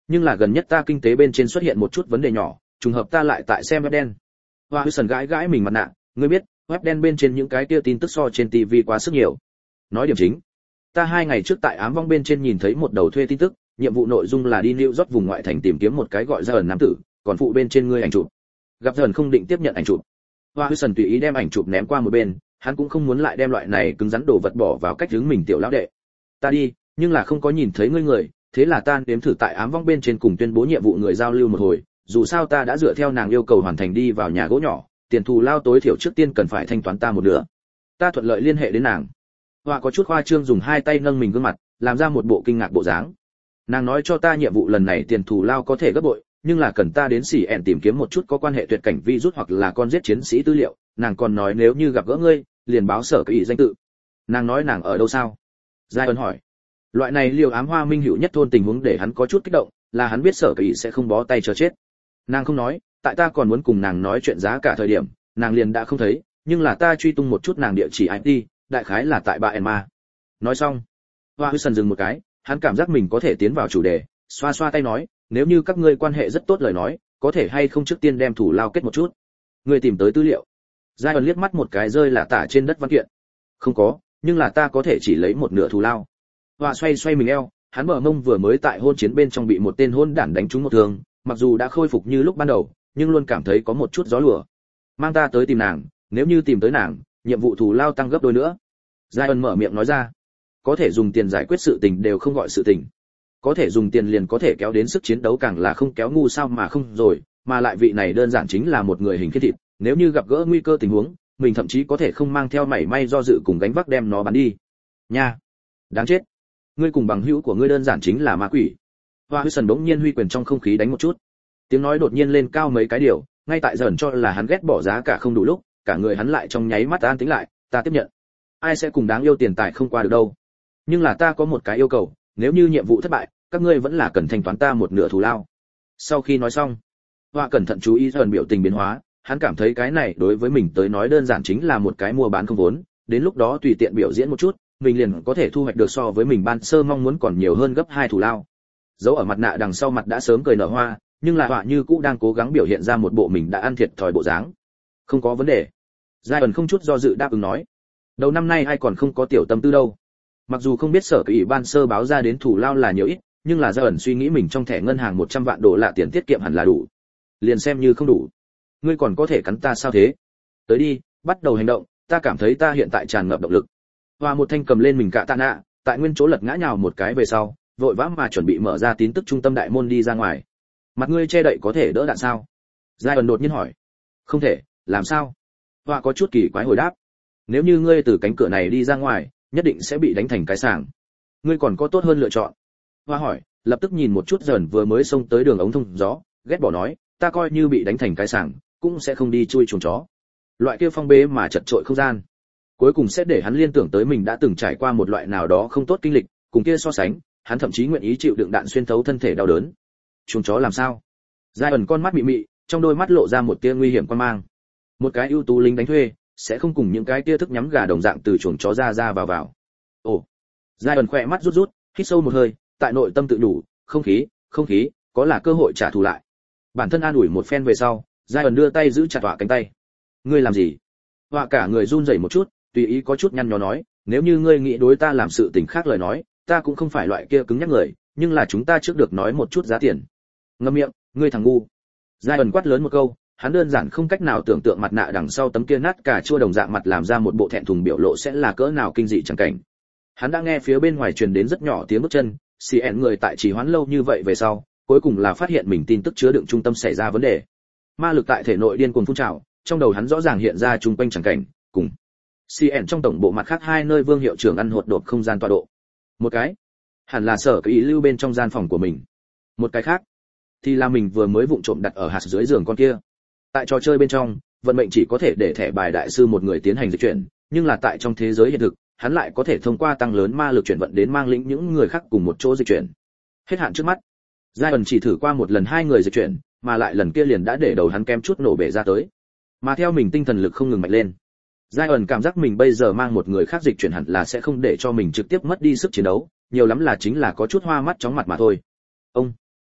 nhưng là gần nhất ta kinh tế bên trên xuất hiện một chút vấn đề nhỏ, trùng hợp ta lại tại xem web đen. Hoa Hudson gãi gãi mình mặt nạ, ngươi biết, web đen bên trên những cái kia tin tức so trên ti vi quá sức nhiều. Nói điểm chính, ta hai ngày trước tại ám vong bên trên nhìn thấy một đầu thuê tin tức, nhiệm vụ nội dung là đi New York vùng ngoại thành tìm kiếm một cái gọi ra ẩn nam tử, còn phụ bên trên ngươi ảnh chụp. Gặp dần không định tiếp nhận ảnh chụp. Hoa Hudson tùy ý đem ảnh chụp ném qua một bên, hắn cũng không muốn lại đem loại này cứng rắn đồ vật bỏ vào cách hướng mình tiểu lão đệ. Ta đi, nhưng là không có nhìn thấy ngươi người, thế là ta đếm thử tại ám vong bên trên cùng tuyên bố nhiệm vụ người giao lưu một hồi, dù sao ta đã dựa theo nàng yêu cầu hoàn thành đi vào nhà gỗ nhỏ, tiền thù lao tối thiểu trước tiên cần phải thanh toán ta một nửa. Ta thuận lợi liên hệ đến nàng. Hoa có chút khoa trương dùng hai tay nâng mình gương mặt, làm ra một bộ kinh ngạc bộ dáng. Nàng nói cho ta nhiệm vụ lần này tiền thù lao có thể gấp bội, nhưng là cần ta đến xỉ ẹn tìm kiếm một chút có quan hệ tuyệt cảnh virus hoặc là con giết chiến sĩ tư liệu. Nàng còn nói nếu như gặp gỡ ngươi, liền báo sở cái ý danh tự. Nàng nói nàng ở đâu sao? Giai ân hỏi. Loại này liều ám hoa minh hữu nhất thôn tình huống để hắn có chút kích động, là hắn biết sở cái ý sẽ không bó tay chờ chết. Nàng không nói, tại ta còn muốn cùng nàng nói chuyện giá cả thời điểm, nàng liền đã không thấy, nhưng là ta truy tung một chút nàng địa chỉ i pê, đại khái là tại ba Emma. Nói xong, Hoa Hudson dừng một cái, hắn cảm giác mình có thể tiến vào chủ đề, xoa xoa tay nói, nếu như các ngươi quan hệ rất tốt lời nói, có thể hay không trước tiên đem thủ lao kết một chút. Ngươi tìm tới tư liệu. Giai ẩn liếc mắt một cái rơi là tả trên đất văn kiện. Không có, nhưng là ta có thể chỉ lấy một nửa thù lao. Hoa xoay xoay mình eo, hắn bờ mông vừa mới tại hôn chiến bên trong bị một tên hôn đản đánh trúng một thương, mặc dù đã khôi phục như lúc ban đầu, nhưng luôn cảm thấy có một chút gió lùa. Mang ta tới tìm nàng, nếu như tìm tới nàng, nhiệm vụ thù lao tăng gấp đôi nữa. Giai ân mở miệng nói ra, có thể dùng tiền giải quyết sự tình đều không gọi sự tình, có thể dùng tiền liền có thể kéo đến sức chiến đấu càng là không kéo ngu sao mà không rồi, mà lại vị này đơn giản chính là một người hình khiết thịt, nếu như gặp gỡ nguy cơ tình huống, mình thậm chí có thể không mang theo mảy may do dự cùng gánh vác đem nó bắn đi. Nha, đáng chết, ngươi cùng bằng hữu của ngươi đơn giản chính là ma quỷ. Hoa Hudson bỗng nhiên huy quyền trong không khí đánh một chút, tiếng nói đột nhiên lên cao mấy cái điều, ngay tại dần cho là hắn ghét bỏ giá cả không đủ lúc, cả người hắn lại trong nháy mắt an tĩnh lại, ta tiếp nhận. Ai sẽ cùng đáng yêu tiền tài không qua được đâu. Nhưng là ta có một cái yêu cầu, nếu như nhiệm vụ thất bại, các ngươi vẫn là cần thanh toán ta một nửa thù lao. Sau khi nói xong, Hoa cẩn thận chú ý dần biểu tình biến hóa, hắn cảm thấy cái này đối với mình tới nói đơn giản chính là một cái mua bán không vốn, đến lúc đó tùy tiện biểu diễn một chút, mình liền có thể thu hoạch được so với mình ban sơ mong muốn còn nhiều hơn gấp hai thù lao. Dấu ở mặt nạ đằng sau mặt đã sớm cười nở hoa, nhưng là Hoa như cũ đang cố gắng biểu hiện ra một bộ mình đã ăn thiệt thòi bộ dáng. Không có vấn đề. Giai ẩn không chút do dự đáp ứng nói. Đầu năm nay ai còn không có tiểu tâm tư đâu. Mặc dù không biết sở ủy ban sơ báo ra đến thủ lao là nhiều ít, nhưng là Giai ẩn suy nghĩ mình trong thẻ ngân hàng một trăm vạn đô la tiền tiết kiệm hẳn là đủ. Liền xem như không đủ, ngươi còn có thể cắn ta sao thế? Tới đi, bắt đầu hành động, ta cảm thấy ta hiện tại tràn ngập động lực. Hoa một thanh cầm lên mình cạ tạ nạ, tại nguyên chỗ lật ngã nhào một cái về sau, vội vã mà chuẩn bị mở ra tín tức trung tâm đại môn đi ra ngoài. Mặt ngươi che đậy có thể đỡ đạn sao? Giai ẩn đột nhiên hỏi. Không thể, làm sao? Hoa có chút kỳ quái hồi đáp. Nếu như ngươi từ cánh cửa này đi ra ngoài, nhất định sẽ bị đánh thành cái sàng. Ngươi còn có tốt hơn lựa chọn. Hoa hỏi, lập tức nhìn một chút dần vừa mới xông tới đường ống thông gió, ghét bỏ nói, ta coi như bị đánh thành cái sàng, cũng sẽ không đi chui chuồng chó. Loại kia phong bế mà chật trội không gian, cuối cùng sẽ để hắn liên tưởng tới mình đã từng trải qua một loại nào đó không tốt kinh lịch, cùng kia so sánh, hắn thậm chí nguyện ý chịu đựng đạn xuyên thấu thân thể đau đớn. Chuồng chó làm sao? Giai ẩn con mắt mị mị, trong đôi mắt lộ ra một tia nguy hiểm quan mang. Một cái ưu tú lính đánh thuê, sẽ không cùng những cái tia thức nhắm gà đồng dạng từ chuồng chó ra ra vào vào. Ồ. Giai ẩn khỏe mắt rút rút, hít sâu một hơi, tại nội tâm tự đủ, không khí, không khí, có là cơ hội trả thù lại. Bản thân an ủi một phen về sau, Giai ẩn đưa tay giữ chặt Họa cánh tay. Ngươi làm gì? Họa cả người run rẩy một chút, tùy ý có chút nhăn nhó nói, nếu như ngươi nghĩ đối ta làm sự tình khác lời nói, ta cũng không phải loại kia cứng nhắc người, nhưng là chúng ta trước được nói một chút giá tiền. Ngậm miệng, ngươi thằng ngu. Giai ẩn quát lớn một câu, hắn đơn giản không cách nào tưởng tượng mặt nạ đằng sau tấm kia nát cả chua đồng dạng mặt làm ra một bộ thẹn thùng biểu lộ sẽ là cỡ nào kinh dị chẳng cảnh. Hắn đã nghe phía bên ngoài truyền đến rất nhỏ tiếng bước chân, xì ẹn người tại trì hoãn lâu như vậy về sau, cuối cùng là phát hiện mình tin tức chứa đựng trung tâm xảy ra vấn đề. Ma lực tại thể nội điên cuồng phun trào, trong đầu hắn rõ ràng hiện ra chung quanh chẳng cảnh, cùng xê en trong tổng bộ mặt khác hai nơi Vương hiệu trưởng ăn hột đột không gian tọa độ. Một cái, hẳn là sở cái ý lưu bên trong gian phòng của mình. Một cái khác, thì là mình vừa mới vụng trộm đặt ở hạt dưới giường con kia. Tại trò chơi bên trong, vận mệnh chỉ có thể để thẻ bài đại sư một người tiến hành dịch chuyển, nhưng là tại trong thế giới hiện thực, hắn lại có thể thông qua tăng lớn ma lực chuyển vận đến mang lĩnh những người khác cùng một chỗ dịch chuyển. Hết hạn trước mắt, Giai ẩn chỉ thử qua một lần hai người dịch chuyển, mà lại lần kia liền đã để đầu hắn kem chút nổ bể ra tới. Mà theo mình tinh thần lực không ngừng mạnh lên, Giai ẩn cảm giác mình bây giờ mang một người khác dịch chuyển hẳn là sẽ không để cho mình trực tiếp mất đi sức chiến đấu, nhiều lắm là chính là có chút hoa mắt chóng mặt mà thôi. Ông,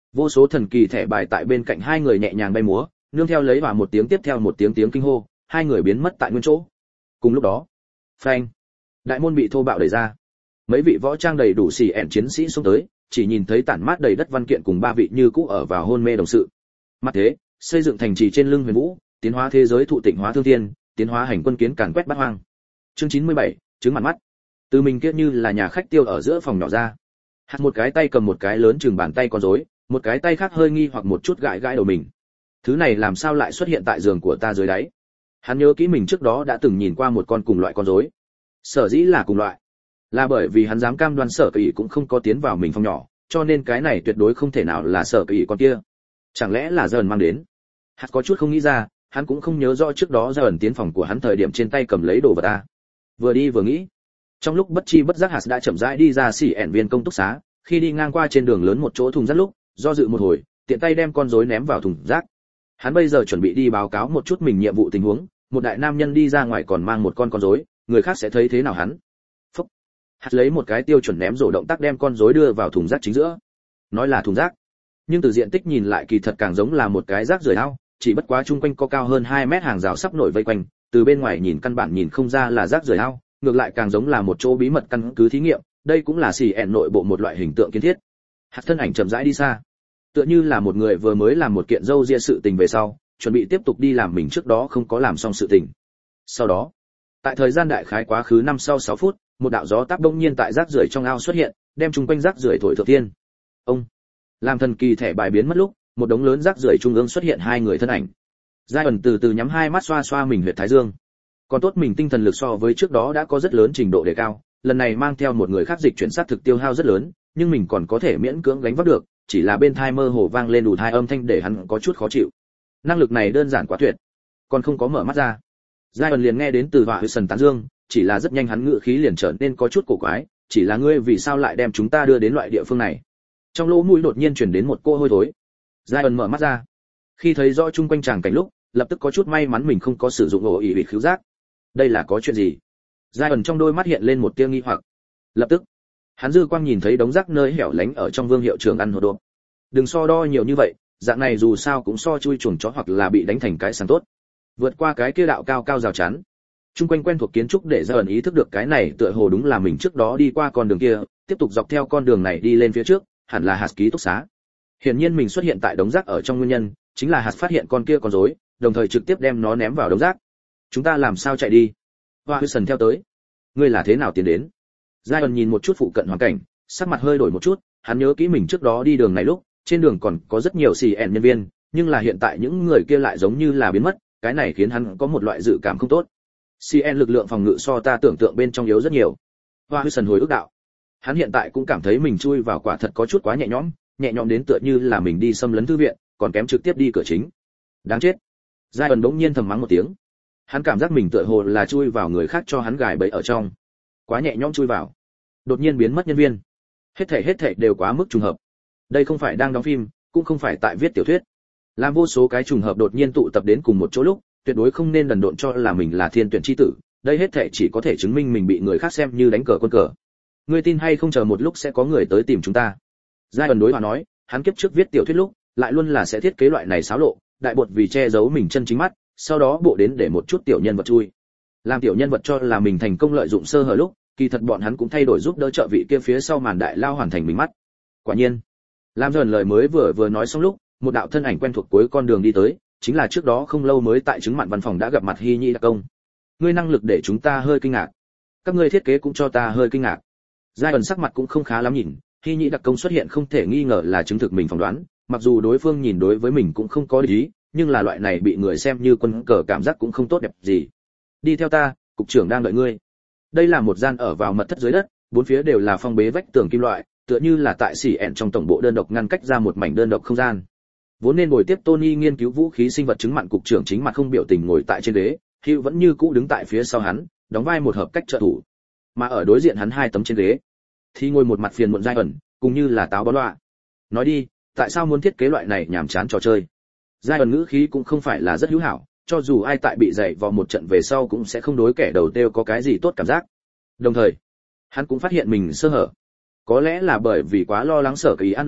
Vô số thần kỳ thẻ bài tại bên cạnh hai người nhẹ nhàng bay múa, nương theo lấy vào một tiếng tiếp theo một tiếng tiếng kinh hô, hai người biến mất tại nguyên chỗ. Cùng lúc đó, phanh, đại môn bị thô bạo đẩy ra. Mấy vị võ trang đầy đủ xì ẻn chiến sĩ xông tới, chỉ nhìn thấy tản mát đầy đất văn kiện cùng ba vị như cũ ở vào hôn mê đồng sự. Mặt thế, xây dựng thành trì trên lưng Huyền Vũ, tiến hóa thế giới thụ tịnh hóa thương thiên, tiến hóa hành quân kiến càn quét bát hoang. Chương chín mươi bảy, trứng mặt mắt. Từ mình kia như là nhà khách tiêu ở giữa phòng nhỏ ra. Hạt một cái tay cầm một cái lớn chừng bàn tay con rối, một cái tay khác hơi nghi hoặc một chút gãi gãi đầu mình. Thứ này làm sao lại xuất hiện tại giường của ta dưới đáy? Hắn nhớ kỹ mình trước đó đã từng nhìn qua một con cùng loại con rối. Sở dĩ là cùng loại, là bởi vì hắn dám cam đoan Sở Kỳ cũng không có tiến vào mình phòng nhỏ, cho nên cái này tuyệt đối không thể nào là Sở Kỳ con kia. Chẳng lẽ là Dần mang đến? Hạt có chút không nghĩ ra, hắn cũng không nhớ rõ trước đó Dần tiến phòng của hắn thời điểm trên tay cầm lấy đồ vật ta. Vừa đi vừa nghĩ, trong lúc bất chi bất giác Hạt đã chậm rãi đi ra xỉ ẻn viên công túc xá, khi đi ngang qua trên đường lớn một chỗ thùng rác lúc, do dự một hồi, tiện tay đem con rối ném vào thùng rác. Hắn bây giờ chuẩn bị đi báo cáo một chút mình nhiệm vụ tình huống, một đại nam nhân đi ra ngoài còn mang một con con rối, người khác sẽ thấy thế nào hắn? Phúc. Hạt lấy một cái tiêu chuẩn ném rổ động tác đem con rối đưa vào thùng rác chính giữa. Nói là thùng rác, nhưng từ diện tích nhìn lại kỳ thật càng giống là một cái rác rưởi ao, chỉ bất quá chung quanh có cao hơn hai mét hàng rào sắp nổi vây quanh, từ bên ngoài nhìn căn bản nhìn không ra là rác rưởi ao, ngược lại càng giống là một chỗ bí mật căn cứ thí nghiệm, đây cũng là xì ẻn nội bộ một loại hình tượng kiến thiết. Hạt thân ảnh chậm rãi đi xa, tựa như là một người vừa mới làm một kiện dâu ria sự tình về sau, chuẩn bị tiếp tục đi làm mình trước đó không có làm xong sự tình. Sau đó, tại thời gian đại khái quá khứ năm sau sáu phút, một đạo gió táp đông nhiên tại rác rưởi trong ao xuất hiện, đem chung quanh rác rưởi thổi thượng thiên. Ông, làm thần kỳ thẻ bài biến mất lúc, một đống lớn rác rưởi trung ương xuất hiện hai người thân ảnh. Giai ẩn từ từ nhắm hai mắt xoa xoa mình huyệt thái dương. Còn tốt mình tinh thần lực so với trước đó đã có rất lớn trình độ đề cao, lần này mang theo một người khác dịch chuyển sát thực tiêu hao rất lớn, nhưng mình còn có thể miễn cưỡng gánh vác được, chỉ là bên tai mơ hồ vang lên đủ hai âm thanh để hắn có chút khó chịu. Năng lực này đơn giản quá tuyệt, còn không có mở mắt ra. Giai ẩn liền nghe đến từ Vạ Hư Sần tán dương, chỉ là rất nhanh hắn ngữ khí liền trở nên có chút cổ quái, chỉ là ngươi vì sao lại đem chúng ta đưa đến loại địa phương này? Trong lỗ mũi đột nhiên truyền đến một cô hôi thối. Giai ẩn mở mắt ra, khi thấy rõ chung quanh tràng cảnh lúc, lập tức có chút may mắn mình không có sử dụng ổ ỉ khứu giác. Đây là có chuyện gì? Giai ẩn trong đôi mắt hiện lên một tia nghi hoặc. Lập tức, hắn dư quang nhìn thấy đống rác nơi hẻo lánh ở trong Vương hiệu trường ăn hột độp. Đừng so đo nhiều như vậy, dạng này dù sao cũng so chui chuồng chó hoặc là bị đánh thành cái sàng tốt. Vượt qua cái kia đạo cao cao rào chắn, chung quanh quen thuộc kiến trúc để Giai ẩn ý thức được cái này tựa hồ đúng là mình trước đó đi qua con đường kia, tiếp tục dọc theo con đường này đi lên phía trước, hẳn là hạt ký túc xá. Hiển nhiên mình xuất hiện tại đống rác ở trong nguyên nhân chính là hạt phát hiện con kia con rối, đồng thời trực tiếp đem nó ném vào đống rác. Chúng ta làm sao chạy đi? Hoa Hư theo tới. Ngươi là thế nào tiến đến? Giai ẩn nhìn một chút phụ cận hoàn cảnh, sắc mặt hơi đổi một chút, hắn nhớ kỹ mình trước đó đi đường này lúc, trên đường còn có rất nhiều xì ẻn nhân viên, nhưng là hiện tại những người kia lại giống như là biến mất, cái này khiến hắn có một loại dự cảm không tốt. xê en lực lượng phòng ngự so ta tưởng tượng bên trong yếu rất nhiều. Hoa Hư hồi ức đạo. Hắn hiện tại cũng cảm thấy mình chui vào quả thật có chút quá nhẹ nhõm, nhẹ nhõm đến tựa như là mình đi xâm lấn thư viện, còn kém trực tiếp đi cửa chính. Đáng chết. Giai ẩn bỗng nhiên thầm mắng một tiếng. Hắn cảm giác mình tựa hồ là chui vào người khác cho hắn gài bẫy ở trong. Quá nhẹ nhõm chui vào. Đột nhiên biến mất nhân viên. Hết thảy hết thảy đều quá mức trùng hợp. Đây không phải đang đóng phim, cũng không phải tại viết tiểu thuyết. Làm vô số cái trùng hợp đột nhiên tụ tập đến cùng một chỗ lúc, tuyệt đối không nên đần độn cho là mình là thiên tuyển chi tử, đây hết thảy chỉ có thể chứng minh mình bị người khác xem như đánh cờ quân cờ. Ngươi tin hay không, chờ một lúc sẽ có người tới tìm chúng ta. Giai ẩn đối hòa nói, hắn kiếp trước viết tiểu thuyết lúc, lại luôn là sẽ thiết kế loại này xáo lộ, đại bột vì che giấu mình chân chính mắt, sau đó bộ đến để một chút tiểu nhân vật chui. Làm tiểu nhân vật cho là mình thành công lợi dụng sơ hở lúc, kỳ thật bọn hắn cũng thay đổi giúp đỡ trợ vị kia phía sau màn đại lao hoàn thành mình mắt. Quả nhiên, làm dần lời mới vừa vừa nói xong lúc, một đạo thân ảnh quen thuộc cuối con đường đi tới, chính là trước đó không lâu mới tại chứng mạn văn phòng đã gặp mặt Hy Nhi đặc công. Ngươi năng lực để chúng ta hơi kinh ngạc. Các ngươi thiết kế cũng cho ta hơi kinh ngạc. Giai ẩn sắc mặt cũng không khá lắm nhìn, Hy Nhi đặc công xuất hiện không thể nghi ngờ là chứng thực mình phỏng đoán, mặc dù đối phương nhìn đối với mình cũng không có ý, nhưng là loại này bị người xem như quân cờ cảm giác cũng không tốt đẹp gì. Đi theo ta, cục trưởng đang đợi ngươi. Đây là một gian ở vào mật thất dưới đất, bốn phía đều là phong bế vách tường kim loại, tựa như là tại xỉ ẹn trong tổng bộ đơn độc ngăn cách ra một mảnh đơn độc không gian. Vốn nên ngồi tiếp Tony nghiên cứu vũ khí sinh vật chứng mặn cục trưởng chính mặt không biểu tình ngồi tại trên ghế, Hugh vẫn như cũ đứng tại phía sau hắn, đóng vai một hợp cách trợ thủ. Mà ở đối diện hắn hai tấm trên ghế, thì ngồi một mặt phiền muộn Giai ẩn, cũng như là táo bón loạ. Nói đi, tại sao muốn thiết kế loại này nhàm chán trò chơi? Giai ẩn ngữ khí cũng không phải là rất hữu hảo, cho dù ai tại bị dày vào một trận về sau cũng sẽ không đối kẻ đầu tiêu có cái gì tốt cảm giác. Đồng thời, hắn cũng phát hiện mình sơ hở. Có lẽ là bởi vì quá lo lắng Sở Kỳ an ủi,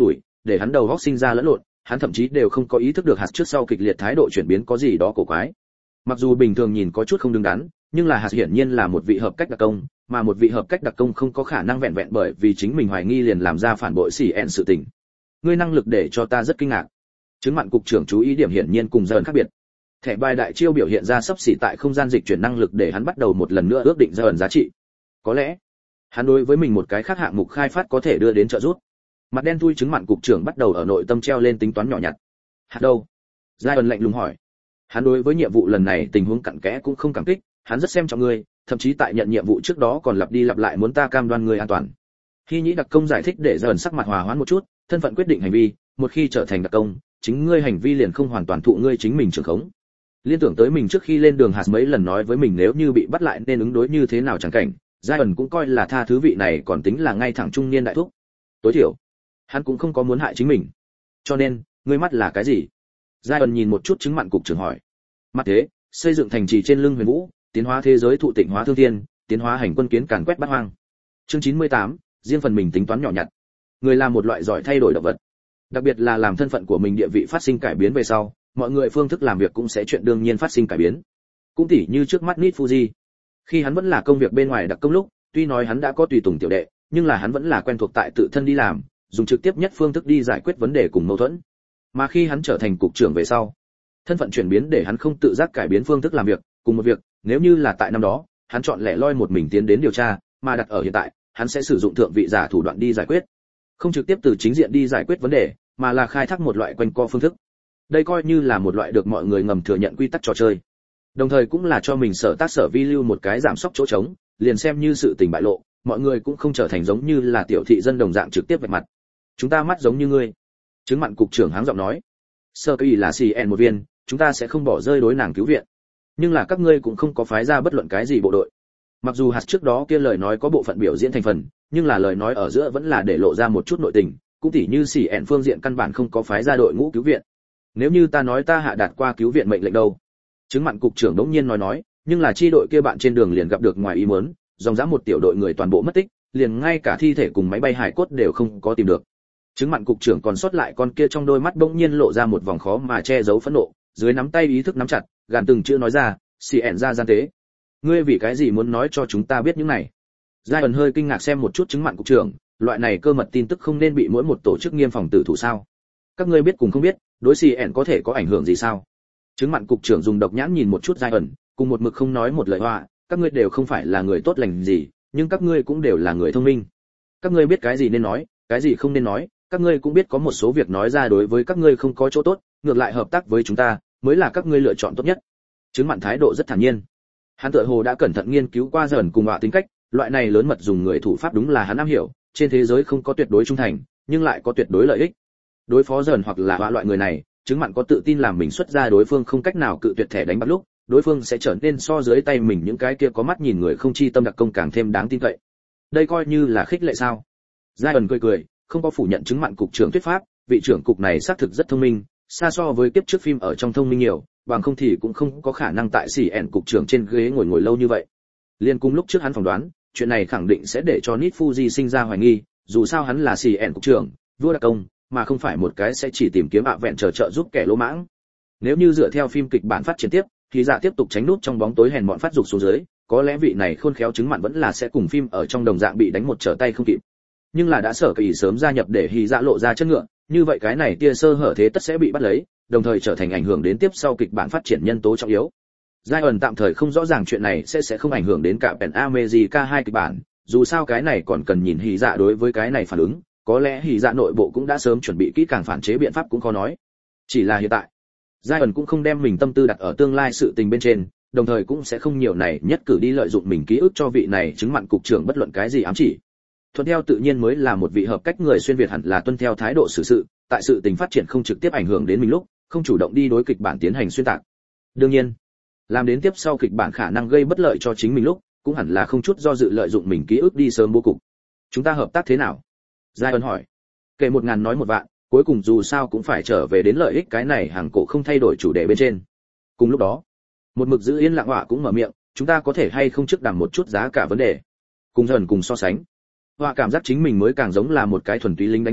để hắn đầu óc sinh ra lẫn lộn, hắn thậm chí đều không có ý thức được hạt trước sau kịch liệt thái độ chuyển biến có gì đó cổ quái. Mặc dù bình thường nhìn có chút không đứng đắn, nhưng là hạt hiển nhiên là một vị hợp cách đặc công, mà một vị hợp cách đặc công không có khả năng vẹn vẹn bởi vì chính mình hoài nghi liền làm ra phản bội xỉ ẹn sự tình. Ngươi năng lực để cho ta rất kinh ngạc. Chứng mạn cục trưởng chú ý điểm hiển nhiên cùng dần khác biệt. Thẻ bài đại chiêu biểu hiện ra sắp xỉ tại không gian dịch chuyển năng lực để hắn bắt đầu một lần nữa ước định dần giá trị. Có lẽ, hắn đối với mình một cái khác hạng mục khai phát có thể đưa đến trợ giúp. Mặt đen thui chứng mạn cục trưởng bắt đầu ở nội tâm treo lên tính toán nhỏ nhặt. Hạt đâu? Zion lạnh lùng hỏi. Hắn đối với nhiệm vụ lần này tình huống cặn kẽ cũng không cảm kích, hắn rất xem trọng ngươi, thậm chí tại nhận nhiệm vụ trước đó còn lặp đi lặp lại muốn ta cam đoan ngươi an toàn. Khi nhĩ đặc công giải thích để dần sắc mặt hòa hoãn một chút, thân phận quyết định hành vi, một khi trở thành đặc công, chính ngươi hành vi liền không hoàn toàn thụ ngươi chính mình trưởng khống. Liên tưởng tới mình trước khi lên đường hạt mấy lần nói với mình nếu như bị bắt lại nên ứng đối như thế nào chẳng cảnh, Zion cũng coi là tha thứ vị này còn tính là ngay thẳng trung niên đại thúc. Tối thiểu, hắn cũng không có muốn hại chính mình. Cho nên, ngươi mắt là cái gì? Zion nhìn một chút chứng mạn cục trưởng hỏi. Mắt thế, xây dựng thành trì trên lưng huyền vũ, tiến hóa thế giới thụ tịnh hóa thương thiên, tiến hóa hành quân kiến càn quét bát hoang. Chương chín mươi tám, riêng phần mình tính toán nhỏ nhặt. Người là một loại giỏi thay đổi động vật. Đặc biệt là làm thân phận của mình địa vị phát sinh cải biến về sau, mọi người phương thức làm việc cũng sẽ chuyện đương nhiên phát sinh cải biến. Cũng tỉ như trước mắt Nit Fuji. Khi hắn vẫn là công việc bên ngoài đặc công lúc, tuy nói hắn đã có tùy tùng tiểu đệ, nhưng là hắn vẫn là quen thuộc tại tự thân đi làm, dùng trực tiếp nhất phương thức đi giải quyết vấn đề cùng mâu thuẫn. Mà khi hắn trở thành cục trưởng về sau, thân phận chuyển biến để hắn không tự giác cải biến phương thức làm việc, cùng một việc, nếu như là tại năm đó, hắn chọn lẻ loi một mình tiến đến điều tra, mà đặt ở hiện tại, hắn sẽ sử dụng thượng vị giả thủ đoạn đi giải quyết. Không trực tiếp từ chính diện đi giải quyết vấn đề, mà là khai thác một loại quanh co phương thức. Đây coi như là một loại được mọi người ngầm thừa nhận quy tắc trò chơi. Đồng thời cũng là cho mình sở tác sở vi lưu một cái giảm sóc chỗ trống, liền xem như sự tình bại lộ, mọi người cũng không trở thành giống như là tiểu thị dân đồng dạng trực tiếp vạch mặt. Chúng ta mắt giống như ngươi. Chứng mạn cục trưởng háng giọng nói. Sơ kỳ là xê en một viên, chúng ta sẽ không bỏ rơi đối nàng cứu viện. Nhưng là các ngươi cũng không có phái ra bất luận cái gì bộ đội. Mặc dù hạt trước đó kia lời nói có bộ phận biểu diễn thành phần, nhưng là lời nói ở giữa vẫn là để lộ ra một chút nội tình, cũng tỉ như xỉ ẹn phương diện căn bản không có phái ra đội ngũ cứu viện. Nếu như ta nói ta hạ đạt qua cứu viện mệnh lệnh đâu? Chứng mạn cục trưởng đống nhiên nói nói, nhưng là chi đội kia bạn trên đường liền gặp được ngoài ý muốn, dòng dã một tiểu đội người toàn bộ mất tích, liền ngay cả thi thể cùng máy bay hải cốt đều không có tìm được. Chứng mạn cục trưởng còn sót lại con kia trong đôi mắt bỗng nhiên lộ ra một vòng khó mà che giấu phẫn nộ, dưới nắm tay ý thức nắm chặt, gàn từng chữ nói ra, xì ẹn ra gian tế. Ngươi vì cái gì muốn nói cho chúng ta biết những này? Zion hơi kinh ngạc xem một chút chứng mạn cục trưởng, loại này cơ mật tin tức không nên bị mỗi một tổ chức nghiêm phòng tử thủ sao? Các ngươi biết cùng không biết, đối xì ẹn có thể có ảnh hưởng gì sao? Chứng mạn cục trưởng dùng độc nhãn nhìn một chút Zion, cùng một mực không nói một lời hoa, các ngươi đều không phải là người tốt lành gì, nhưng các ngươi cũng đều là người thông minh. Các ngươi biết cái gì nên nói, cái gì không nên nói, các ngươi cũng biết có một số việc nói ra đối với các ngươi không có chỗ tốt, ngược lại hợp tác với chúng ta mới là các ngươi lựa chọn tốt nhất. Chứng mạn thái độ rất thản nhiên. Hắn tựa hồ đã cẩn thận nghiên cứu qua dần cùng họa tính cách, loại này lớn mật dùng người thủ pháp đúng là hắn am hiểu, trên thế giới không có tuyệt đối trung thành, nhưng lại có tuyệt đối lợi ích. Đối phó dần hoặc là họa loại người này, chứng mạn có tự tin làm mình xuất ra đối phương không cách nào cự tuyệt thẻ đánh bắt lúc, đối phương sẽ trở nên so dưới tay mình những cái kia có mắt nhìn người không chi tâm đặc công càng thêm đáng tin cậy. Đây coi như là khích lệ sao? Zion cười cười, không có phủ nhận chứng mạn cục trưởng thuyết pháp, vị trưởng cục này xác thực rất thông minh, xa so với kiếp trước phim ở trong thông minh nhiều, bằng không thì cũng không có khả năng tại xỉ ẹn cục trưởng trên ghế ngồi ngồi lâu như vậy. Liên cùng lúc trước hắn phỏng đoán, chuyện này khẳng định sẽ để cho Nit Fuji sinh ra hoài nghi, dù sao hắn là xỉ ẹn cục trưởng, vua đặc công, mà không phải một cái sẽ chỉ tìm kiếm ạ vẹn chờ trợ giúp kẻ lỗ mãng. Nếu như dựa theo phim kịch bản phát triển tiếp, thì dạ tiếp tục tránh nút trong bóng tối hèn mọn phát dục xuống dưới, có lẽ vị này khôn khéo chứng mạn vẫn là sẽ cùng phim ở trong đồng dạng bị đánh một trở tay không kịp. Nhưng là đã sở kỳ sớm gia nhập để hy dạ lộ ra chân ngựa, như vậy cái này tia sơ hở thế tất sẽ bị bắt lấy, đồng thời trở thành ảnh hưởng đến tiếp sau kịch bản phát triển nhân tố trọng yếu. Zion tạm thời không rõ ràng chuyện này sẽ sẽ không ảnh hưởng đến cả Pen America hai kịch bản, dù sao cái này còn cần nhìn hy dạ đối với cái này phản ứng, có lẽ hy dạ nội bộ cũng đã sớm chuẩn bị kỹ càng phản chế biện pháp cũng khó nói. Chỉ là hiện tại, Zion cũng không đem mình tâm tư đặt ở tương lai sự tình bên trên, đồng thời cũng sẽ không nhiều này nhất cử đi lợi dụng mình ký ức cho vị này chứng mạn cục trưởng bất luận cái gì ám chỉ. Thuận theo tự nhiên mới là một vị hợp cách người xuyên việt hẳn là tuân theo thái độ xử sự, tại sự tình phát triển không trực tiếp ảnh hưởng đến mình lúc, không chủ động đi đối kịch bản tiến hành xuyên tạc. Đương nhiên, làm đến tiếp sau kịch bản khả năng gây bất lợi cho chính mình lúc, cũng hẳn là không chút do dự lợi dụng mình ký ức đi sớm bố cục. Chúng ta hợp tác thế nào? Zion hỏi. Kể một ngàn nói một vạn, cuối cùng dù sao cũng phải trở về đến lợi ích cái này hàng cổ không thay đổi chủ đề bên trên. Cùng lúc đó, một mực giữ yên lặng họa cũng mở miệng, chúng ta có thể hay không trước đàm một chút giá cả vấn đề. Cùng dần cùng so sánh. Họa cảm giác chính mình mới càng giống là một cái thuần túy lính đánh thuê,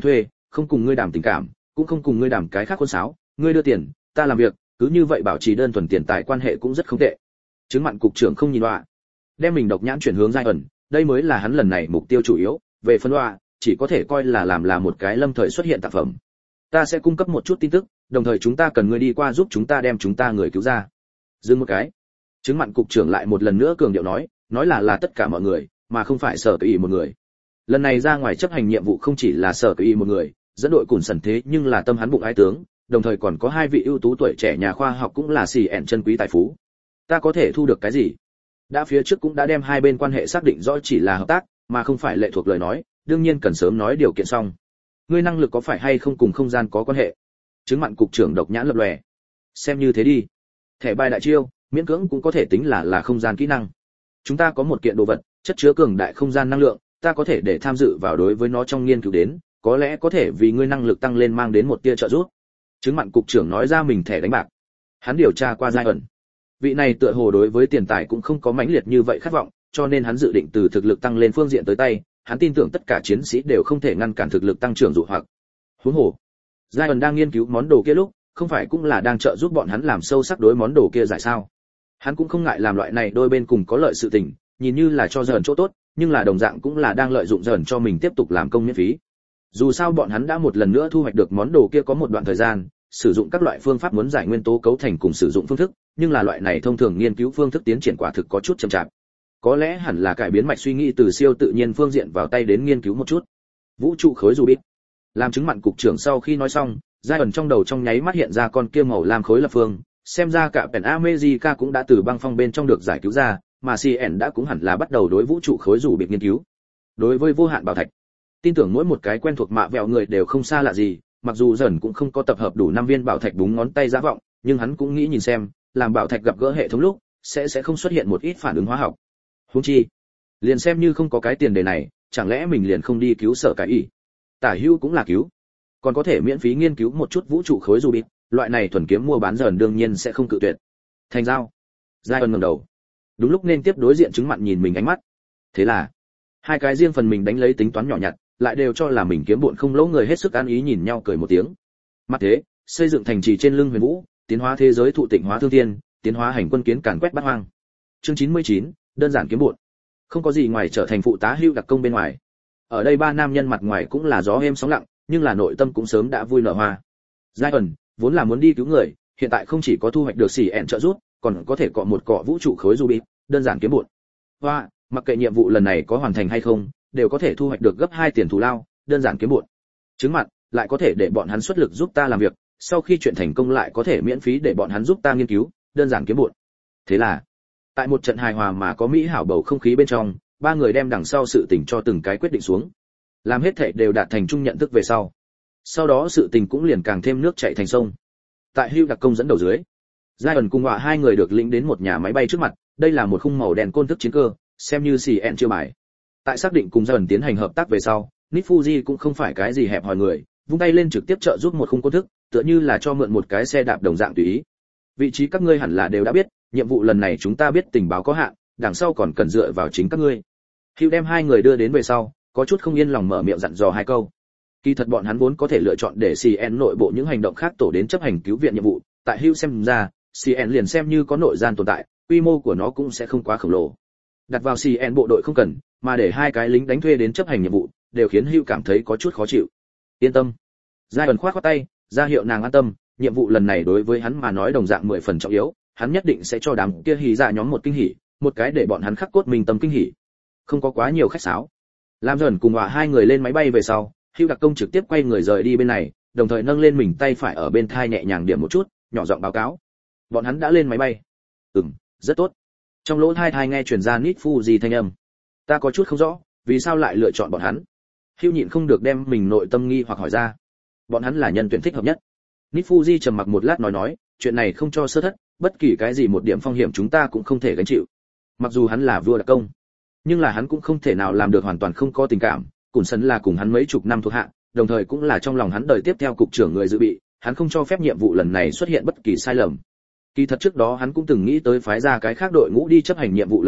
không cùng ngươi đàm tình cảm, cũng không cùng ngươi đàm cái khác khôn sáo, ngươi đưa tiền, ta làm việc, cứ như vậy bảo trì đơn thuần tiền tài quan hệ cũng rất không tệ. Chứng mặn cục trưởng không nhìn đọa, đem mình độc nhãn chuyển hướng giai ẩn, đây mới là hắn lần này mục tiêu chủ yếu, về phân đọa, chỉ có thể coi là làm là một cái lâm thời xuất hiện tác phẩm. Ta sẽ cung cấp một chút tin tức, đồng thời chúng ta cần ngươi đi qua giúp chúng ta đem chúng ta người cứu ra. Dừng một cái. Chứng mặn cục trưởng lại một lần nữa cường điệu nói, nói là là tất cả mọi người, mà không phải sở kỳ một người. Lần này ra ngoài chấp hành nhiệm vụ không chỉ là sở kỳ một người, dẫn đội cùng sần thế nhưng là tâm hắn bụng ái tướng, đồng thời còn có hai vị ưu tú tuổi trẻ nhà khoa học cũng là xì ẻn chân quý tài phú. Ta có thể thu được cái gì? Đã phía trước cũng đã đem hai bên quan hệ xác định rõ chỉ là hợp tác, mà không phải lệ thuộc lời nói, đương nhiên cần sớm nói điều kiện xong. Ngươi năng lực có phải hay không cùng không gian có quan hệ? Chứng mặn cục trưởng độc nhãn lập lòe. Xem như thế đi. Thẻ bài đại chiêu, miễn cưỡng cũng có thể tính là là không gian kỹ năng. Chúng ta có một kiện đồ vật, chất chứa cường đại không gian năng lượng, ta có thể để tham dự vào đối với nó trong nghiên cứu đến, có lẽ có thể vì ngươi năng lực tăng lên mang đến một tia trợ giúp. Chứng mặn cục trưởng nói ra mình thẻ đánh bạc. Hắn điều tra qua giai ẩn. Vị này tựa hồ đối với tiền tài cũng không có mãnh liệt như vậy khát vọng, cho nên hắn dự định từ thực lực tăng lên phương diện tới tay, hắn tin tưởng tất cả chiến sĩ đều không thể ngăn cản thực lực tăng trưởng dụ hoặc. Huống hồ, giai ẩn đang nghiên cứu món đồ kia lúc, không phải cũng là đang trợ giúp bọn hắn làm sâu sắc đối món đồ kia giải sao? Hắn cũng không ngại làm loại này đôi bên cùng có lợi sự tình, nhìn như là cho dần chỗ tốt, nhưng là đồng dạng cũng là đang lợi dụng dần cho mình tiếp tục làm công miễn phí. Dù sao bọn hắn đã một lần nữa thu hoạch được món đồ kia có một đoạn thời gian, sử dụng các loại phương pháp muốn giải nguyên tố cấu thành cùng sử dụng phương thức, nhưng là loại này thông thường nghiên cứu phương thức tiến triển quả thực có chút chậm chạp. Có lẽ hẳn là cải biến mạch suy nghĩ từ siêu tự nhiên phương diện vào tay đến nghiên cứu một chút. Vũ trụ khối Rubik. Làm chứng mặn cục trưởng sau khi nói xong, giai ẩn trong đầu trong nháy mắt hiện ra con kia màu lam khối lập phương, xem ra cả Pen America cũng đã từ băng phong bên trong được giải cứu ra, mà xê en đã cũng hẳn là bắt đầu đối vũ trụ khối Rubik nghiên cứu. Đối với vô hạn bảo thạch, tin tưởng mỗi một cái quen thuộc mạ vẹo người đều không xa lạ gì, mặc dù dần cũng không có tập hợp đủ năm viên bảo thạch búng ngón tay dã vọng, nhưng hắn cũng nghĩ nhìn xem, làm bảo thạch gặp gỡ hệ thống lúc, sẽ sẽ không xuất hiện một ít phản ứng hóa học. Huống chi, liền xem như không có cái tiền đề này, chẳng lẽ mình liền không đi cứu sở cái ý? Tả hữu cũng là cứu, còn có thể miễn phí nghiên cứu một chút vũ trụ khối Rubik, loại này thuần kiếm mua bán dần đương nhiên sẽ không cự tuyệt. Thành giao. Giai ân ngẩng đầu. Đúng lúc nên tiếp đối diện chứng mặn nhìn mình ánh mắt. Thế là, hai cái riêng phần mình đánh lấy tính toán nhỏ nhặt, lại đều cho là mình kiếm bộn không lỗ người hết sức an ý nhìn nhau cười một tiếng. Mặt thế, xây dựng thành trì trên lưng huyền vũ, tiến hóa thế giới thụ tịnh hóa thương thiên, tiến hóa hành quân kiến càn quét bát hoang. Chương chín mươi chín, đơn giản kiếm bộn. Không có gì ngoài trở thành phụ tá hưu đặc công bên ngoài. Ở đây ba nam nhân mặt ngoài cũng là gió êm sóng lặng, nhưng là nội tâm cũng sớm đã vui nở hoa. Giai ẩn vốn là muốn đi cứu người, hiện tại không chỉ có thu hoạch được xỉ ẹn trợ giúp, còn có thể cọ một cọ vũ trụ khối Rubik, đơn giản kiếm bộn. Hoa, mặc kệ nhiệm vụ lần này có hoàn thành hay không, đều có thể thu hoạch được gấp hai tiền thù lao, đơn giản kiếm bộn. Chứng mặt, lại có thể để bọn hắn xuất lực giúp ta làm việc, sau khi chuyện thành công lại có thể miễn phí để bọn hắn giúp ta nghiên cứu, đơn giản kiếm bộn. Thế là, tại một trận hài hòa mà có mỹ hảo bầu không khí bên trong, ba người đem đằng sau sự tình cho từng cái quyết định xuống. Làm hết thảy đều đạt thành chung nhận thức về sau. Sau đó sự tình cũng liền càng thêm nước chảy thành sông. Tại Hưu đặc công dẫn đầu dưới, Giai ẩn cùng họa hai người được lĩnh đến một nhà máy bay trước mặt, đây là một khung màu đen côn thức chiến cơ, xem như xì ẹn chiêu bài. Tại xác định cùng Giai ẩn tiến hành hợp tác về sau, Nick Fuji cũng không phải cái gì hẹp hòi người, vung tay lên trực tiếp trợ giúp một khung côn thức, tựa như là cho mượn một cái xe đạp đồng dạng tùy ý. Vị trí các ngươi hẳn là đều đã biết, nhiệm vụ lần này chúng ta biết tình báo có hạn, đằng sau còn cần dựa vào chính các ngươi. Hưu đem hai người đưa đến về sau, có chút không yên lòng mở miệng dặn dò hai câu. Kỳ thật bọn hắn vốn có thể lựa chọn để xê en nội bộ những hành động khác tổ đến chấp hành cứu viện nhiệm vụ, tại Hưu xem ra, xê en liền xem như có nội gian tồn tại, quy mô của nó cũng sẽ không quá khổng lồ. Đặt vào xê en bộ đội không cần, mà để hai cái lính đánh thuê đến chấp hành nhiệm vụ, đều khiến Hưu cảm thấy có chút khó chịu. Yên tâm. Giai ẩn khoát khoát tay, ra hiệu nàng an tâm, nhiệm vụ lần này đối với hắn mà nói đồng dạng mười phần trọng yếu, hắn nhất định sẽ cho đám kia hỉ dạ nhóm một kinh hỉ, một cái để bọn hắn khắc cốt mình tâm kinh hỉ. Không có quá nhiều khách sáo. Lam dần cùng họa hai người lên máy bay về sau, Hưu đặc công trực tiếp quay người rời đi bên này, đồng thời nâng lên mình tay phải ở bên thai nhẹ nhàng điểm một chút, nhỏ giọng báo cáo. Bọn hắn đã lên máy bay. Ừm, rất tốt. Trong lỗ tai thai nghe truyền ra Nick Fuji thanh âm. Ta có chút không rõ, vì sao lại lựa chọn bọn hắn? Hưu nhịn không được đem mình nội tâm nghi hoặc hỏi ra. Bọn hắn là nhân tuyển thích hợp nhất. Nick Fuji trầm mặc một lát nói nói, chuyện này không cho sơ thất, bất kỳ cái gì một điểm phong hiểm chúng ta cũng không thể gánh chịu. Mặc dù hắn là vua đặc công, nhưng là hắn cũng không thể nào làm được hoàn toàn không có tình cảm. Cùn Sân là cùng hắn mấy chục năm thuộc hạ, đồng thời cũng là trong lòng hắn đời tiếp theo cục trưởng người dự bị, hắn không cho phép nhiệm vụ lần này xuất hiện bất kỳ sai lầm. Kỳ thật trước đó hắn cũng từng nghĩ tới phái ra cái khác đội ngũ đi chấp hành nhiệm vụ lần này,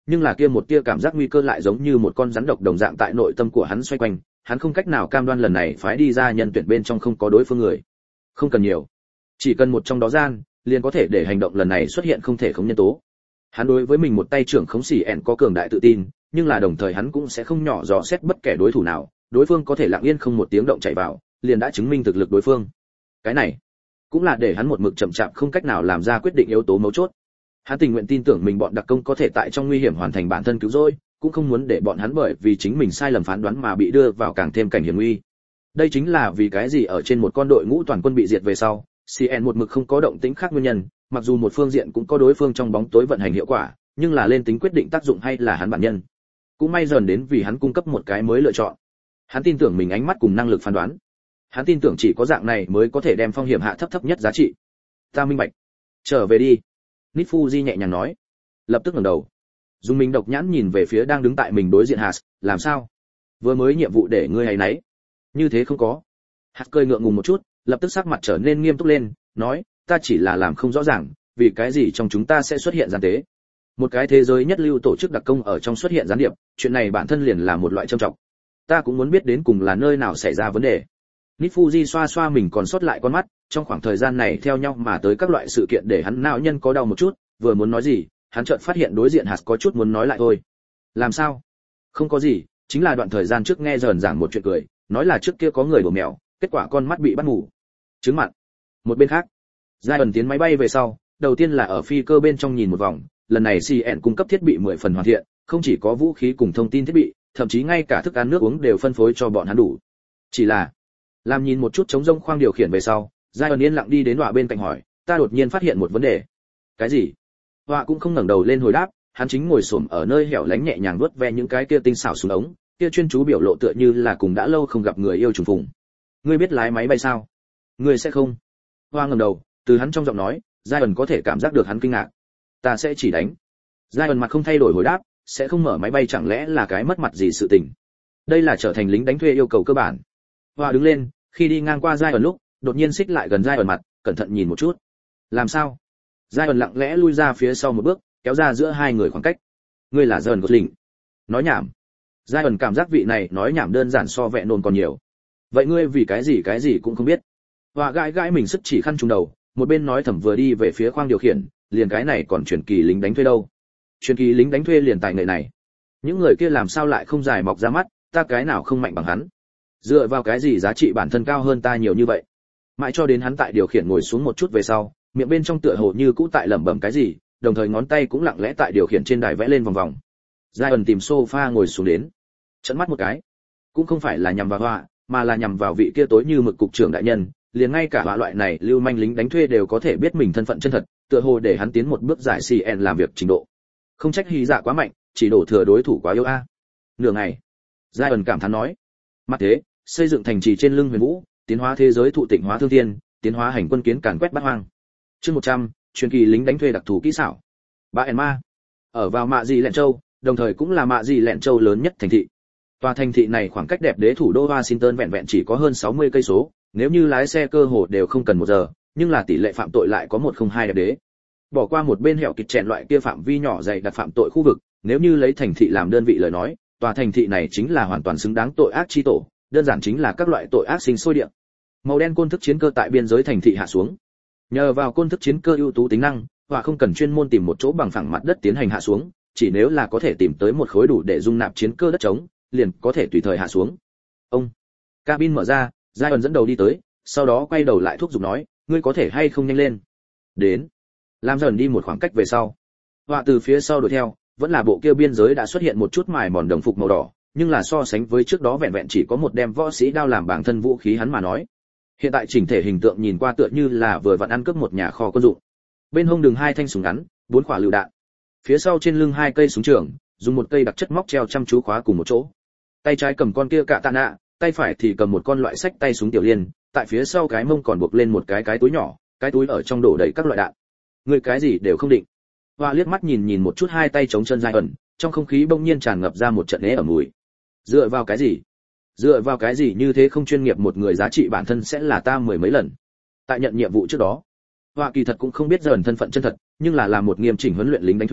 nhưng là kia một tia cảm giác nguy cơ lại giống như một con rắn độc đồng dạng tại nội tâm của hắn xoay quanh, hắn không cách nào cam đoan lần này phái đi ra nhân tuyển bên trong không có đối phương người. Không cần nhiều, chỉ cần một trong đó gian, liền có thể để hành động lần này xuất hiện không thể khống nhân tố. Hắn đối với mình một tay trưởng khống xỉ ẹn có cường đại tự tin, nhưng là đồng thời hắn cũng sẽ không nhỏ dò xét bất kể đối thủ nào, đối phương có thể lặng yên không một tiếng động chạy vào, liền đã chứng minh thực lực đối phương. Cái này cũng là để hắn một mực chậm chạp không cách nào làm ra quyết định yếu tố mấu chốt. Hắn tình nguyện tin tưởng mình bọn đặc công có thể tại trong nguy hiểm hoàn thành bản thân cứu rỗi, cũng không muốn để bọn hắn bởi vì chính mình sai lầm phán đoán mà bị đưa vào càng thêm cảnh hiểm nguy. Đây chính là vì cái gì ở trên một con đội ngũ toàn quân bị diệt về sau, xê en một mực không có động tĩnh khác nguyên nhân, mặc dù một phương diện cũng có đối phương trong bóng tối vận hành hiệu quả, nhưng là lên tính quyết định tác dụng hay là hắn bản nhân. Cũng may dần đến vì hắn cung cấp một cái mới lựa chọn. Hắn tin tưởng mình ánh mắt cùng năng lực phán đoán. Hắn tin tưởng chỉ có dạng này mới có thể đem phong hiểm hạ thấp thấp nhất giá trị. Ta minh bạch. Trở về đi. Nifuji nhẹ nhàng nói. Lập tức ngẩng đầu. Dùng mình độc nhãn nhìn về phía đang đứng tại mình đối diện Hạt, làm sao? Vừa mới nhiệm vụ để ngươi hay nấy. Như thế không có. Hạt cười ngượng ngùng một chút, lập tức sắc mặt trở nên nghiêm túc lên, nói, ta chỉ là làm không rõ ràng, vì cái gì trong chúng ta sẽ xuất hiện gian tế. Một cái thế giới nhất lưu tổ chức đặc công ở trong xuất hiện gián điệp, chuyện này bản thân liền là một loại trầm trọng. Ta cũng muốn biết đến cùng là nơi nào xảy ra vấn đề. Nifuji xoa xoa mình còn sót lại con mắt, trong khoảng thời gian này theo nhau mà tới các loại sự kiện để hắn não nhân có đau một chút, vừa muốn nói gì, hắn chợt phát hiện đối diện Hạt có chút muốn nói lại thôi. Làm sao? Không có gì, chính là đoạn thời gian trước nghe dần giảng một chuyện cười, nói là trước kia có người đổ mèo, kết quả con mắt bị bắt mù. Chứng mặn. Một bên khác, Zion tiến máy bay về sau, đầu tiên là ở phi cơ bên trong nhìn một vòng, lần này xê en cung cấp thiết bị mười phần hoàn thiện, không chỉ có vũ khí cùng thông tin thiết bị, thậm chí ngay cả thức ăn nước uống đều phân phối cho bọn hắn đủ. Chỉ là, làm nhìn một chút trống rông khoang điều khiển về sau, Zion yên lặng đi đến Họa bên cạnh hỏi, ta đột nhiên phát hiện một vấn đề. Cái gì? Họa cũng không ngẩng đầu lên hồi đáp, hắn chính ngồi xổm ở nơi hẻo lánh nhẹ nhàng vuốt ve những cái kia tinh xảo súng ống, kia chuyên chú biểu lộ tựa như là cùng đã lâu không gặp người yêu trùng phùng. Ngươi biết lái máy bay sao? Ngươi sẽ không? Họa ngẩng đầu, từ hắn trong giọng nói, Zion có thể cảm giác được hắn kinh ngạc. Ta sẽ chỉ đánh. Zion mặt không thay đổi hồi đáp, sẽ không mở máy bay chẳng lẽ là cái mất mặt gì sự tình. Đây là trở thành lính đánh thuê yêu cầu cơ bản. Họa đứng lên, khi đi ngang qua Zion lúc, đột nhiên xích lại gần Zion mặt, cẩn thận nhìn một chút. Làm sao? Zion lặng lẽ lui ra phía sau một bước, kéo ra giữa hai người khoảng cách. Ngươi là Zion Gosling. Nói nhảm. Zion cảm giác vị này nói nhảm đơn giản so vẹn nôn còn nhiều. Vậy ngươi vì cái gì cái gì cũng không biết. Họa gãi gãi mình sức chỉ khăn trùng đầu, một bên nói thầm vừa đi về phía khoang điều khiển, liền cái này còn truyền kỳ lính đánh thuê đâu. Truyền kỳ lính đánh thuê liền tài nghệ này. Những người kia làm sao lại không dài mọc ra mắt, ta cái nào không mạnh bằng hắn. Dựa vào cái gì giá trị bản thân cao hơn ta nhiều như vậy. Mãi cho đến hắn tại điều khiển ngồi xuống một chút về sau, miệng bên trong tựa hồ như cũ tại lẩm bẩm cái gì, đồng thời ngón tay cũng lặng lẽ tại điều khiển trên đài vẽ lên vòng vòng. Zion tìm sofa ngồi xuống đến, trợn mắt một cái, cũng không phải là nhằm vào Họa, mà là nhằm vào vị kia tối như mực cục trưởng đại nhân, liền ngay cả Họa loại này lưu manh lính đánh thuê đều có thể biết mình thân phận chân thật, tựa hồ để hắn tiến một bước giải xê en làm việc trình độ. Không trách Hy Dạ quá mạnh, chỉ đổ thừa đối thủ quá yếu a. Nửa ngày, Zion cảm thán nói, mặt thế, xây dựng thành trì trên lưng huyền vũ, tiến hóa thế giới thụ tịnh hóa thương thiên, tiến hóa hành quân kiến càn quét bát hoang. Chương một trăm, truyền kỳ lính đánh thuê đặc thù kỹ xảo. Ba Enma, ở vào Mạ Dị Lẹn Châu, đồng thời cũng là Mạ Dị Lẹn Châu lớn nhất thành thị. Tòa thành thị này khoảng cách đẹp đế thủ đô Washington vẹn vẹn chỉ có hơn sáu mươi cây số, nếu như lái xe cơ hồ đều không cần một giờ, nhưng là tỷ lệ phạm tội lại có một không hai đẹp đế. Bỏ qua một bên hẻo kịch chèn loại kia phạm vi nhỏ dày đặt phạm tội khu vực, nếu như lấy thành thị làm đơn vị lời nói, tòa thành thị này chính là hoàn toàn xứng đáng tội ác chi tổ, đơn giản chính là các loại tội ác sinh sôi địa. Màu đen côn thức chiến cơ tại biên giới thành thị hạ xuống. Nhờ vào côn thức chiến cơ ưu tú tính năng, Họa không cần chuyên môn tìm một chỗ bằng phẳng mặt đất tiến hành hạ xuống, chỉ nếu là có thể tìm tới một khối đủ để dung nạp chiến cơ đất trống, liền có thể tùy thời hạ xuống. Ông, cabin mở ra, Zion dẫn đầu đi tới, sau đó quay đầu lại thúc giục nói, ngươi có thể hay không nhanh lên. Đến. Làm dần đi một khoảng cách về sau. Họa từ phía sau đuổi theo, vẫn là bộ kia biên giới đã xuất hiện một chút mài mòn đồng phục màu đỏ, nhưng là so sánh với trước đó vẹn vẹn chỉ có một đem võ sĩ đao làm bản thân vũ khí hắn mà nói. Hiện tại chỉnh thể hình tượng nhìn qua tựa như là vừa vặn ăn cướp một nhà kho quân dụng. Bên hông đường hai thanh súng ngắn, bốn quả lựu đạn. Phía sau trên lưng hai cây súng trường, dùng một cây đặc chất móc treo chăm chú khóa cùng một chỗ. Tay trái cầm con kia cạ tạ nạ, tay phải thì cầm một con loại sách tay súng tiểu liên, tại phía sau cái mông còn buộc lên một cái cái túi nhỏ, cái túi ở trong đổ đầy các loại đạn. Người cái gì đều không định. Hoa liếc mắt nhìn nhìn một chút hai tay chống chân dai ẩn, trong không khí bỗng nhiên tràn ngập ra một trận ế ở mùi. Dựa vào cái gì? Dựa vào cái gì như thế không chuyên nghiệp một người giá trị bản thân sẽ là ta mười mấy lần. Tại nhận nhiệm vụ trước đó, Hoa kỳ thật cũng không biết dần thân phận chân thật, nhưng là làm một nghiêm chỉnh huấn luyện lính đánh thuê,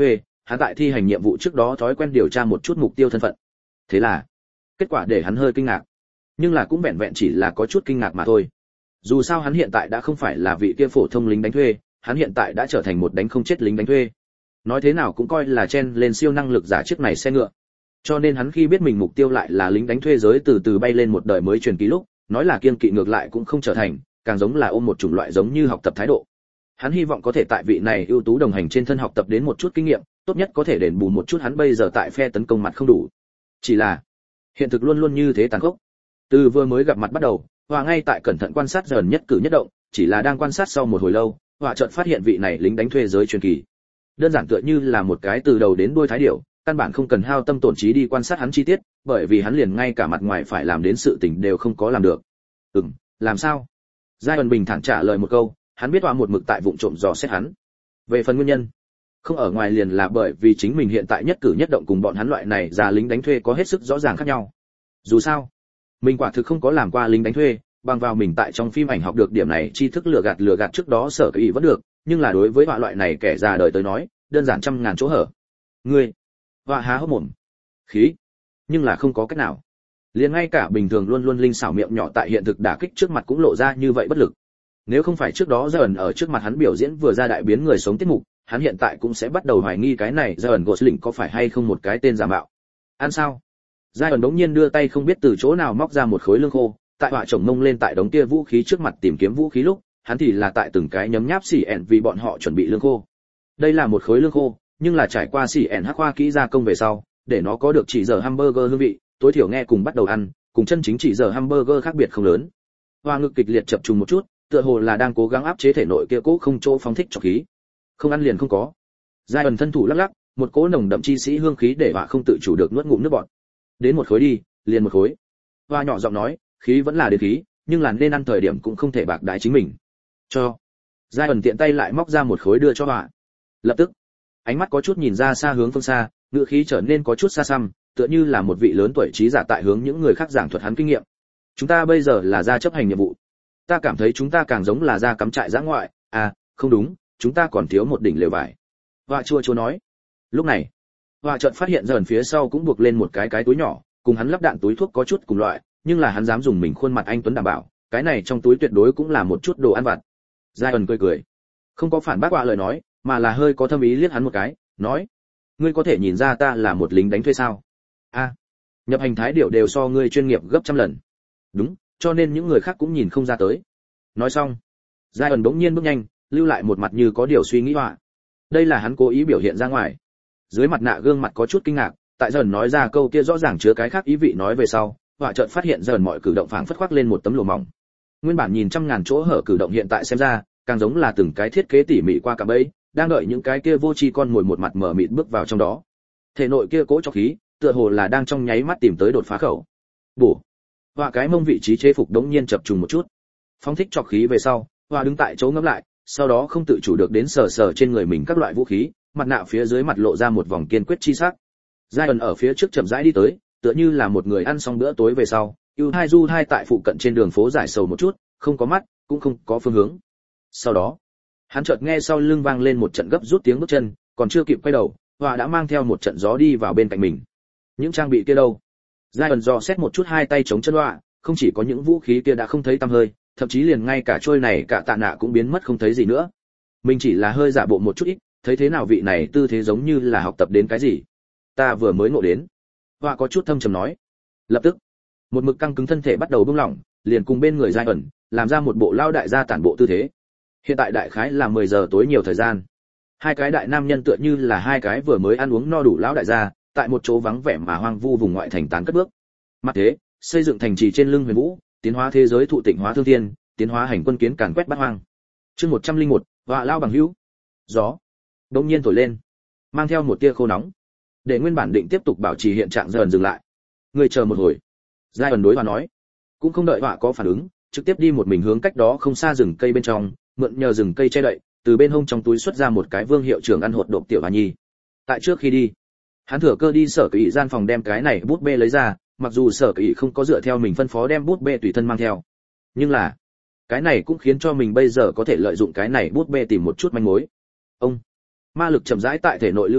hắn tại thi hành nhiệm vụ trước đó thói quen điều tra một chút mục tiêu thân phận. Thế là, kết quả để hắn hơi kinh ngạc, nhưng là cũng vẹn vẹn chỉ là có chút kinh ngạc mà thôi. Dù sao hắn hiện tại đã không phải là vị kia phổ thông lính đánh thuê, hắn hiện tại đã trở thành một đánh không chết lính đánh thuê. Nói thế nào cũng coi là chen lên siêu năng lực giả chiếc này xe ngựa. Cho nên hắn khi biết mình mục tiêu lại là lính đánh thuê giới từ từ bay lên một đời mới truyền kỳ lúc, nói là kiêng kỵ ngược lại cũng không trở thành, càng giống là ôm một chủng loại giống như học tập thái độ. Hắn hy vọng có thể tại vị này ưu tú đồng hành trên thân học tập đến một chút kinh nghiệm, tốt nhất có thể đền bù một chút hắn bây giờ tại phe tấn công mặt không đủ. Chỉ là, hiện thực luôn luôn như thế tàn khốc. Từ vừa mới gặp mặt bắt đầu, Hòa ngay tại cẩn thận quan sát dần nhất cử nhất động, chỉ là đang quan sát sau một hồi lâu, Hòa chợt phát hiện vị này lính đánh thuê giới truyền kỳ. Đơn giản tựa như là một cái từ đầu đến đuôi thái điểu, căn bản không cần hao tâm tổn trí đi quan sát hắn chi tiết, bởi vì hắn liền ngay cả mặt ngoài phải làm đến sự tình đều không có làm được. Ừm, làm sao? Giai ẩn bình thản trả lời một câu, hắn biết Hòa một mực tại vụng trộm dò xét hắn. Về phần nguyên nhân, không ở ngoài liền là bởi vì chính mình hiện tại nhất cử nhất động cùng bọn hắn loại này già lính đánh thuê có hết sức rõ ràng khác nhau. Dù sao, mình quả thực không có làm qua lính đánh thuê, bằng vào mình tại trong phim ảnh học được điểm này tri thức lừa gạt lừa gạt trước đó sở cái ý vẫn được, nhưng là đối với họa loại này kẻ già đời tới nói, đơn giản trăm ngàn chỗ hở. Ngươi, họa há hốc mồm, khí, nhưng là không có cách nào. Liền ngay cả bình thường luôn luôn linh xảo miệng nhỏ tại hiện thực đả kích trước mặt cũng lộ ra như vậy bất lực. Nếu không phải trước đó Dần ở trước mặt hắn biểu diễn vừa ra đại biến người sống tiết mục, hắn hiện tại cũng sẽ bắt đầu hoài nghi cái này Dần Gosling có phải hay không một cái tên giả mạo. Ăn sao? Giai ẩn đống nhiên đưa tay không biết từ chỗ nào móc ra một khối lương khô, tại họa chồng mông lên tại đống kia vũ khí trước mặt tìm kiếm vũ khí lúc, hắn thì là tại từng cái nhấm nháp xỉ ẻn vì bọn họ chuẩn bị lương khô. Đây là một khối lương khô, nhưng là trải qua xỉ ẻn hắc hoa kỹ gia công về sau, để nó có được chỉ giờ hamburger hương vị, tối thiểu nghe cùng bắt đầu ăn, cùng chân chính chỉ giờ hamburger khác biệt không lớn. Hoa ngực kịch liệt chập trùng một chút, tựa hồ là đang cố gắng áp chế thể nội kia cố không chỗ phóng thích trọc khí. Không ăn liền không có. Giai ẩn thân thủ lắc lắc, một cỗ nồng đậm chi sĩ hương khí để họa không tự chủ được nuốt ngụm nước bọt. Đến một khối đi, liền một khối. Hoa nhỏ giọng nói, khí vẫn là đến khí, nhưng là nên ăn thời điểm cũng không thể bạc đái chính mình. Cho. Giai ẩn tiện tay lại móc ra một khối đưa cho họa. Lập tức, ánh mắt có chút nhìn ra xa hướng phương xa, ngữ khí trở nên có chút xa xăm, tựa như là một vị lớn tuổi trí giả tại hướng những người khác giảng thuật hắn kinh nghiệm. Chúng ta bây giờ là ra chấp hành nhiệm vụ. Ta cảm thấy chúng ta càng giống là ra cắm trại dã ngoại, à, không đúng, chúng ta còn thiếu một đỉnh lều vải. Họa chua chua nói. Lúc này, Họa chợt phát hiện dần phía sau cũng buộc lên một cái cái túi nhỏ, cùng hắn lắp đạn túi thuốc có chút cùng loại, nhưng là hắn dám dùng mình khuôn mặt anh tuấn đảm bảo, cái này trong túi tuyệt đối cũng là một chút đồ ăn vặt. Giai ẩn cười cười, không có phản bác Họa lời nói, mà là hơi có thâm ý liếc hắn một cái, nói: ngươi có thể nhìn ra ta là một lính đánh thuê sao? A, à, nhập hành thái điệu đều so ngươi chuyên nghiệp gấp trăm lần. Đúng, cho nên những người khác cũng nhìn không ra tới. Nói xong, Giai ẩn bỗng nhiên bước nhanh, lưu lại một mặt như có điều suy nghĩ Họa. Đây là hắn cố ý biểu hiện ra ngoài. Dưới mặt nạ gương mặt có chút kinh ngạc, tại dần nói ra câu kia rõ ràng chứa cái khác ý vị nói về sau, Họa chợt phát hiện dần mọi cử động phảng phất khoác lên một tấm lụa mỏng. Nguyên bản nhìn trăm ngàn chỗ hở cử động hiện tại xem ra, càng giống là từng cái thiết kế tỉ mỉ qua cả bẫy, đang đợi những cái kia vô tri con ngồi một mặt mở mịt bước vào trong đó. Thể nội kia cố cho khí, tựa hồ là đang trong nháy mắt tìm tới đột phá khẩu. Bổ. Họa cái mông vị trí chế phục đống nhiên chập trùng một chút. Phóng thích trọc khí về sau, Họa đứng tại chỗ ngẫm lại, sau đó không tự chủ được đến sờ sờ trên người mình các loại vũ khí, mặt nạ phía dưới mặt lộ ra một vòng kiên quyết chi sắc. Giai ẩn ở phía trước chậm rãi đi tới, tựa như là một người ăn xong bữa tối về sau, ưu hai du hai tại phụ cận trên đường phố giải sầu một chút, không có mắt, cũng không có phương hướng. Sau đó, hắn chợt nghe sau lưng vang lên một trận gấp rút tiếng bước chân, còn chưa kịp quay đầu, Họa đã mang theo một trận gió đi vào bên cạnh mình. Những trang bị kia đâu? Giai ẩn dò xét một chút hai tay chống chân Họa, không chỉ có những vũ khí kia đã không thấy tăm hơi, thậm chí liền ngay cả trôi này cả tạ nạ cũng biến mất không thấy gì nữa. Mình chỉ là hơi giả bộ một chút ít, thấy thế nào vị này tư thế giống như là học tập đến cái gì? Ta vừa mới ngộ đến. Họa có chút thâm trầm nói. Lập tức, một mực căng cứng thân thể bắt đầu buông lỏng, liền cùng bên người Giai ẩn, làm ra một bộ lao đại gia tản bộ tư thế. Hiện tại đại khái là mười giờ tối nhiều thời gian. Hai cái đại nam nhân tựa như là hai cái vừa mới ăn uống no đủ lão đại gia, tại một chỗ vắng vẻ mà hoang vu vùng ngoại thành tán cất bước. Mặt thế, xây dựng thành trì trên lưng huyền vũ, tiến hóa thế giới thụ tịnh hóa thương thiên, tiến hóa hành quân kiến càn quét bát hoang. Chương một trăm lẻ một, Họa lao bằng hữu. Gió đột nhiên thổi lên, mang theo một tia khô nóng, để nguyên bản định tiếp tục bảo trì hiện trạng dần dừng lại. Người chờ một hồi. Giai ẩn đối Họa nói, cũng không đợi Họa có phản ứng, trực tiếp đi một mình hướng cách đó không xa rừng cây bên trong, mượn nhờ rừng cây che đậy, từ bên hông trong túi xuất ra một cái vương hiệu trưởng ăn hột độp tiểu Hà Nhi. Tại trước khi đi, hắn thừa cơ đi sở kỹ gian phòng đem cái này bút bê lấy ra, mặc dù sở kỹ không có dựa theo mình phân phó đem bút bê tùy thân mang theo, nhưng là cái này cũng khiến cho mình bây giờ có thể lợi dụng cái này bút bê tìm một chút manh mối. Ông ma lực chậm rãi tại thể nội lưu chuyển,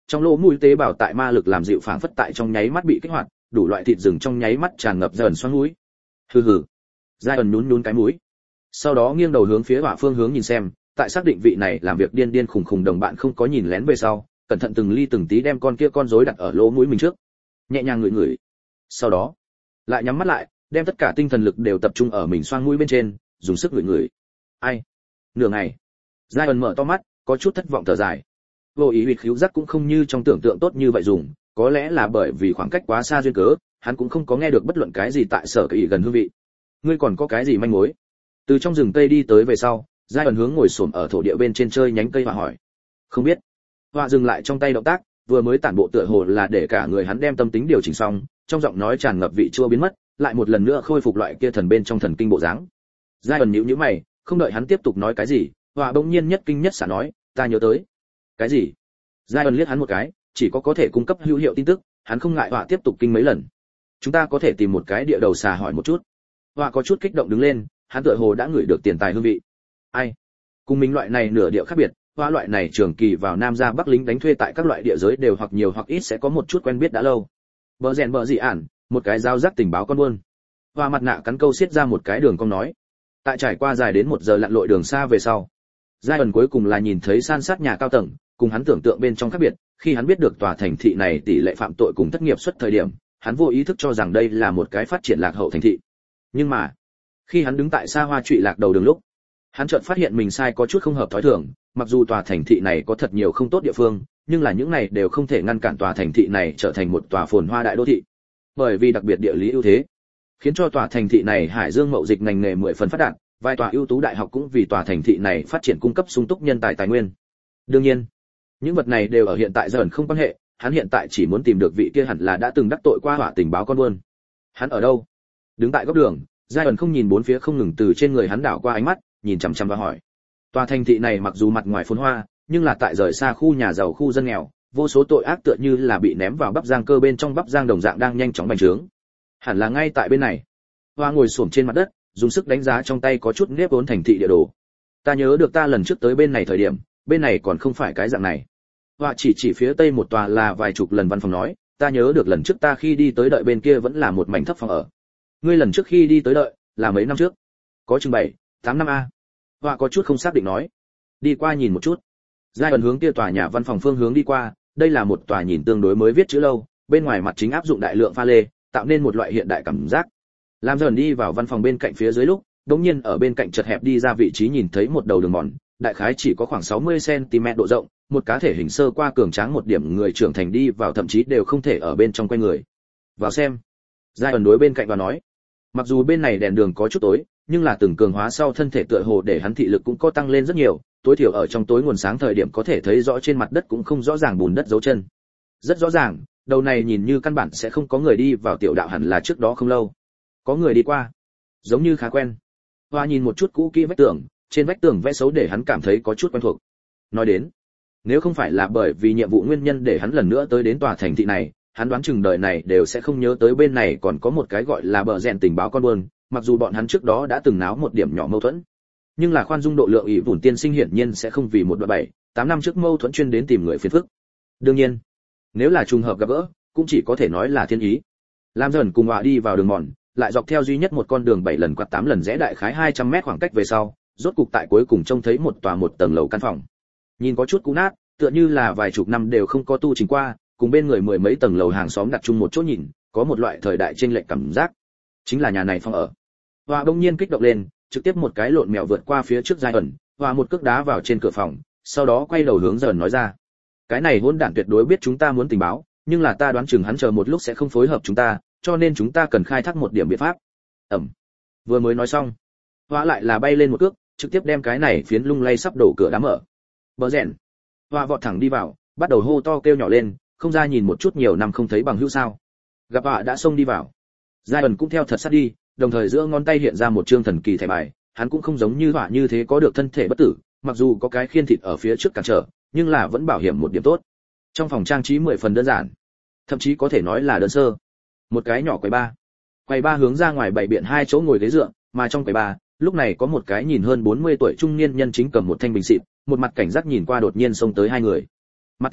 trong lỗ mũi tế bào tại ma lực làm dịu phảng phất tại trong nháy mắt bị kích hoạt, đủ loại thịt rừng trong nháy mắt tràn ngập dần xoắn mũi. Hừ hừ. Giai ẩn nhún nhún cái mũi. Sau đó nghiêng đầu hướng phía hỏa phương hướng nhìn xem, tại xác định vị này làm việc điên điên khùng khùng đồng bạn không có nhìn lén về sau, cẩn thận từng ly từng tí đem con kia con rối đặt ở lỗ mũi mình trước, nhẹ nhàng ngửi ngửi. Sau đó, lại nhắm mắt lại, đem tất cả tinh thần lực đều tập trung ở mình xoang mũi bên trên, dùng sức ngửi ngửi. Ai? Nửa ngày, Giai ẩn mở to mắt, có chút thất vọng thở dài. Vô ý huyệt khứu giác cũng không như trong tưởng tượng tốt như vậy dùng, có lẽ là bởi vì khoảng cách quá xa duyên cớ, hắn cũng không có nghe được bất luận cái gì tại sở kỳ gần hương vị. Ngươi còn có cái gì manh mối? Từ trong rừng cây đi tới về sau, Giai ẩn hướng ngồi xổm ở thổ địa bên trên chơi nhánh cây và hỏi. Không biết. Họa dừng lại trong tay động tác, vừa mới tản bộ tựa hồ là để cả người hắn đem tâm tính điều chỉnh xong, trong giọng nói tràn ngập vị chua biến mất, lại một lần nữa khôi phục loại kia thần bên trong thần kinh bộ dáng. Giai ẩn nhíu nhíu mày, không đợi hắn tiếp tục nói cái gì, Họa bỗng nhiên nhất kinh nhất xả nói, ta nhớ tới. Cái gì? Giai ẩn liếc hắn một cái, chỉ có có thể cung cấp hữu hiệu tin tức, hắn không ngại Họa tiếp tục kinh mấy lần. Chúng ta có thể tìm một cái địa đầu xà hỏi một chút. Họa có chút kích động đứng lên, hắn tựa hồ đã ngửi được tiền tài hương vị. Ai? Cùng mình loại này nửa điệu khác biệt, Họa loại này trường kỳ vào Nam ra Bắc lính đánh thuê tại các loại địa giới đều hoặc nhiều hoặc ít sẽ có một chút quen biết đã lâu. Bờ rèn bờ dị ản, một cái giao giác tình báo con buôn. Họa mặt nạ cắn câu xiết ra một cái đường cong nói. Tại trải qua dài đến một giờ lặn lội đường xa về sau, Giai ẩn cuối cùng là nhìn thấy san sát nhà cao tầng, cùng hắn tưởng tượng bên trong khác biệt, khi hắn biết được tòa thành thị này tỷ lệ phạm tội cùng thất nghiệp suất thời điểm, hắn vô ý thức cho rằng đây là một cái phát triển lạc hậu thành thị. Nhưng mà, khi hắn đứng tại xa hoa trụy lạc đầu đường lúc, hắn chợt phát hiện mình sai có chút không hợp thói thường, mặc dù tòa thành thị này có thật nhiều không tốt địa phương, nhưng là những này đều không thể ngăn cản tòa thành thị này trở thành một tòa phồn hoa đại đô thị. Bởi vì đặc biệt địa lý ưu thế, khiến cho tòa thành thị này hải dương mậu dịch ngành nghề mười phần phát đạt, vài tòa ưu tú đại học cũng vì tòa thành thị này phát triển cung cấp sung túc nhân tài tài nguyên. Đương nhiên, những vật này đều ở hiện tại dần không quan hệ, hắn hiện tại chỉ muốn tìm được vị kia hẳn là đã từng đắc tội qua hỏa tình báo con buôn. Hắn ở đâu? Đứng tại góc đường, Giai ẩn không nhìn bốn phía không ngừng từ trên người hắn đảo qua ánh mắt, nhìn chằm chằm và hỏi. Tòa thành thị này mặc dù mặt ngoài phồn hoa, nhưng là tại rời xa khu nhà giàu khu dân nghèo, vô số tội ác tựa như là bị ném vào bắp giang cơ bên trong bắp giang đồng dạng đang nhanh chóng bành trướng. Hẳn là ngay tại bên này. Hoa ngồi xổm trên mặt đất, dùng sức đánh giá trong tay có chút nếp vốn thành thị địa đồ. Ta nhớ được ta lần trước tới bên này thời điểm, bên này còn không phải cái dạng này. Hoa chỉ chỉ phía tây một tòa là vài chục lần văn phòng nói, ta nhớ được lần trước ta khi đi tới đợi bên kia vẫn là một mảnh thấp phòng ở. Ngươi lần trước khi đi tới đợi, là mấy năm trước? Có chừng bảy, tám năm a. Hoa có chút không xác định nói. Đi qua nhìn một chút. Giai ẩn hướng kia tòa nhà văn phòng phương hướng đi qua, đây là một tòa nhìn tương đối mới viết chữ lâu, bên ngoài mặt chính áp dụng đại lượng pha lê, tạo nên một loại hiện đại cảm giác. Làm dần đi vào văn phòng bên cạnh phía dưới lúc, đột nhiên ở bên cạnh chật hẹp đi ra vị trí nhìn thấy một đầu đường mòn, đại khái chỉ có khoảng sáu mươi xăng ti mét độ rộng, một cá thể hình sơ qua cường tráng một điểm người trưởng thành đi vào thậm chí đều không thể ở bên trong quay người. Vào xem. Giai ẩn đối bên cạnh và nói. Mặc dù bên này đèn đường có chút tối, nhưng là từng cường hóa sau thân thể tựa hồ để hắn thị lực cũng có tăng lên rất nhiều, tối thiểu ở trong tối nguồn sáng thời điểm có thể thấy rõ trên mặt đất cũng không rõ ràng bùn đất dấu chân. Rất rõ ràng, đầu này nhìn như căn bản sẽ không có người đi vào tiểu đạo hẳn là trước đó không lâu. Có người đi qua, giống như khá quen. Hoa nhìn một chút cũ kỹ vách tường, trên vách tường vẽ xấu để hắn cảm thấy có chút quen thuộc. Nói đến, nếu không phải là bởi vì nhiệm vụ nguyên nhân để hắn lần nữa tới đến tòa thành thị này, hắn đoán chừng đời này đều sẽ không nhớ tới bên này còn có một cái gọi là bờ rèn tình báo con buôn, mặc dù bọn hắn trước đó đã từng náo một điểm nhỏ mâu thuẫn. Nhưng là khoan dung độ lượng ỷ vụn tiên sinh hiển nhiên sẽ không vì một đoạn bảy, tám năm trước mâu thuẫn chuyên đến tìm người phiền phức. Đương nhiên, nếu là trùng hợp gặp gỡ, cũng chỉ có thể nói là thiên ý. Lam dần cùng Họa đi vào đường mòn, lại dọc theo duy nhất một con đường bảy lần quạt tám lần rẽ đại khái hai trăm mét khoảng cách về sau, rốt cục tại cuối cùng trông thấy một tòa một tầng lầu căn phòng. Nhìn có chút cũ nát, tựa như là vài chục năm đều không có tu chỉnh qua, cùng bên người mười mấy tầng lầu hàng xóm đặt chung một chỗ nhìn, có một loại thời đại chênh lệch cảm giác. Chính là nhà này phòng ở. Họa bỗng nhiên kích động lên, trực tiếp một cái lộn mèo vượt qua phía trước Giai ẩn, Họa một cước đá vào trên cửa phòng, sau đó quay đầu hướng dần nói ra. Cái này hỗn đản tuyệt đối biết chúng ta muốn tình báo, nhưng là ta đoán chừng hắn chờ một lúc sẽ không phối hợp chúng ta, cho nên chúng ta cần khai thác một điểm biện pháp. Ẩm. Vừa mới nói xong, Họa lại là bay lên một cước, trực tiếp đem cái này phiến lung lay sắp đổ cửa đá mở. Bờ rèn. Họa vọt thẳng đi vào, bắt đầu hô to kêu nhỏ lên, không ra nhìn một chút nhiều năm không thấy bằng hữu sao. Gặp Họa đã xông đi vào. Giai ẩn cũng theo thật sát đi, đồng thời giữa ngón tay hiện ra một chương thần kỳ thẻ bài, hắn cũng không giống như Họa như thế có được thân thể bất tử, mặc dù có cái khiên thịt ở phía trước cản trở, nhưng là vẫn bảo hiểm một điểm tốt. Trong phòng trang trí mười phần đơn giản, thậm chí có thể nói là đơn sơ. Một cái nhỏ quầy ba. Quầy ba hướng ra ngoài bày biện hai chỗ ngồi ghế dựa, mà trong quầy ba, lúc này có một cái nhìn hơn bốn mươi tuổi trung niên nhân chính cầm một thanh bình xịt, một mặt cảnh giác nhìn qua đột nhiên xông tới hai người. Mặt thế,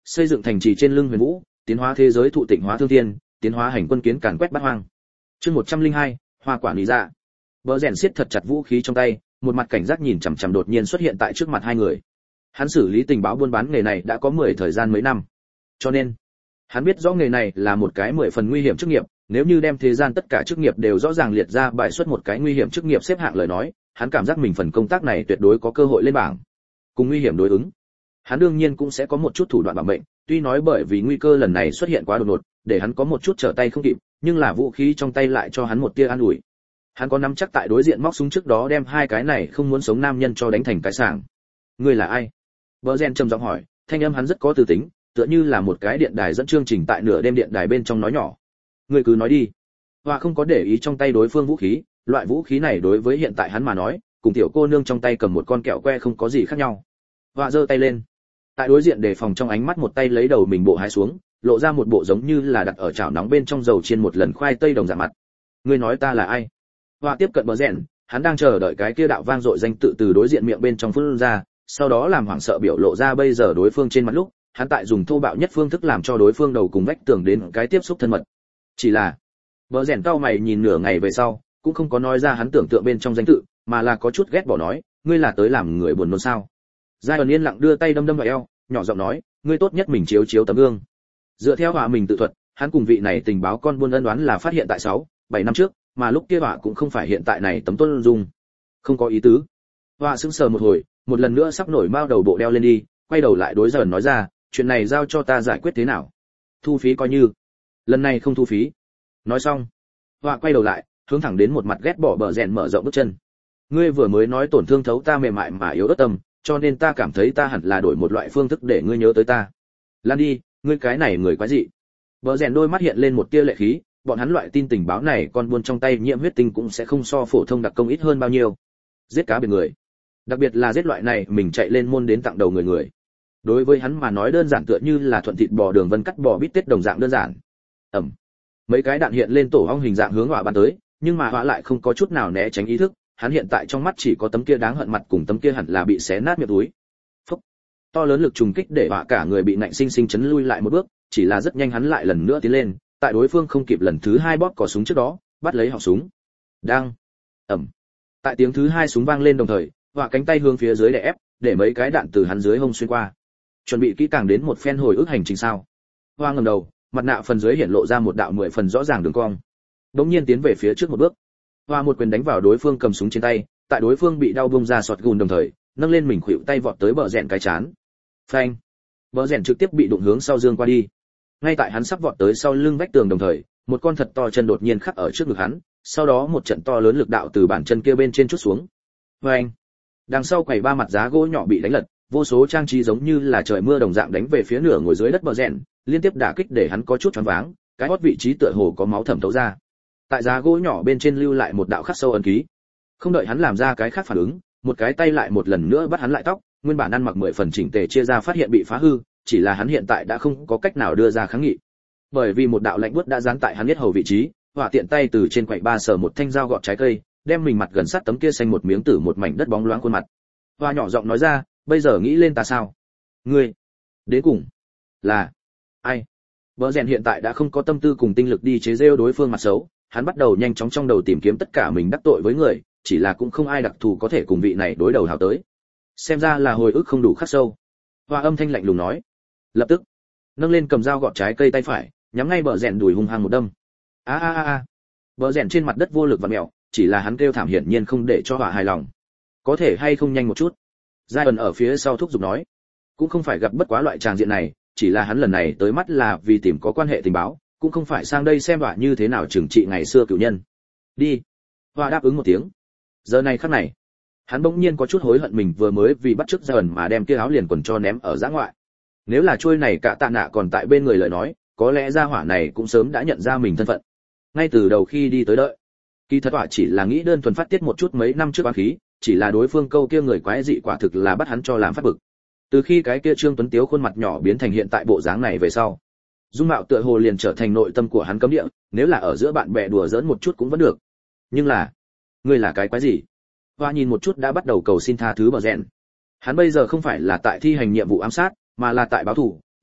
xây dựng thành trì trên lưng huyền vũ, tiến hóa thế giới thụ tịnh hóa thương thiên, tiến hóa hành quân kiến càn quét bát hoang. Chương một trăm lẻ hai, hoa quả lý dạ. Bờ rèn siết thật chặt vũ khí trong tay, một mặt cảnh giác nhìn chằm chằm đột nhiên xuất hiện tại trước mặt hai người. Hắn xử lý tình báo buôn bán nghề này đã có mười thời gian mấy năm, cho nên hắn biết rõ nghề này là một cái mười phần nguy hiểm chức nghiệp. Nếu như đem thế gian tất cả chức nghiệp đều rõ ràng liệt ra bài xuất một cái nguy hiểm chức nghiệp xếp hạng lời nói, hắn cảm giác mình phần công tác này tuyệt đối có cơ hội lên bảng. Cùng nguy hiểm đối ứng, hắn đương nhiên cũng sẽ có một chút thủ đoạn bảo mệnh, tuy nói bởi vì nguy cơ lần này xuất hiện quá đột ngột, để hắn có một chút trở tay không kịp, nhưng là vũ khí trong tay lại cho hắn một tia an ủi. Hắn có nắm chắc tại đối diện móc súng trước đó đem hai cái này không muốn sống nam nhân cho đánh thành cái sảng. Ngươi là ai? Bờ Gen trầm giọng hỏi, thanh âm hắn rất có tư tính, tựa như là một cái điện đài dẫn chương trình tại nửa đêm điện đài bên trong nói nhỏ. Ngươi cứ nói đi. Hoa không có để ý trong tay đối phương vũ khí, loại vũ khí này đối với hiện tại hắn mà nói, cùng tiểu cô nương trong tay cầm một con kẹo que không có gì khác nhau. Hoa giơ tay lên. Tại đối diện đề phòng trong ánh mắt một tay lấy đầu mình bộ hai xuống, lộ ra một bộ giống như là đặt ở chảo nóng bên trong dầu chiên một lần khoai tây đồng dạng mặt. Ngươi nói ta là ai? Hoa tiếp cận bờ rèn, hắn đang chờ đợi cái kia đạo vang dội danh tự từ đối diện miệng bên trong phun ra, sau đó làm hoảng sợ biểu lộ ra bây giờ đối phương trên mặt lúc, hắn tại dùng thô bạo nhất phương thức làm cho đối phương đầu cùng vách tường đến cái tiếp xúc thân mật. Chỉ là, bờ rèn cau mày nhìn nửa ngày về sau, cũng không có nói ra hắn tưởng tượng bên trong danh tự, mà là có chút ghét bỏ nói, ngươi là tới làm người buồn nôn sao? Giai ẩn yên lặng đưa tay đâm đâm vào eo, nhỏ giọng nói, ngươi tốt nhất mình chiếu chiếu tấm gương. Dựa theo họa mình tự thuật, hắn cùng vị này tình báo con buôn ân đoán là phát hiện tại sáu, bảy năm trước, mà lúc kia họa cũng không phải hiện tại này tấm tuân dung. Không có ý tứ. Họa sững sờ một hồi, một lần nữa sắp nổi mao đầu bộ đeo lên đi, quay đầu lại đối dần nói ra, chuyện này giao cho ta giải quyết thế nào? Thu phí coi như. Lần này không thu phí. Nói xong, họa quay đầu lại, hướng thẳng đến một mặt ghét bỏ bờ rèn mở rộng bước chân. Ngươi vừa mới nói tổn thương thấu ta mềm mại mà yếu ớt tâm, cho nên ta cảm thấy ta hẳn là đổi một loại phương thức để ngươi nhớ tới ta. Lan đi, ngươi cái này người quái dị. Bờ rèn đôi mắt hiện lên một tia lệ khí, bọn hắn loại tin tình báo này con buôn trong tay nhiễm huyết tinh cũng sẽ không so phổ thông đặc công ít hơn bao nhiêu. Giết cá biệt người, đặc biệt là giết loại này mình chạy lên môn đến tặng đầu người người. Đối với hắn mà nói đơn giản tựa như là thuận thịt bò đường vân cắt bò bít tết đồng dạng đơn giản. Ẩm. Mấy cái đạn hiện lên tổ ong hình dạng hướng họa bắn tới, nhưng mà họa lại không có chút nào né tránh ý thức, hắn hiện tại trong mắt chỉ có tấm kia đáng hận mặt cùng tấm kia hẳn là bị xé nát miệng túi. Phốc. To lớn lực trùng kích để họa cả người bị nạnh sinh sinh chấn lui lại một bước, chỉ là rất nhanh hắn lại lần nữa tiến lên, tại đối phương không kịp lần thứ hai bóp cò súng trước đó, bắt lấy họng súng. Đang. Ẩm. Tại tiếng thứ hai súng vang lên đồng thời, họa cánh tay hướng phía dưới đè ép, để mấy cái đạn từ hắn dưới hông xuyên qua. Chuẩn bị kỹ càng đến một phen hồi ức hành trình sao? Hoa ngẩng đầu, mặt nạ phần dưới hiện lộ ra một đạo mười phần rõ ràng đường cong. Đống nhiên tiến về phía trước một bước. Hoa một quyền đánh vào đối phương cầm súng trên tay, tại đối phương bị đau bung ra sọt gùn đồng thời, nâng lên mình khuỵu tay vọt tới bờ rèn cái chán. Phanh! Bờ rèn trực tiếp bị đụng hướng sau dương qua đi. Ngay tại hắn sắp vọt tới sau lưng vách tường đồng thời, một con thật to chân đột nhiên khắc ở trước ngực hắn, sau đó một trận to lớn lực đạo từ bàn chân kia bên trên chút xuống. Phanh! Đằng sau quầy ba mặt giá gỗ nhỏ bị đánh lật, vô số trang trí giống như là trời mưa đồng dạng đánh về phía nửa ngồi dưới đất bờ rèn, liên tiếp đả kích để hắn có chút choáng váng, cái hót vị trí tựa hồ có máu thẩm thấu ra. Tại giá gỗ nhỏ bên trên lưu lại một đạo khắc sâu ấn ký. Không đợi hắn làm ra cái khác phản ứng, một cái tay lại một lần nữa bắt hắn lại tóc, nguyên bản ăn mặc mười phần chỉnh tề chia ra phát hiện bị phá hư, chỉ là hắn hiện tại đã không có cách nào đưa ra kháng nghị. Bởi vì một đạo lạnh buốt đã dán tại hắn huyết hầu vị trí, hỏa tiện tay từ trên quầy ba sờ một thanh dao gọt trái cây, đem mình mặt gần sát tấm kia xanh một miếng tử một mảnh đất bóng loáng khuôn mặt. Hoa nhỏ giọng nói ra, bây giờ nghĩ lên ta sao? Ngươi, đến cùng là ai? Bờ rèn hiện tại đã không có tâm tư cùng tinh lực đi chế giễu đối phương mặt xấu, hắn bắt đầu nhanh chóng trong đầu tìm kiếm tất cả mình đắc tội với người, chỉ là cũng không ai đặc thù có thể cùng vị này đối đầu hào tới. Xem ra là hồi ức không đủ khắc sâu. Hoa âm thanh lạnh lùng nói. Lập tức, nâng lên cầm dao gọt trái cây tay phải, nhắm ngay bờ rèn đùi hung hăng một đâm. A a a a. Bờ rèn trên mặt đất vô lực vặn mèo, chỉ là hắn kêu thảm hiển nhiên không để cho Hoa hài lòng. Có thể hay không nhanh một chút? Giai ẩn ở phía sau thúc giục nói. Cũng không phải gặp bất quá loại tràng diện này, chỉ là hắn lần này tới mắt là vì tìm có quan hệ tình báo, cũng không phải sang đây xem Hoa như thế nào trừng trị ngày xưa cửu nhân. Đi. Hoa đáp ứng một tiếng. Giờ này khắc này, hắn bỗng nhiên có chút hối hận mình vừa mới vì bắt chước Giai ẩn mà đem kia áo liền quần cho ném ở giã ngoại. Nếu là trôi này cả tạ nạ còn tại bên người lời nói, có lẽ gia hỏa này cũng sớm đã nhận ra mình thân phận. Ngay từ đầu khi đi tới đợi, kỳ thật Hoa chỉ là nghĩ đơn thuần phát tiết một chút mấy năm trước oán khí, chỉ là đối phương câu kia người quái dị quả thực là bắt hắn cho làm phát bực. Từ khi cái kia Trương Tuấn Tiếu khuôn mặt nhỏ biến thành hiện tại bộ dáng này về sau, dung mạo tựa hồ liền trở thành nội tâm của hắn cấm địa, nếu là ở giữa bạn bè đùa giỡn một chút cũng vẫn được. Nhưng là, ngươi là cái quái gì? Hoa nhìn một chút đã bắt đầu cầu xin tha thứ bờ rèn. Hắn bây giờ không phải là tại thi hành nhiệm vụ ám sát, mà là tại báo thù,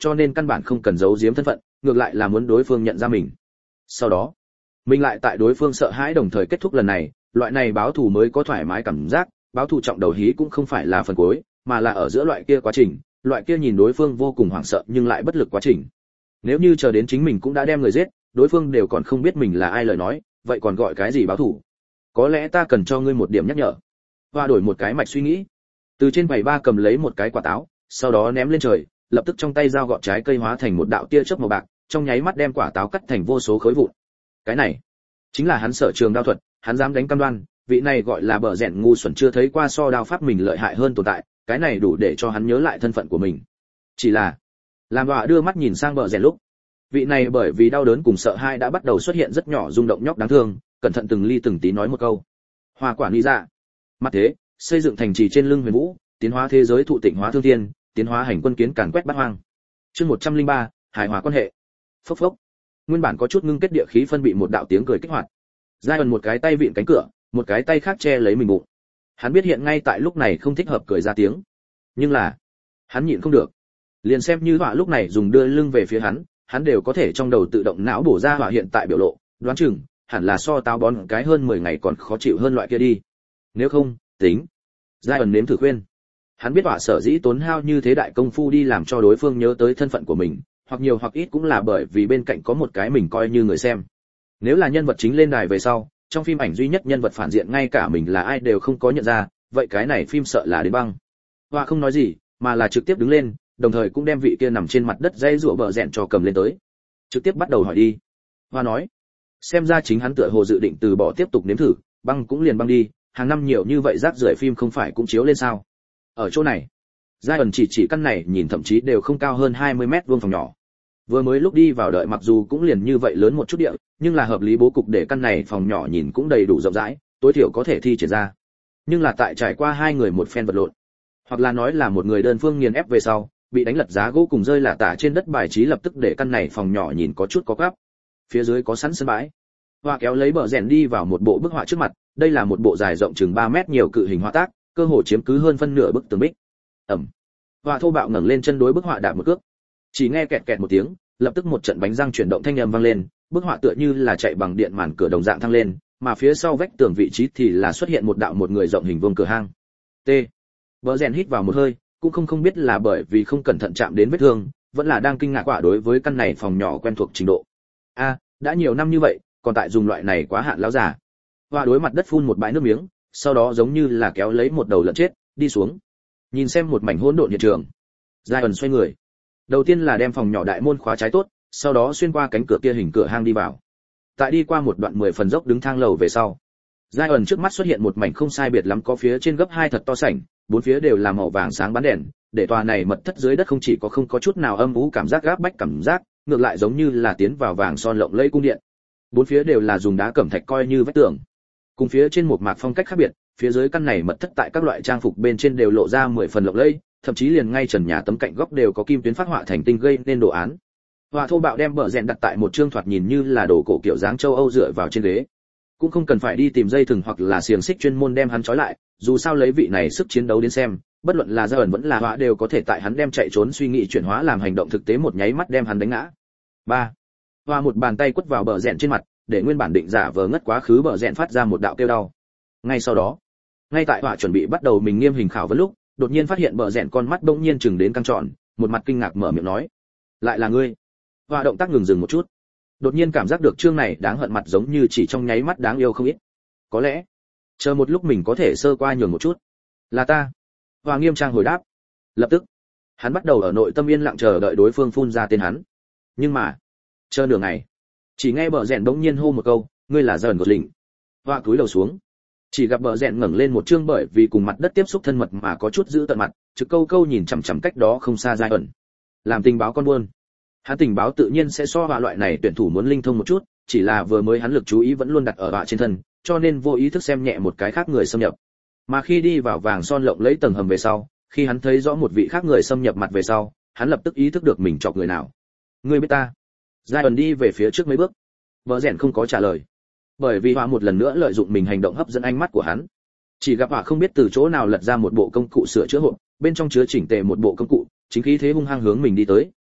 cho nên căn bản không cần giấu giếm thân phận, ngược lại là muốn đối phương nhận ra mình. Sau đó, mình lại tại đối phương sợ hãi đồng thời kết thúc lần này, loại này báo thù mới có thoải mái cảm giác, báo thù trọng đầu hí cũng không phải là phần cuối, mà là ở giữa loại kia quá trình, loại kia nhìn đối phương vô cùng hoảng sợ nhưng lại bất lực quá trình. Nếu như chờ đến chính mình cũng đã đem người giết, đối phương đều còn không biết mình là ai lời nói, vậy còn gọi cái gì báo thù? Có lẽ ta cần cho ngươi một điểm nhắc nhở. Và đổi một cái mạch suy nghĩ. Từ trên quầy ba cầm lấy một cái quả táo, sau đó ném lên trời, lập tức trong tay dao gọt trái cây hóa thành một đạo tia chớp màu bạc, trong nháy mắt đem quả táo cắt thành vô số khối vụn. Cái này chính là hắn sở trường đao thuật, hắn dám đánh cam đoan, vị này gọi là bờ rèn ngu xuẩn chưa thấy qua so đao pháp mình lợi hại hơn tồn tại, cái này đủ để cho hắn nhớ lại thân phận của mình. Chỉ là, làm Đọa đưa mắt nhìn sang bờ rèn lúc, vị này bởi vì đau đớn cùng sợ hãi đã bắt đầu xuất hiện rất nhỏ rung động nhóc đáng thương, cẩn thận từng ly từng tí nói một câu. Hoa quả lý dạ. Mặt thế, xây dựng thành trì trên lưng huyền vũ, tiến hóa thế giới thụ tịnh hóa thương thiên, tiến hóa hành quân kiến càn quét bát hoang. Chương một trăm lẻ ba, hài hòa quan hệ. Phốc phốc. Nguyên bản có chút ngưng kết địa khí phân bị một đạo tiếng cười kích hoạt. Giai một cái tay vịn cánh cửa, một cái tay khác che lấy mình bụng. Hắn biết hiện ngay tại lúc này không thích hợp cười ra tiếng, nhưng là hắn nhịn không được. Liền xem như Họa lúc này dùng đưa lưng về phía hắn, hắn đều có thể trong đầu tự động não bổ ra Họa hiện tại biểu lộ, đoán chừng hẳn là so táo bón cái hơn mười ngày còn khó chịu hơn loại kia đi. Nếu không, tính. Giai ẩn nếm thử khuyên. Hắn biết Họa sở dĩ tốn hao như thế đại công phu đi làm cho đối phương nhớ tới thân phận của mình, hoặc nhiều hoặc ít cũng là bởi vì bên cạnh có một cái mình coi như người xem. Nếu là nhân vật chính lên đài về sau, trong phim ảnh duy nhất nhân vật phản diện ngay cả mình là ai đều không có nhận ra, vậy cái này phim sợ là đến băng. Họa không nói gì, mà là trực tiếp đứng lên, đồng thời cũng đem vị kia nằm trên mặt đất dây rủa bờ rẹn cho cầm lên tới. Trực tiếp bắt đầu hỏi đi. Họa nói, xem ra chính hắn tựa hồ dự định từ bỏ tiếp tục nếm thử, băng cũng liền băng đi, hàng năm nhiều như vậy rác rưởi phim không phải cũng chiếu lên sao? Ở chỗ này, Giai ẩn chỉ chỉ căn này nhìn thậm chí đều không cao hơn hai mươi mét vuông phòng nhỏ. Vừa mới lúc đi vào đợi mặc dù cũng liền như vậy lớn một chút địa, nhưng là hợp lý bố cục để căn này phòng nhỏ nhìn cũng đầy đủ rộng rãi, tối thiểu có thể thi triển ra. Nhưng là tại trải qua hai người một phen vật lộn, hoặc là nói là một người đơn phương nghiền ép về sau, bị đánh lật giá gỗ cùng rơi lả tả trên đất bài trí lập tức để căn này phòng nhỏ nhìn có chút có gắp. Phía dưới có sẵn sân bãi. Hoa kéo lấy bờ rèn đi vào một bộ bức họa trước mặt, đây là một bộ dài rộng chừng ba mét nhiều cự hình họa tác, cơ hồ chiếm cứ hơn phân nửa bức tường bích. Ầm. Hoa thô bạo ngẩng lên chân đối bức họa đạp một cước. Chỉ nghe kẹt kẹt một tiếng, lập tức một trận bánh răng chuyển động thanh âm vang lên, bức họa tựa như là chạy bằng điện màn cửa đồng dạng thăng lên, mà phía sau vách tường vị trí thì là xuất hiện một đạo một người rộng hình vuông cửa hang. T. Bờ rèn hít vào một hơi, cũng không không biết là bởi vì không cẩn thận chạm đến vết thương, vẫn là đang kinh ngạc quả đối với căn này phòng nhỏ quen thuộc trình độ. A, đã nhiều năm như vậy, còn tại dùng loại này quá hạn lão già. Hoa đối mặt đất phun một bãi nước miếng, sau đó giống như là kéo lấy một đầu lợn chết, đi xuống. Nhìn xem một mảnh hỗn độn hiện trường. Giai ẩn xoay người. Đầu tiên là đem phòng nhỏ đại môn khóa trái tốt, sau đó xuyên qua cánh cửa kia hình cửa hang đi vào. Tại đi qua một đoạn mười phần dốc đứng thang lầu về sau, Giai ẩn trước mắt xuất hiện một mảnh không sai biệt lắm có phía trên gấp hai thật to sảnh, bốn phía đều là màu vàng sáng bán đèn, để tòa này mật thất dưới đất không chỉ có không có chút nào âm u cảm giác gáp bách cảm giác, ngược lại giống như là tiến vào vàng son lộng lẫy cung điện. Bốn phía đều là dùng đá cẩm thạch coi như vách tường. Cùng phía trên một mạc phong cách khác biệt, phía dưới căn này mật thất tại các loại trang phục bên trên đều lộ ra mười phần lộng lẫy, thậm chí liền ngay trần nhà tấm cạnh góc đều có kim tuyến phát họa thành tinh gây nên đồ án. Họa thô bạo đem bờ rèn đặt tại một trương thoạt nhìn như là đồ cổ kiểu dáng châu Âu dựa vào trên ghế. Cũng không cần phải đi tìm dây thừng hoặc là xiềng xích chuyên môn đem hắn trói lại, dù sao lấy vị này sức chiến đấu đến xem, bất luận là Giai ẩn vẫn là Họa đều có thể tại hắn đem chạy trốn suy nghĩ chuyển hóa làm hành động thực tế một nháy mắt đem hắn đánh ngã. ba. Họa một bàn tay quất vào bờ rèn trên mặt, để nguyên bản định giả vờ ngất quá khứ bờ rèn phát ra một đạo kêu đau. Ngay sau đó, ngay tại Họa chuẩn bị bắt đầu mình nghiêm hình khảo vấn lúc, đột nhiên phát hiện bờ rèn con mắt bỗng nhiên chừng đến căng tròn, một mặt kinh ngạc mở miệng nói: "Lại là ngươi?" Họa động tác ngừng dừng một chút, đột nhiên cảm giác được chương này đáng hận mặt giống như chỉ trong nháy mắt đáng yêu không ít. Có lẽ, chờ một lúc mình có thể sơ qua nhường một chút. "Là ta." Họa nghiêm trang hồi đáp. Lập tức, hắn bắt đầu ở nội tâm yên lặng chờ đợi đối phương phun ra tên hắn. Nhưng mà, chờ nửa ngày, chỉ nghe bờ rèn bỗng nhiên hô một câu: "Ngươi là Dần Gột Lĩnh." Họa cúi đầu xuống, chỉ gặp bờ rèn ngẩng lên một chương bởi vì cùng mặt đất tiếp xúc thân mật mà có chút giữ tận mặt, trực câu câu nhìn chằm chằm cách đó không xa Giai ẩn. Làm tình báo con buôn, hắn tình báo tự nhiên sẽ so Họa loại này tuyển thủ muốn linh thông một chút, chỉ là vừa mới hắn lực chú ý vẫn luôn đặt ở Họa trên thân, cho nên vô ý thức xem nhẹ một cái khác người xâm nhập. Mà khi đi vào vàng son lộng lẫy tầng hầm về sau, khi hắn thấy rõ một vị khác người xâm nhập mặt về sau, hắn lập tức ý thức được mình chọc người nào. "Ngươi biết ta?" Giai ẩn đi về phía trước mấy bước. Bờ rèn không có trả lời, bởi vì Họa một lần nữa lợi dụng mình hành động hấp dẫn ánh mắt của hắn. Chỉ gặp Họa không biết từ chỗ nào lật ra một bộ công cụ sửa chữa hộp, bên trong chứa chỉnh tề một bộ công cụ, chính khí thế hung hăng hướng mình đi tới,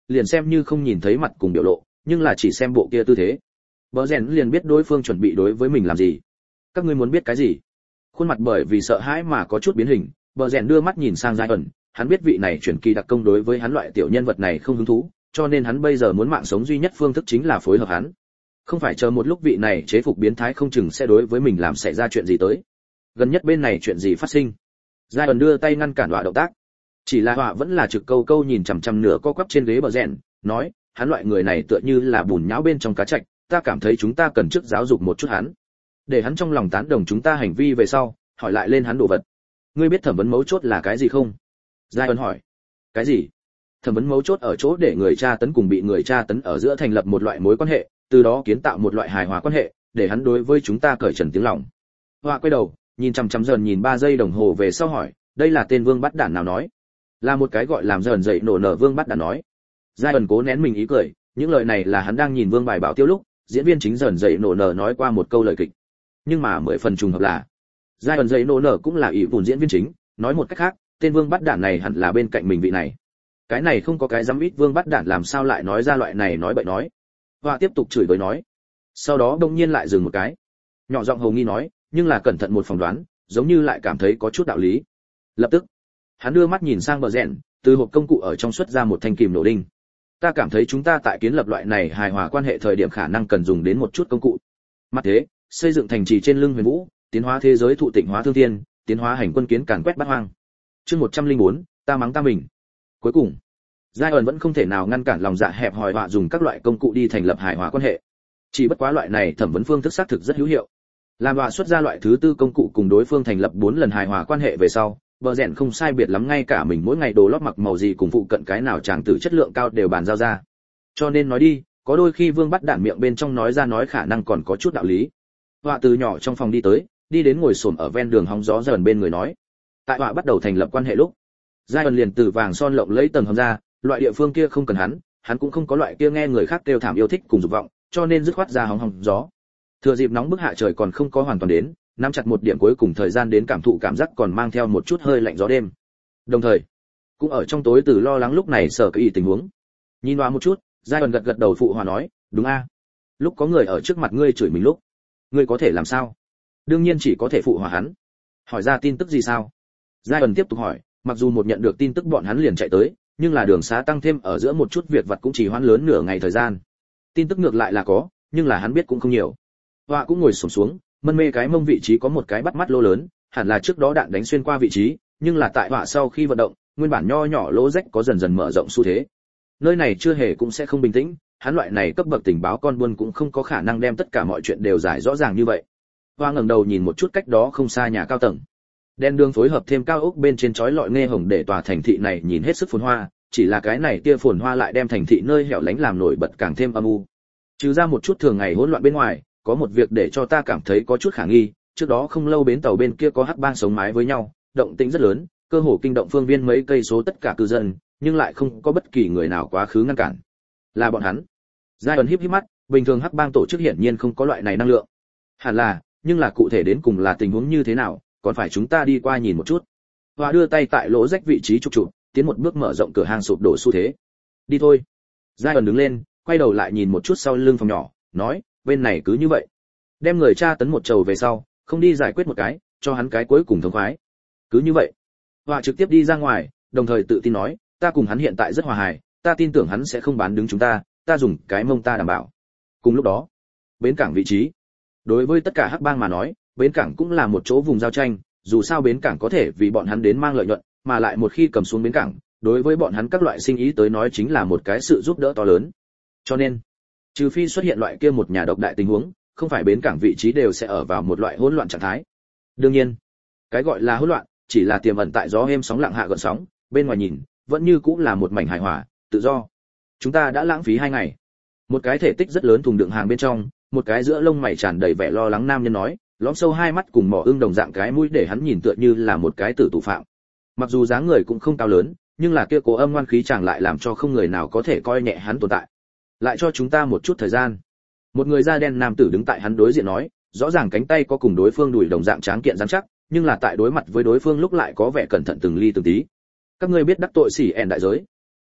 liền xem như không nhìn thấy mặt cùng biểu lộ, nhưng là chỉ xem bộ kia tư thế, bờ rèn liền biết đối phương chuẩn bị đối với mình làm gì. Các ngươi muốn biết cái gì? Khuôn mặt bởi vì sợ hãi mà có chút biến hình, bờ rèn đưa mắt nhìn sang Giai ẩn, hắn biết vị này chuyển kỳ đặc công đối với hắn loại tiểu nhân vật này không hứng thú, cho nên hắn bây giờ muốn mạng sống duy nhất phương thức chính là phối hợp hắn, không phải chờ một lúc vị này chế phục biến thái không chừng sẽ đối với mình làm xảy ra chuyện gì tới. Gần nhất bên này chuyện gì phát sinh? Giai ẩn đưa tay ngăn cản Họa động tác, chỉ là Họa vẫn là trực câu câu nhìn chằm chằm nửa co quắp trên ghế bờ rèn, nói, hắn loại người này tựa như là bùn nhão bên trong cá trạch, ta cảm thấy chúng ta cần trước giáo dục một chút hắn, để hắn trong lòng tán đồng chúng ta hành vi về sau, hỏi lại lên hắn đồ vật. Ngươi biết thẩm vấn mấu chốt là cái gì không? Giai ẩn hỏi. Cái gì? Thẩm vấn mấu chốt ở chỗ để người tra tấn cùng bị người tra tấn ở giữa thành lập một loại mối quan hệ, từ đó kiến tạo một loại hài hòa quan hệ, để hắn đối với chúng ta cởi trần tiếng lòng. Họa quay đầu, nhìn chằm chằm dần nhìn ba giây đồng hồ về sau hỏi, đây là tên vương bắt đản nào nói? Là một cái gọi làm dần dậy nổ nở vương bắt đản nói. Giai ẩn cố nén mình ý cười, những lời này là hắn đang nhìn vương bài bảo tiêu lúc, diễn viên chính dần dậy nổ nở nói qua một câu lời kịch. Nhưng mà mười phần trùng hợp là, Giai ẩn dậy nổ nở cũng là ỷ vùn diễn viên chính, nói một cách khác, tên vương bắt đản này hẳn là bên cạnh mình vị này. Cái này không có cái dám ít vương bắt đản làm sao lại nói ra loại này nói bậy nói. Họa tiếp tục chửi bới nói, sau đó đông nhiên lại dừng một cái, nhỏ giọng hầu nghi nói, nhưng là cẩn thận một phỏng đoán, giống như lại cảm thấy có chút đạo lý. Lập tức hắn đưa mắt nhìn sang bờ rèn, từ hộp công cụ ở trong xuất ra một thanh kìm nổ đinh. Ta cảm thấy chúng ta tại kiến lập loại này hài hòa quan hệ thời điểm khả năng cần dùng đến một chút công cụ. Mặt thế, xây dựng thành trì trên lưng huyền vũ, tiến hóa thế giới thụ tịnh hóa thương thiên, tiến hóa hành quân kiến càn quét bát hoang. Chương một trăm lẻ bốn, ta mắng ta mình. Cuối cùng, Giai ẩn vẫn không thể nào ngăn cản lòng dạ hẹp hòi Họa dùng các loại công cụ đi thành lập hài hòa quan hệ. Chỉ bất quá loại này thẩm vấn phương thức xác thực rất hữu hiệu. Làm Họa xuất ra loại thứ tư công cụ cùng đối phương thành lập bốn lần hài hòa quan hệ về sau, bờ rèn không sai biệt lắm ngay cả mình mỗi ngày đồ lót mặc màu gì cùng phụ cận cái nào chàng tử chất lượng cao đều bàn giao ra. Cho nên nói đi, có đôi khi vương bắt đạn miệng bên trong nói ra nói khả năng còn có chút đạo lý. Họa từ nhỏ trong phòng đi tới, đi đến ngồi xổm ở ven đường hóng gió dần bên người nói. Tại Họa bắt đầu thành lập quan hệ lúc, Giai ẩn liền từ vàng son lộng lấy tầng hầm ra, loại địa phương kia không cần hắn, hắn cũng không có loại kia nghe người khác kêu thảm yêu thích cùng dục vọng, cho nên dứt khoát ra hóng hóng gió. Thừa dịp nóng bức hạ trời còn không có hoàn toàn đến, nắm chặt một điểm cuối cùng thời gian đến cảm thụ cảm giác còn mang theo một chút hơi lạnh gió đêm. Đồng thời, cũng ở trong tối từ lo lắng lúc này sợ cái tình huống. Nhìn Họa một chút, Giai ẩn gật gật đầu phụ hòa nói, đúng a. Lúc có người ở trước mặt ngươi chửi mình lúc, ngươi có thể làm sao? Đương nhiên chỉ có thể phụ hòa hắn. Hỏi ra tin tức gì sao? Giai ẩn tiếp tục hỏi, mặc dù một nhận được tin tức bọn hắn liền chạy tới, nhưng là đường xá tăng thêm ở giữa một chút việc vặt cũng chỉ hoãn lớn nửa ngày thời gian. Tin tức ngược lại là có, nhưng là hắn biết cũng không nhiều. Họa cũng ngồi xổm xuống, mân mê cái mông vị trí có một cái bắt mắt lỗ lớn, hẳn là trước đó đạn đánh xuyên qua vị trí, nhưng là tại Họa sau khi vận động, nguyên bản nho nhỏ lỗ rách có dần dần mở rộng xu thế. Nơi này chưa hề cũng sẽ không bình tĩnh, hắn loại này cấp bậc tình báo con buôn cũng không có khả năng đem tất cả mọi chuyện đều giải rõ ràng như vậy. Họa ngẩng đầu nhìn một chút cách đó không xa nhà cao tầng. Đèn đường phối hợp thêm cao ốc bên trên chói lọi nghe hồng để tòa thành thị này nhìn hết sức phồn hoa, chỉ là cái này tia phồn hoa lại đem thành thị nơi hẻo lánh làm nổi bật càng thêm âm u. Trừ ra một chút thường ngày hỗn loạn bên ngoài, có một việc để cho ta cảm thấy có chút khả nghi, trước đó không lâu bến tàu bên kia có hắc bang sống mái với nhau, động tĩnh rất lớn, cơ hồ kinh động phương viên mấy cây số tất cả cư dân, nhưng lại không có bất kỳ người nào quá khứ ngăn cản. Là bọn hắn. Giai ẩn híp híp mắt, bình thường hắc bang tổ chức hiển nhiên không có loại này năng lượng. Hẳn là, nhưng là cụ thể đến cùng là tình huống như thế nào, còn phải chúng ta đi qua nhìn một chút. Họa đưa tay tại lỗ rách vị trí trục trụ, tiến một bước mở rộng cửa hàng sụp đổ xu thế. Đi thôi. Giai ẩn đứng lên, quay đầu lại nhìn một chút sau lưng phòng nhỏ, nói, bên này cứ như vậy. Đem người tra tấn một trầu về sau, không đi giải quyết một cái, cho hắn cái cuối cùng thống khoái. Cứ như vậy. Họa trực tiếp đi ra ngoài, đồng thời tự tin nói, ta cùng hắn hiện tại rất hòa hài, ta tin tưởng hắn sẽ không bán đứng chúng ta, ta dùng cái mông ta đảm bảo. Cùng lúc đó, bến cảng vị trí. Đối với tất cả hắc bang mà nói, bến cảng cũng là một chỗ vùng giao tranh, dù sao bến cảng có thể vì bọn hắn đến mang lợi nhuận, mà lại một khi cầm xuống bến cảng, đối với bọn hắn các loại sinh ý tới nói chính là một cái sự giúp đỡ to lớn. Cho nên, trừ phi xuất hiện loại kia một nhà độc đại tình huống, không phải bến cảng vị trí đều sẽ ở vào một loại hỗn loạn trạng thái. Đương nhiên, cái gọi là hỗn loạn chỉ là tiềm ẩn tại gió êm sóng lặng hạ gợn sóng, bên ngoài nhìn vẫn như cũng là một mảnh hài hòa, tự do. Chúng ta đã lãng phí hai ngày. Một cái thể tích rất lớn thùng đựng hàng bên trong, một cái giữa lông mày tràn đầy vẻ lo lắng nam nhân nói, lõm sâu hai mắt cùng mỏ ưng đồng dạng cái mũi để hắn nhìn tựa như là một cái tử tù phạm. Mặc dù dáng người cũng không cao lớn, nhưng là kia cố âm ngoan khí chàng lại làm cho không người nào có thể coi nhẹ hắn tồn tại. Lại cho chúng ta một chút thời gian. Một người da đen nam tử đứng tại hắn đối diện nói, rõ ràng cánh tay có cùng đối phương đùi đồng dạng tráng kiện rắn chắc, nhưng là tại đối mặt với đối phương lúc lại có vẻ cẩn thận từng ly từng tí. Các ngươi biết đắc tội xỉ ẻn đại giới.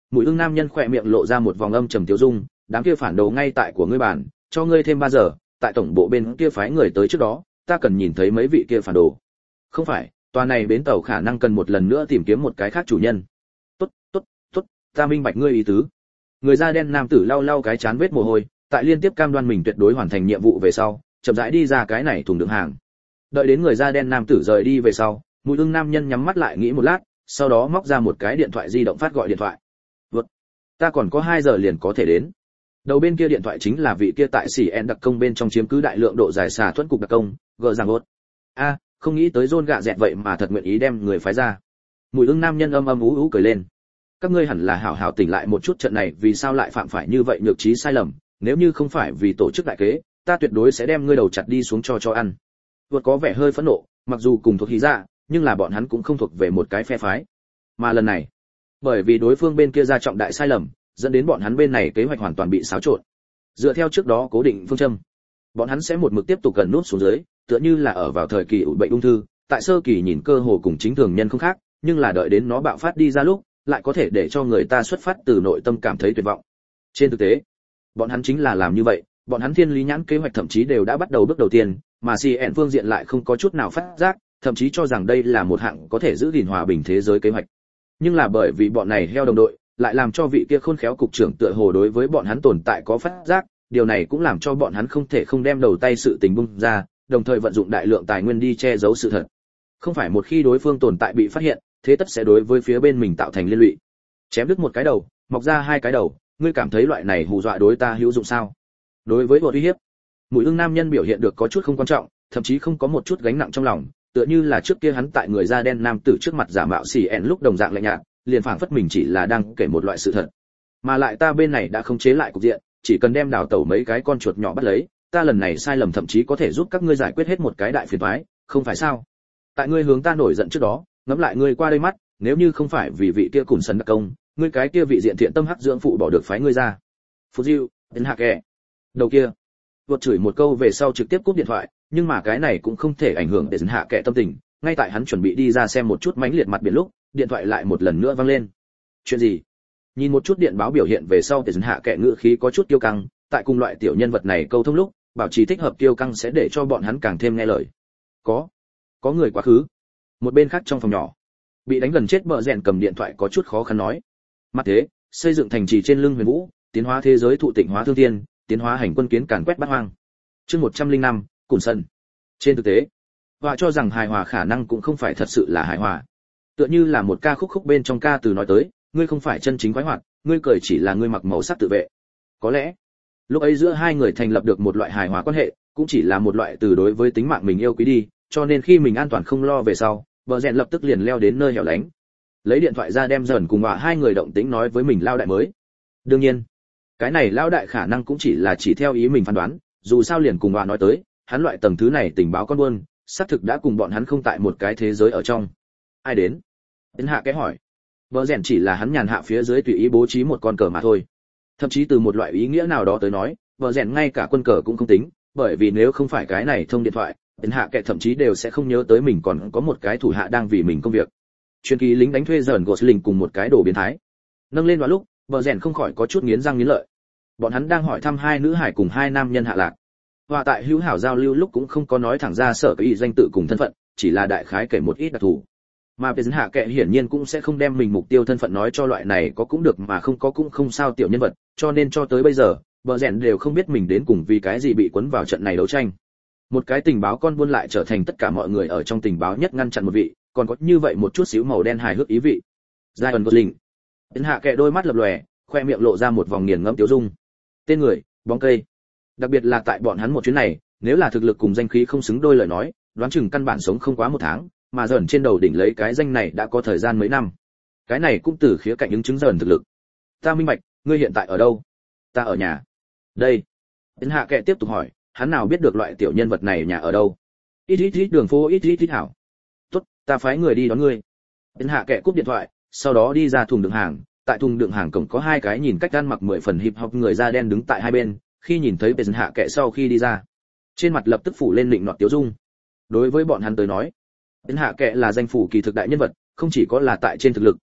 Mũi ưng nam nhân khỏe miệng lộ ra một vòng âm trầm tiêu dung, đám kia phản đồ ngay tại của ngươi bản, cho ngươi thêm ba giờ, tại tổng bộ bên kia phái người tới trước đó, ta cần nhìn thấy mấy vị kia phản đồ. Không phải, tòa này bến tàu khả năng cần một lần nữa tìm kiếm một cái khác chủ nhân. Tốt, tốt, tốt, ta minh bạch ngươi ý tứ. Người da đen nam tử lau lau cái chán vết mồ hôi, tại liên tiếp cam đoan mình tuyệt đối hoàn thành nhiệm vụ về sau, chậm rãi đi ra cái này thùng đựng hàng. Đợi đến người da đen nam tử rời đi về sau, Mũi ưng nam nhân nhắm mắt lại nghĩ một lát, sau đó móc ra một cái điện thoại di động phát gọi điện thoại. Vượt, ta còn có hai giờ liền có thể đến. Đầu bên kia điện thoại chính là vị kia tại xỉ en đặc công bên trong chiếm cứ đại lượng độ dài xà thuẫn cục đặc công, gờ rằng ốt. A, không nghĩ tới John gạ dẹt vậy mà thật nguyện ý đem người phái ra. Mũi ưng nam nhân âm âm ú ú cười lên. Các ngươi hẳn là hảo hảo tỉnh lại một chút, trận này vì sao lại phạm phải như vậy nhược trí sai lầm, nếu như không phải vì tổ chức đại kế, ta tuyệt đối sẽ đem ngươi đầu chặt đi xuống cho cho ăn. Vượt có vẻ hơi phẫn nộ, mặc dù cùng thuộc khí ra, nhưng là bọn hắn cũng không thuộc về một cái phe phái. Mà lần này, bởi vì đối phương bên kia ra trọng đại sai lầm, dẫn đến bọn hắn bên này kế hoạch hoàn toàn bị xáo trộn. Dựa theo trước đó cố định phương châm, bọn hắn sẽ một mực tiếp tục gần nút xuống dưới, tựa như là ở vào thời kỳ ủ bệnh ung thư, tại sơ kỳ nhìn cơ hồ cùng chính thường nhân không khác, nhưng là đợi đến nó bạo phát đi ra lúc, lại có thể để cho người ta xuất phát từ nội tâm cảm thấy tuyệt vọng. Trên thực tế, bọn hắn chính là làm như vậy, bọn hắn thiên lý nhãn kế hoạch thậm chí đều đã bắt đầu bước đầu tiên, mà xê en phương diện lại không có chút nào phát giác, thậm chí cho rằng đây là một hạng có thể giữ gìn hòa bình thế giới kế hoạch. Nhưng là bởi vì bọn này heo đồng đội, lại làm cho vị kia khôn khéo cục trưởng tựa hồ đối với bọn hắn tồn tại có phát giác, điều này cũng làm cho bọn hắn không thể không đem đầu tay sự tình bung ra, đồng thời vận dụng đại lượng tài nguyên đi che giấu sự thật. Không phải một khi đối phương tồn tại bị phát hiện, thế tất sẽ đối với phía bên mình tạo thành liên lụy. Chém đứt một cái đầu, mọc ra hai cái đầu, ngươi cảm thấy loại này hù dọa đối ta hữu dụng sao? Đối với một uy hiếp, Mũi ưng nam nhân biểu hiện được có chút không quan trọng, thậm chí không có một chút gánh nặng trong lòng, tựa như là trước kia hắn tại người da đen nam tử trước mặt giả mạo xì ẻn lúc đồng dạng lạnh nhạt, liền phảng phất mình chỉ là đang kể một loại sự thật. Mà lại ta bên này đã không chế lại cục diện, chỉ cần đem đào tẩu mấy cái con chuột nhỏ bắt lấy, ta lần này sai lầm thậm chí có thể giúp các ngươi giải quyết hết một cái đại phiền toái, không phải sao? Tại ngươi hướng ta nổi giận trước đó, ngẫm lại ngươi qua đây mắt, nếu như không phải vì vị kia cùng sân đặc công, ngươi cái kia vị diện thiện tâm hắc dưỡng phụ bỏ được phái ngươi ra. Phú Diêu, đến hạ kẻ. Đầu kia, vượt chửi một câu về sau trực tiếp cúp điện thoại, nhưng mà cái này cũng không thể ảnh hưởng đến hạ kẻ tâm tình, ngay tại hắn chuẩn bị đi ra xem một chút mãnh liệt mặt biển lúc, điện thoại lại một lần nữa vang lên. Chuyện gì? Nhìn một chút điện báo biểu hiện về sau, đến hạ kẻ ngữ khí có chút kiêu căng, tại cùng loại tiểu nhân vật này câu thông lúc, bảo trì thích hợp kiêu căng sẽ để cho bọn hắn càng thêm nghe lời. Có, có người quá khứ. Một bên khác trong phòng nhỏ, bị đánh gần chết bợ rèn cầm điện thoại có chút khó khăn nói. Mặt thế, xây dựng thành trì trên lưng huyền vũ, tiến hóa thế giới thụ tịnh hóa thương thiên, tiến hóa hành quân kiến càn quét bát hoang. Chương một trăm lẻ năm, Cùn Sân. Trên thực tế, và cho rằng hài hòa khả năng cũng không phải thật sự là hài hòa. Tựa như là một ca khúc khúc bên trong ca từ nói tới, ngươi không phải chân chính khoái hoạt, ngươi cười chỉ là ngươi mặc màu sắc tự vệ. Có lẽ, lúc ấy giữa hai người thành lập được một loại hài hòa quan hệ, cũng chỉ là một loại từ đối với tính mạng mình yêu quý đi, cho nên khi mình an toàn không lo về sau, bờ rèn lập tức liền leo đến nơi hẻo lánh, lấy điện thoại ra đem dần cùng họa hai người động tĩnh nói với mình lao đại mới. Đương nhiên, cái này lao đại khả năng cũng chỉ là chỉ theo ý mình phán đoán, dù sao liền cùng họa nói tới, hắn loại tầng thứ này tình báo con buôn, xác thực đã cùng bọn hắn không tại một cái thế giới ở trong. Ai đến? Đến hạ cái hỏi. Bờ rèn chỉ là hắn nhàn hạ phía dưới tùy ý bố trí một con cờ mà thôi. Thậm chí từ một loại ý nghĩa nào đó tới nói, bờ rèn ngay cả quân cờ cũng không tính, bởi vì nếu không phải cái này thông điện thoại, đến hạ kệ thậm chí đều sẽ không nhớ tới mình còn có một cái thủ hạ đang vì mình công việc. Chuyên kỳ lính đánh thuê dần Gosling cùng một cái đồ biến thái. Nâng lên vào lúc, bờ rèn không khỏi có chút nghiến răng nghiến lợi. Bọn hắn đang hỏi thăm hai nữ hải cùng hai nam nhân hạ lạc. Và tại hữu hảo giao lưu lúc cũng không có nói thẳng ra sở cái danh tự cùng thân phận, chỉ là đại khái kể một ít đặc thù. Mà bên hạ kệ hiển nhiên cũng sẽ không đem mình mục tiêu thân phận nói cho loại này có cũng được mà không có cũng không sao tiểu nhân vật, cho nên cho tới bây giờ, bờ rèn đều không biết mình đến cùng vì cái gì bị cuốn vào trận này đấu tranh. Một cái tình báo con buôn lại trở thành tất cả mọi người ở trong tình báo nhất ngăn chặn một vị, còn có như vậy một chút xíu màu đen hài hước ý vị. Ryan Gosling. Đến hạ kệ đôi mắt lập lòe, khoe miệng lộ ra một vòng nghiền ngẫm tiêu dung. Tên người, bóng cây. Đặc biệt là tại bọn hắn một chuyến này, nếu là thực lực cùng danh khí không xứng đôi lời nói, đoán chừng căn bản sống không quá một tháng, mà dần trên đầu đỉnh lấy cái danh này đã có thời gian mấy năm. Cái này cũng từ khía cạnh ứng chứng dần thực lực. Ta minh bạch, ngươi hiện tại ở đâu? Ta ở nhà. Đây. Đến hạ kệ tiếp tục hỏi, hắn nào biết được loại tiểu nhân vật này nhà ở đâu? Ít ít ít đường phố ít ít ít hảo. Tốt, ta phái người đi đón ngươi. Đến hạ kệ cúp điện thoại, sau đó đi ra thùng đựng hàng, tại thùng đựng hàng cổng có hai cái nhìn cách ăn mặc mười phần hip hop người da đen đứng tại hai bên, khi nhìn thấy Đến hạ kệ sau khi đi ra, trên mặt lập tức phủ lên lịnh nọt tiếu dung. Đối với bọn hắn tới nói, Đến hạ kệ là danh phủ kỳ thực đại nhân vật, không chỉ có là tại trên thực lực,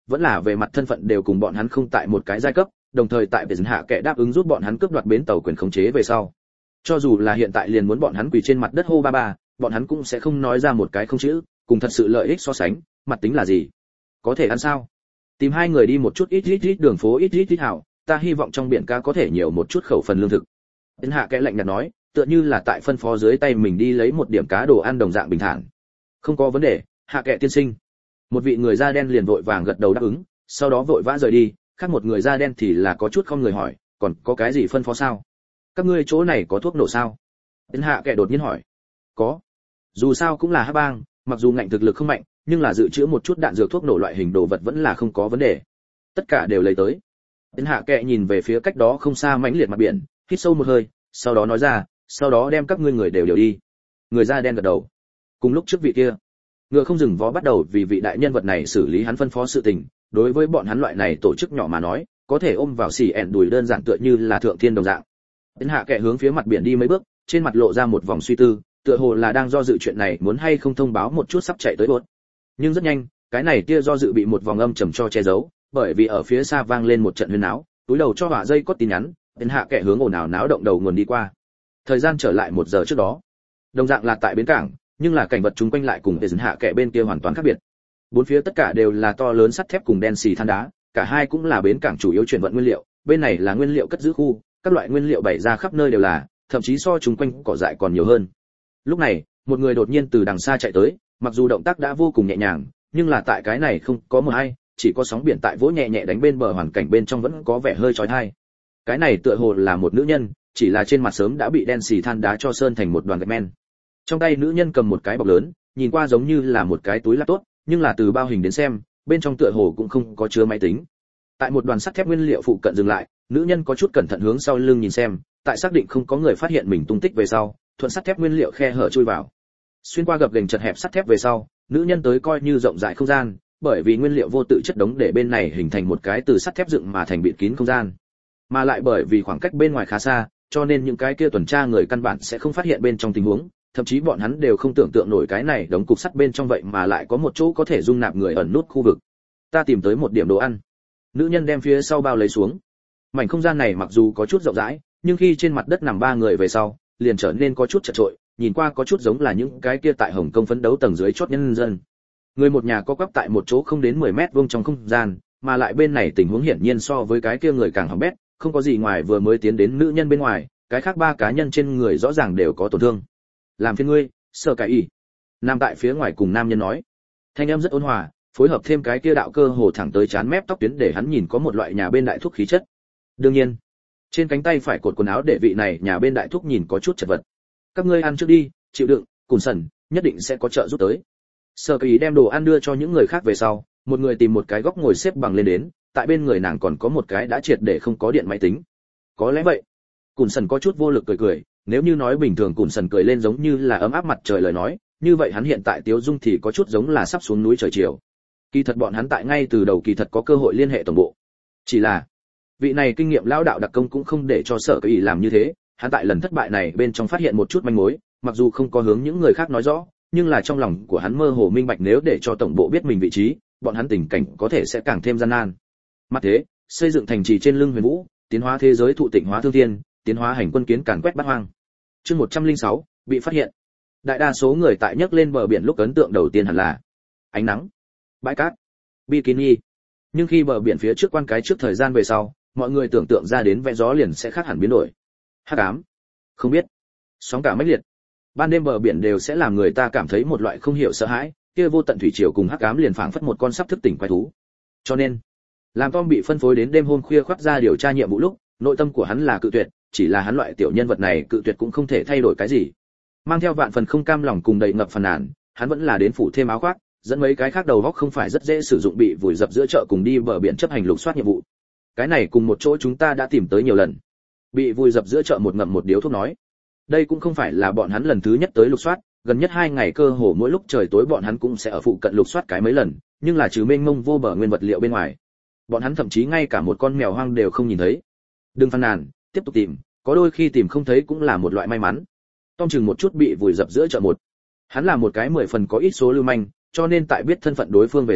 vẫn là về mặt thân phận đều cùng bọn hắn không tại một cái giai cấp, đồng thời tại Bệ Hạ kẻ đáp ứng giúp bọn hắn cướp đoạt bến tàu quyền khống chế về sau. Cho dù là hiện tại liền muốn bọn hắn quỳ trên mặt đất hô ba ba, bọn hắn cũng sẽ không nói ra một cái không chữ, cùng thật sự lợi ích so sánh, mặt tính là gì? Có thể ăn sao? Tìm hai người đi một chút ít ít ít đường phố ít ít ít hảo, ta hy vọng trong biển ca có thể nhiều một chút khẩu phần lương thực. Bệ Hạ kẻ lạnh nhạt nói, tựa như là tại phân phó dưới tay mình đi lấy một điểm cá đồ ăn đồng dạng bình thản. Không có vấn đề, Hạ kẻ tiên sinh. Một vị người da đen liền vội vàng gật đầu đáp ứng, sau đó vội vã rời đi, khác một người da đen thì là có chút không người hỏi, còn có cái gì phân phó sao? Các ngươi chỗ này có thuốc nổ sao? Bệ Hạ kẻ đột nhiên hỏi. Có. Dù sao cũng là hắc bang, mặc dù ngạnh thực lực không mạnh, nhưng là dự trữ một chút đạn dược thuốc nổ loại hình đồ vật vẫn là không có vấn đề. Tất cả đều lấy tới. Bệ Hạ kẻ nhìn về phía cách đó không xa mãnh liệt mặt biển, hít sâu một hơi, sau đó nói ra, sau đó đem các ngươi người đều đều đi. Người da đen gật đầu. Cùng lúc trước vị kia, ngựa không dừng vó bắt đầu vì vị đại nhân vật này xử lý hắn phân phó sự tình, đối với bọn hắn loại này tổ chức nhỏ mà nói, có thể ôm vào xỉ ẹn đùi đơn giản tựa như là thượng thiên đồng dạng. Bệ Hạ kẻ hướng phía mặt biển đi mấy bước, trên mặt lộ ra một vòng suy tư, tựa hồ là đang do dự chuyện này muốn hay không thông báo một chút sắp chạy tới bốt. Nhưng rất nhanh, cái này tia do dự bị một vòng âm trầm cho che giấu, bởi vì ở phía xa vang lên một trận huyên náo, túi đầu cho hỏa dây có tin nhắn, Bệ Hạ kẻ hướng ồn ào náo động đầu nguồn đi qua. Thời gian trở lại một giờ trước đó, đồng dạng là tại bến cảng, nhưng là cảnh vật chúng quanh lại cùng Bệ Hạ kẻ bên kia hoàn toàn khác biệt. Bốn phía tất cả đều là to lớn sắt thép cùng đen xì than đá, cả hai cũng là bến cảng chủ yếu chuyển vận nguyên liệu, bên này là nguyên liệu cất giữ khu, các loại nguyên liệu bày ra khắp nơi đều là, thậm chí so chúng quanh cỏ dại còn nhiều hơn. Lúc này, một người đột nhiên từ đằng xa chạy tới, mặc dù động tác đã vô cùng nhẹ nhàng, nhưng là tại cái này không có mưa hay, chỉ có sóng biển tại vỗ nhẹ nhẹ đánh bên bờ, hoàn cảnh bên trong vẫn có vẻ hơi chói tai. Cái này tựa hồ là một nữ nhân, chỉ là trên mặt sớm đã bị đen xì than đá cho sơn thành một đoàn gạch men. Trong tay nữ nhân cầm một cái bọc lớn, nhìn qua giống như là một cái túi laptop, nhưng là từ bao hình đến xem, bên trong tựa hồ cũng không có chứa máy tính. Tại một đoàn sắt thép nguyên liệu phụ cận dừng lại, nữ nhân có chút cẩn thận hướng sau lưng nhìn xem, tại xác định không có người phát hiện mình tung tích về sau, thuận sắt thép nguyên liệu khe hở chui vào. Xuyên qua gập ghềnh chật hẹp sắt thép về sau, nữ nhân tới coi như rộng rãi không gian, bởi vì nguyên liệu vô tự chất đống để bên này hình thành một cái từ sắt thép dựng mà thành bịt kín không gian. Mà lại bởi vì khoảng cách bên ngoài khá xa, cho nên những cái kia tuần tra người căn bản sẽ không phát hiện bên trong tình huống, thậm chí bọn hắn đều không tưởng tượng nổi cái này đống cục sắt bên trong vậy mà lại có một chỗ có thể dung nạp người ẩn nút khu vực. Ta tìm tới một điểm đồ ăn. Nữ nhân đem phía sau bao lấy xuống. Mảnh không gian này mặc dù có chút rộng rãi, nhưng khi trên mặt đất nằm ba người về sau, liền trở nên có chút chật chội, nhìn qua có chút giống là những cái kia tại Hồng Kông phấn đấu tầng dưới chót nhân dân. Người một nhà co quắp tại một chỗ không đến mười mét vuông trong không gian, mà lại bên này tình huống hiển nhiên so với cái kia người càng hỏng bét, không có gì ngoài vừa mới tiến đến nữ nhân bên ngoài, cái khác ba cá nhân trên người rõ ràng đều có tổn thương. Làm phiền ngươi, sợ cái ý. Nam tại phía ngoài cùng nam nhân nói. Thanh âm rất ôn hòa, phối hợp thêm cái kia đạo cơ hồ thẳng tới trán mép tóc tuyến để hắn nhìn có một loại nhà bên đại thúc khí chất. Đương nhiên, trên cánh tay phải cột quần áo để vị này nhà bên đại thúc nhìn có chút chật vật. Các ngươi ăn trước đi, chịu đựng, cùng sần, nhất định sẽ có trợ giúp tới. Sở Kỳ đem đồ ăn đưa cho những người khác về sau, một người tìm một cái góc ngồi xếp bằng lên đến, tại bên người nàng còn có một cái đã triệt để không có điện máy tính. Có lẽ vậy. Cùn Sần có chút vô lực cười cười, nếu như nói bình thường Cùn Sần cười lên giống như là ấm áp mặt trời lời nói, như vậy hắn hiện tại Tiếu Dung thì có chút giống là sắp xuống núi trời chiều. Kỳ thật bọn hắn tại ngay từ đầu kỳ thật có cơ hội liên hệ tổng bộ. Chỉ là, vị này kinh nghiệm lão đạo đặc công cũng không để cho Sở Kỳ làm như thế, hắn tại lần thất bại này bên trong phát hiện một chút manh mối, mặc dù không có hướng những người khác nói rõ, nhưng là trong lòng của hắn mơ hồ minh bạch nếu để cho tổng bộ biết mình vị trí, bọn hắn tình cảnh có thể sẽ càng thêm gian nan. Mặt thế, xây dựng thành trì trên lưng Huyền Vũ, tiến hóa thế giới thụ tịnh hóa thương thiên, tiến hóa hành quân kiến càn quét bát hoang. Chương một trăm lẻ sáu, bị phát hiện. Đại đa số người tại nhấc lên bờ biển lúc ấn tượng đầu tiên hẳn là ánh nắng, bãi cát, bikini. Nhưng khi bờ biển phía trước quan cái trước thời gian về sau, mọi người tưởng tượng ra đến vẽ gió liền sẽ khác hẳn biến đổi. Hắc ám, không biết, sóng cả mãnh liệt. Ban đêm bờ biển đều sẽ làm người ta cảm thấy một loại không hiểu sợ hãi, kia vô tận thủy triều cùng hắc ám liền phảng phất một con sắp thức tỉnh quái thú. Cho nên, làm Tom bị phân phối đến đêm hôm khuya khoắt ra điều tra nhiệm vụ lúc, nội tâm của hắn là cự tuyệt, chỉ là hắn loại tiểu nhân vật này cự tuyệt cũng không thể thay đổi cái gì. Mang theo vạn phần không cam lòng cùng đầy ngập phàn nàn, hắn vẫn là đến phủ thêm áo khoác, dẫn mấy cái khác đầu góc không phải rất dễ sử dụng bị vùi dập giữa chợ cùng đi bờ biển chấp hành lục soát nhiệm vụ. Cái này cùng một chỗ chúng ta đã tìm tới nhiều lần. Bị vùi dập giữa chợ một ngậm một điếu thuốc nói. Đây cũng không phải là bọn hắn lần thứ nhất tới lục soát, gần nhất hai ngày cơ hồ mỗi lúc trời tối bọn hắn cũng sẽ ở phụ cận lục soát cái mấy lần, nhưng là trừ mênh mông vô bờ nguyên vật liệu bên ngoài, bọn hắn thậm chí ngay cả một con mèo hoang đều không nhìn thấy. Đừng phàn nàn, tiếp tục tìm, có đôi khi tìm không thấy cũng là một loại may mắn. Tom chừng một chút bị vùi dập giữa chợ một. Hắn là một cái mười phần có ít số lưu manh, cho nên tại biết thân phận đối phương về sau,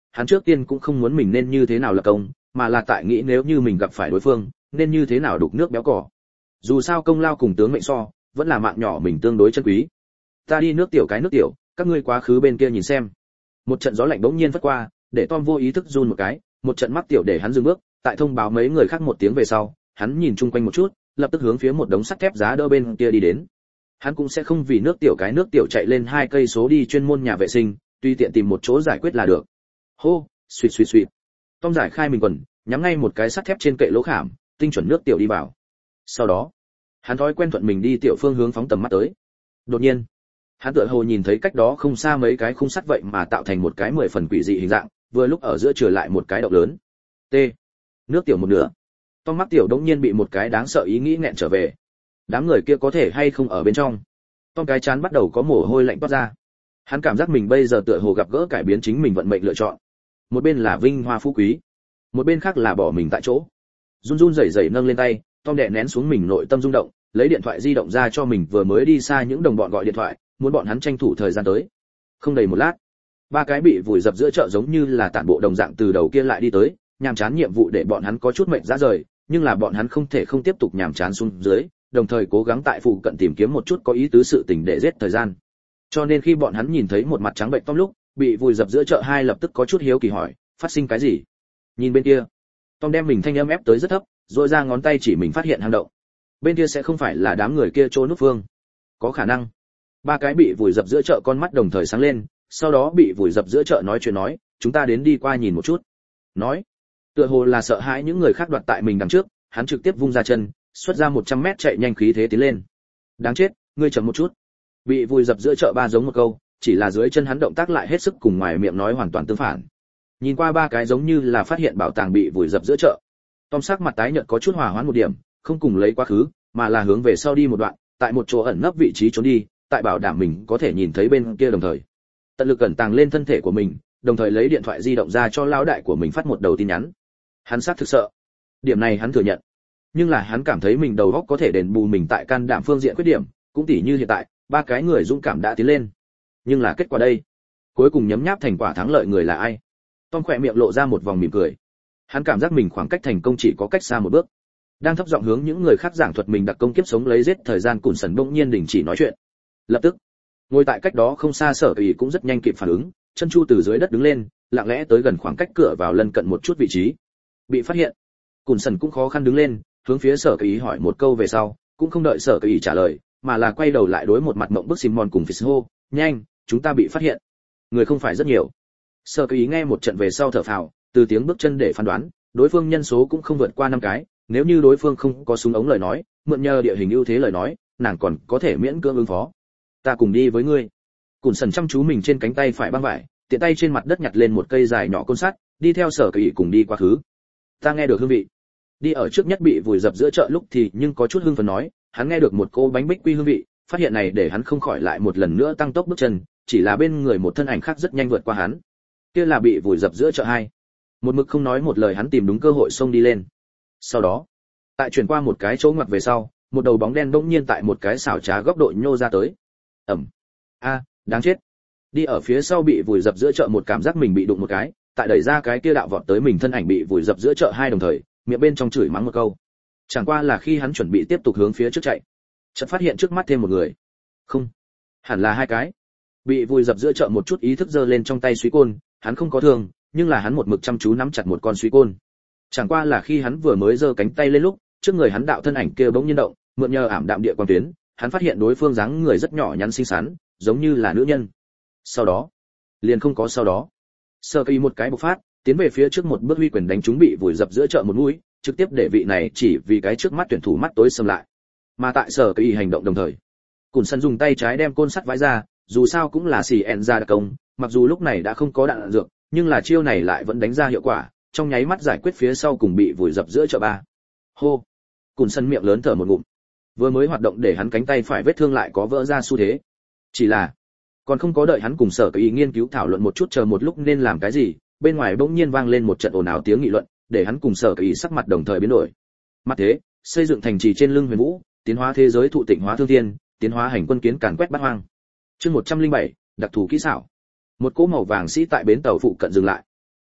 hắn trước tiên cũng không muốn mình nên như thế nào lập công, mà là tại nghĩ nếu như mình gặp phải đối phương, nên như thế nào đục nước béo cỏ. Dù sao công lao cùng tướng mệnh so, vẫn là mạng nhỏ mình tương đối chân quý. Ta đi nước tiểu cái nước tiểu, các ngươi quá khứ bên kia nhìn xem. Một trận gió lạnh bỗng nhiên phất qua, để Tom vô ý thức run một cái, một trận mắc tiểu để hắn dừng bước, tại thông báo mấy người khác một tiếng về sau, hắn nhìn chung quanh một chút, lập tức hướng phía một đống sắt thép giá đỡ bên kia đi đến. Hắn cũng sẽ không vì nước tiểu cái nước tiểu chạy lên hai cây số đi chuyên môn nhà vệ sinh, tùy tiện tìm một chỗ giải quyết là được. Hô, suýt suýt suýt. Tom giải khai mình quần, nhắm ngay một cái sắt thép trên kệ lỗ khảm, tinh chuẩn nước tiểu đi vào. Sau đó, hắn thói quen thuận mình đi tiểu phương hướng phóng tầm mắt tới. Đột nhiên, hắn tựa hồ nhìn thấy cách đó không xa mấy cái khung sắt vậy mà tạo thành một cái mười phần quỷ dị hình dạng, vừa lúc ở giữa trở lại một cái động lớn. T. Nước tiểu một nửa. Tom mắt tiểu đống nhiên bị một cái đáng sợ ý nghĩ nghẹn trở về. Đám người kia có thể hay không ở bên trong? Tom cái chán bắt đầu có mồ hôi lạnh toát ra. Hắn cảm giác mình bây giờ tựa hồ gặp gỡ cải biến chính mình vận mệnh lựa chọn. Một bên là vinh hoa phú quý, một bên khác là bỏ mình tại chỗ. Run run rẩy rẩy nâng lên tay, Tom đè nén xuống mình nội tâm rung động, lấy điện thoại di động ra cho mình vừa mới đi xa những đồng bọn gọi điện thoại, muốn bọn hắn tranh thủ thời gian tới. Không đầy một lát, ba cái bị vùi dập giữa chợ giống như là tản bộ đồng dạng từ đầu kia lại đi tới, nhàm chán nhiệm vụ để bọn hắn có chút mệt rã rời, nhưng là bọn hắn không thể không tiếp tục nhàm chán xuống dưới, đồng thời cố gắng tại phụ cận tìm kiếm một chút có ý tứ sự tình để giết thời gian. Cho nên khi bọn hắn nhìn thấy một mặt trắng bệnh Tom lúc, bị vùi dập giữa chợ hai lập tức có chút hiếu kỳ hỏi, phát sinh cái gì? Nhìn bên kia. Tom đem mình thanh âm ép tới rất thấp, rồi ra ngón tay chỉ mình phát hiện hang động. Bên kia sẽ không phải là đám người kia trốn núp phương. Có khả năng. Ba cái bị vùi dập giữa chợ con mắt đồng thời sáng lên, sau đó bị vùi dập giữa chợ nói chuyện nói, chúng ta đến đi qua nhìn một chút. Nói, tựa hồ là sợ hãi những người khác đoạt tại mình đằng trước, hắn trực tiếp vung ra chân, xuất ra một trăm mét chạy nhanh khí thế tiến lên. Đáng chết, ngươi chậm một chút. Bị vùi dập giữa chợ ba giống một câu, chỉ là dưới chân hắn động tác lại hết sức cùng ngoài miệng nói hoàn toàn tương phản. Nhìn qua ba cái giống như là phát hiện bảo tàng bị vùi dập giữa chợ. Tom sắc mặt tái nhợt có chút hòa hoãn một điểm, không cùng lấy quá khứ, mà là hướng về sau đi một đoạn, tại một chỗ ẩn nấp vị trí trốn đi, tại bảo đảm mình có thể nhìn thấy bên kia đồng thời. Tận lực cẩn tàng lên thân thể của mình, đồng thời lấy điện thoại di động ra cho lão đại của mình phát một đầu tin nhắn. Hắn xác thực sợ. Điểm này hắn thừa nhận. Nhưng là hắn cảm thấy mình đầu óc có thể đền bù mình tại can đảm phương diện khuyết điểm, cũng tỉ như hiện tại, ba cái người dũng cảm đã tiến lên. Nhưng là kết quả đây, cuối cùng nhấm nháp thành quả thắng lợi người là ai? Tom khỏe miệng lộ ra một vòng mỉm cười. Hắn cảm giác mình khoảng cách thành công chỉ có cách xa một bước. Đang thấp giọng hướng những người khác giảng thuật mình đặc công kiếp sống lấy giết thời gian, Cùn Sần bỗng nhiên đình chỉ nói chuyện. Lập tức, ngồi tại cách đó không xa Sở Ủy cũng rất nhanh kịp phản ứng, chân chu từ dưới đất đứng lên, lặng lẽ tới gần khoảng cách cửa vào lân cận một chút vị trí. Bị phát hiện, Cùn Sần cũng khó khăn đứng lên, hướng phía Sở Ủy hỏi một câu về sau, cũng không đợi Sở Ủy trả lời, mà là quay đầu lại đối một mặt mộng bức Simon cùng Fitzhô, nhanh, chúng ta bị phát hiện. Người không phải rất nhiều. Sở Ý nghe một trận về sau thở phào, từ tiếng bước chân để phán đoán, đối phương nhân số cũng không vượt qua năm cái, nếu như đối phương không có súng ống lời nói, mượn nhờ địa hình ưu thế lời nói, nàng còn có thể miễn cưỡng ứng phó. Ta cùng đi với ngươi. Cùn Sần chăm chú mình trên cánh tay phải băng vải, tiện tay trên mặt đất nhặt lên một cây dài nhỏ côn sắt, đi theo Sở Ý cùng đi quá khứ. Ta nghe được hương vị. Đi ở trước nhất bị vùi dập giữa chợ lúc thì nhưng có chút hưng phấn nói, hắn nghe được một cô bánh bích quy hương vị, phát hiện này để hắn không khỏi lại một lần nữa tăng tốc bước chân, chỉ là bên người một thân ảnh khác rất nhanh vượt qua hắn. Kia là bị vùi dập giữa chợ hai. Một mực không nói một lời hắn tìm đúng cơ hội xông đi lên. Sau đó, tại chuyển qua một cái chỗ ngoặt về sau, một đầu bóng đen bỗng nhiên tại một cái xảo trá góc độ nhô ra tới. Ầm. A, đáng chết. Đi ở phía sau bị vùi dập giữa chợ một cảm giác mình bị đụng một cái, tại đẩy ra cái kia đạo vọt tới mình thân ảnh bị vùi dập giữa chợ hai đồng thời, miệng bên trong chửi mắng một câu. Chẳng qua là khi hắn chuẩn bị tiếp tục hướng phía trước chạy, chợt phát hiện trước mắt thêm một người. Không, hẳn là hai cái. Bị vùi dập giữa chợ một chút ý thức giơ lên trong tay suý côn, hắn không có thương, nhưng là hắn một mực chăm chú nắm chặt một con suý côn. Chẳng qua là khi hắn vừa mới giơ cánh tay lên lúc, trước người hắn đạo thân ảnh kia bỗng nhiên động, mượn nhờ ảm đạm địa quang tuyến, hắn phát hiện đối phương dáng người rất nhỏ nhắn xinh xắn, giống như là nữ nhân. Sau đó, liền không có sau đó. Sơ Kỳ một cái bộc phát, tiến về phía trước một bước huy quyền đánh trúng bị vùi dập giữa chợ một mũi, trực tiếp để vị này chỉ vì cái trước mắt tuyển thủ mắt tối xâm lại. Mà tại Sở Kỳ hành động đồng thời, Cùn Sân dùng tay trái đem côn sắt vãi ra, dù sao cũng là xì en ra đặc công, mặc dù lúc này đã không có đạn dược, nhưng là chiêu này lại vẫn đánh ra hiệu quả, trong nháy mắt giải quyết phía sau cùng bị vùi dập giữa chợ ba. Hô. Cùn Sân miệng lớn thở một ngụm. Vừa mới hoạt động để hắn cánh tay phải vết thương lại có vỡ ra xu thế. Chỉ là, còn không có đợi hắn cùng Sở Kỳ nghiên cứu thảo luận một chút chờ một lúc nên làm cái gì, bên ngoài bỗng nhiên vang lên một trận ồn ào tiếng nghị luận, để hắn cùng Sở Kỳ sắc mặt đồng thời biến đổi. Mặt thế, xây dựng thành trì trên lưng Huyền Vũ, tiến hóa thế giới thụ tịnh hóa thương thiên, tiến hóa hành quân kiến càn quét bát hoang. Chương một trăm lẻ bảy, đặc thù kỹ xảo. Một cỗ màu vàng sĩ tại bến tàu phụ cận dừng lại.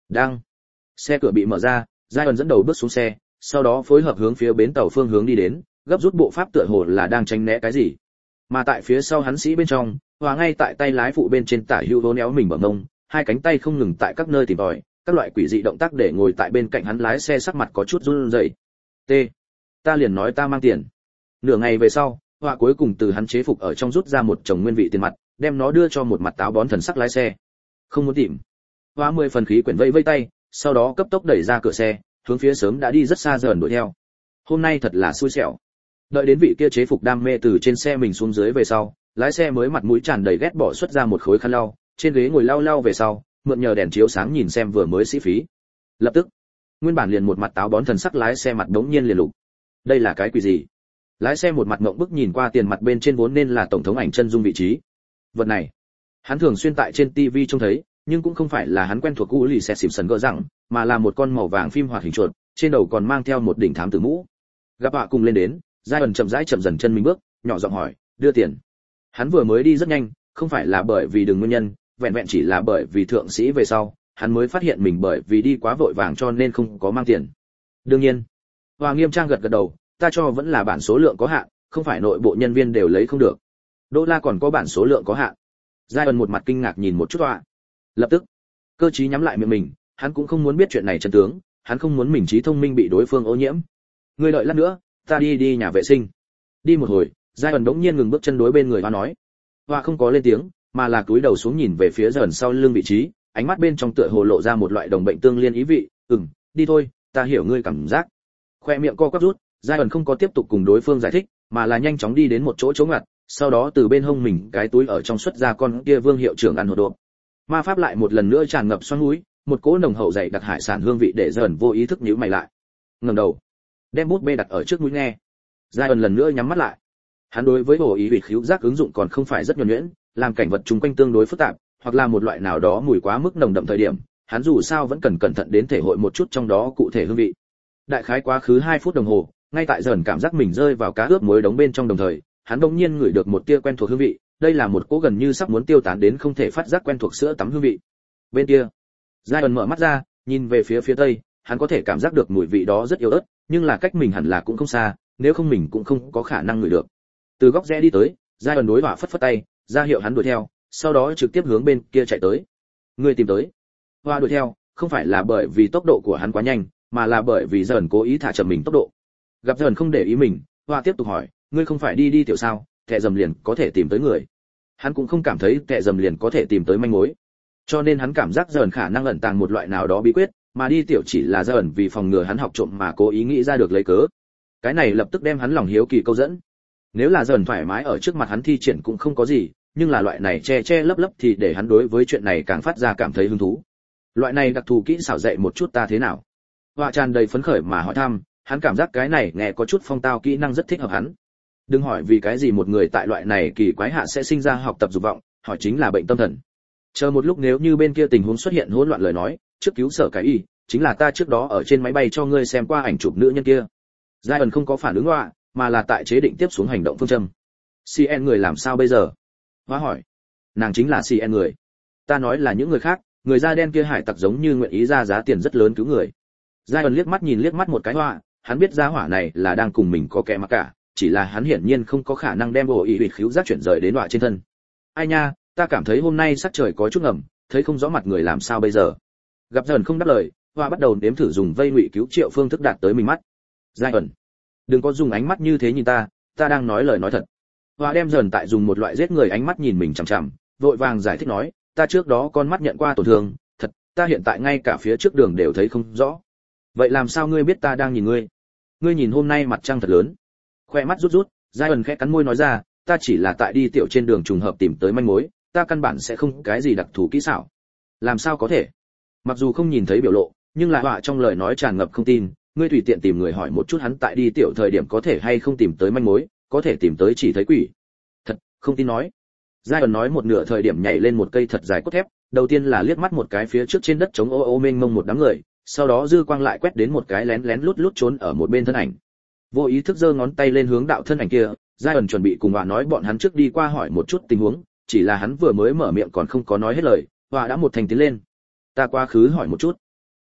Đang. Xe cửa bị mở ra, Zion dẫn đầu bước xuống xe, sau đó phối hợp hướng phía bến tàu phương hướng đi đến, gấp rút bộ pháp tựa hồ là đang tránh né cái gì. Mà tại phía sau hắn sĩ bên trong, Hòa ngay tại tay lái phụ bên trên tả hữu vỗ néo mình bờ mông, hai cánh tay không ngừng tại các nơi tìm tòi, các loại quỷ dị động tác để ngồi tại bên cạnh hắn lái xe sắc mặt có chút run rẩy. T. Ta liền nói ta mang tiền. Nửa ngày về sau, Hòa cuối cùng từ hắn chế phục ở trong rút ra một chồng nguyên vị tiền mặt, đem nó đưa cho một mặt táo bón thần sắc lái xe. Không muốn tìm. Hòa mười phần khí quyển vây vây tay, sau đó cấp tốc đẩy ra cửa xe, hướng phía sớm đã đi rất xa dần đuổi theo. Hôm nay thật là xui xẻo. Đợi đến vị kia chế phục đam mê từ trên xe mình xuống dưới về sau, lái xe mới mặt mũi tràn đầy ghét bỏ xuất ra một khối khăn lau, trên ghế ngồi lau lau về sau, mượn nhờ đèn chiếu sáng nhìn xem vừa mới sĩ phí. Lập tức, nguyên bản liền một mặt táo bón thần sắc lái xe mặt đống nhiên liền lục. Đây là cái quỷ gì? Lái xe một mặt ngậm bức nhìn qua tiền mặt bên trên vốn nên là tổng thống ảnh chân dung vị trí. Vật này, hắn thường xuyên tại trên ti vi trông thấy, nhưng cũng không phải là hắn quen thuộc cũ lì xe xỉm sần gỡ rằng, mà là một con màu vàng phim hoạt hình chuột, trên đầu còn mang theo một đỉnh thám tử mũ. Gặp họa cùng lên đến, Zion chậm rãi chậm dần chân mình bước, nhỏ giọng hỏi, đưa tiền. Hắn vừa mới đi rất nhanh, không phải là bởi vì đừng nguyên nhân, vẹn vẹn chỉ là bởi vì thượng sĩ về sau, hắn mới phát hiện mình bởi vì đi quá vội vàng cho nên không có mang tiền. Đương nhiên, Hoa nghiêm trang gật gật đầu, ta cho vẫn là bản số lượng có hạn, không phải nội bộ nhân viên đều lấy không được. Đô la còn có bản số lượng có hạn. Zion một mặt kinh ngạc nhìn một chút Hoa. Lập tức, cơ trí nhắm lại miệng mình, hắn cũng không muốn biết chuyện này chân tướng, hắn không muốn mình trí thông minh bị đối phương ô nhiễm. Ngươi đợi lát nữa, ta đi đi nhà vệ sinh. Đi một hồi, Zion đống nhiên ngừng bước chân đối bên người Hoa nói. Hoa không có lên tiếng, mà là cúi đầu xuống nhìn về phía dần sau lưng vị trí, ánh mắt bên trong tựa hồ lộ ra một loại đồng bệnh tương liên ý vị. Ừm, đi thôi, ta hiểu ngươi cảm giác. Khoe miệng co quắp rút, Zion không có tiếp tục cùng đối phương giải thích, mà là nhanh chóng đi đến một chỗ trống ngặt, sau đó từ bên hông mình cái túi ở trong xuất ra con kia Vương hiệu trưởng ăn hột độp. Ma pháp lại một lần nữa tràn ngập xoắn mũi, một cỗ nồng hậu dày đặc hải sản hương vị để dần vô ý thức nhíu mày lại. Ngẩng đầu, đem bút bê đặt ở trước mũi nghe. Zion lần nữa nhắm mắt lại. Hắn đối với bộ ý vị khứu giác ứng dụng còn không phải rất nhuần nhuyễn, làm cảnh vật chung quanh tương đối phức tạp, hoặc là một loại nào đó mùi quá mức nồng đậm thời điểm, hắn dù sao vẫn cần cẩn thận đến thể hội một chút trong đó cụ thể hương vị. Đại khái quá khứ hai phút đồng hồ, ngay tại dần cảm giác mình rơi vào cá ướp muối đống bên trong đồng thời, hắn đột nhiên ngửi được một tia quen thuộc hương vị, đây là một cỗ gần như sắp muốn tiêu tán đến không thể phát giác quen thuộc sữa tắm hương vị. Bên kia, Zion mở mắt ra, nhìn về phía phía tây, hắn có thể cảm giác được mùi vị đó rất yếu ớt, nhưng là cách mình hẳn là cũng không xa, nếu không mình cũng không có khả năng ngửi được. Từ góc rẽ đi tới, Zion đối Hỏa phất phất tay, ra hiệu hắn đuổi theo, sau đó trực tiếp hướng bên kia chạy tới. Người tìm tới. Hỏa đuổi theo, không phải là bởi vì tốc độ của hắn quá nhanh, mà là bởi vì Dần cố ý thả chậm mình tốc độ. Gặp Dần không để ý mình, Hỏa tiếp tục hỏi, ngươi không phải đi đi tiểu sao, kẻ dầm liền có thể tìm tới người. Hắn cũng không cảm thấy kẻ dầm liền có thể tìm tới manh mối, cho nên hắn cảm giác Dần khả năng ẩn tàng một loại nào đó bí quyết, mà đi tiểu chỉ là Dần vì phòng ngừa hắn học trộm mà cố ý nghĩ ra được lấy cớ. Cái này lập tức đem hắn lòng hiếu kỳ câu dẫn. Nếu là Dần thoải mái ở trước mặt hắn thi triển cũng không có gì, nhưng là loại này che che lấp lấp thì để hắn đối với chuyện này càng phát ra cảm thấy hứng thú. Loại này đặc thù kỹ xảo dạy một chút ta thế nào? Họa tràn đầy phấn khởi mà hỏi thăm, hắn cảm giác cái này nghe có chút phong tao kỹ năng rất thích hợp hắn. Đừng hỏi vì cái gì một người tại loại này kỳ quái hạ sẽ sinh ra học tập dục vọng, hỏi chính là bệnh tâm thần. Chờ một lúc nếu như bên kia tình huống xuất hiện hỗn loạn lời nói, trước cứu sở cái y, chính là ta trước đó ở trên máy bay cho ngươi xem qua ảnh chụp nữ nhân kia. Zion không có phản ứng họa, mà là tại chế định tiếp xuống hành động phương châm. xê en người làm sao bây giờ? Hóa hỏi. Nàng chính là xê en người. Ta nói là những người khác, người da đen kia hải tặc giống như nguyện ý ra giá tiền rất lớn cứu người. Zion liếc mắt nhìn liếc mắt một cái họa, hắn biết giá hỏa này là đang cùng mình có kẻ mà cả, chỉ là hắn hiển nhiên không có khả năng đem bộ ý huyệt khíu giác chuyển rời đến họa trên thân. Ai nha, ta cảm thấy hôm nay sắc trời có chút ngầm, thấy không rõ mặt người làm sao bây giờ. Gặp Dần không đáp lời, họa bắt đầu nếm thử dùng vây ngụy cứu triệu phương thức đạt tới mình mắt. Zion, đừng có dùng ánh mắt như thế nhìn ta, ta đang nói lời nói thật. Họa đem Dần tại dùng một loại giết người ánh mắt nhìn mình chằm chằm, vội vàng giải thích nói, ta trước đó con mắt nhận qua tổn thương, thật, ta hiện tại ngay cả phía trước đường đều thấy không rõ. Vậy làm sao ngươi biết ta đang nhìn ngươi? Ngươi nhìn hôm nay mặt trăng thật lớn. Khoe mắt rút rút, Zion khẽ cắn môi nói ra, ta chỉ là tại đi tiểu trên đường trùng hợp tìm tới manh mối, ta căn bản sẽ không cái gì đặc thù kỹ xảo. Làm sao có thể? Mặc dù không nhìn thấy biểu lộ, nhưng là họa trong lời nói tràn ngập không tin, ngươi tùy tiện tìm người hỏi một chút hắn tại đi tiểu thời điểm có thể hay không tìm tới manh mối, có thể tìm tới chỉ thấy quỷ. Thật, không tin nói. Zion nói một nửa thời điểm nhảy lên một cây thật dài cốt thép, đầu tiên là liếc mắt một cái phía trước trên đất trống ô ô mênh mông một đám người, sau đó dư quang lại quét đến một cái lén lén lút lút trốn ở một bên thân ảnh. Vô ý thức giơ ngón tay lên hướng đạo thân ảnh kia, Zion chuẩn bị cùng họa nói bọn hắn trước đi qua hỏi một chút tình huống, chỉ là hắn vừa mới mở miệng còn không có nói hết lời, họa đã một thành tiến lên. Ta quá khứ hỏi một chút.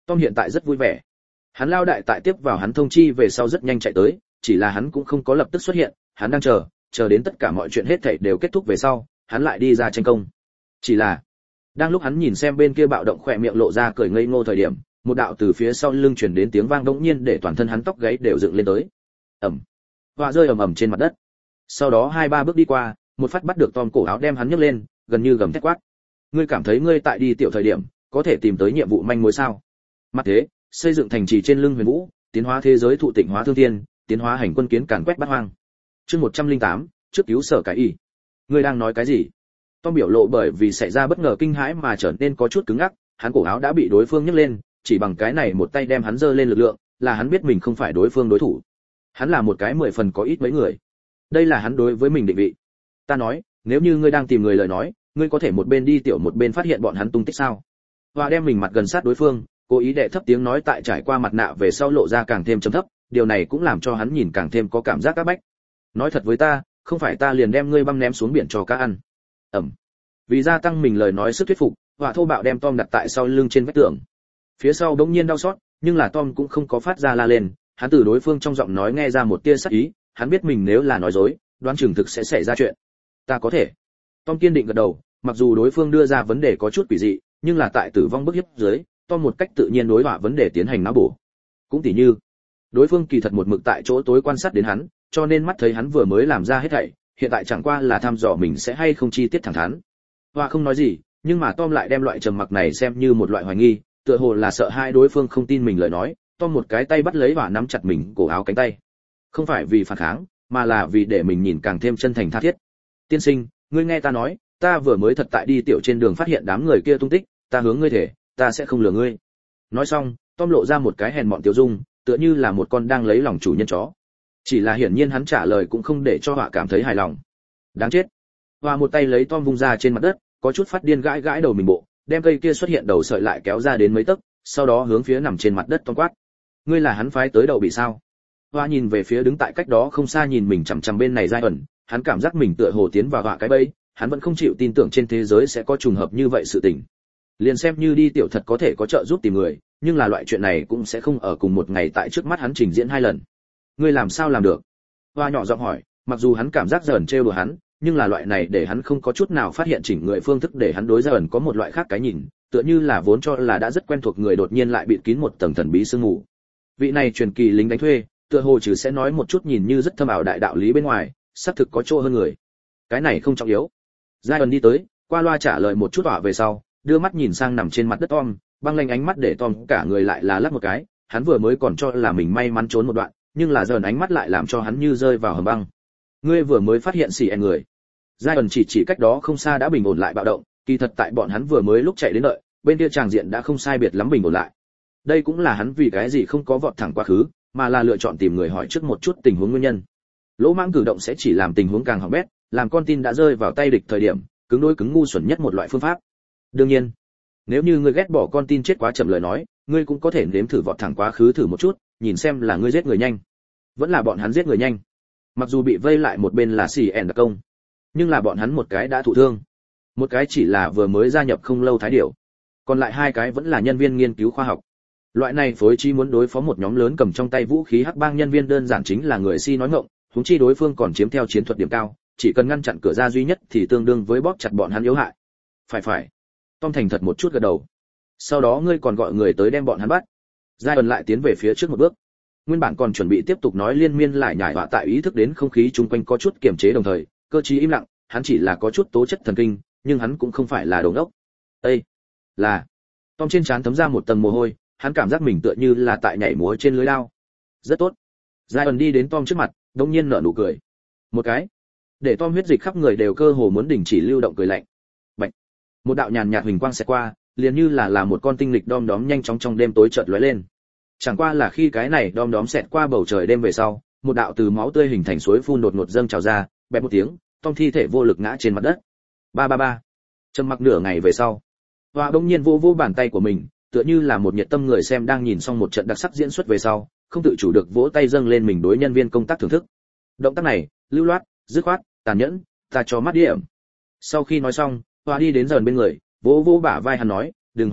Tom hiện tại rất vui vẻ. Hắn lao đại tại tiếp vào hắn thông chi về sau rất nhanh chạy tới, chỉ là hắn cũng không có lập tức xuất hiện, hắn đang chờ, chờ đến tất cả mọi chuyện hết thảy đều kết thúc về sau, hắn lại đi ra tranh công. Chỉ là, đang lúc hắn nhìn xem bên kia bạo động khỏe miệng lộ ra cười ngây ngô thời điểm, một đạo từ phía sau lưng truyền đến tiếng vang đống nhiên để toàn thân hắn tóc gáy đều dựng lên tới. Ầm. Họa rơi ầm ầm trên mặt đất. Sau đó hai ba bước đi qua, một phát bắt được Tom cổ áo đem hắn nhấc lên, gần như gầm thét quát. Ngươi cảm thấy ngươi tại đi tiểu thời điểm, có thể tìm tới nhiệm vụ manh mối sao? Mặt thế, xây dựng thành trì trên lưng Huyền Vũ, tiến hóa thế giới thụ tịnh hóa thương thiên, tiến hóa hành quân kiến càn quét bát hoang. Chương một trăm lẻ tám, trước cứu sở cái y. Ngươi đang nói cái gì? Tom biểu lộ bởi vì xảy ra bất ngờ kinh hãi mà trở nên có chút cứng ngắc, hắn cổ áo đã bị đối phương nhấc lên, chỉ bằng cái này một tay đem hắn giơ lên lực lượng, là hắn biết mình không phải đối phương đối thủ. Hắn là một cái mười phần có ít mấy người. Đây là hắn đối với mình định vị. Ta nói, nếu như ngươi đang tìm người lời nói, ngươi có thể một bên đi tiểu một bên phát hiện bọn hắn tung tích sao? Và đem mình mặt gần sát đối phương, cố ý đệ thấp tiếng nói tại trải qua mặt nạ về sau lộ ra càng thêm trầm thấp, điều này cũng làm cho hắn nhìn càng thêm có cảm giác áp bách. Nói thật với ta, không phải ta liền đem ngươi băm ném xuống biển cho cá ăn. Ẩm. Vì gia tăng mình lời nói sức thuyết phục, Họa thô bạo đem Tom đặt tại sau lưng trên vách tường. Phía sau đống nhiên đau xót, nhưng là Tom cũng không có phát ra la lên, hắn từ đối phương trong giọng nói nghe ra một tia sắc ý, hắn biết mình nếu là nói dối, đoán chừng thực sẽ xảy ra chuyện. Ta có thể. Tom kiên định gật đầu, mặc dù đối phương đưa ra vấn đề có chút quỷ dị, nhưng là tại tử vong bức hiếp dưới, Tom một cách tự nhiên đối Họa vấn đề tiến hành não bổ. Cũng tỉ như, đối phương kỳ thật một mực tại chỗ tối quan sát đến hắn, cho nên mắt thấy hắn vừa mới làm ra hết thảy, hiện tại chẳng qua là thăm dò mình sẽ hay không chi tiết thẳng thắn. Họa không nói gì, nhưng mà Tom lại đem loại trầm mặc này xem như một loại hoài nghi, tựa hồ là sợ hai đối phương không tin mình lời nói. Tom một cái tay bắt lấy và nắm chặt mình cổ áo cánh tay. Không phải vì phản kháng, mà là vì để mình nhìn càng thêm chân thành tha thiết. Tiên sinh, ngươi nghe ta nói, ta vừa mới thật tại đi tiểu trên đường phát hiện đám người kia tung tích, ta hướng ngươi thể, ta sẽ không lừa ngươi. Nói xong, Tom lộ ra một cái hèn mọn tiêu dung, tựa như là một con đang lấy lòng chủ nhân chó. Chỉ là hiển nhiên hắn trả lời cũng không để cho Họa cảm thấy hài lòng. Đáng chết. Họa một tay lấy Tom vung ra trên mặt đất, có chút phát điên gãi gãi đầu mình bộ, đem cây kia xuất hiện đầu sợi lại kéo ra đến mấy tấc, sau đó hướng phía nằm trên mặt đất Tom quát. Ngươi là hắn phái tới đầu bị sao? Họa nhìn về phía đứng tại cách đó không xa nhìn mình chằm chằm bên này giai ẩn, hắn cảm giác mình tựa hồ tiến vào Họa cái bẫy, hắn vẫn không chịu tin tưởng trên thế giới sẽ có trùng hợp như vậy sự tình. Liền xem như đi tiểu thật có thể có trợ giúp tìm người, nhưng là loại chuyện này cũng sẽ không ở cùng một ngày tại trước mắt hắn trình diễn hai lần. Ngươi làm sao làm được? Hoa nhỏ giọng hỏi, mặc dù hắn cảm giác dởn trêu đùa hắn, nhưng là loại này để hắn không có chút nào phát hiện chỉnh người phương thức để hắn đối dởn có một loại khác cái nhìn, tựa như là vốn cho là đã rất quen thuộc người đột nhiên lại bịt kín một tầng thần bí sương mù. Vị này truyền kỳ lính đánh thuê, tựa hồ trừ sẽ nói một chút nhìn như rất thâm ảo đại đạo lý bên ngoài, xác thực có chỗ hơn người. Cái này không trọng yếu. Zion đi tới, qua loa trả lời một chút tỏa về sau, đưa mắt nhìn sang nằm trên mặt đất Tom, băng lanh ánh mắt để Tom cả người lại là lắc một cái, hắn vừa mới còn cho là mình may mắn trốn một đoạn, nhưng là giờ ánh mắt lại làm cho hắn như rơi vào hầm băng. Ngươi vừa mới phát hiện xì en người. Zion chỉ chỉ cách đó không xa đã bình ổn lại bạo động, kỳ thật tại bọn hắn vừa mới lúc chạy đến đợi, bên kia tràng diện đã không sai biệt lắm bình ổn lại. Đây cũng là hắn vì cái gì không có vọt thẳng quá khứ, mà là lựa chọn tìm người hỏi trước một chút tình huống nguyên nhân. Lỗ mãng cử động sẽ chỉ làm tình huống càng hỏng bét, làm con tin đã rơi vào tay địch thời điểm, cứng đối cứng ngu xuẩn nhất một loại phương pháp. Đương nhiên, nếu như ngươi ghét bỏ con tin chết quá chậm lời nói, ngươi cũng có thể nếm thử vọt thẳng quá khứ thử một chút, nhìn xem là ngươi giết người nhanh, vẫn là bọn hắn giết người nhanh. Mặc dù bị vây lại một bên là xì ẻn đặc công, nhưng là bọn hắn một cái đã thụ thương, một cái chỉ là vừa mới gia nhập không lâu thái điểu, còn lại hai cái vẫn là nhân viên nghiên cứu khoa học. Loại này phối trí muốn đối phó một nhóm lớn cầm trong tay vũ khí hắc bang nhân viên đơn giản chính là người si nói ngọng, huống chi đối phương còn chiếm theo chiến thuật điểm cao, chỉ cần ngăn chặn cửa ra duy nhất thì tương đương với bóp chặt bọn hắn yếu hại. Phải phải. Tom thành thật một chút gật đầu. Sau đó ngươi còn gọi người tới đem bọn hắn bắt. Zion lại tiến về phía trước một bước. Nguyên bản còn chuẩn bị tiếp tục nói liên miên lại nhải họa tại ý thức đến không khí chung quanh có chút kiềm chế đồng thời, cơ trí im lặng, hắn chỉ là có chút tố chất thần kinh, nhưng hắn cũng không phải là đồ ngốc. Ê, là. Tom trên trán thấm ra một tầng mồ hôi, hắn cảm giác mình tựa như là tại nhảy múa trên lưới lao. Rất tốt. Zion đi đến Tom trước mặt, đột nhiên nở nụ cười. Một cái, để Tom huyết dịch khắp người đều cơ hồ muốn đình chỉ lưu động cười lạnh. Bạch. Một đạo nhàn nhạt huỳnh quang sẽ qua, liền như là là một con tinh lịch đom đóm nhanh chóng trong đêm tối chợt lóe lên. Chẳng qua là khi cái này đom đóm xẹt qua bầu trời đêm về sau, một đạo từ máu tươi hình thành suối phun đột ngột dâng trào ra, bẹp một tiếng, Tom thi thể vô lực ngã trên mặt đất. Ba ba ba. Trầm mặc nửa ngày về sau, Hoa bỗng nhiên vô vô bàn tay của mình, tựa như là một nhiệt tâm người xem đang nhìn xong một trận đặc sắc diễn xuất về sau, không tự chủ được vỗ tay dâng lên mình đối nhân viên công tác thưởng thức. Động tác này, lưu loát, dứt khoát, tàn nhẫn, ta cho mắt điểm. Sau khi nói xong, Hoa đi đến dần bên người, vỗ vỗ bả vai hắn nói, đừng hoảng hốt,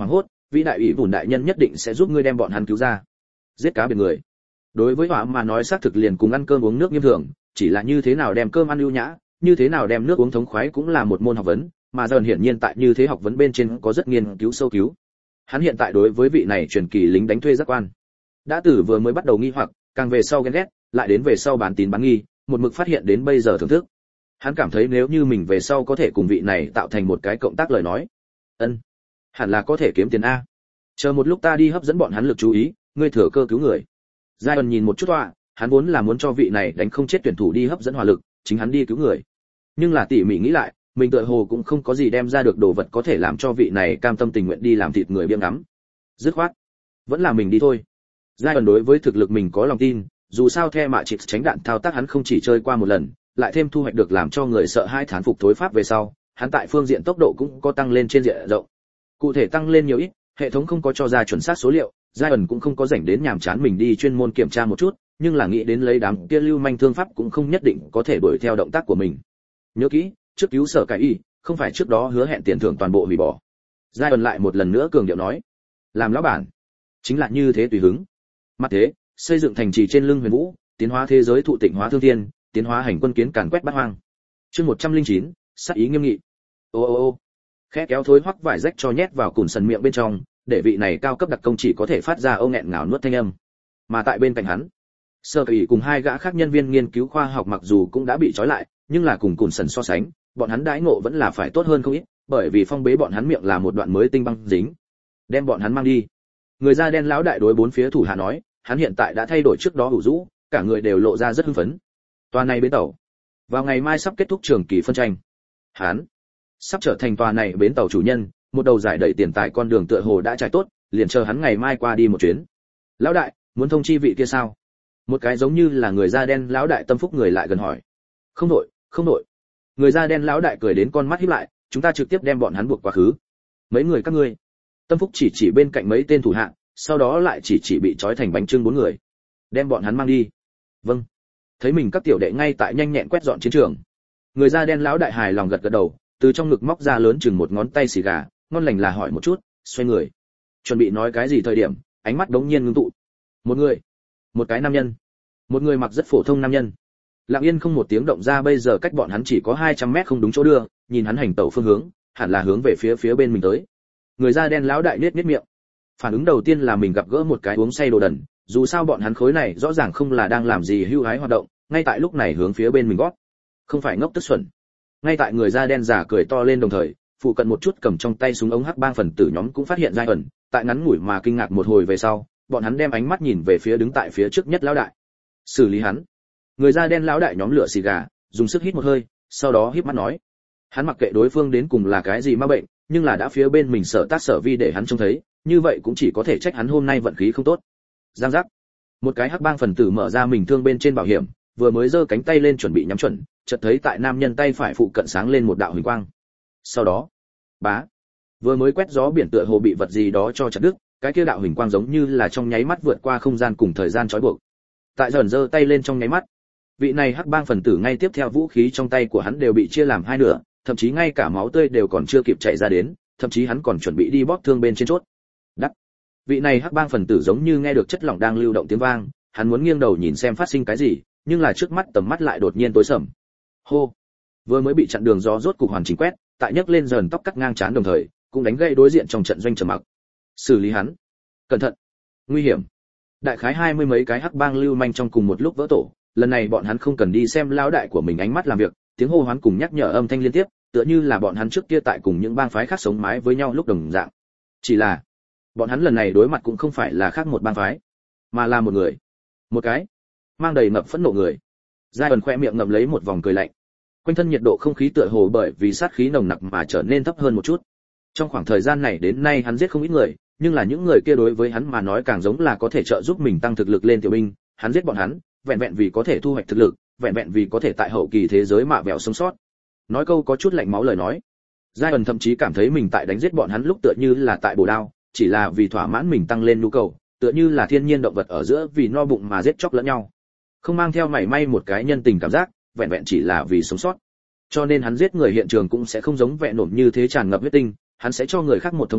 vĩ đại ủy bùn đại nhân nhất định sẽ giúp ngươi đem bọn hắn cứu ra. Giết cá biệt người đối với hỏa mà nói xác thực liền cùng ăn cơm uống nước nghiêm thường, chỉ là như thế nào đem cơm ăn ưu nhã, như thế nào đem nước uống thống khoái cũng là một môn học vấn, mà dần hiển nhiên tại như thế học vấn bên trên có rất nghiên cứu sâu cứu. Hắn hiện tại đối với vị này truyền kỳ lính đánh thuê giác quan đã từ vừa mới bắt đầu nghi hoặc, càng về sau ghen ghét, lại đến về sau bán tín bán nghi, một mực phát hiện đến bây giờ thưởng thức. Hắn cảm thấy nếu như mình về sau có thể cùng vị này tạo thành một cái cộng tác lời nói, ân, hẳn là có thể kiếm tiền a. Chờ một lúc ta đi hấp dẫn bọn hắn lực chú ý, ngươi thừa cơ cứu người. Giai ẩn nhìn một chút tọa, hắn vốn là muốn cho vị này đánh không chết tuyển thủ đi hấp dẫn hỏa lực, chính hắn đi cứu người. Nhưng là tỉ mỉ nghĩ lại, mình tựa hồ cũng không có gì đem ra được đồ vật có thể làm cho vị này cam tâm tình nguyện đi làm thịt người biếng ngắm. Dứt khoát, vẫn là mình đi thôi. Giai ẩn đối với thực lực mình có lòng tin, dù sao The Matrix tránh đạn thao tác hắn không chỉ chơi qua một lần, lại thêm thu hoạch được làm cho người sợ hai thán phục thối pháp về sau, hắn tại phương diện tốc độ cũng có tăng lên trên diện rộng. Cụ thể tăng lên nhiều ít, hệ thống không có cho ra chuẩn xác số liệu, Giai ẩn cũng không có rảnh đến nhàm chán mình đi chuyên môn kiểm tra một chút, nhưng là nghĩ đến lấy đám kia lưu manh thương pháp cũng không nhất định có thể đuổi theo động tác của mình. Nhớ kỹ, trước cứu sở cải y, không phải trước đó hứa hẹn tiền thưởng toàn bộ hủy bỏ. Giai ẩn lại một lần nữa cường điệu nói, làm lão bản chính là như thế tùy hứng. Mặt thế, xây dựng thành trì trên lưng huyền vũ, tiến hóa thế giới thụ tịnh hóa thương thiên, tiến hóa hành quân kiến càn quét bát hoang. Chương một trăm lẻ chín, sát ý nghiêm nghị. Ô ô ô. Khẽ kéo thối hoắc vải rách cho nhét vào cùn sần miệng bên trong, để vị này cao cấp đặc công chỉ có thể phát ra âu nghẹn ngào nuốt thanh âm. Mà tại bên cạnh hắn, Sơ Kỳ cùng hai gã khác nhân viên nghiên cứu khoa học mặc dù cũng đã bị trói lại, nhưng là cùng cùn sần so sánh, bọn hắn đãi ngộ vẫn là phải tốt hơn không ít, bởi vì phong bế bọn hắn miệng là một đoạn mới tinh băng dính. Đem bọn hắn mang đi. Người da đen lão đại đối bốn phía thủ hạ nói, hắn hiện tại đã thay đổi trước đó ủ rũ, cả người đều lộ ra rất hưng phấn. Tòa này bến tàu, vào ngày mai sắp kết thúc trường kỳ phân tranh. Hắn sắp trở thành tòa này bến tàu chủ nhân, một đầu giải đẩy tiền tài con đường tựa hồ đã trải tốt, liền chờ hắn ngày mai qua đi một chuyến. Lão đại, muốn thông chi vị kia sao? Một cái giống như là người da đen lão đại tâm phúc người lại gần hỏi. Không nội, không nội. Người da đen lão đại cười đến con mắt híp lại, chúng ta trực tiếp đem bọn hắn buộc quá khứ. Mấy người các ngươi? Tâm phúc chỉ chỉ bên cạnh mấy tên thủ hạ, sau đó lại chỉ chỉ bị trói thành bánh trưng bốn người. Đem bọn hắn mang đi. Vâng. Thấy mình các tiểu đệ ngay tại nhanh nhẹn quét dọn chiến trường. Người da đen lão đại hài lòng gật gật đầu, từ trong ngực móc ra lớn chừng một ngón tay xì gà, ngon lành là hỏi một chút, xoay người. Chuẩn bị nói cái gì thời điểm, ánh mắt đống nhiên ngưng tụ. Một người, một cái nam nhân, một người mặc rất phổ thông nam nhân. Lặng yên không một tiếng động ra, bây giờ cách bọn hắn chỉ có hai trăm mét không đúng chỗ đưa, nhìn hắn hành tẩu phương hướng, hẳn là hướng về phía phía bên mình tới. Người da đen lão đại nhếch nhếch miệng. Phản ứng đầu tiên là mình gặp gỡ một cái uống say đồ đần, dù sao bọn hắn khối này rõ ràng không là đang làm gì hưu hái hoạt động, ngay tại lúc này hướng phía bên mình gót. Không phải ngốc tức xuẩn. Ngay tại người da đen giả cười to lên đồng thời, phụ cận một chút cầm trong tay súng ống hắc bang phần tử nhóm cũng phát hiện Giai ẩn, tại ngắn ngủi mà kinh ngạc một hồi về sau, bọn hắn đem ánh mắt nhìn về phía đứng tại phía trước nhất lão đại. Xử lý hắn. Người da đen lão đại nhóm lửa xì gà, dùng sức hít một hơi, sau đó híp mắt nói. Hắn mặc kệ đối phương đến cùng là cái gì ma bệnh, nhưng là đã phía bên mình sở tác sở vi để hắn trông thấy, như vậy cũng chỉ có thể trách hắn hôm nay vận khí không tốt. Giang giác. Một cái hắc bang phần tử mở ra mình thương bên trên bảo hiểm, vừa mới giơ cánh tay lên chuẩn bị nhắm chuẩn, chợt thấy tại nam nhân tay phải phụ cận sáng lên một đạo huỳnh quang. Sau đó, bá, vừa mới quét gió biển tựa hồ bị vật gì đó cho chặt đứt, cái kia đạo huỳnh quang giống như là trong nháy mắt vượt qua không gian cùng thời gian trói buộc. Tại dần giơ tay lên trong nháy mắt, vị này hắc bang phần tử ngay tiếp theo vũ khí trong tay của hắn đều bị chia làm hai nửa, thậm chí ngay cả máu tươi đều còn chưa kịp chảy ra đến, thậm chí hắn còn chuẩn bị đi bóp thương bên trên chốt. Đắc. Vị này hắc bang phần tử giống như nghe được chất lỏng đang lưu động tiếng vang, hắn muốn nghiêng đầu nhìn xem phát sinh cái gì, nhưng là trước mắt tầm mắt lại đột nhiên tối sầm. Hô. Vừa mới bị chặn đường gió rốt cục hoàn chỉnh quét, tại nhấc lên dần tóc cắt ngang trán đồng thời, cũng đánh gây đối diện trong trận doanh trầm mặc. Xử lý hắn. Cẩn thận. Nguy hiểm. Đại khái hai mươi mấy cái hắc bang lưu manh trong cùng một lúc vỡ tổ, lần này bọn hắn không cần đi xem lão đại của mình ánh mắt làm việc, tiếng hô hoán cùng nhắc nhở âm thanh liên tiếp, tựa như là bọn hắn trước kia tại cùng những bang phái khác sống mái với nhau lúc đồng dạng. Chỉ là, bọn hắn lần này đối mặt cũng không phải là khác một bang phái, mà là một người, một cái mang đầy ngập phẫn nộ người. Giai ẩn khoe miệng ngậm lấy một vòng cười lạnh. Quanh thân nhiệt độ không khí tựa hồ bởi vì sát khí nồng nặc mà trở nên thấp hơn một chút. Trong khoảng thời gian này đến nay hắn giết không ít người, nhưng là những người kia đối với hắn mà nói càng giống là có thể trợ giúp mình tăng thực lực lên tiểu binh, hắn giết bọn hắn, vẹn vẹn vì có thể thu hoạch thực lực, vẹn vẹn vì có thể tại hậu kỳ thế giới mạ bẹo sống sót. Nói câu có chút lạnh máu lời nói, Giai ẩn thậm chí cảm thấy mình tại đánh giết bọn hắn lúc tựa như là tại bổ đao, chỉ là vì thỏa mãn mình tăng lên nhu cầu, tựa như là thiên nhiên động vật ở giữa vì no bụng mà giết chóc lẫn nhau, không mang theo mảy may một cái nhân tình cảm giác, vẹn vẹn chỉ là vì sống sót. Cho nên hắn giết người hiện trường cũng sẽ không giống vẹn nổm như thế tràn ngập huyết tinh, hắn sẽ cho người khác một thông khoái,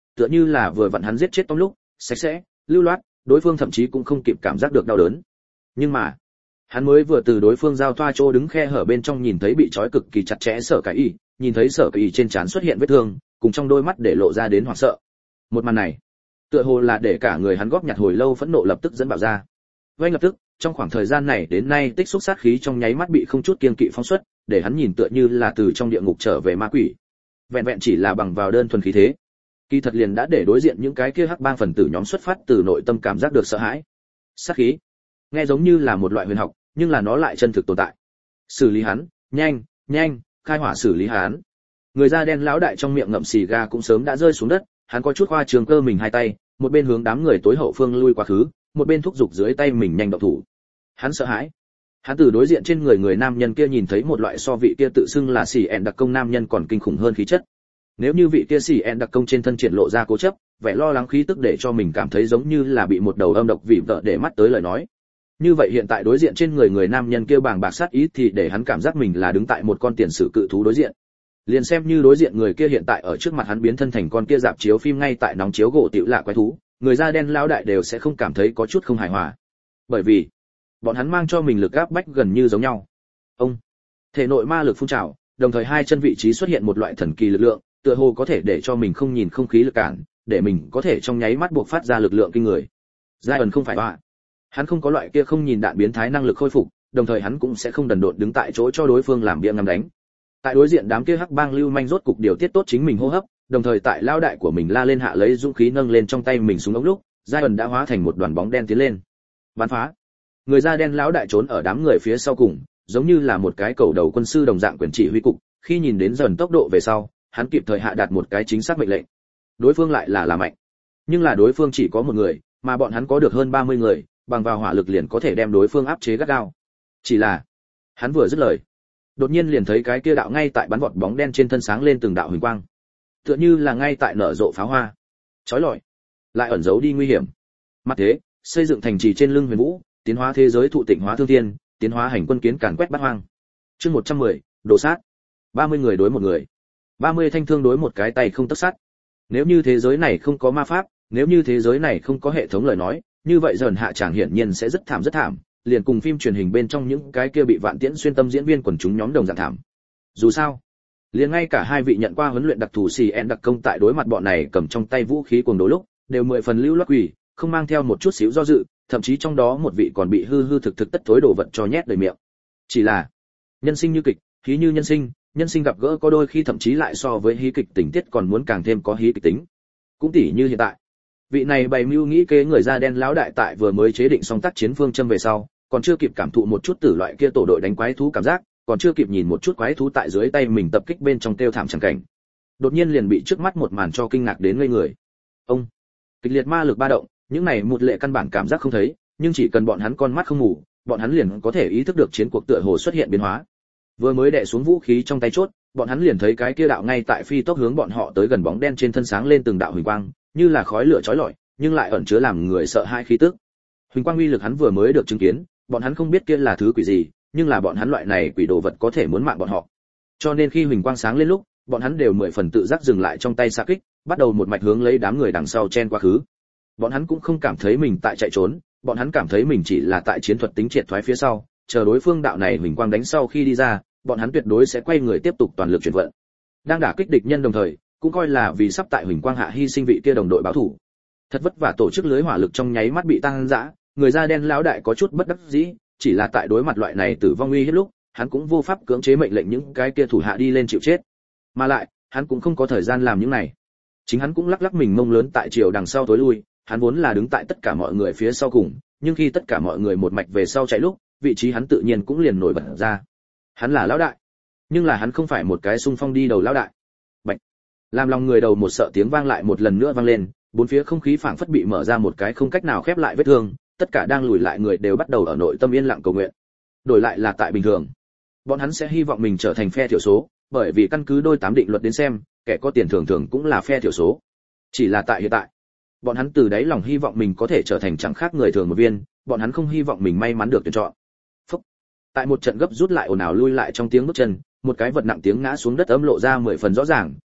tựa như là vừa vặn hắn giết chết Tom lúc, sạch sẽ, lưu loát, đối phương thậm chí cũng không kịp cảm giác được đau đớn. Nhưng mà, hắn mới vừa từ đối phương giao thoa chỗ đứng khe hở bên trong nhìn thấy bị trói cực kỳ chặt chẽ Sở Cái Y, nhìn thấy Sở Cái Y trên trán xuất hiện vết thương, cùng trong đôi mắt để lộ ra đến hoảng sợ. Một màn này, tựa hồ là để cả người hắn góp nhặt hồi lâu phẫn nộ lập tức dẫn bạo ra. Vành lập tức, trong khoảng thời gian này đến nay tích xúc sát khí trong nháy mắt bị không chút kiêng kỵ phóng xuất, để hắn nhìn tựa như là từ trong địa ngục trở về ma quỷ. Vẹn vẹn chỉ là bằng vào đơn thuần khí thế, kỳ thật liền đã để đối diện những cái kia hắc bang phần tử nhóm xuất phát từ nội tâm cảm giác được sợ hãi. Sát khí, nghe giống như là một loại huyền học, nhưng là nó lại chân thực tồn tại. Xử lý hắn, nhanh, nhanh, khai hỏa xử lý hắn. Người da đen lão đại trong miệng ngậm xì ga cũng sớm đã rơi xuống đất, hắn có chút khoa trương cơ mình hai tay, một bên hướng đám người tối hậu phương lui quá khứ, một bên thúc giục dưới tay mình nhanh động thủ. Hắn sợ hãi. Hắn từ đối diện trên người người nam nhân kia nhìn thấy một loại so vị kia tự xưng là xỉ ẹn đặc công nam nhân còn kinh khủng hơn khí chất. Nếu như vị kia xỉ ẹn đặc công trên thân triển lộ ra cố chấp, vẻ lo lắng khí tức để cho mình cảm thấy giống như là bị một đầu âm độc vị vợ để mắt tới lời nói. Như vậy hiện tại đối diện trên người người nam nhân kia bàng bạc sát ý thì để hắn cảm giác mình là đứng tại một con tiền sử cự thú đối diện. Liền xem như đối diện người kia hiện tại ở trước mặt hắn biến thân thành con kia dạp chiếu phim ngay tại nóng chiếu gỗ tiểu lạ quái thú, người da đen lão đại đều sẽ không cảm thấy có chút không hài hòa. Bởi vì bọn hắn mang cho mình lực áp bách gần như giống nhau. Ông, thể nội ma lực phun trào, đồng thời hai chân vị trí xuất hiện một loại thần kỳ lực lượng, tựa hồ có thể để cho mình không nhìn không khí lực cản, để mình có thể trong nháy mắt buộc phát ra lực lượng kinh người. Zion không phải họa. Hắn không có loại kia không nhìn đạn biến thái năng lực khôi phục, đồng thời hắn cũng sẽ không đần độn đứng tại chỗ cho đối phương làm bia ngắm đánh. Tại đối diện đám kia hắc bang lưu manh rốt cục điều tiết tốt chính mình hô hấp, đồng thời tại lao đại của mình la lên hạ lấy dũng khí nâng lên trong tay mình súng ống lúc, Zion đã hóa thành một đoàn bóng đen tiến lên. Bắn phá. Người da đen lão đại trốn ở đám người phía sau cùng, giống như là một cái cầu đầu quân sư đồng dạng quyền chỉ huy cục, khi nhìn đến dần tốc độ về sau, hắn kịp thời hạ đạt một cái chính xác mệnh lệnh. Đối phương lại là là mạnh, nhưng là đối phương chỉ có một người, mà bọn hắn có được hơn ba mươi người, bằng vào hỏa lực liền có thể đem đối phương áp chế gắt gao. Chỉ là, hắn vừa dứt lời, đột nhiên liền thấy cái kia đạo ngay tại bắn vọt bóng đen trên thân sáng lên từng đạo huỳnh quang, tựa như là ngay tại nở rộ pháo hoa, chói lọi, lại ẩn giấu đi nguy hiểm. Mặt thế, xây dựng thành trì trên lưng huyền vũ, tiến hóa thế giới thụ tịnh hóa thương thiên, tiến hóa hành quân kiến càn quét bát hoang. Chương một trăm mười, đồ sát. ba mươi người đối một người. ba mươi thanh thương đối một cái tay không tấc sắt. Nếu như thế giới này không có ma pháp, nếu như thế giới này không có hệ thống lời nói, như vậy dần hạ chẳng hiển nhiên sẽ rất thảm rất thảm, liền cùng phim truyền hình bên trong những cái kia bị vạn tiễn xuyên tâm diễn viên quần chúng nhóm đồng dạng thảm. Dù sao, liền ngay cả hai vị nhận qua huấn luyện đặc thù xì en đặc công tại đối mặt bọn này cầm trong tay vũ khí cuồng đồ lúc, đều mười phần lưu loát quỷ, không mang theo một chút xíu do dự, thậm chí trong đó một vị còn bị hư hư thực thực tất tối đồ vật cho nhét đầy miệng. Chỉ là, nhân sinh như kịch, hí như nhân sinh, nhân sinh gặp gỡ có đôi khi thậm chí lại so với hí kịch tình tiết còn muốn càng thêm có hí kịch tính. Cũng tỉ như hiện tại, vị này bày mưu nghĩ kế người da đen lão đại tại vừa mới chế định xong tác chiến phương châm về sau, còn chưa kịp cảm thụ một chút tử loại kia tổ đội đánh quái thú cảm giác, còn chưa kịp nhìn một chút quái thú tại dưới tay mình tập kích bên trong tiêu thảm chẳng cảnh, đột nhiên liền bị trước mắt một màn cho kinh ngạc đến ngây người. Ông, kịch liệt ma lực ba động, những này một lệ căn bản cảm giác không thấy, nhưng chỉ cần bọn hắn con mắt không ngủ, bọn hắn liền có thể ý thức được chiến cuộc tựa hồ xuất hiện biến hóa. Vừa mới đè xuống vũ khí trong tay chốt, bọn hắn liền thấy cái kia đạo ngay tại phi tốc hướng bọn họ tới gần bóng đen trên thân sáng lên từng đạo huỳnh quang, như là khói lửa chói lọi, nhưng lại ẩn chứa làm người sợ hãi khí tức. Huỳnh quang uy lực hắn vừa mới được chứng kiến, bọn hắn không biết kia là thứ quỷ gì, nhưng là bọn hắn loại này quỷ đồ vật có thể muốn mạng bọn họ. Cho nên khi huỳnh quang sáng lên lúc, bọn hắn đều mười phần tự giác dừng lại trong tay xạ kích, bắt đầu một mạch hướng lấy đám người đằng sau chen qua khứ. Bọn hắn cũng không cảm thấy mình tại chạy trốn, bọn hắn cảm thấy mình chỉ là tại chiến thuật tính triệt thoái phía sau, chờ đối phương đạo này huỳnh quang đánh sau khi đi ra, bọn hắn tuyệt đối sẽ quay người tiếp tục toàn lực chuyển vận. Đang đả kích địch nhân đồng thời, cũng coi là vì sắp tại huỳnh quang hạ hy sinh vị kia đồng đội báo thủ. Thật vất vả tổ chức lưới hỏa lực trong nháy mắt bị tăng dã, người da đen lão đại có chút bất đắc dĩ, chỉ là tại đối mặt loại này tử vong uy hiếp lúc, hắn cũng vô pháp cưỡng chế mệnh lệnh những cái kia thủ hạ đi lên chịu chết. Mà lại, hắn cũng không có thời gian làm những này. Chính hắn cũng lắc lắc mình mông lớn tại chiều đằng sau tối lui, hắn vốn là đứng tại tất cả mọi người phía sau cùng, nhưng khi tất cả mọi người một mạch về sau chạy lúc, vị trí hắn tự nhiên cũng liền nổi bật ra. Hắn là lão đại, nhưng là hắn không phải một cái xung phong đi đầu lão đại. Bạch. Làm lòng người đầu một sợ tiếng vang lại một lần nữa vang lên, bốn phía không khí phảng phất bị mở ra một cái không cách nào khép lại vết thương, tất cả đang lùi lại người đều bắt đầu ở nội tâm yên lặng cầu nguyện. Đổi lại là tại bình thường, bọn hắn sẽ hy vọng mình trở thành phe thiểu số, bởi vì căn cứ đôi tám định luật đến xem, kẻ có tiền thường thường cũng là phe thiểu số. Chỉ là tại hiện tại, bọn hắn từ đáy lòng hy vọng mình có thể trở thành chẳng khác người thường một viên, bọn hắn không hy vọng mình may mắn được tuyển chọn. Phúc. Tại một trận gấp rút lại ồn ào lui lại trong tiếng bước chân, một cái vật nặng tiếng ngã xuống đất ấm lộ ra mười phần rõ ràng,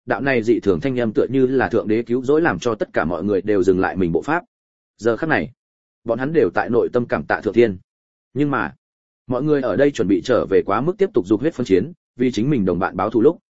đạo này dị thường thanh âm tựa như là thượng đế cứu rỗi làm cho tất cả mọi người đều dừng lại mình bộ pháp. Giờ khắc này, bọn hắn đều tại nội tâm cảm tạ thượng thiên. Nhưng mà, mọi người ở đây chuẩn bị trở về quá mức tiếp tục dục huyết phân chiến, vì chính mình đồng bạn báo thù lúc,